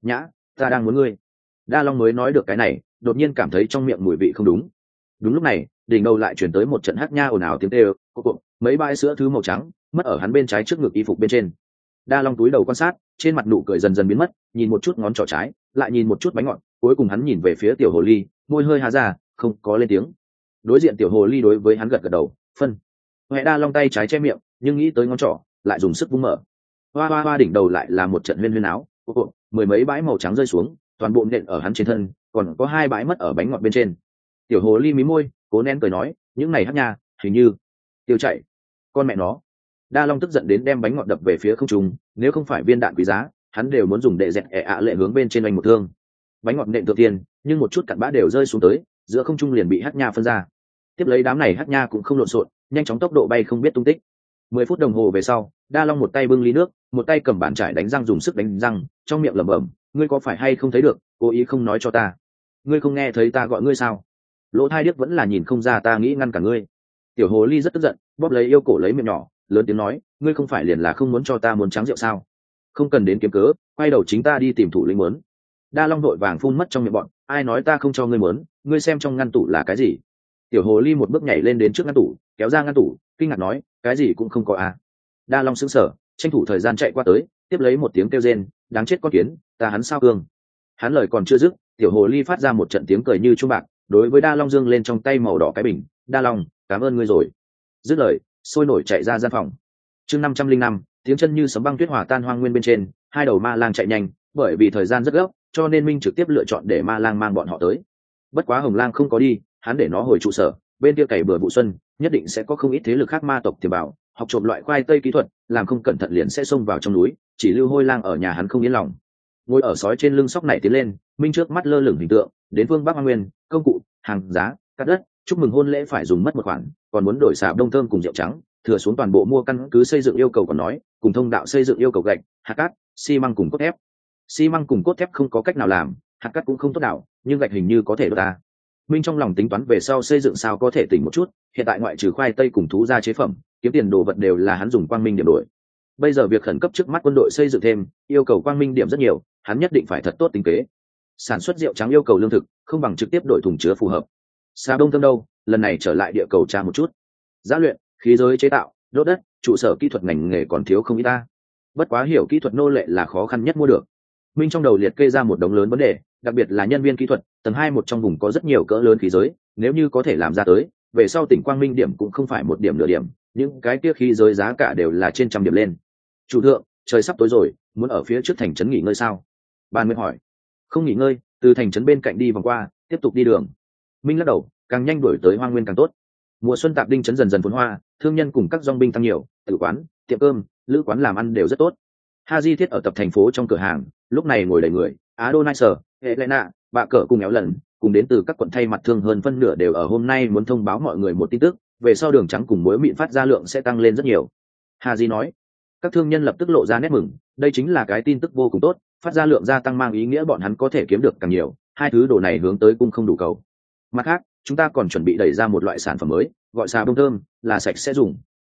nhã, ta đang muốn ngươi. Đa Long mới nói được cái này, đột nhiên cảm thấy trong miệng mùi vị không đúng. Đúng lúc này, đỉnh đầu lại chuyển tới một trận hát nha ồn ào tiếng kêu, mấy bãi sữa thứ màu trắng mất ở hắn bên trái trước ngực y phục bên trên. Đa Long túi đầu quan sát, trên mặt nụ cười dần dần biến mất, nhìn một chút ngón trỏ trái, lại nhìn một chút bánh ngọt, cuối cùng hắn nhìn về phía tiểu hồ ly, môi hơi há ra, không có lên tiếng. Đối diện tiểu hồ ly đối với hắn gật gật đầu, phân. Huệ Đa Long tay trái che miệng, nhưng nghĩ tới ngón trỏ, lại dùng sức vung mở. Hoa hoa hoa, đỉnh đầu lại là một trận huyên huyên áo, mười mấy bãi màu trắng rơi xuống, toàn bộ nện ở hắn trên thân, còn có 2 bãi mất ở bánh ngọt bên trên. Tiểu hồ ly mí môi, cố nén cười nói, những này hát nha, hình như tiêu chạy. Con mẹ nó. Đa Long tức giận đến đem bánh ngọt đập về phía không trung, nếu không phải viên đạn quý giá, hắn đều muốn dùng để dẹt lệ hướng bên trên anh một thương. Bánh ngọt nện tự tiền, nhưng một chút cặn bã đều rơi xuống tới, giữa không trung liền bị hát nha phân ra. Tiếp lấy đám này hát nha cũng không lộn xộn, nhanh chóng tốc độ bay không biết tung tích. 10 phút đồng hồ về sau, Đa Long một tay bưng ly nước, một tay cầm bàn chải đánh răng dùng sức đánh răng, trong miệng lẩm bẩm, ngươi có phải hay không thấy được, cố ý không nói cho ta. Ngươi không nghe thấy ta gọi ngươi sao? Lỗ thai điếc vẫn là nhìn không ra ta nghĩ ngăn cả ngươi. Tiểu hồ ly rất tức giận, bóp lấy yêu cổ lấy miệng nhỏ, lớn tiếng nói, ngươi không phải liền là không muốn cho ta muốn trắng rượu sao? Không cần đến kiếm cớ, quay đầu chính ta đi tìm thủ lĩnh muốn. Đa Long đội vàng phun mất trong miệng bọn, ai nói ta không cho ngươi muốn, ngươi xem trong ngăn tủ là cái gì? Tiểu hồ ly một bước nhảy lên đến trước ngăn tủ, kéo ra ngăn tủ, kinh ngạc nói, cái gì cũng không có à? Đa Long sững sờ, tranh thủ thời gian chạy qua tới, tiếp lấy một tiếng kêu rên, đáng chết con kiến, ta hắn sao cương. Hắn lời còn chưa dứt, tiểu hồ ly phát ra một trận tiếng cười như chuông bạc, đối với Đa Long dương lên trong tay màu đỏ cái bình, Đa Long, cảm ơn ngươi rồi. Dứt lời, sôi nổi chạy ra gian phòng. Chương 505, tiếng chân như sấm băng tuyết hòa tan hoang nguyên bên trên, 2 đầu ma lang chạy nhanh, bởi vì thời gian rất gấp, cho nên Minh trực tiếp lựa chọn để ma lang mang bọn họ tới. Bất quá Hồng Lang không có đi, hắn để nó hồi trụ sở, bên kia cày bừa vụ xuân, nhất định sẽ có không ít thế lực khác ma tộc tiềm bảo, học trộm loại khoai tây kỹ thuật, làm không cẩn thận liền sẽ xông vào trong núi, chỉ lưu Hôi Lang ở nhà hắn không yên lòng. Ngồi ở sói trên lưng sóc này tiến lên, Minh trước mắt lơ lửng hình tượng, đến phương Bắc Hoang Nguyên, công cụ, hàng giá, cắt đất, chúc mừng hôn lễ phải dùng mất một khoản, còn muốn đổi xà đông thơm cùng rượu trắng, thừa xuống toàn bộ mua căn cứ xây dựng yêu cầu còn nói, cùng thông đạo xây dựng yêu cầu gạch, hạt cát, xi măng cùng cốt thép. Xi măng cùng cốt thép không có cách nào làm, hạt cát cũng không tốt nào, nhưng gạch hình như có thể đốt ta. Minh trong lòng tính toán về sau xây dựng sao có thể tỉnh một chút, hiện tại ngoại trừ khoai tây cùng thú gia chế phẩm, kiếm tiền đồ vật đều là hắn dùng quang minh điểm đổi. Bây giờ việc khẩn cấp trước mắt quân đội xây dựng thêm, yêu cầu quang minh điểm rất nhiều, hắn nhất định phải thật tốt tính kế. Sản xuất rượu trắng yêu cầu lương thực, không bằng trực tiếp đổi thùng chứa phù hợp. Xà đông thơm đâu, lần này trở lại địa cầu tra một chút. Giá luyện, khí giới chế tạo, đốt đất, trụ sở kỹ thuật ngành nghề còn thiếu không ít ta. Bất quá hiểu kỹ thuật nô lệ là khó khăn nhất mua được. Minh trong đầu liệt kê ra một đống lớn vấn đề, đặc biệt là nhân viên kỹ thuật, tầng 2 một trong vùng có rất nhiều cỡ lớn khí giới, nếu như có thể làm ra tới, về sau tỉnh Quang Minh điểm cũng không phải 1 điểm nửa điểm, những cái kia khí giới giá cả đều là trên trăm điểm lên. Chủ thượng, trời sắp tối rồi, muốn ở phía trước thành trấn nghỉ ngơi sao? Ban Nguyệt hỏi. Không nghỉ ngơi, từ thành trấn bên cạnh đi vòng qua, tiếp tục đi đường. Minh lắc đầu, càng nhanh đuổi tới Hoang Nguyên càng tốt. Mùa xuân tạp đinh trấn dần dần phồn hoa, thương nhân cùng các dòng binh tăng nhiều, tử quán, tiệm cơm, lữ quán làm ăn đều rất tốt. Haji thiết ở tập thành phố trong cửa hàng, lúc này ngồi đầy người, Adonai, Helena, bạ cỡ cùng éo lần, cùng đến từ các quận thay mặt thương hơn phân nửa đều ở hôm nay muốn thông báo mọi người một tin tức, về sau đường trắng cùng muối mịn phát ra lượng sẽ tăng lên rất nhiều. Haji nói. Các thương nhân lập tức lộ ra nét mừng, đây chính là cái tin tức vô cùng tốt, phát ra lượng gia tăng mang ý nghĩa bọn hắn có thể kiếm được càng nhiều, 2 thứ đồ này hướng tới cung không đủ cầu. Mặt khác, chúng ta còn chuẩn bị đẩy ra một loại sản phẩm mới, gọi xà bông thơm, là sạch sẽ dùng.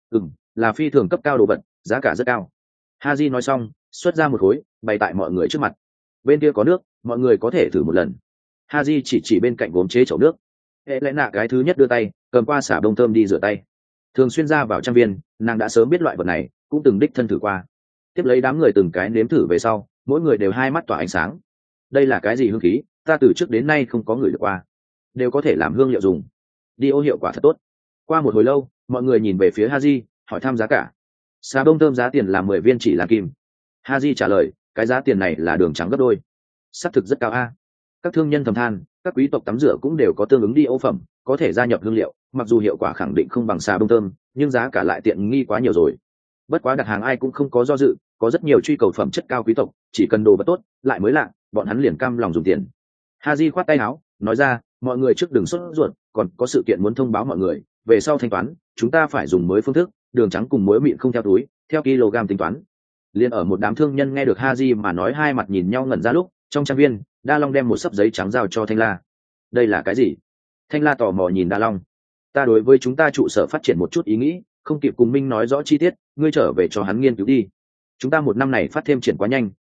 Là phi thường cấp cao đồ vật, giá cả rất cao. Haji nói xong, xuất ra một khối, bày tại mọi người trước mặt. Bên kia có nước, mọi người có thể thử một lần. Haji chỉ bên cạnh gốm chế chậu nước. Helena cái thứ nhất đưa tay, cầm qua xà bông thơm đi rửa tay. Thường xuyên ra vào trang viên, nàng đã sớm biết loại vật này, cũng từng đích thân thử qua. Tiếp lấy đám người từng cái nếm thử về sau, mỗi người đều hai mắt tỏa ánh sáng. Đây là cái gì hương khí, ta từ trước đến nay không có người được qua, đều có thể làm hương liệu dùng. Đi ô hiệu quả thật tốt. Qua một hồi lâu, mọi người nhìn về phía Haji, hỏi thăm giá cả. Xà bông thơm giá tiền là 10 viên chỉ là kim. Haji trả lời, cái giá tiền này là đường trắng gấp đôi. Xác thực rất cao a. Các thương nhân thầm than, các quý tộc tắm rửa cũng đều có tương ứng đi ô phẩm, có thể gia nhập hương liệu, mặc dù hiệu quả khẳng định không bằng xà bông thơm, nhưng giá cả lại tiện nghi quá nhiều rồi. Bất quá đặt hàng ai cũng không có do dự, có rất nhiều truy cầu phẩm chất cao quý tộc, chỉ cần đồ vật tốt, lại mới lạ, bọn hắn liền cam lòng dùng tiền. Haji khoát tay áo, nói ra, mọi người trước đừng sốt ruột, còn có sự kiện muốn thông báo mọi người, về sau thanh toán, chúng ta phải dùng mới phương thức, đường trắng cùng muối mịn không theo túi, theo kg tính toán. Liên ở một đám thương nhân nghe được Haji mà nói, hai mặt nhìn nhau ngẩn ra lúc, trong trang viên, Đa Long đem một sấp giấy trắng giao cho Thanh La. Đây là cái gì? Thanh La tò mò nhìn Đa Long. Ta đối với chúng ta trụ sở phát triển một chút ý nghĩ, không kịp cùng Minh nói rõ chi tiết, ngươi trở về cho hắn nghiên cứu đi. Chúng ta một năm này phát thêm triển quá nhanh,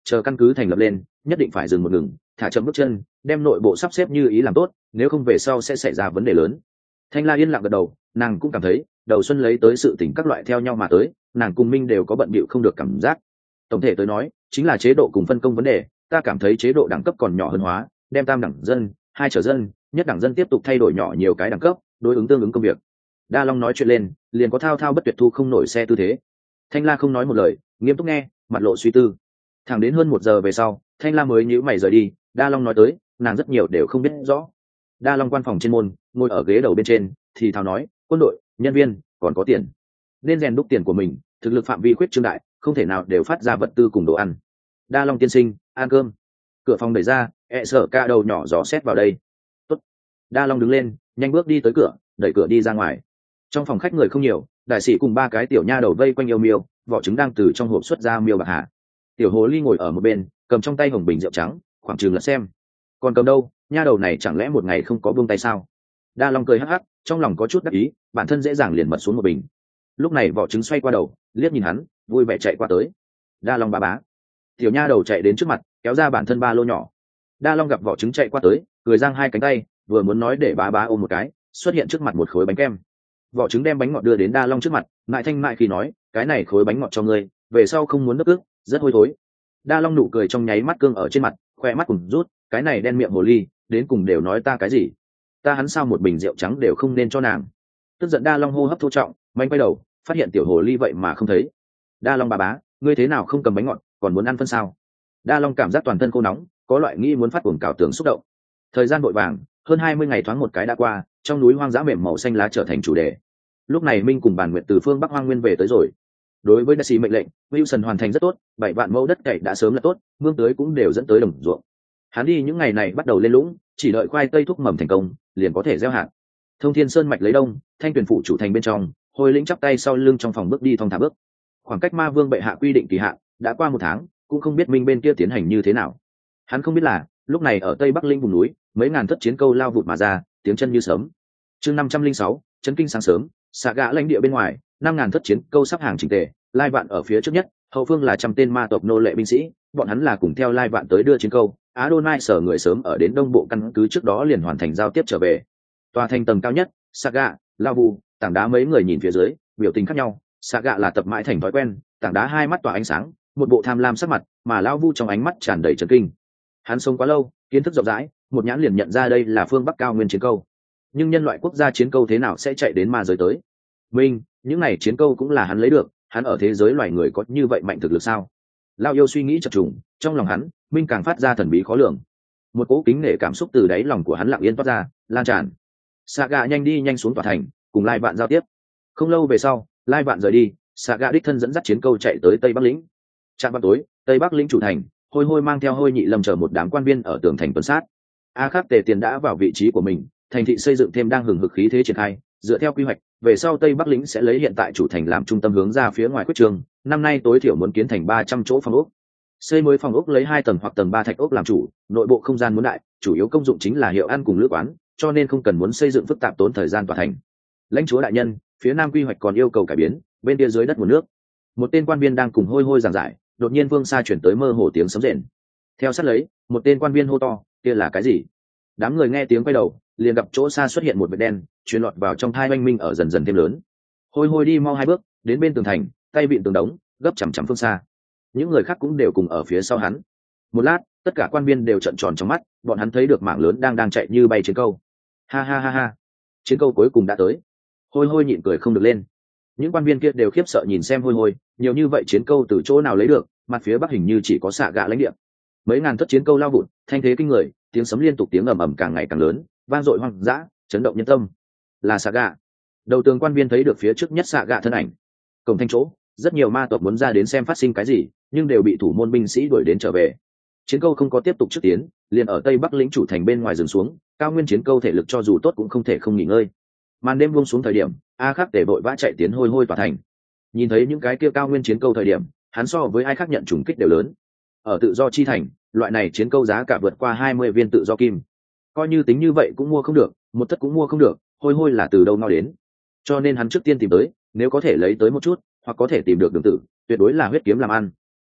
chờ căn cứ thành lập lên nhất định phải dừng một ngừng, thả chậm bước chân, đem nội bộ sắp xếp như ý làm tốt, nếu không về sau sẽ xảy ra vấn đề lớn. Thanh La yên lặng gật đầu, nàng cũng cảm thấy đầu xuân lấy tới sự tình các loại theo nhau mà tới, nàng cùng Minh đều có bận bịu không được cảm giác. Tổng thể tới nói chính là chế độ cùng phân công vấn đề, ta cảm thấy chế độ đẳng cấp còn nhỏ hơn hóa, đem tam đẳng dân, hai trở dân, nhất đẳng dân tiếp tục thay đổi nhỏ nhiều cái đẳng cấp, đối ứng tương ứng công việc. Đa Long nói chuyện lên liền có thao thao bất tuyệt thu không nổi xe tư thế. Thanh La không nói một lời, nghiêm túc nghe, mặt lộ suy tư. Thẳng đến hơn 1 giờ về sau, Thanh La mới nhíu mày rời đi. Đa Long nói tới nàng rất nhiều đều không biết rõ. Đa Long quan phòng trên môn, ngồi ở ghế đầu bên trên thì thào nói, quân đội nhân viên còn có tiền, nên rèn đúc tiền của mình, thực lực phạm vi khuyết trương đại, không thể nào đều phát ra vật tư cùng đồ ăn. Đa Long tiên sinh, ăn cơm. Cửa phòng đẩy ra, Sở Ca đầu nhỏ gió xét vào đây. Tốt. Đa Long đứng lên, nhanh bước đi tới cửa, đẩy cửa đi ra ngoài. Trong phòng khách người không nhiều, đại sĩ cùng 3 cái tiểu nha đầu vây quanh yêu miêu, vỏ trứng đang từ trong hộp xuất ra miêu bạc hà. Tiểu hồ ly ngồi ở một bên, cầm trong tay hồng bình rượu trắng, khoảng chừng lật xem. Còn cầm đâu, nha đầu này chẳng lẽ một ngày không có buông tay sao? Đa Long cười hắc hắc, trong lòng có chút đắc ý, bản thân dễ dàng liền mật xuống một bình. Lúc này vỏ trứng xoay qua đầu, liếc nhìn hắn, vui vẻ chạy qua tới. Đa Long bá bá. Tiểu nha đầu chạy đến trước mặt, kéo ra bản thân ba lô nhỏ. Đa Long gặp vỏ trứng chạy qua tới, cười giang hai cánh tay, vừa muốn nói để bá bá ôm một cái, xuất hiện trước mặt một khối bánh kem. Vỏ trứng đem bánh ngọt đưa đến Đa Long trước mặt, mại thanh mại khi nói, cái này khối bánh ngọt cho ngươi, về sau không muốn nước ức, rất hôi thối. Đa Long nụ cười trong nháy mắt cương ở trên mặt, khoe mắt cùng rút, cái này đen miệng hồ ly, đến cùng đều nói ta cái gì? Ta hắn sao một bình rượu trắng đều không nên cho nàng? Tức giận Đa Long hô hấp thô trọng, manh quay đầu, phát hiện tiểu hồ ly vậy mà không thấy. Đa Long bà bá, ngươi thế nào không cầm bánh ngọt, còn muốn ăn phân sao? Đa Long cảm giác toàn thân khô nóng, có loại nghĩ muốn phát cuồng cào tưởng xúc động. Thời gian vội vàng, hơn 20 ngày thoáng một cái đã qua, trong núi hoang dã mềm màu xanh lá trở thành chủ đề. Lúc này Minh cùng Bàn Nguyệt từ phương Bắc Hoang Nguyên về tới rồi. Đối với đại sĩ mệnh lệnh, Wilson hoàn thành rất tốt, 7 vạn mẫu đất cày đã sớm là tốt, mương tưới cũng đều dẫn tới đồng ruộng. Hắn đi những ngày này bắt đầu lên lũng, chỉ đợi khoai tây thúc mầm thành công, liền có thể gieo hạt. Thông Thiên Sơn mạch lấy đông, Thanh Tuyền phụ chủ thành bên trong, Hồi Lĩnh chắp tay sau lưng trong phòng bước đi thong thả bước. Khoảng cách Ma Vương bệ hạ quy định kỳ hạn đã qua 1 tháng, cũng không biết Minh bên kia tiến hành như thế nào. Hắn không biết là, lúc này ở Tây Bắc Linh vùng núi, mấy ngàn thất chiến câu lao vụt mà ra, tiếng chân như sấm. Chương 506, chấn kinh sáng sớm, xạ gã lãnh địa bên ngoài, 5000 thất chiến câu sắp hàng chỉnh tề, Lai Vạn ở phía trước nhất, hậu phương là 100 tên ma tộc nô lệ binh sĩ, bọn hắn là cùng theo Lai Vạn tới đưa chiến câu. Adonai sở người sớm ở đến đông bộ căn cứ trước đó liền hoàn thành giao tiếp trở về. Tòa thành tầng cao nhất, Saga, Lavu, tảng đá mấy người nhìn phía dưới, biểu tình khác nhau. Saga là tập mãi thành thói quen, tảng đá hai mắt tỏa ánh sáng, một bộ tham lam sắc mặt, mà Lavu trong ánh mắt tràn đầy chấn kinh. Hắn sống quá lâu, kiến thức rộng rãi, một nhãn liền nhận ra đây là phương Bắc cao nguyên chiến câu. Nhưng nhân loại quốc gia chiến câu thế nào sẽ chạy đến ma giới tới? Minh, những này chiến câu cũng là hắn lấy được, hắn ở thế giới loài người có như vậy mạnh thực lực sao? Lao yêu suy nghĩ chập trùng, trong lòng hắn, Minh càng phát ra thần bí khó lường. Một cỗ kính nể cảm xúc từ đáy lòng của hắn lặng yên toát ra, lan tràn. Saga nhanh đi nhanh xuống tòa thành, cùng Lai Vạn giao tiếp. Không lâu về sau, Lai Vạn rời đi, Saga đích thân dẫn dắt chiến câu chạy tới Tây Bắc lĩnh. Trạm vào tối, Tây Bắc lĩnh chủ thành, Hôi mang theo Hôi Nhị Lâm chờ một đám quan viên ở tường thành tuần sát. A Khắc Tề Tiền đã vào vị trí của mình, thành thị xây dựng thêm đang hừng hực khí thế triển khai, dựa theo quy hoạch, về sau Tây Bắc lĩnh sẽ lấy hiện tại chủ thành làm trung tâm hướng ra phía ngoài quyết trường, năm nay tối thiểu muốn kiến thành 300 chỗ phòng ốc. Xây mới phòng ốc lấy 2 tầng hoặc tầng 3 thạch ốc làm chủ, nội bộ không gian muốn đại, chủ yếu công dụng chính là hiệu ăn cùng lữ quán, cho nên không cần muốn xây dựng phức tạp tốn thời gian tòa thành. Lãnh chúa đại nhân, phía nam quy hoạch còn yêu cầu cải biến, bên kia dưới đất nguồn nước. Một tên quan viên đang cùng Hôi giảng giải, đột nhiên Vương Sa chuyển tới mơ hồ tiếng sấm rền. Theo sát lấy, một tên quan viên hô to, kia là cái gì? Đám người nghe tiếng quay đầu, liền gặp chỗ xa xuất hiện một vệt đen, truyền lọt vào trong thai oanh minh ở dần dần thêm lớn. Hôi đi mau 2 bước, đến bên tường thành, tay vịn tường đống, gấp chằm Phương Sa. Những người khác cũng đều cùng ở phía sau hắn. Một lát, tất cả quan viên đều trợn tròn trong mắt, bọn hắn thấy được mảng lớn đang chạy như bay chiến câu. Ha ha ha ha, chiến câu cuối cùng đã tới. Hôi nhịn cười không được lên. Những quan viên kia đều khiếp sợ nhìn xem Hôi, nhiều như vậy chiến câu từ chỗ nào lấy được, mặt phía bắc hình như chỉ có xạ gạ lãnh địa. Mấy ngàn thất chiến câu lao vụt, thanh thế kinh người, tiếng sấm liên tục tiếng ầm ầm càng ngày càng lớn, vang dội hoang dã, chấn động nhân tâm. Là xạ gạ. Đầu tường quan viên thấy được phía trước nhất xạ gạ thân ảnh. Cổng thanh chỗ, rất nhiều ma tộc muốn ra đến xem phát sinh cái gì, nhưng đều bị thủ môn binh sĩ đuổi đến trở về. Chiến câu không có tiếp tục trước tiến, liền ở Tây Bắc lĩnh chủ thành bên ngoài dừng xuống, cao nguyên chiến câu thể lực cho dù tốt cũng không thể không nghỉ ngơi. Màn đêm buông xuống thời điểm, A Khắc Tề vội vã chạy tiến Hôi tòa thành. Nhìn thấy những cái kia cao nguyên chiến câu thời điểm, hắn so với ai khác nhận trùng kích đều lớn. Ở tự do chi thành, loại này chiến câu giá cả vượt qua 20 viên tự do kim. Coi như tính như vậy cũng mua không được, một thất cũng mua không được, Hôi là từ đâu nó đến. Cho nên hắn trước tiên tìm tới, nếu có thể lấy tới một chút, hoặc có thể tìm được đường tử, tuyệt đối là huyết kiếm làm ăn.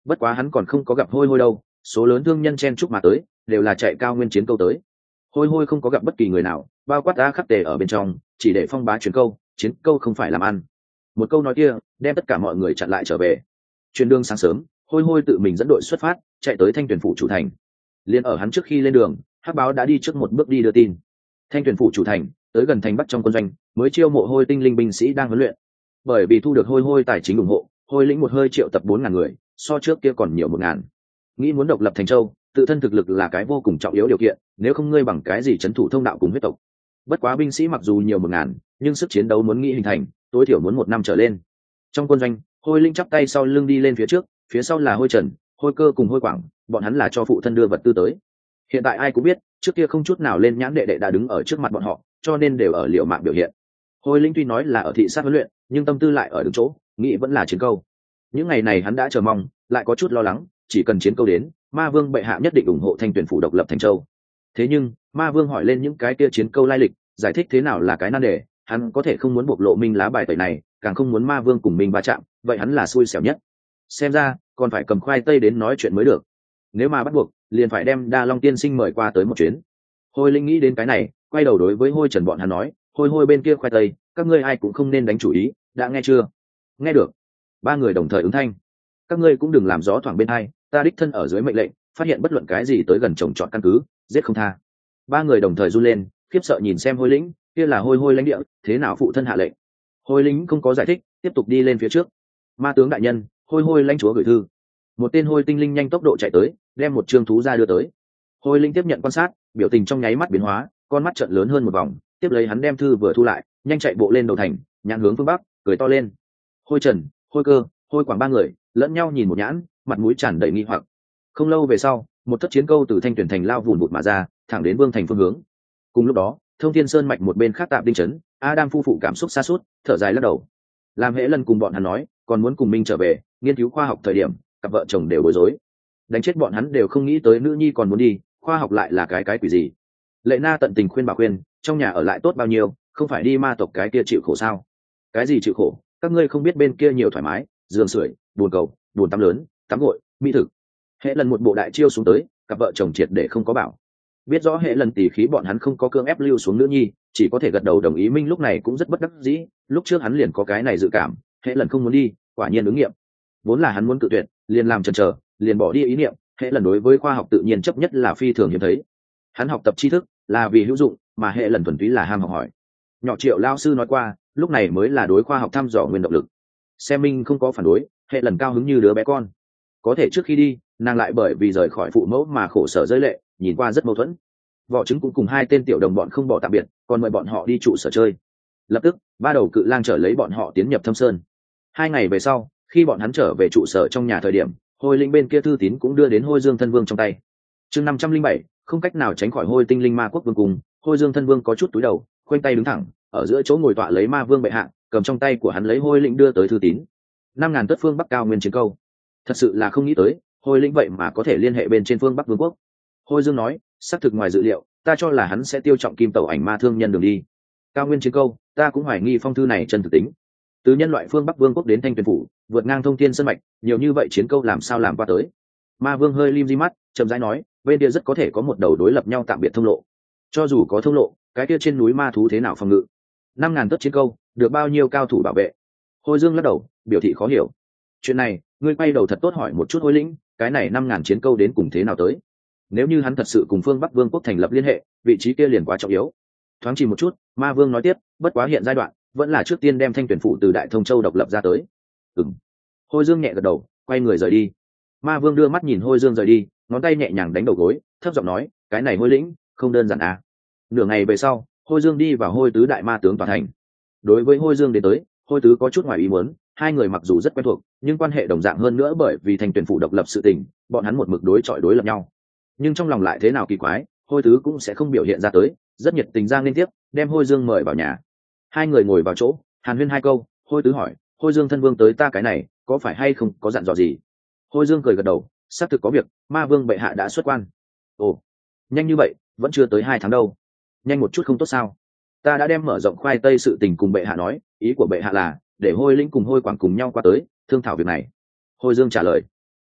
bất quá hắn còn không có gặp hôi hôi đâu, số lớn thương nhân chen chúc mà tới, đều là chạy cao nguyên chiến câu tới. Hôi hôi không có gặp bất kỳ người nào, bao quát A Khắc Tề ở bên trong, chỉ để phong bá truyền câu, chiến câu không phải làm ăn. Một câu nói kia đem tất cả mọi người chặn lại trở về. Chuyến đường sáng sớm, hôi hôi tự mình dẫn đội xuất phát, chạy tới Thanh Tuyền phủ chủ thành. Liên ở hắn trước khi lên đường, Hắc Báo đã đi trước một bước đi đưa tin. Thanh Tuyền phủ chủ thành, tới gần thành Bắc trong quân doanh, mới chiêu mộ hôi tinh linh binh sĩ đang huấn luyện. Bởi vì thu được hôi hôi tài chính ủng hộ, hôi lĩnh một hơi triệu tập 4.000 người, so trước kia còn nhiều 1.000. Nghĩ muốn độc lập thành châu, tự thân thực lực là cái vô cùng trọng yếu điều kiện, nếu không ngươi bằng cái gì trấn thủ thông đạo cùng huyết tộc. Bất quá binh sĩ mặc dù nhiều 1.000, nhưng sức chiến đấu muốn nghĩ hình thành, tối thiểu muốn 1 năm trở lên. Trong quân doanh, hôi linh chắp tay sau lưng đi lên phía trước, phía sau là hôi trần, hôi cơ cùng hôi quảng, bọn hắn là cho phụ thân đưa vật tư tới. Hiện tại ai cũng biết, trước kia không chút nào lên nhãn đệ đệ đã đứng ở trước mặt bọn họ, cho nên đều ở liều mạng biểu hiện. Hôi linh tuy nói là ở thị sát huấn luyện, nhưng tâm tư lại ở đứng chỗ, nghĩ vẫn là chiến câu. Những ngày này hắn đã chờ mong, lại có chút lo lắng, chỉ cần chiến câu đến, ma vương bệ hạ nhất định ủng hộ Thanh Tuyền phủ độc lập thành châu. Thế nhưng ma vương hỏi lên những cái kia chiến câu lai lịch, giải thích thế nào là cái nan đề, hắn có thể không muốn bộc lộ minh lá bài tẩy này, càng không muốn ma vương cùng mình va chạm, vậy hắn là xui xẻo nhất. Xem ra còn phải cầm khoai tây đến nói chuyện mới được, nếu mà bắt buộc liền phải đem Đa Long tiên sinh mời qua tới một chuyến. Hôi linh nghĩ đến cái này, quay đầu đối với hôi trần bọn hắn nói, hôi hôi bên kia khoai tây, các ngươi ai cũng không nên đánh chủ ý, đã nghe chưa? Nghe được. 3 người đồng thời ứng thanh. Các ngươi cũng đừng làm gió thoảng bên hai, ta đích thân ở dưới mệnh lệnh, phát hiện bất luận cái gì tới gần trồng trọt căn cứ, giết không tha. 3 người đồng thời run lên, khiếp sợ nhìn xem hôi lĩnh, kia là hôi hôi lãnh địa, thế nào phụ thân hạ lệnh? Hôi lĩnh không có giải thích, tiếp tục đi lên phía trước. Ma tướng đại nhân, hôi hôi lãnh chúa gửi thư. Một tên hôi tinh linh nhanh tốc độ chạy tới, đem một trương thú ra đưa tới. Hôi linh tiếp nhận quan sát, biểu tình trong nháy mắt biến hóa, con mắt trợn lớn hơn một vòng, tiếp lấy hắn đem thư vừa thu lại, nhanh chạy bộ lên đầu thành, nhãn hướng phương bắc, cười to lên. Hôi trần, hôi cơ, hôi quảng 3 người lẫn nhau nhìn một nhãn, mặt mũi tràn đầy nghi hoặc. Không lâu về sau, một thất chiến câu từ Thanh Tuyền thành lao vụn vụt mà ra, thẳng đến vương thành phương hướng. Cùng lúc đó, Thông Thiên Sơn mạch một bên khác tạm đinh trấn, Adam phu phụ cảm xúc sa sút, thở dài lắc đầu. Làm hễ lần cùng bọn hắn nói, còn muốn cùng Minh trở về, nghiên cứu khoa học thời điểm, cặp vợ chồng đều bối rối. Đánh chết bọn hắn đều không nghĩ tới nữ nhi còn muốn đi, khoa học lại là cái quỷ gì? Lệ Na tận tình khuyên bảo khuyên, trong nhà ở lại tốt bao nhiêu, không phải đi ma tộc cái kia chịu khổ sao? Cái gì chịu khổ? Các ngươi không biết bên kia nhiều thoải mái, giường sưởi, bồn cầu, bồn tắm lớn, tắm gội, mỹ thực. Hệ lần một bộ đại chiêu xuống tới, cặp vợ chồng triệt để không có bảo. Biết rõ hệ lần tỉ khí bọn hắn không có cưỡng ép lưu xuống nữ nhi, chỉ có thể gật đầu đồng ý. Minh lúc này cũng rất bất đắc dĩ, lúc trước hắn liền có cái này dự cảm, hệ lần không muốn đi, quả nhiên ứng nghiệm. Vốn là hắn muốn cự tuyệt, liền làm chần chờ, liền bỏ đi ý niệm. Hệ lần đối với khoa học tự nhiên chấp nhất là phi thường hiếm thấy. Hắn học tập tri thức là vì hữu dụng, mà hệ lần thuần túy là ham học hỏi. Nhỏ Triệu lao sư nói qua, lúc này mới là đối khoa học thăm dò nguyên động lực. Xem Minh không có phản đối, hệ lần cao hứng như đứa bé con. Có thể trước khi đi, nàng lại bởi vì rời khỏi phụ mẫu mà khổ sở rơi lệ, nhìn qua rất mâu thuẫn. Võ Trứng cũng cùng 2 tên tiểu đồng bọn không bỏ tạm biệt, còn mời bọn họ đi trụ sở chơi. Lập tức 3 đầu cự lang trở lấy bọn họ tiến nhập Thâm Sơn. 2 ngày về sau, khi bọn hắn trở về trụ sở trong nhà thời điểm, hôi linh bên kia thư tín cũng đưa đến Hôi Dương thân vương trong tay. Chương 507, không cách nào tránh khỏi hôi tinh linh ma quốc vương cùng. Hôi Dương thân vương có chút túi đầu, khoanh tay đứng thẳng, ở giữa chỗ ngồi tọa lấy ma vương bệ hạ, cầm trong tay của hắn lấy hôi lĩnh đưa tới thư tín. 5.000 tất phương bắc cao nguyên chiến câu. Thật sự là không nghĩ tới, hôi lĩnh vậy mà có thể liên hệ bên trên phương bắc vương quốc. Hôi Dương nói, xác thực ngoài dự liệu, ta cho là hắn sẽ tiêu trọng kim tẩu ảnh ma thương nhân đường đi. Cao nguyên chiến câu, ta cũng hoài nghi phong thư này chân thực tính. Từ nhân loại phương bắc vương quốc đến Thanh Tuyền phủ, vượt ngang Thông Thiên Sơn mạch, nhiều như vậy chiến câu làm sao làm qua tới? Ma vương hơi lim di mắt, chậm rãi nói, bên kia rất có thể có một đầu đối lập nhau tạm biệt thông lộ. Cho dù có thông lộ, cái kia trên núi ma thú thế nào phòng ngự? 5.000 tất chiến câu, được bao nhiêu cao thủ bảo vệ? Hôi Dương lắc đầu, biểu thị khó hiểu. Chuyện này, ngươi quay đầu thật tốt hỏi một chút Hôi lĩnh, cái này 5.000 chiến câu đến cùng thế nào tới? Nếu như hắn thật sự cùng phương Bắc Vương quốc thành lập liên hệ, vị trí kia liền quá trọng yếu. Thoáng chỉ một chút, Ma Vương nói tiếp, bất quá hiện giai đoạn, vẫn là trước tiên đem Thanh Tuyền phủ từ Đại Thông Châu độc lập ra tới. Ừm. Hôi Dương nhẹ gật đầu, quay người rời đi. Ma Vương đưa mắt nhìn Hôi Dương rời đi, ngón tay nhẹ nhàng đánh đầu gối, thấp giọng nói, cái này Hôi lĩnh, không đơn giản à? Nửa ngày về sau, Hôi Dương đi vào Hôi tứ đại ma tướng tòa thành. Đối với Hôi Dương đến tới, Hôi tứ có chút ngoài ý muốn, 2 người mặc dù rất quen thuộc, nhưng quan hệ đồng dạng hơn nữa bởi vì Thanh Tuyền phủ độc lập sự tình, bọn hắn một mực đối chọi đối lập nhau. Nhưng trong lòng lại thế nào kỳ quái, Hôi tứ cũng sẽ không biểu hiện ra tới, rất nhiệt tình ra liên tiếp, đem Hôi Dương mời vào nhà. 2 người ngồi vào chỗ, hàn huyên 2 câu. Hôi tứ hỏi, Hôi Dương thân vương tới ta cái này, có phải hay không có dặn dò gì? Hôi Dương cười gật đầu, xác thực có việc, ma vương bệ hạ đã xuất quan. Ồ, nhanh như vậy, vẫn chưa tới 2 tháng đâu. Nhanh một chút không tốt sao? Ta đã đem mở rộng khoai tây sự tình cùng bệ hạ nói, ý của bệ hạ là để Hôi lĩnh cùng Hôi quảng cùng nhau qua tới thương thảo việc này. Hôi Dương trả lời.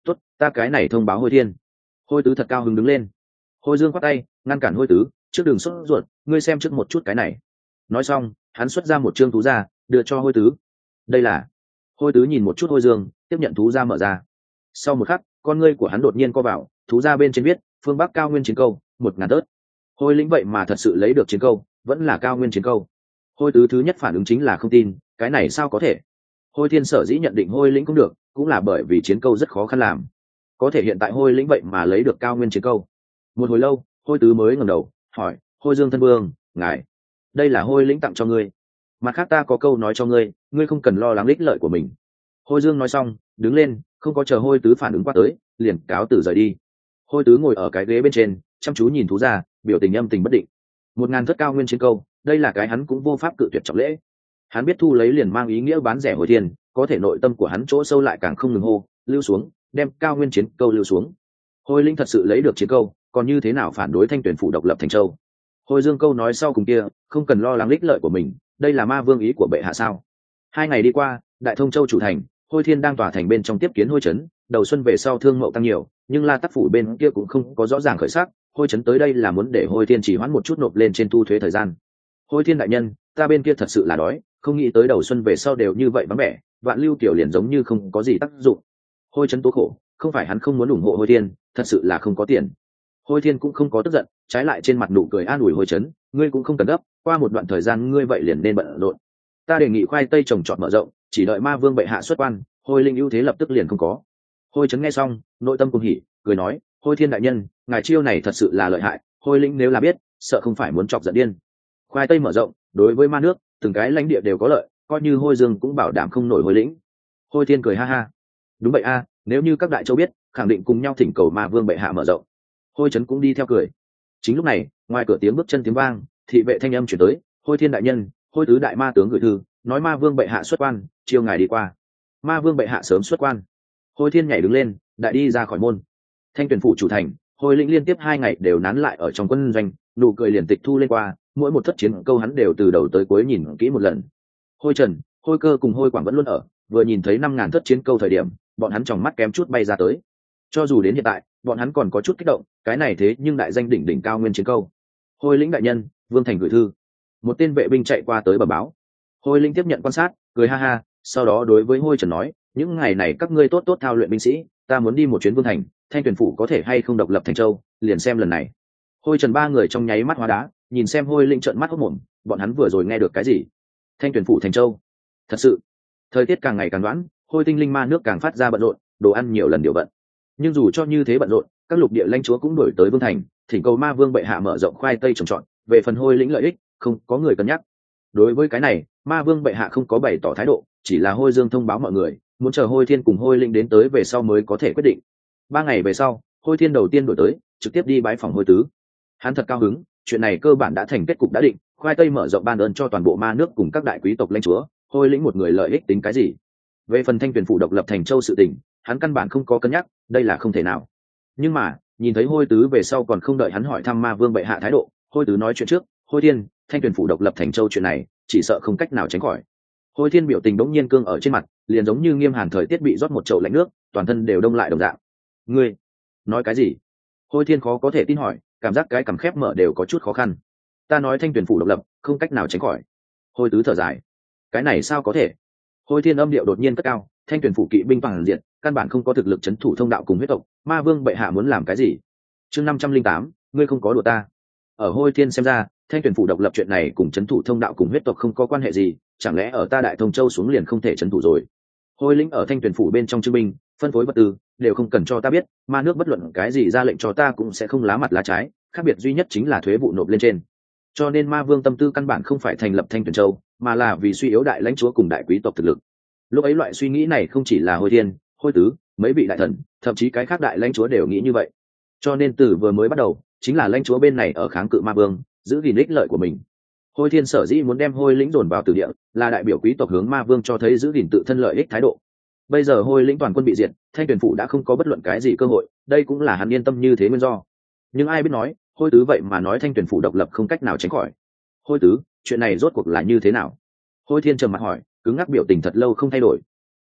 tốt, ta cái này thông báo Hôi Thiên. Hôi tứ thật cao hứng đứng lên. Hôi Dương khoát tay ngăn cản Hôi tứ, trước đường sốt ruột, ngươi xem trước một chút cái này. Nói xong hắn xuất ra một trương thú ra đưa cho Hôi tứ. Đây là. Hôi tứ nhìn một chút Hôi Dương, tiếp nhận thú ra mở ra. Sau một khắc con ngươi của hắn đột nhiên co vào, thú ra bên trên viết phương Bắc cao nguyên chiến câu 1000 tớt. Hôi lĩnh vậy mà thật sự lấy được chiến câu, vẫn là cao nguyên chiến câu. Hôi tứ thứ nhất phản ứng chính là không tin, cái này sao có thể. Hôi Thiên sở dĩ nhận định Hôi lĩnh cũng được, cũng là bởi vì chiến câu rất khó khăn làm, có thể hiện tại Hôi lĩnh vậy mà lấy được cao nguyên chiến câu. Một hồi lâu Hôi tứ mới ngẩng đầu hỏi, Hôi Dương thân vương, ngài, đây là Hôi lĩnh tặng cho ngươi, mặt khác ta có câu nói cho ngươi, ngươi không cần lo lắng ích lợi của mình. Hôi Dương nói xong đứng lên, không có chờ Hôi tứ phản ứng qua tới, liền cáo từ rời đi. Hôi tứ ngồi ở cái ghế bên trên chăm chú nhìn thú ra, biểu tình âm tình bất định. 1000 thất cao nguyên chiến câu, đây là cái hắn cũng vô pháp cự tuyệt trọng lễ. Hắn biết thu lấy liền mang ý nghĩa bán rẻ Hôi Thiên, có thể nội tâm của hắn chỗ sâu lại càng không ngừng hô lưu xuống, đem cao nguyên chiến câu lưu xuống. Hôi linh thật sự lấy được chiến câu, còn như thế nào phản đối Thanh Tuyển phủ độc lập thành châu. Hôi Dương câu nói sau cùng kia, không cần lo lắng ích lợi của mình, đây là ma vương ý của bệ hạ sao. 2 ngày đi qua, Đại Thông Châu chủ thành, Hôi Thiên đang tỏa thành bên trong tiếp kiến Hôi Trấn. Đầu xuân về sau thương mậu tăng nhiều, nhưng La Tắc phủ bên kia cũng không có rõ ràng khởi sắc. Hôi Trấn tới đây là muốn để Hôi Thiên chỉ hoãn một chút nộp lên trên thu thuế thời gian. Hôi Thiên đại nhân, ta bên kia thật sự là đói, không nghĩ tới đầu xuân về sau đều như vậy vắng vẻ, Vạn Lưu Tiểu liền giống như không có gì tác dụng. Hôi Trấn tố khổ, không phải hắn không muốn ủng hộ Hôi Thiên, thật sự là không có tiền. Hôi Thiên cũng không có tức giận, trái lại trên mặt nụ cười an ủi Hôi Trấn, ngươi cũng không cần gấp, qua một đoạn thời gian ngươi vậy liền nên bận rộn. Ta đề nghị khoai tây trồng trọt mở rộng, chỉ đợi ma vương bệ hạ xuất quan, Hôi linh ưu thế lập tức liền không có. Hôi Trấn nghe xong nội tâm cùng hỉ, cười nói, Hôi Thiên đại nhân, ngài chiêu này thật sự là lợi hại, Hôi linh nếu là biết, sợ không phải muốn chọc giận điên. Khoai tây mở rộng đối với ma nước từng cái lãnh địa đều có lợi, coi như Hôi Dương cũng bảo đảm không nổi Hôi lĩnh. Hôi Thiên cười ha ha, đúng vậy a, nếu như các đại châu biết, khẳng định cùng nhau thỉnh cầu ma vương bệ hạ mở rộng. Hôi Trấn cũng đi theo cười. Chính lúc này ngoài cửa tiếng bước chân tiếng vang, thị vệ thanh âm chuyển tới, Hôi Thiên đại nhân, Hôi tứ đại ma tướng gửi thư, nói ma vương bệ hạ xuất quan, chiêu ngài đi qua. Ma vương bệ hạ sớm xuất quan. Hôi Thiên nhảy đứng lên, đại đi ra khỏi môn. Thanh Tuyển phủ chủ thành, Hôi lĩnh liên tiếp 2 ngày đều nán lại ở trong quân doanh, nụ cười liền tịch thu lên qua, mỗi một thất chiến câu hắn đều từ đầu tới cuối nhìn kỹ một lần. Hôi Trần, Hôi Cơ cùng Hôi Quảng vẫn luôn ở, vừa nhìn thấy 5000 thất chiến câu thời điểm, bọn hắn tròng mắt kém chút bay ra tới. Cho dù đến hiện tại, bọn hắn còn có chút kích động, cái này thế nhưng đại danh đỉnh đỉnh cao nguyên chiến câu. Hôi lĩnh đại nhân, Vương Thành gửi thư. Một tên vệ binh chạy qua tới bẩm báo. Hôi lĩnh tiếp nhận quan sát, cười ha ha, sau đó đối với Hôi Trần nói, những ngày này các ngươi tốt tốt thao luyện binh sĩ, ta muốn đi một chuyến Vương Thành, Thanh Tuyển phủ có thể hay không độc lập thành châu, liền xem lần này. Hôi Trần ba người trong nháy mắt hóa đá, nhìn xem Hôi lĩnh trợn mắt hốt mồm, bọn hắn vừa rồi nghe được cái gì? Thanh Tuyển phủ thành châu? Thật sự? Thời tiết càng ngày càng đoán, Hôi tinh linh ma nước càng phát ra bận rộn, đồ ăn nhiều lần điều bận. Nhưng dù cho như thế bận rộn, các lục địa lãnh chúa cũng đổi tới Vương Thành, thỉnh cầu ma vương bệ hạ mở rộng khoai tây trồng trọt, về phần Hôi lĩnh lợi ích, không có người cân nhắc. Đối với cái này, ma vương bệ hạ không có bày tỏ thái độ, chỉ là Hôi Dương thông báo mọi người, muốn chờ Hôi Thiên cùng Hôi lĩnh đến tới về sau mới có thể quyết định. 3 ngày về sau, Hôi Thiên đầu tiên đổi tới, trực tiếp đi bái phòng Hôi tứ. Hắn thật cao hứng, chuyện này cơ bản đã thành kết cục đã định, khoai tây mở rộng ban ơn cho toàn bộ ma nước cùng các đại quý tộc lãnh chúa, Hôi lĩnh một người lợi ích tính cái gì? Về phần Thanh Tuyển phủ độc lập thành châu sự tình, hắn căn bản không có cân nhắc, đây là không thể nào. Nhưng mà nhìn thấy Hôi tứ về sau còn không đợi hắn hỏi thăm ma vương bệ hạ thái độ, Hôi tứ nói chuyện trước, Hôi Thiên, Thanh Tuyển phủ độc lập thành châu chuyện này chỉ sợ không cách nào tránh khỏi. Hôi Thiên biểu tình bỗng nhiên cương ở trên mặt, liền giống như nghiêm hàn thời tiết bị rót một chậu lạnh nước, toàn thân đều đông lại đồng dạng. Ngươi nói cái gì? Hôi Thiên khó có thể tin hỏi, cảm giác cái cằm khép mở đều có chút khó khăn. Ta nói Thanh Tuyển phủ độc lập không cách nào tránh khỏi. Hôi tứ thở dài, cái này sao có thể? Hôi Thiên âm điệu đột nhiên cất cao, Thanh Tuyển phủ kỵ binh toàn diện, căn bản không có thực lực chấn thủ thông đạo cùng huyết tộc, ma vương bệ hạ muốn làm cái gì? Chương 508, ngươi không có đùa ta. Ở Hôi Thiên xem ra, Thanh Tuyển phủ độc lập chuyện này cùng chấn thủ thông đạo cùng huyết tộc không có quan hệ gì, chẳng lẽ ở ta Đại Thông Châu xuống liền không thể chấn thủ rồi? Hôi lĩnh ở Thanh Tuyển phủ bên trong trưng binh, phân phối vật tư, đều không cần cho ta biết, ma nước bất luận cái gì ra lệnh cho ta cũng sẽ không lá mặt lá trái, khác biệt duy nhất chính là thuế vụ nộp lên trên. Cho nên ma vương tâm tư căn bản không phải thành lập Thanh Tuyển Châu, mà là vì suy yếu đại lãnh chúa cùng đại quý tộc thực lực. Lúc ấy loại suy nghĩ này không chỉ là Hôi Thiên, Hôi tứ, mấy vị đại thần, thậm chí cái khác đại lãnh chúa đều nghĩ như vậy. Cho nên từ vừa mới bắt đầu, chính là lãnh chúa bên này ở kháng cự ma vương, giữ gìn ích lợi của mình. Hôi Thiên sở dĩ muốn đem Hôi lĩnh dồn vào từ địa, là đại biểu quý tộc hướng ma vương cho thấy giữ gìn tự thân lợi ích thái độ. Bây giờ Hôi lĩnh toàn quân bị diệt, Thanh Tuyển phủ đã không có bất luận cái gì cơ hội, đây cũng là hắn yên tâm như thế nguyên do. Nhưng ai biết nói, Hôi tứ vậy mà nói Thanh Tuyển phủ độc lập không cách nào tránh khỏi. Hôi tứ, chuyện này rốt cuộc là như thế nào? Hôi Thiên trầm mặt hỏi, cứng ngắc biểu tình thật lâu không thay đổi.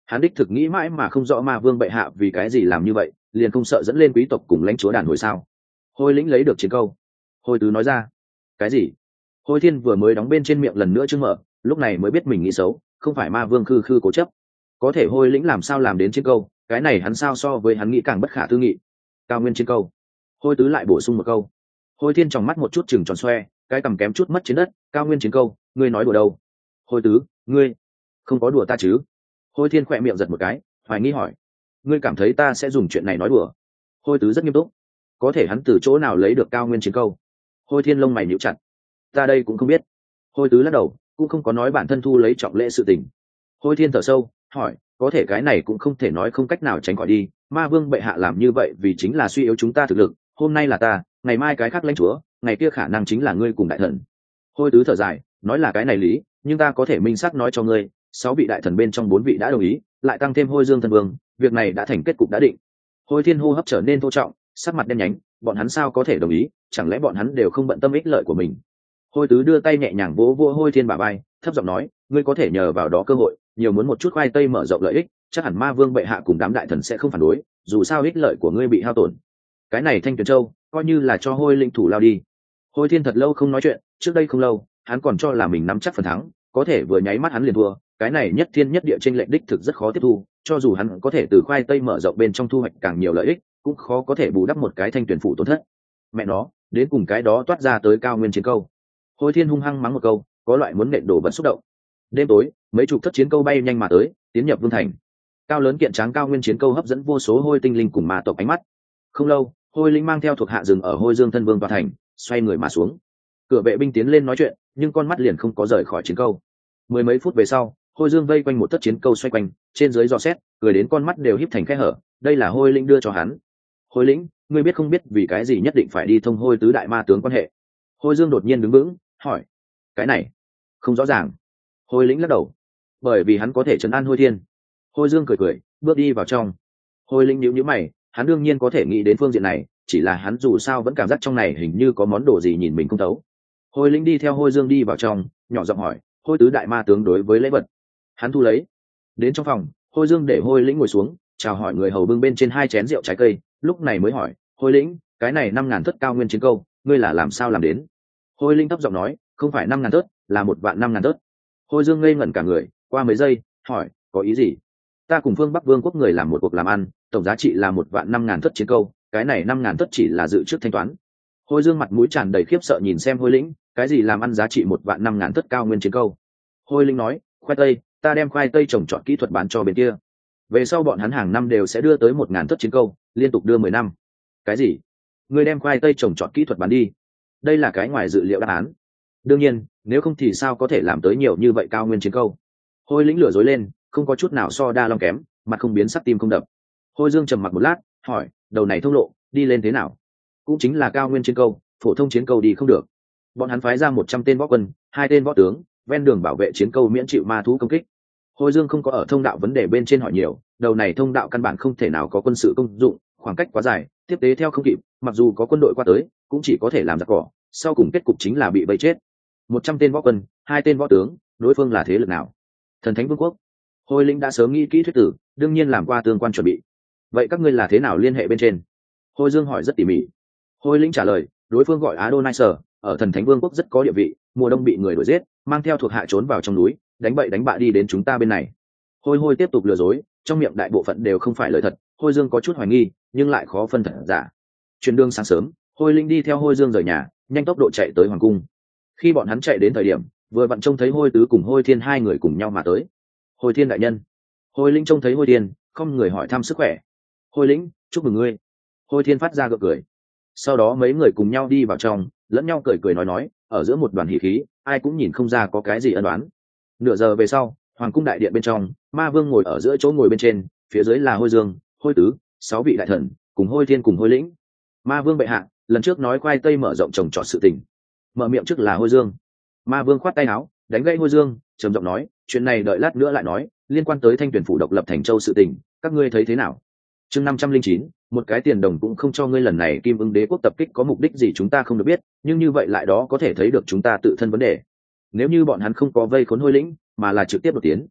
Hắn đích thực nghĩ mãi mà không rõ ma vương bệ hạ vì cái gì làm như vậy, liền không sợ dẫn lên quý tộc cùng lãnh chúa đàn hồi sao? Hôi lĩnh lấy được chiến câu. Hôi tứ nói ra. Cái gì? Hôi thiên vừa mới đóng bên trên miệng lần nữa chưa mở, lúc này mới biết mình nghĩ xấu, không phải ma vương khư khư cố chấp. Có thể hôi lĩnh làm sao làm đến chiến câu, cái này hắn sao so với hắn nghĩ càng bất khả tư nghị. Cao nguyên chiến câu. Hôi tứ lại bổ sung một câu. Hôi thiên trong mắt một chút chừng tròn xoe, cái cằm kém chút mất trên đất. Cao nguyên chiến câu, ngươi nói đùa đâu? Hôi tứ, ngươi không có đùa ta chứ? Hôi thiên khỏe miệng giật một cái, hoài nghi hỏi. Ngươi cảm thấy ta sẽ dùng chuyện này nói đùa? Hôi tứ rất nghiêm túc. Có thể hắn từ chỗ nào lấy được cao nguyên chiến câu? Hôi thiên lông mày nhíu chặt. Ta đây cũng không biết. Hôi tứ lắc đầu, cũng không có nói bản thân thu lấy trọng lễ sự tình. Hôi thiên thở sâu, hỏi, có thể cái này cũng không thể nói không cách nào tránh khỏi đi. Ma vương bệ hạ làm như vậy vì chính là suy yếu chúng ta thực lực. Hôm nay là ta, ngày mai cái khác lãnh chúa, ngày kia khả năng chính là ngươi cùng đại thần. Hôi tứ thở dài, nói là cái này lý, nhưng ta có thể minh xác nói cho ngươi, 6 vị đại thần bên trong 4 vị đã đồng ý, lại tăng thêm Hôi Dương thần vương, việc này đã thành kết cục đã định. Hôi thiên hô hấp trở nên thô trọng, sắc mặt đen nhánh, bọn hắn sao có thể đồng ý, chẳng lẽ bọn hắn đều không bận tâm ích lợi của mình? Hôi tứ đưa tay nhẹ nhàng vỗ vỗ Hôi thiên bả vai, thấp giọng nói, ngươi có thể nhờ vào đó cơ hội, nhiều muốn một chút khoai tây mở rộng lợi ích, chắc hẳn ma vương bệ hạ cùng đám đại thần sẽ không phản đối, dù sao ích lợi của ngươi bị hao tổn. Cái này Thanh Tuyền Châu, coi như là cho Hôi linh thủ lao đi. Hôi thiên thật lâu không nói chuyện, trước đây không lâu, hắn còn cho là mình nắm chắc phần thắng, có thể vừa nháy mắt hắn liền thua, cái này nhất thiên nhất địa trên lệnh đích thực rất khó tiếp thu, cho dù hắn có thể từ khoai tây mở rộng bên trong thu hoạch càng nhiều lợi ích, cũng khó có thể bù đắp một cái Thanh Tuyền phủ tổn thất. Mẹ nó, đến cùng cái đó toát ra tới cao nguyên chiến câu. Hôi thiên hung hăng mắng một câu, có loại muốn nện đổ vật xúc động. Đêm tối, mấy chục thất chiến câu bay nhanh mà tới, tiến nhập vương thành. Cao lớn kiện tráng cao nguyên chiến câu hấp dẫn vô số hôi tinh linh cùng ma tộc ánh mắt. Không lâu, Hôi linh mang theo thuộc hạ rừng ở Hôi Dương thân vương tòa thành, xoay người mà xuống. Cửa vệ binh tiến lên nói chuyện, nhưng con mắt liền không có rời khỏi chiến câu. Mười mấy phút về sau, Hôi Dương vây quanh một thất chiến câu xoay quanh, trên dưới dò xét, cười đến con mắt đều híp thành khe hở. Đây là Hôi linh đưa cho hắn. Hôi lĩnh, ngươi biết không biết vì cái gì nhất định phải đi thông Hôi tứ đại ma tướng quan hệ? Hôi Dương đột nhiên đứng vững, hỏi. Cái này không rõ ràng. Hôi lĩnh lắc đầu. Bởi vì hắn có thể trấn an Hôi thiên. Hôi Dương cười cười, bước đi vào trong. Hôi lĩnh nhíu nhíu mày, hắn đương nhiên có thể nghĩ đến phương diện này, chỉ là hắn dù sao vẫn cảm giác trong này hình như có món đồ gì nhìn mình không thấu. Hôi lĩnh đi theo Hôi Dương đi vào trong, nhỏ giọng hỏi, Hôi tứ đại ma tướng đối với lễ vật. Hắn thu lấy. Đến trong phòng, Hôi Dương để Hôi lĩnh ngồi xuống, chào hỏi người hầu bưng bên trên 2 chén rượu trái cây, lúc này mới hỏi, Hôi lĩnh, cái này 5.000 thất cao nguyên chiến câu, ngươi là làm sao làm đến? Hôi linh thấp giọng nói, không phải 5.000 thớt, là 1.000.000 thớt. Hôi Dương ngây ngẩn cả người, qua mấy giây, hỏi, có ý gì? Ta cùng phương Bắc Vương quốc người làm một cuộc làm ăn, tổng giá trị là 1.500.000 thất chiến câu, cái này 5.000 thất chỉ là dự trước thanh toán. Hôi Dương mặt mũi tràn đầy khiếp sợ nhìn xem Hôi lĩnh, cái gì làm ăn giá trị 1.500.000 thất cao nguyên chiến câu? Hôi linh nói, khoai tây, ta đem khoai tây trồng trọt kỹ thuật bán cho bên kia. Về sau bọn hắn hàng năm đều sẽ đưa tới 1.000 thất chiến câu, liên tục đưa 10 năm. Cái gì? Ngươi đem khoai tây trồng trọt kỹ thuật bán đi? Đây là cái ngoài dự liệu đáp án. Đương nhiên, nếu không thì sao có thể làm tới nhiều như vậy cao nguyên chiến câu? Hôi lĩnh lửa dối lên, không có chút nào so đa long kém, mặt không biến sắc tim không đập. Hôi Dương trầm mặc một lát, hỏi, đầu này thông lộ đi lên thế nào? Cũng chính là cao nguyên chiến câu, phổ thông chiến câu đi không được. Bọn hắn phái ra 100 tên võ quân, 2 tên võ tướng, ven đường bảo vệ chiến câu miễn chịu ma thú công kích. Hôi Dương không có ở thông đạo vấn đề bên trên hỏi nhiều, đầu này thông đạo căn bản không thể nào có quân sự công dụng, khoảng cách quá dài, tiếp tế theo không kịp, mặc dù có quân đội qua tới, cũng chỉ có thể làm giặc cỏ, sau cùng kết cục chính là bị vây chết. 100 tên võ quân, 2 tên võ tướng, đối phương là thế lực nào? Thần Thánh Vương quốc. Hôi lĩnh đã sớm nghĩ kỹ thuyết tử, đương nhiên làm qua tương quan chuẩn bị. Vậy các ngươi là thế nào liên hệ bên trên? Hôi Dương hỏi rất tỉ mỉ. Hôi lĩnh trả lời, đối phương gọi Adonai, ở Thần Thánh Vương quốc rất có địa vị, mùa đông bị người đuổi giết, mang theo thuộc hạ trốn vào trong núi, đánh bậy đánh bạ đi đến chúng ta bên này. Hôi tiếp tục lừa dối, trong miệng đại bộ phận đều không phải lời thật. Hôi Dương có chút hoài nghi, nhưng lại khó phân thật giả. Chuyến đường sáng sớm, Hôi lĩnh đi theo Hôi Dương rời nhà, nhanh tốc độ chạy tới hoàng cung. Khi bọn hắn chạy đến thời điểm, vừa vặn trông thấy Hôi tứ cùng Hôi thiên 2 người cùng nhau mà tới. Hôi thiên đại nhân. Hôi lĩnh trông thấy Hôi thiên, không người hỏi thăm sức khỏe. Hôi lĩnh, chúc mừng ngươi. Hôi thiên phát ra gượng cười. Sau đó mấy người cùng nhau đi vào trong, lẫn nhau cười cười nói, ở giữa một đoàn hỉ khí, ai cũng nhìn không ra có cái gì ân oán. Nửa giờ về sau, hoàng cung đại điện bên trong, ma vương ngồi ở giữa chỗ ngồi bên trên, phía dưới là Hôi Dương, Hôi tứ, 6 vị đại thần, cùng Hôi thiên cùng Hôi lĩnh. Ma vương bệ hạ, lần trước nói khoai tây mở rộng trồng trọt sự tình, mở miệng trước là Hôi Dương. Ma vương khoát tay áo, đánh gãy Hôi Dương, trầm giọng nói, chuyện này đợi lát nữa lại nói, liên quan tới Thanh Tuyển phủ độc lập thành châu sự tình, các ngươi thấy thế nào? Chương 509, một cái tiền đồng cũng không cho ngươi, lần này Kim Ưng Đế quốc tập kích có mục đích gì chúng ta không được biết, nhưng như vậy lại đó có thể thấy được chúng ta tự thân vấn đề. Nếu như bọn hắn không có vây khốn Hôi lĩnh, mà là trực tiếp đột tiến,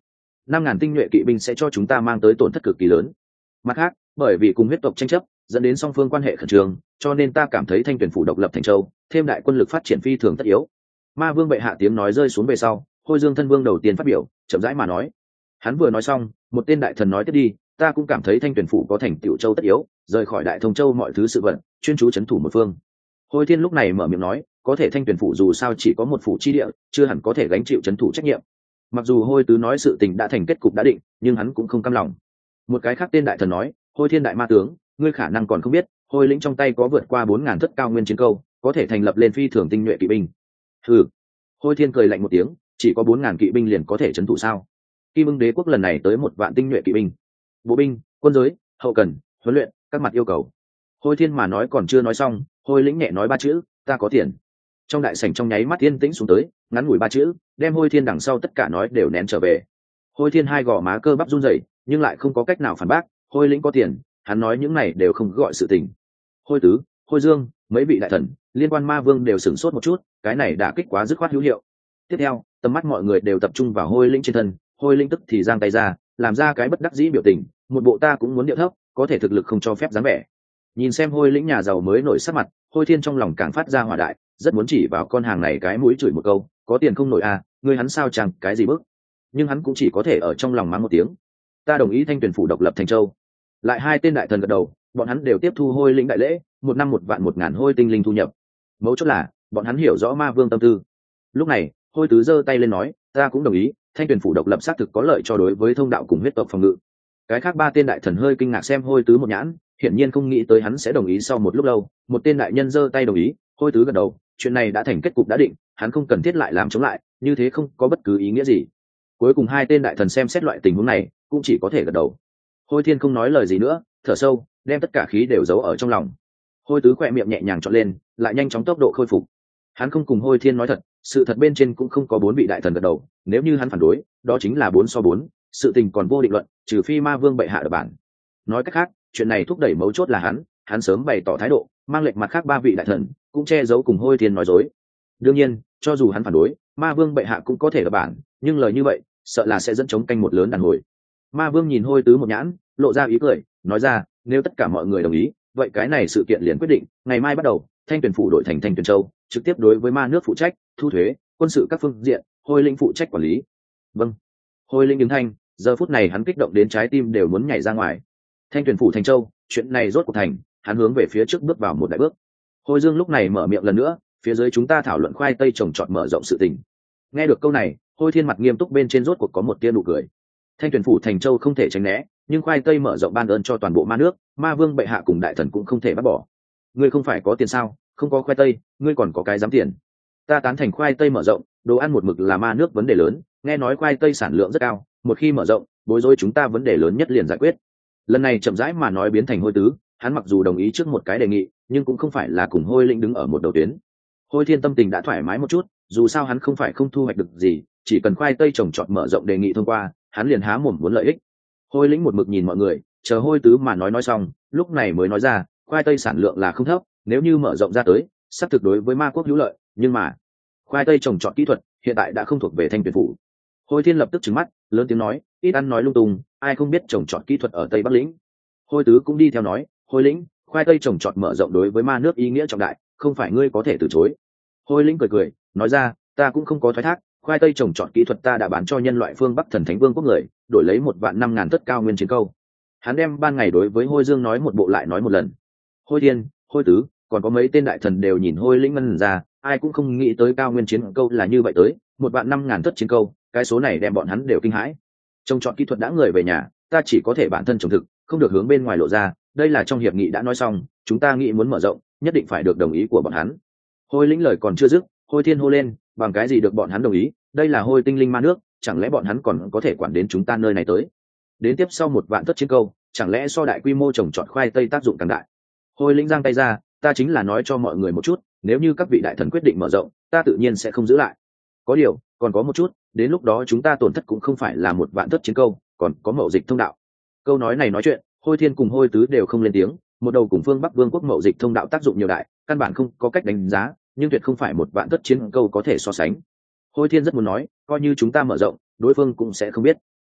5.000 tinh nhuệ kỵ binh sẽ cho chúng ta mang tới tổn thất cực kỳ lớn. Mặt khác, bởi vì cùng huyết tộc tranh chấp dẫn đến song phương quan hệ khẩn trương, cho nên ta cảm thấy Thanh Tuyển phủ độc lập thành châu thêm đại quân lực phát triển phi thường tất yếu. Ma vương bệ hạ tiếng nói rơi xuống về sau, Hôi Dương thân vương đầu tiên phát biểu, chậm rãi mà nói. Hắn vừa nói xong, một tên đại thần nói tiếp đi, ta cũng cảm thấy Thanh Tuyển phủ có thành Tiểu Châu tất yếu, rời khỏi Đại Thông Châu mọi thứ sự vận, chuyên chú chấn thủ một phương. Hôi Thiên lúc này mở miệng nói, có thể Thanh Tuyển phủ dù sao chỉ có một phủ chi địa, chưa hẳn có thể gánh chịu chấn thủ trách nhiệm. Mặc dù Hôi Tứ nói sự tình đã thành kết cục đã định, nhưng hắn cũng không cam lòng. Một cái khác tên đại thần nói, Hôi Thiên đại ma tướng, ngươi khả năng còn không biết, Hôi lĩnh trong tay có vượt qua 4.000 thất cao nguyên chiến câu, có thể thành lập lên phi thường tinh nhuệ kỵ binh. Hừ. Hôi Thiên cười lạnh một tiếng, chỉ có 4.000 kỵ binh liền có thể trấn thủ sao? Kim Ưng Đế quốc lần này tới 1 vạn tinh nhuệ kỵ binh, bộ binh, quân giới, hậu cần, huấn luyện, các mặt yêu cầu. Hôi Thiên mà nói còn chưa nói xong, Hôi lĩnh nhẹ nói 3 chữ, ta có tiền. Trong đại sảnh trong nháy mắt yên tĩnh xuống tới, ngắn ngủi 3 chữ, đem Hôi Thiên đằng sau tất cả nói đều nén trở về. Hôi Thiên hai gò má cơ bắp run rẩy, nhưng lại không có cách nào phản bác, Hôi lĩnh có tiền, hắn nói những này đều không gọi sự tình. Hôi Tứ, Hôi Dương, mấy vị đại thần, liên quan ma vương đều sửng sốt một chút, cái này đã kích quá dứt khoát hữu hiệu. Tiếp theo, tầm mắt mọi người đều tập trung vào Hôi lĩnh trên thân, Hôi lĩnh tức thì giang tay ra, làm ra cái bất đắc dĩ biểu tình, một bộ ta cũng muốn điệu thấp, có thể thực lực không cho phép dáng vẻ. Nhìn xem Hôi lĩnh nhà giàu mới nổi sắc mặt, Hôi Thiên trong lòng càng phát ra hỏa đại, rất muốn chỉ vào con hàng này cái mũi chửi một câu, có tiền không nổi à, ngươi hắn sao chẳng cái gì bức. Nhưng hắn cũng chỉ có thể ở trong lòng mắng một tiếng. Ta đồng ý Thanh Tuyển phủ độc lập thành châu. Lại hai tên đại thần gật đầu, bọn hắn đều tiếp thu Hôi lĩnh đại lễ, 1 năm 1 vạn 1.000 hôi tinh linh thu nhập. Mấu chốt là, bọn hắn hiểu rõ ma vương tâm tư. Lúc này, Hôi Tứ giơ tay lên nói, ta cũng đồng ý, Thanh Tuyển phủ độc lập xác thực có lợi cho đối với thông đạo cùng huyết tộc phòng ngự. Cái khác 3 tên đại thần hơi kinh ngạc xem Hôi Tứ một nhãn, hiển nhiên không nghĩ tới hắn sẽ đồng ý. Sau một lúc lâu, một tên đại nhân giơ tay đồng ý, Hôi Tứ gật đầu, chuyện này đã thành kết cục đã định, hắn không cần thiết lại làm chống lại, như thế không có bất cứ ý nghĩa gì. Cuối cùng 2 tên đại thần xem xét loại tình huống này, cũng chỉ có thể gật đầu. Hôi Thiên không nói lời gì nữa, thở sâu, đem tất cả khí đều giấu ở trong lòng. Hôi Tứ khỏe miệng nhẹ nhàng trọn lên, lại nhanh chóng tốc độ khôi phục. Hắn không cùng Hôi Thiên nói thật, sự thật bên trên cũng không có 4 vị đại thần gật đầu, nếu như hắn phản đối, đó chính là 4-4, sự tình còn vô định luận, trừ phi ma vương bệ hạ đập bản. Nói cách khác, chuyện này thúc đẩy mấu chốt là hắn sớm bày tỏ thái độ, mang lệnh mặt khác 3 vị đại thần cũng che giấu cùng Hôi Thiên nói dối. Đương nhiên, cho dù hắn phản đối, ma vương bệ hạ cũng có thể đập bản, nhưng lời như vậy, sợ là sẽ dẫn chống canh một lớn đàn hồi. Ma vương nhìn Hôi Tứ một nhãn, lộ ra ý cười, nói ra, nếu tất cả mọi người đồng ý, vậy cái này sự kiện liền quyết định, ngày mai bắt đầu, Thanh Tuyển phủ đổi thành Thanh Tuyển châu, trực tiếp đối với ma nước phụ trách thu thuế, quân sự các phương diện, Hôi lĩnh phụ trách quản lý. Vâng. Hôi lĩnh đứng thanh, giờ phút này hắn kích động đến trái tim đều muốn nhảy ra ngoài. Thanh Tuyển phủ thành châu, chuyện này rốt cuộc thành, hắn hướng về phía trước bước vào một đại bước. Hôi Dương lúc này mở miệng lần nữa, phía dưới chúng ta thảo luận khoai tây trồng trọt mở rộng sự tình. Nghe được câu này, Hôi Thiên mặt nghiêm túc bên trên rốt cuộc có một tia nụ cười. Thanh Tuyển phủ thành châu không thể tránh né, nhưng khoai tây mở rộng ban ơn cho toàn bộ ma nước, ma vương bệ hạ cùng đại thần cũng không thể bắt bỏ. Ngươi không phải có tiền sao? Không có khoai tây, ngươi còn có cái dám tiền? Ta tán thành khoai tây mở rộng, đồ ăn một mực là ma nước vấn đề lớn, nghe nói khoai tây sản lượng rất cao, một khi mở rộng, bối rối chúng ta vấn đề lớn nhất liền giải quyết. Lần này chậm rãi mà nói biến thành Hôi Tứ, hắn mặc dù đồng ý trước một cái đề nghị, nhưng cũng không phải là cùng Hôi lĩnh đứng ở một đầu tuyến. Hôi Thiên tâm tình đã thoải mái một chút, dù sao hắn không phải không thu hoạch được gì, chỉ cần khoai tây trồng trọt mở rộng đề nghị thông qua, hắn liền há mồm muốn lợi ích. Hôi lĩnh một mực nhìn mọi người, chờ Hôi Tứ mà nói xong, lúc này mới nói ra, khoai tây sản lượng là không thấp, nếu như mở rộng ra tới, sắp thực đối với ma quốc hữu lợi, nhưng mà khoai tây trồng trọt kỹ thuật hiện tại đã không thuộc về Thanh Tuyển phủ. Hôi Thiên lập tức trừng mắt, lớn tiếng nói, ít ăn nói lung tung, ai không biết trồng trọt kỹ thuật ở Tây Bắc lĩnh. Hôi Tứ cũng đi theo nói, Hôi lĩnh, khoai tây trồng trọt mở rộng đối với ma nước ý nghĩa trọng đại, không phải ngươi có thể từ chối. Hôi lĩnh cười cười, nói ra, ta cũng không có thoái thác, khoai tây trồng trọt kỹ thuật ta đã bán cho nhân loại phương Bắc Thần Thánh Vương quốc người, đổi lấy 1.500.000 tất cao nguyên chiến câu. Hắn đem ban ngày đối với Hôi Dương nói một bộ lại nói một lần. Hôi Thiên, Hôi Tứ, còn có mấy tên đại thần đều nhìn Hôi lĩnh ngân ra, ai cũng không nghĩ tới cao nguyên chiến câu là như vậy tới, 1.500.000 tất chiến câu, cái số này đem bọn hắn đều kinh hãi. Trồng trọt kỹ thuật đã người về nhà, ta chỉ có thể bản thân trồng thực, không được hướng bên ngoài lộ ra, đây là trong hiệp nghị đã nói xong, chúng ta nghĩ muốn mở rộng, nhất định phải được đồng ý của bọn hắn. Hôi lĩnh lời còn chưa dứt, Hôi Thiên hô lên, bằng cái gì được bọn hắn đồng ý, đây là Hôi tinh linh ma nước, chẳng lẽ bọn hắn còn có thể quản đến chúng ta nơi này tới? Đến tiếp sau 1 vạn tất chiến câu, chẳng lẽ so đại quy mô trồng trọt khoai tây tác dụng càng đại? Hôi lĩnh giang tay ra, ta chính là nói cho mọi người một chút, nếu như các vị đại thần quyết định mở rộng, ta tự nhiên sẽ không giữ lại. Có điều, còn có một chút, đến lúc đó chúng ta tổn thất cũng không phải là 1 vạn tất chiến câu, còn có mậu dịch thông đạo. Câu nói này nói chuyện, Hôi Thiên cùng Hôi Tứ đều không lên tiếng, một đầu cùng phương Bắc Vương quốc mậu dịch thông đạo tác dụng nhiều đại, căn bản không có cách đánh giá, nhưng tuyệt không phải 1 vạn tất chiến câu có thể so sánh. Hôi Thiên rất muốn nói, coi như chúng ta mở rộng, đối phương cũng sẽ không biết.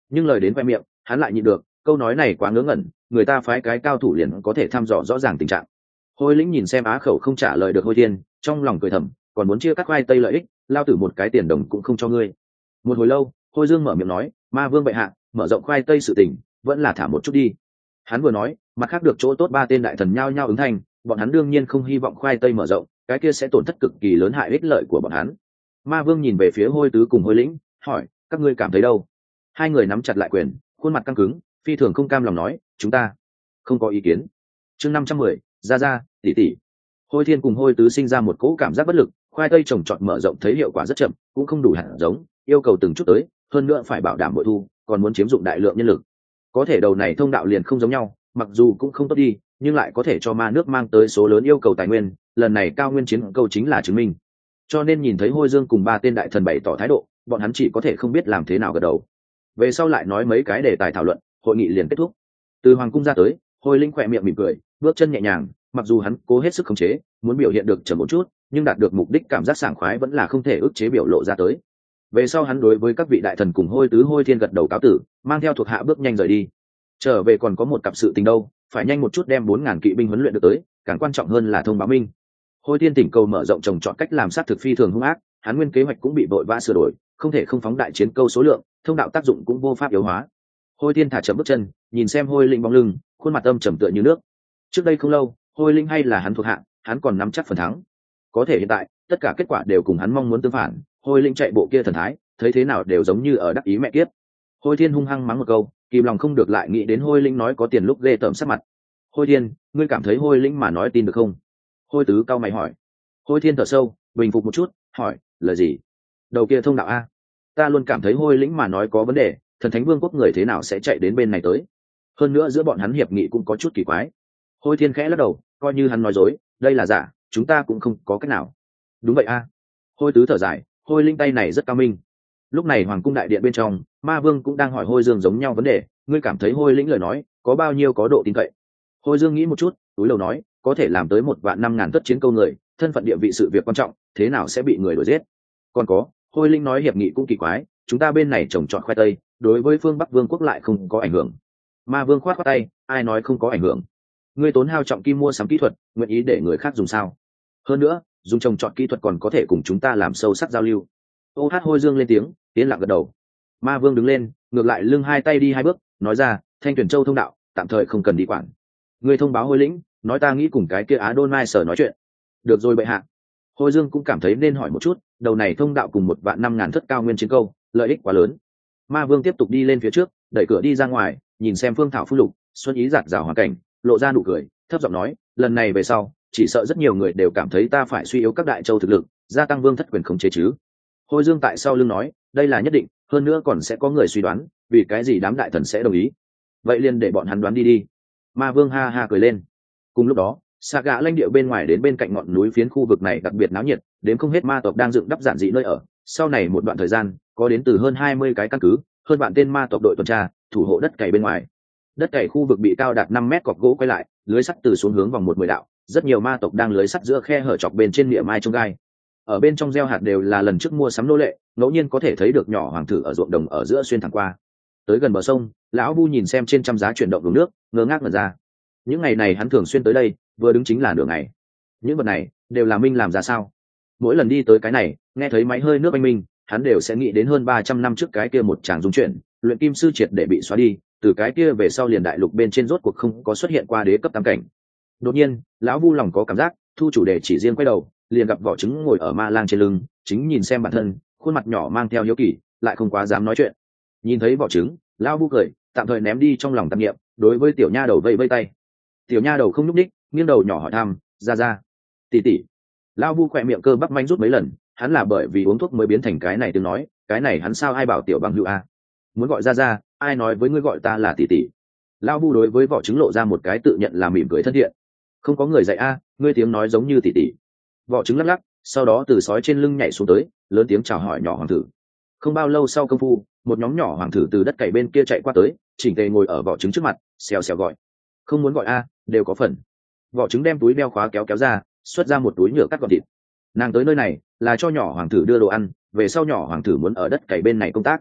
nhưng lời đến khoe miệng hắn lại nhịn được, câu nói này quá ngớ ngẩn, người ta phái cái cao thủ liền có thể thăm dò rõ ràng tình trạng. Hôi lĩnh nhìn xem Á Khẩu không trả lời được Hôi Thiên, trong lòng cười thầm, còn muốn chia cắt khoai tây lợi ích, lao tử một cái tiền đồng cũng không cho ngươi. Một hồi lâu, Hôi Dương mở miệng nói, ma vương bệ hạ, mở rộng khoai tây sự tình, vẫn là thả một chút đi. Hắn vừa nói, mặt khác được chỗ tốt ba tên đại thần nhao nhao ứng thành, bọn hắn đương nhiên không hy vọng khoai tây mở rộng, cái kia sẽ tổn thất cực kỳ lớn hại ích lợi của bọn hắn. Ma vương nhìn về phía Hôi Tứ cùng Hôi Lĩnh, hỏi, các ngươi cảm thấy đâu? Hai người nắm chặt lại quyền, khuôn mặt căng cứng, phi thường không cam lòng nói, chúng ta không có ý kiến. Chương 510, ra tỷ tỷ. Hôi Thiên cùng Hôi Tứ sinh ra một cỗ cảm giác bất lực, khoai tây trồng trọt mở rộng thấy hiệu quả rất chậm, cũng không đủ hạt giống, yêu cầu từng chút tới, hơn nữa phải bảo đảm bội thu, còn muốn chiếm dụng đại lượng nhân lực. Có thể đầu này thông đạo liền không giống nhau, mặc dù cũng không tốt đi, nhưng lại có thể cho ma nước mang tới số lớn yêu cầu tài nguyên, lần này cao nguyên chiến câu chính là chứng minh. Cho nên nhìn thấy Hôi Dương cùng ba tên đại thần bày tỏ thái độ, bọn hắn chỉ có thể không biết làm thế nào gật đầu. Về sau lại nói mấy cái đề tài thảo luận, hội nghị liền kết thúc. Từ hoàng cung ra tới, Hôi Linh khỏe miệng mỉm cười, bước chân nhẹ nhàng, mặc dù hắn cố hết sức khống chế, muốn biểu hiện được chậm một chút, nhưng đạt được mục đích cảm giác sảng khoái vẫn là không thể ức chế biểu lộ ra tới. Về sau hắn đối với các vị đại thần cùng Hôi Tứ Hôi Thiên gật đầu cáo tử, mang theo thuộc hạ bước nhanh rời đi. Trở về còn có một cặp sự tình đâu, phải nhanh một chút đem 4000 kỵ binh huấn luyện được tới, càng quan trọng hơn là thông báo minh. Hôi Thiên tỉnh cầu mở rộng trồng trọt cách làm sát thực phi thường hung ác, hắn nguyên kế hoạch cũng bị vội vã sửa đổi, không thể không phóng đại chiến câu số lượng, thông đạo tác dụng cũng vô pháp yếu hóa. Hôi Thiên thả chậm bước chân, nhìn xem Hôi Linh bóng lưng, khuôn mặt âm trầm tựa như nước. Trước đây không lâu, Hôi Linh hay là hắn thuộc hạ, hắn còn nắm chắc phần thắng. Có thể hiện tại, tất cả kết quả đều cùng hắn mong muốn tương phản, Hôi Linh chạy bộ kia thần thái, thấy thế nào đều giống như ở đắc ý mẹ kiếp. Hôi Thiên hung hăng mắng một câu, kìm lòng không được lại nghĩ đến Hôi Linh nói có tiền lúc ghê tởm sắc mặt. Hôi Thiên, ngươi cảm thấy Hôi Linh mà nói tin được không? Hôi Tứ cao mày hỏi. Hôi Thiên thở sâu, bình phục một chút, hỏi, lời gì? Đầu kia thông đạo a? Ta luôn cảm thấy Hôi Lĩnh mà nói có vấn đề, thần thánh vương quốc người thế nào sẽ chạy đến bên này tới? Hơn nữa giữa bọn hắn hiệp nghị cũng có chút kỳ quái. Hôi Thiên khẽ lắc đầu, coi như hắn nói dối, đây là giả, chúng ta cũng không có cách nào. Đúng vậy a. Hôi Tứ thở dài, Hôi Linh tay này rất cao minh. Lúc này hoàng cung đại điện bên trong, ma vương cũng đang hỏi Hôi Dương giống nhau vấn đề, ngươi cảm thấy Hôi Lĩnh lời nói có bao nhiêu có độ tin cậy? Hôi Dương nghĩ một chút, túi đầu nói, có thể làm tới 1.500.000 tất chiến câu người, thân phận địa vị sự việc quan trọng, thế nào sẽ bị người đuổi giết? Còn có, Hôi Linh nói hiệp nghị cũng kỳ quái, chúng ta bên này trồng trọt khoai tây, đối với phương Bắc Vương quốc lại không có ảnh hưởng. Ma Vương khoát khoát tay, ai nói không có ảnh hưởng? Ngươi tốn hao trọng kim mua sắm kỹ thuật, nguyện ý để người khác dùng sao? Hơn nữa, dùng trồng trọt kỹ thuật còn có thể cùng chúng ta làm sâu sắc giao lưu. Ô Hát Hôi Dương lên tiếng, tiến lặng gật đầu. Ma Vương đứng lên, ngược lại lưng hai tay đi hai bước, nói ra, Thanh Tuyển Châu thông đạo, tạm thời không cần đi quản. Ngươi thông báo Hôi Lĩnh, nói ta nghĩ cùng cái kia Á Đôn Mai Sở nói chuyện. Được rồi bệ hạ. Hôi Dương cũng cảm thấy nên hỏi một chút, đầu này thông đạo cùng 1.500.000 thất cao nguyên chiến câu, lợi ích quá lớn. Ma Vương tiếp tục đi lên phía trước, đẩy cửa đi ra ngoài, nhìn xem phương thảo phúc lục, xuân ý giạt rào hoàn cảnh, lộ ra nụ cười, thấp giọng nói, lần này về sau, chỉ sợ rất nhiều người đều cảm thấy ta phải suy yếu các đại châu thực lực, gia tăng vương thất quyền khống chế chứ. Hôi Dương tại sau lưng nói, đây là nhất định, hơn nữa còn sẽ có người suy đoán, vì cái gì đám đại thần sẽ đồng ý. Vậy liền để bọn hắn đoán đi đi. Ma Vương ha ha cười lên. Cùng lúc đó, xạ gạ lãnh địa bên ngoài đến bên cạnh ngọn núi phiến khu vực này đặc biệt náo nhiệt, đến không hết ma tộc đang dựng đắp giản dị nơi ở. Sau này một đoạn thời gian, có đến từ hơn 20 cái căn cứ, hơn bạn tên ma tộc đội tuần tra, thủ hộ đất cày bên ngoài. Đất cày khu vực bị cao đạt 5 mét cọc gỗ quay lại, lưới sắt từ xuống hướng vòng 10 đạo, rất nhiều ma tộc đang lưới sắt giữa khe hở chọc bên trên địa mai trông gai. Ở bên trong gieo hạt đều là lần trước mua sắm nô lệ, ngẫu nhiên có thể thấy được nhỏ hoàng thử ở ruộng đồng ở giữa xuyên thẳng qua. Tới gần bờ sông, lão Bu nhìn xem trên trăm giá chuyển động đường nước, ngơ ngác ngẩn ra. Những ngày này hắn thường xuyên tới đây, vừa đứng chính là nửa ngày. Những vật này đều là Minh làm ra sao? Mỗi lần đi tới cái này, nghe thấy máy hơi nước anh minh, hắn đều sẽ nghĩ đến hơn 300 năm trước cái kia một tràng dung chuyển, luyện kim sư triệt để bị xóa đi, từ cái kia về sau liền đại lục bên trên rốt cuộc không có xuất hiện qua đế cấp tam cảnh. Đột nhiên, lão Vu lòng có cảm giác, thu chủ đề chỉ riêng quay đầu, liền gặp vỏ trứng ngồi ở ma lang trên lưng, chính nhìn xem bản thân, khuôn mặt nhỏ mang theo hiếu kỳ, lại không quá dám nói chuyện. Nhìn thấy vỏ trứng, lão Vu cười, tạm thời ném đi trong lòng tạp niệm, đối với tiểu nha đầu vây vây tay. Tiểu nha đầu không nhúc nhích, nghiêng đầu nhỏ hỏi thăm, ra tỷ tỷ. Lão Vu khỏe miệng cơ bắp manh rút mấy lần, hắn là bởi vì uống thuốc mới biến thành cái này tiếng nói, cái này hắn sao ai bảo tiểu bằng hữu a? Muốn gọi ra, ai nói với ngươi gọi ta là tỷ tỷ? Lão Vu đối với vỏ trứng lộ ra một cái tự nhận là mỉm cười thân thiện. Không có người dạy a, ngươi tiếng nói giống như tỷ tỷ. Vỏ trứng lắc lắc, sau đó từ sói trên lưng nhảy xuống tới, lớn tiếng chào hỏi nhỏ hoàng tử. Không bao lâu sau công phu, một nhóm nhỏ hoàng tử từ đất cày bên kia chạy qua tới, chỉnh tề ngồi ở vỏ trứng trước mặt, xèo xèo gọi. Không muốn gọi a, đều có phần. Vỏ trứng đem túi đeo khóa kéo ra, xuất ra một túi nhựa cắt gọt thịt. Nàng tới nơi này là cho nhỏ hoàng tử đưa đồ ăn, về sau nhỏ hoàng tử muốn ở đất cày bên này công tác.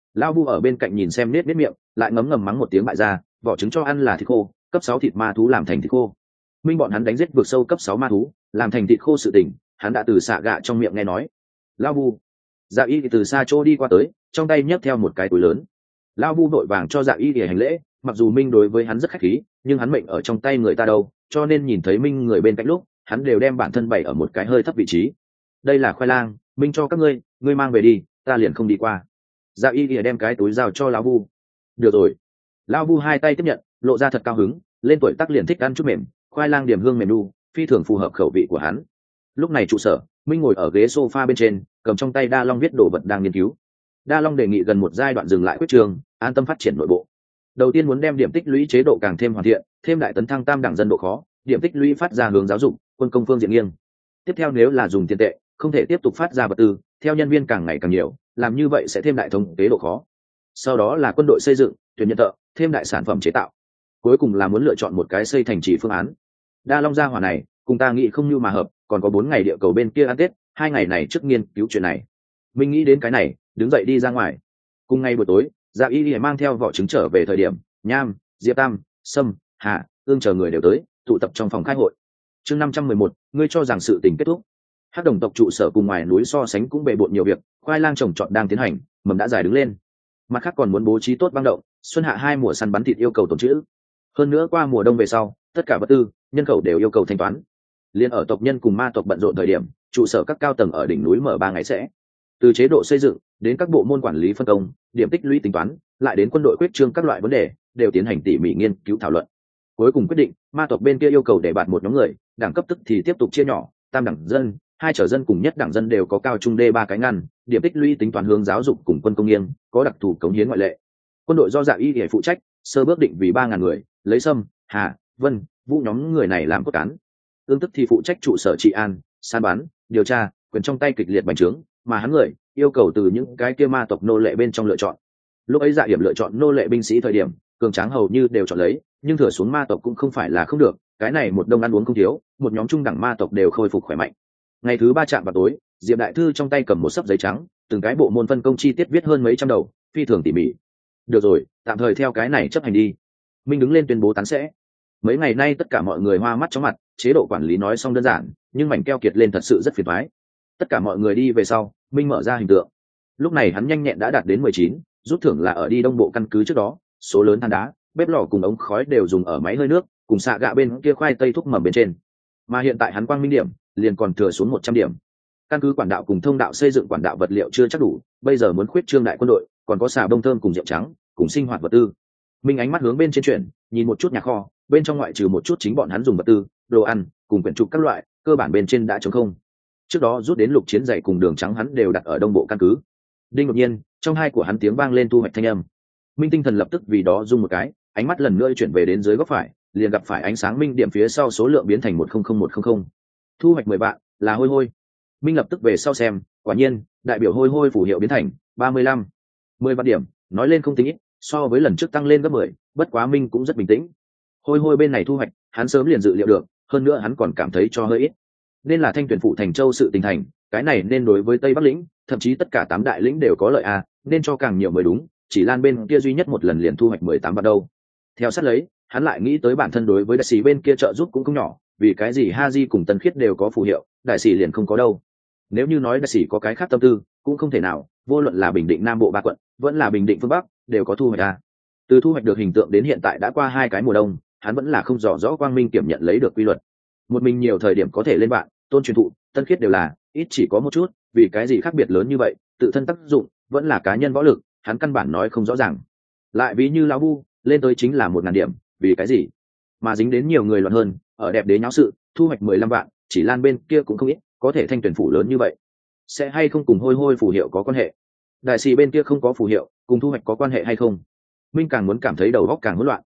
Lao Vu ở bên cạnh nhìn xem nết miệng, lại ngấm ngầm mắng một tiếng bại ra, vỏ trứng cho ăn là thịt khô, cấp 6 thịt ma thú làm thành thịt khô. Minh bọn hắn đánh giết vượt sâu cấp 6 ma thú, làm thành thịt khô sự tình, hắn đã từ xạ gạ trong miệng nghe nói. Lao Vu, Dạ Y từ xa chỗ đi qua tới, trong tay nhấc theo một cái túi lớn. Lao Vu vội vàng cho Dạ Y để hành lễ, mặc dù Minh đối với hắn rất khách khí, nhưng hắn mệnh ở trong tay người ta đâu, cho nên nhìn thấy Minh người bên cạnh lúc, hắn đều đem bản thân bày ở một cái hơi thấp vị trí. Đây là khoai lang, Minh cho các ngươi mang về đi, ta liền không đi qua. Dạ Y đem cái túi giao cho Lão Vu. Được rồi. Lão Vu hai tay tiếp nhận, lộ ra thật cao hứng, lên tuổi tác liền thích ăn chút mềm, khoai lang điểm hương mềm đu, phi thường phù hợp khẩu vị của hắn. Lúc này trụ sở, Minh ngồi ở ghế sofa bên trên, cầm trong tay Đa Long viết đồ vật đang nghiên cứu. Đa Long đề nghị gần một giai đoạn dừng lại quyết trường, an tâm phát triển nội bộ. Đầu tiên muốn đem điểm tích lũy chế độ càng thêm hoàn thiện, thêm đại tấn thăng tam đẳng dân độ khó, điểm tích lũy phát ra hướng giáo dục, quân công phương diện nghiêng. Tiếp theo nếu là dùng tiền tệ, không thể tiếp tục phát ra vật tư, theo nhân viên càng ngày càng nhiều, làm như vậy sẽ thêm đại thống kế độ khó. Sau đó là quân đội xây dựng, tuyển nhận thợ, thêm đại sản phẩm chế tạo. Cuối cùng là muốn lựa chọn một cái xây thành trì phương án. Đa Long gia hỏa này, cùng ta nghĩ không như mà hợp, còn có 4 ngày địa cầu bên kia ăn Tết, 2 ngày này trước nghiên cứu chuyện này. Mình nghĩ đến cái này, đứng dậy đi ra ngoài. Cùng ngày buổi tối, Dạ Y mang theo vỏ trứng trở về thời điểm, Nham, Diệp Tam, Sâm, Hà, Ương chờ người đều tới, tụ tập trong phòng khai hội. Chương 511, ngươi cho rằng sự tình kết thúc. Hắc Đồng tộc trụ sở cùng ngoài núi so sánh cũng bề bộn nhiều việc, khoai lang trồng trọt đang tiến hành, mầm đã dài đứng lên. Mặt khác còn muốn bố trí tốt băng động, xuân hạ 2 mùa săn bắn thịt yêu cầu tồn trữ. Hơn nữa qua mùa đông về sau, tất cả vật tư, nhân khẩu đều yêu cầu thanh toán. Liên ở tộc nhân cùng ma tộc bận rộn thời điểm, trụ sở các cao tầng ở đỉnh núi mở 3 ngày sẽ. Từ chế độ xây dựng đến các bộ môn quản lý phân công, điểm tích lũy tính toán, lại đến quân đội quyết trương các loại vấn đề, đều tiến hành tỉ mỉ nghiên cứu thảo luận. Cuối cùng quyết định, ma tộc bên kia yêu cầu để bạt một nhóm người, đẳng cấp tức thì tiếp tục chia nhỏ, tam đẳng dân, 2 trở dân cùng nhất đẳng dân đều có cao trung đê 3 cái ngăn, điểm tích lũy tính toán hướng giáo dục cùng quân công nghiêng, có đặc thù cống hiến ngoại lệ. Quân đội do Dạ Y để phụ trách, sơ bước định vì 3.000 người, lấy Sâm, Hà, Vân, Vũ nhóm người này làm cốt cán. Ương tức thì phụ trách trụ sở trị an, săn bắn, điều tra, quyền trong tay kịch liệt bành trướng, mà hắn người yêu cầu từ những cái kia ma tộc nô lệ bên trong lựa chọn. Lúc ấy Dạ Hiểm lựa chọn nô lệ binh sĩ thời điểm, cường tráng hầu như đều chọn lấy, nhưng thừa xuống ma tộc cũng không phải là không được, cái này một đông ăn uống không thiếu, một nhóm trung đẳng ma tộc đều khôi phục khỏe mạnh. Ngày thứ 3 chạm vào tối, Diệp đại thư trong tay cầm một sấp giấy trắng, từng cái bộ môn phân công chi tiết viết hơn mấy trăm đầu, phi thường tỉ mỉ. Được rồi, tạm thời theo cái này chấp hành đi. Minh đứng lên tuyên bố tán sẽ. Mấy ngày nay tất cả mọi người hoa mắt chóng mặt, chế độ quản lý nói xong đơn giản, nhưng mảnh keo kiệt lên thật sự rất phiền toái. Tất cả mọi người đi về sau, Minh mở ra hình tượng. Lúc này hắn nhanh nhẹn đã đạt đến 19, rút thưởng là ở đi đông bộ căn cứ trước đó, số lớn than đá, bếp lò cùng ống khói đều dùng ở máy hơi nước, cùng xạ gạ bên kia khoai tây thúc mầm bên trên. Mà hiện tại hắn quang minh điểm, liền còn thừa xuống 100 điểm. Căn cứ quản đạo cùng thông đạo xây dựng quản đạo vật liệu chưa chắc đủ, bây giờ muốn khuyết trương đại quân đội, còn có xà bông thơm cùng rượu trắng, cùng sinh hoạt vật tư. Minh ánh mắt hướng bên trên chuyển, nhìn một chút nhà kho, bên trong ngoại trừ một chút chính bọn hắn dùng vật tư, đồ ăn, cùng quyển trục các loại, cơ bản bên trên đã trống không. Trước đó rút đến lục chiến giày cùng đường trắng hắn đều đặt ở đông bộ căn cứ. Đinh đột nhiên, trong hai của hắn tiếng vang lên thu hoạch thanh âm. Minh tinh thần lập tức vì đó rung một cái, ánh mắt lần nữa chuyển về đến dưới góc phải, liền gặp phải ánh sáng minh điểm phía sau số lượng biến thành 100100. Thu hoạch 10 vạn, là hôi hôi. Minh lập tức về sau xem, quả nhiên, đại biểu hôi hôi phù hiệu biến thành 35. 10 vạn điểm, nói lên không tính ít, so với lần trước tăng lên gấp 10, bất quá Minh cũng rất bình tĩnh. Hôi hôi bên này thu hoạch, hắn sớm liền dự liệu được, hơn nữa hắn còn cảm thấy cho hơi ít. Nên là Thanh Tuyển phụ thành châu sự tình thành, cái này nên đối với Tây Bắc lĩnh, thậm chí tất cả 8 đại lĩnh đều có lợi à, nên cho càng nhiều mới đúng, chỉ Lan bên kia duy nhất một lần liền thu hoạch 18 vạn đâu. Theo sát lấy, hắn lại nghĩ tới bản thân đối với đại sĩ bên kia trợ giúp cũng không nhỏ, vì cái gì Haji cùng Tân Khiết đều có phù hiệu, đại sĩ liền không có đâu. Nếu như nói đại sĩ có cái khác tâm tư, cũng không thể nào, vô luận là Bình Định Nam Bộ 3 quận, vẫn là Bình Định phương Bắc, đều có thu hoạch à. Từ thu hoạch được hình tượng đến hiện tại đã qua 2 cái mùa đông, hắn vẫn là không rõ quang minh kiểm nhận lấy được quy luật. Một mình nhiều thời điểm có thể lên bạn, Tôn truyền thụ, Tân Khiết đều là, ít chỉ có một chút, vì cái gì khác biệt lớn như vậy, tự thân tác dụng, vẫn là cá nhân võ lực, hắn căn bản nói không rõ ràng. Lại ví như lão Bu, lên tới chính là 1000 điểm, vì cái gì? Mà dính đến nhiều người loạn hơn, ở đẹp đế nháo sự, thu hoạch 15 vạn, chỉ Lan bên kia cũng không ít, có thể Thanh Tuyển phủ lớn như vậy. Sẽ hay không cùng hôi hôi phù hiệu có quan hệ? Đại sĩ bên kia không có phù hiệu, cùng thu hoạch có quan hệ hay không? Minh càng muốn cảm thấy đầu óc càng hỗn loạn.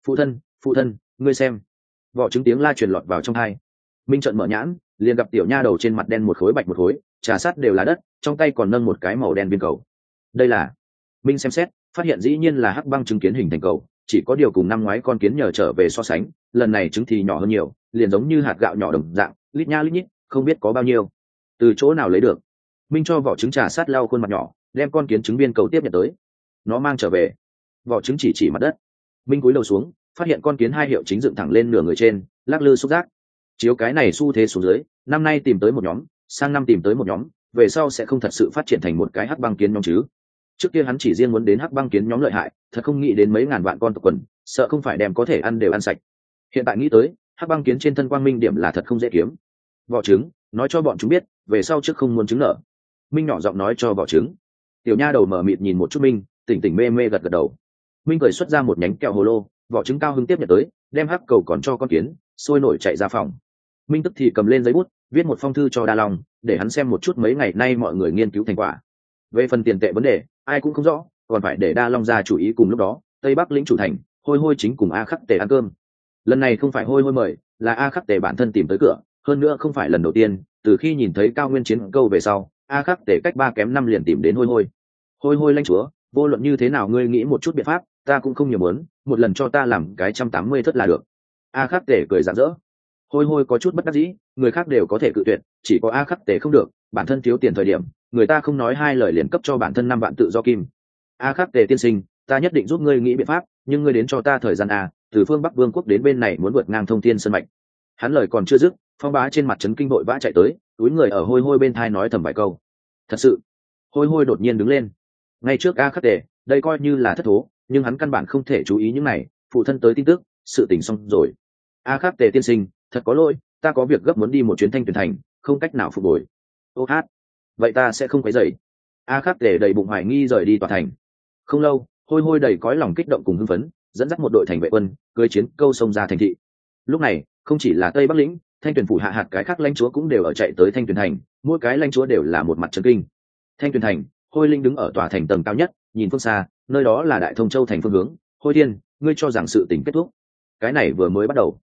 Phụ thân, ngươi xem. Vỏ trứng tiếng la truyền lọt vào trong tai. Minh trợn mở nhãn, liền gặp tiểu nha đầu trên mặt đen một khối bạch một khối, trà sắt đều là đất, trong tay còn nâng một cái màu đen viên cầu. Đây là... Minh xem xét, phát hiện dĩ nhiên là hắc băng trứng kiến hình thành cầu, chỉ có điều cùng năm ngoái con kiến nhờ trở về so sánh, lần này trứng thì nhỏ hơn nhiều, liền giống như hạt gạo nhỏ đồng dạng, lít nha lít nhít, không biết có bao nhiêu. Từ chỗ nào lấy được? Minh cho vỏ trứng trà sát lau khuôn mặt nhỏ, đem con kiến trứng viên cầu tiếp nhận tới. nó mang trở về. Vỏ trứng chỉ mặt đất. Minh cúi đầu xuống, phát hiện con kiến hai hiệu chính dựng thẳng lên nửa người trên, lắc lư xúc giác. Chiếu cái này xu thế xuống dưới, năm nay tìm tới một nhóm, sang năm tìm tới một nhóm, về sau sẽ không thật sự phát triển thành một cái hắc băng kiến nhóm chứ. Trước kia hắn chỉ riêng muốn đến hắc băng kiến nhóm lợi hại, thật không nghĩ đến mấy ngàn vạn con tộc quần, sợ không phải đem có thể ăn đều ăn sạch. Hiện tại nghĩ tới, hắc băng kiến trên thân quang minh điểm là thật không dễ kiếm. Vỏ trứng, nói cho bọn chúng biết, về sau trước không muốn trứng nở. Minh nhỏ giọng nói cho vỏ trứng. Tiểu nha đầu mở mịt nhìn một chút Minh, tỉnh tỉnh mê mê gật gật đầu. Minh cười xuất ra một nhánh kẹo hồ lô, vỏ trứng cao hứng tiếp nhận tới, đem hắc cầu còn cho con kiến, sôi nổi chạy ra phòng. Minh tức thì cầm lên giấy bút, viết một phong thư cho Đa Long, để hắn xem một chút mấy ngày nay mọi người nghiên cứu thành quả. Về phần tiền tệ vấn đề, ai cũng không rõ, còn phải để Đa Long ra chủ ý. Cùng lúc đó, Tây Bắc lĩnh chủ thành, Hôi Hôi chính cùng A Khắc Tề ăn cơm. Lần này không phải Hôi Hôi mời, là A Khắc Tề bản thân tìm tới cửa, hơn nữa không phải lần đầu tiên, từ khi nhìn thấy Cao Nguyên chiến câu về sau, A Khắc Tề cách 3 kém 5 liền tìm đến Hôi Hôi. Hôi Hôi lãnh chúa, vô luận như thế nào ngươi nghĩ một chút biện pháp, ta cũng không nhiều muốn, một lần cho ta làm cái 180 thất là được. A Khắc Tề cười rạng rỡ. Hôi Hôi có chút bất đắc dĩ, người khác đều có thể cự tuyệt, chỉ có A Khắc Tề không được, bản thân thiếu tiền thời điểm, người ta không nói hai lời liền cấp cho bản thân 5 vạn tự do kim. A Khắc Tề tiên sinh, ta nhất định giúp ngươi nghĩ biện pháp, nhưng ngươi đến cho ta thời gian a, từ phương Bắc Vương quốc đến bên này muốn vượt ngang thông thiên sơn mạch. Hắn lời còn chưa dứt, Phong Bá trên mặt trấn kinh vội vã chạy tới, túi người ở Hôi Hôi bên thai nói thầm vài câu. Thật sự. Hôi Hôi đột nhiên đứng lên. Ngay trước A Khắc Tề, đây coi như là thất thố, nhưng hắn căn bản không thể chú ý những này, phụ thân tới tin tức, sự tình xong rồi. A Khắc Tề tiên sinh, thật có lỗi, ta có việc gấp muốn đi một chuyến Thanh Tuyền thành, không cách nào phục hồi. Ô hát, vậy ta sẽ không quấy rầy. A Khắc Tề đầy bụng hoài nghi rời đi tòa thành. Không lâu, Hôi Hôi đầy cõi lòng kích động cùng hưng phấn, dẫn dắt một đội thành vệ quân, cưỡi chiến câu sông ra thành thị. Lúc này, không chỉ là Tây Bắc lĩnh, Thanh Tuyền phủ hạ hạt cái khác lãnh chúa cũng đều ở chạy tới Thanh Tuyền thành, mỗi cái lãnh chúa đều là một mặt trấn kinh. Thanh Tuyền thành, Hôi Linh đứng ở tòa thành tầng cao nhất, nhìn phương xa, nơi đó là Đại Thông Châu thành phương hướng. Hôi Thiên, ngươi cho rằng sự tình kết thúc? Cái này vừa mới bắt đầu.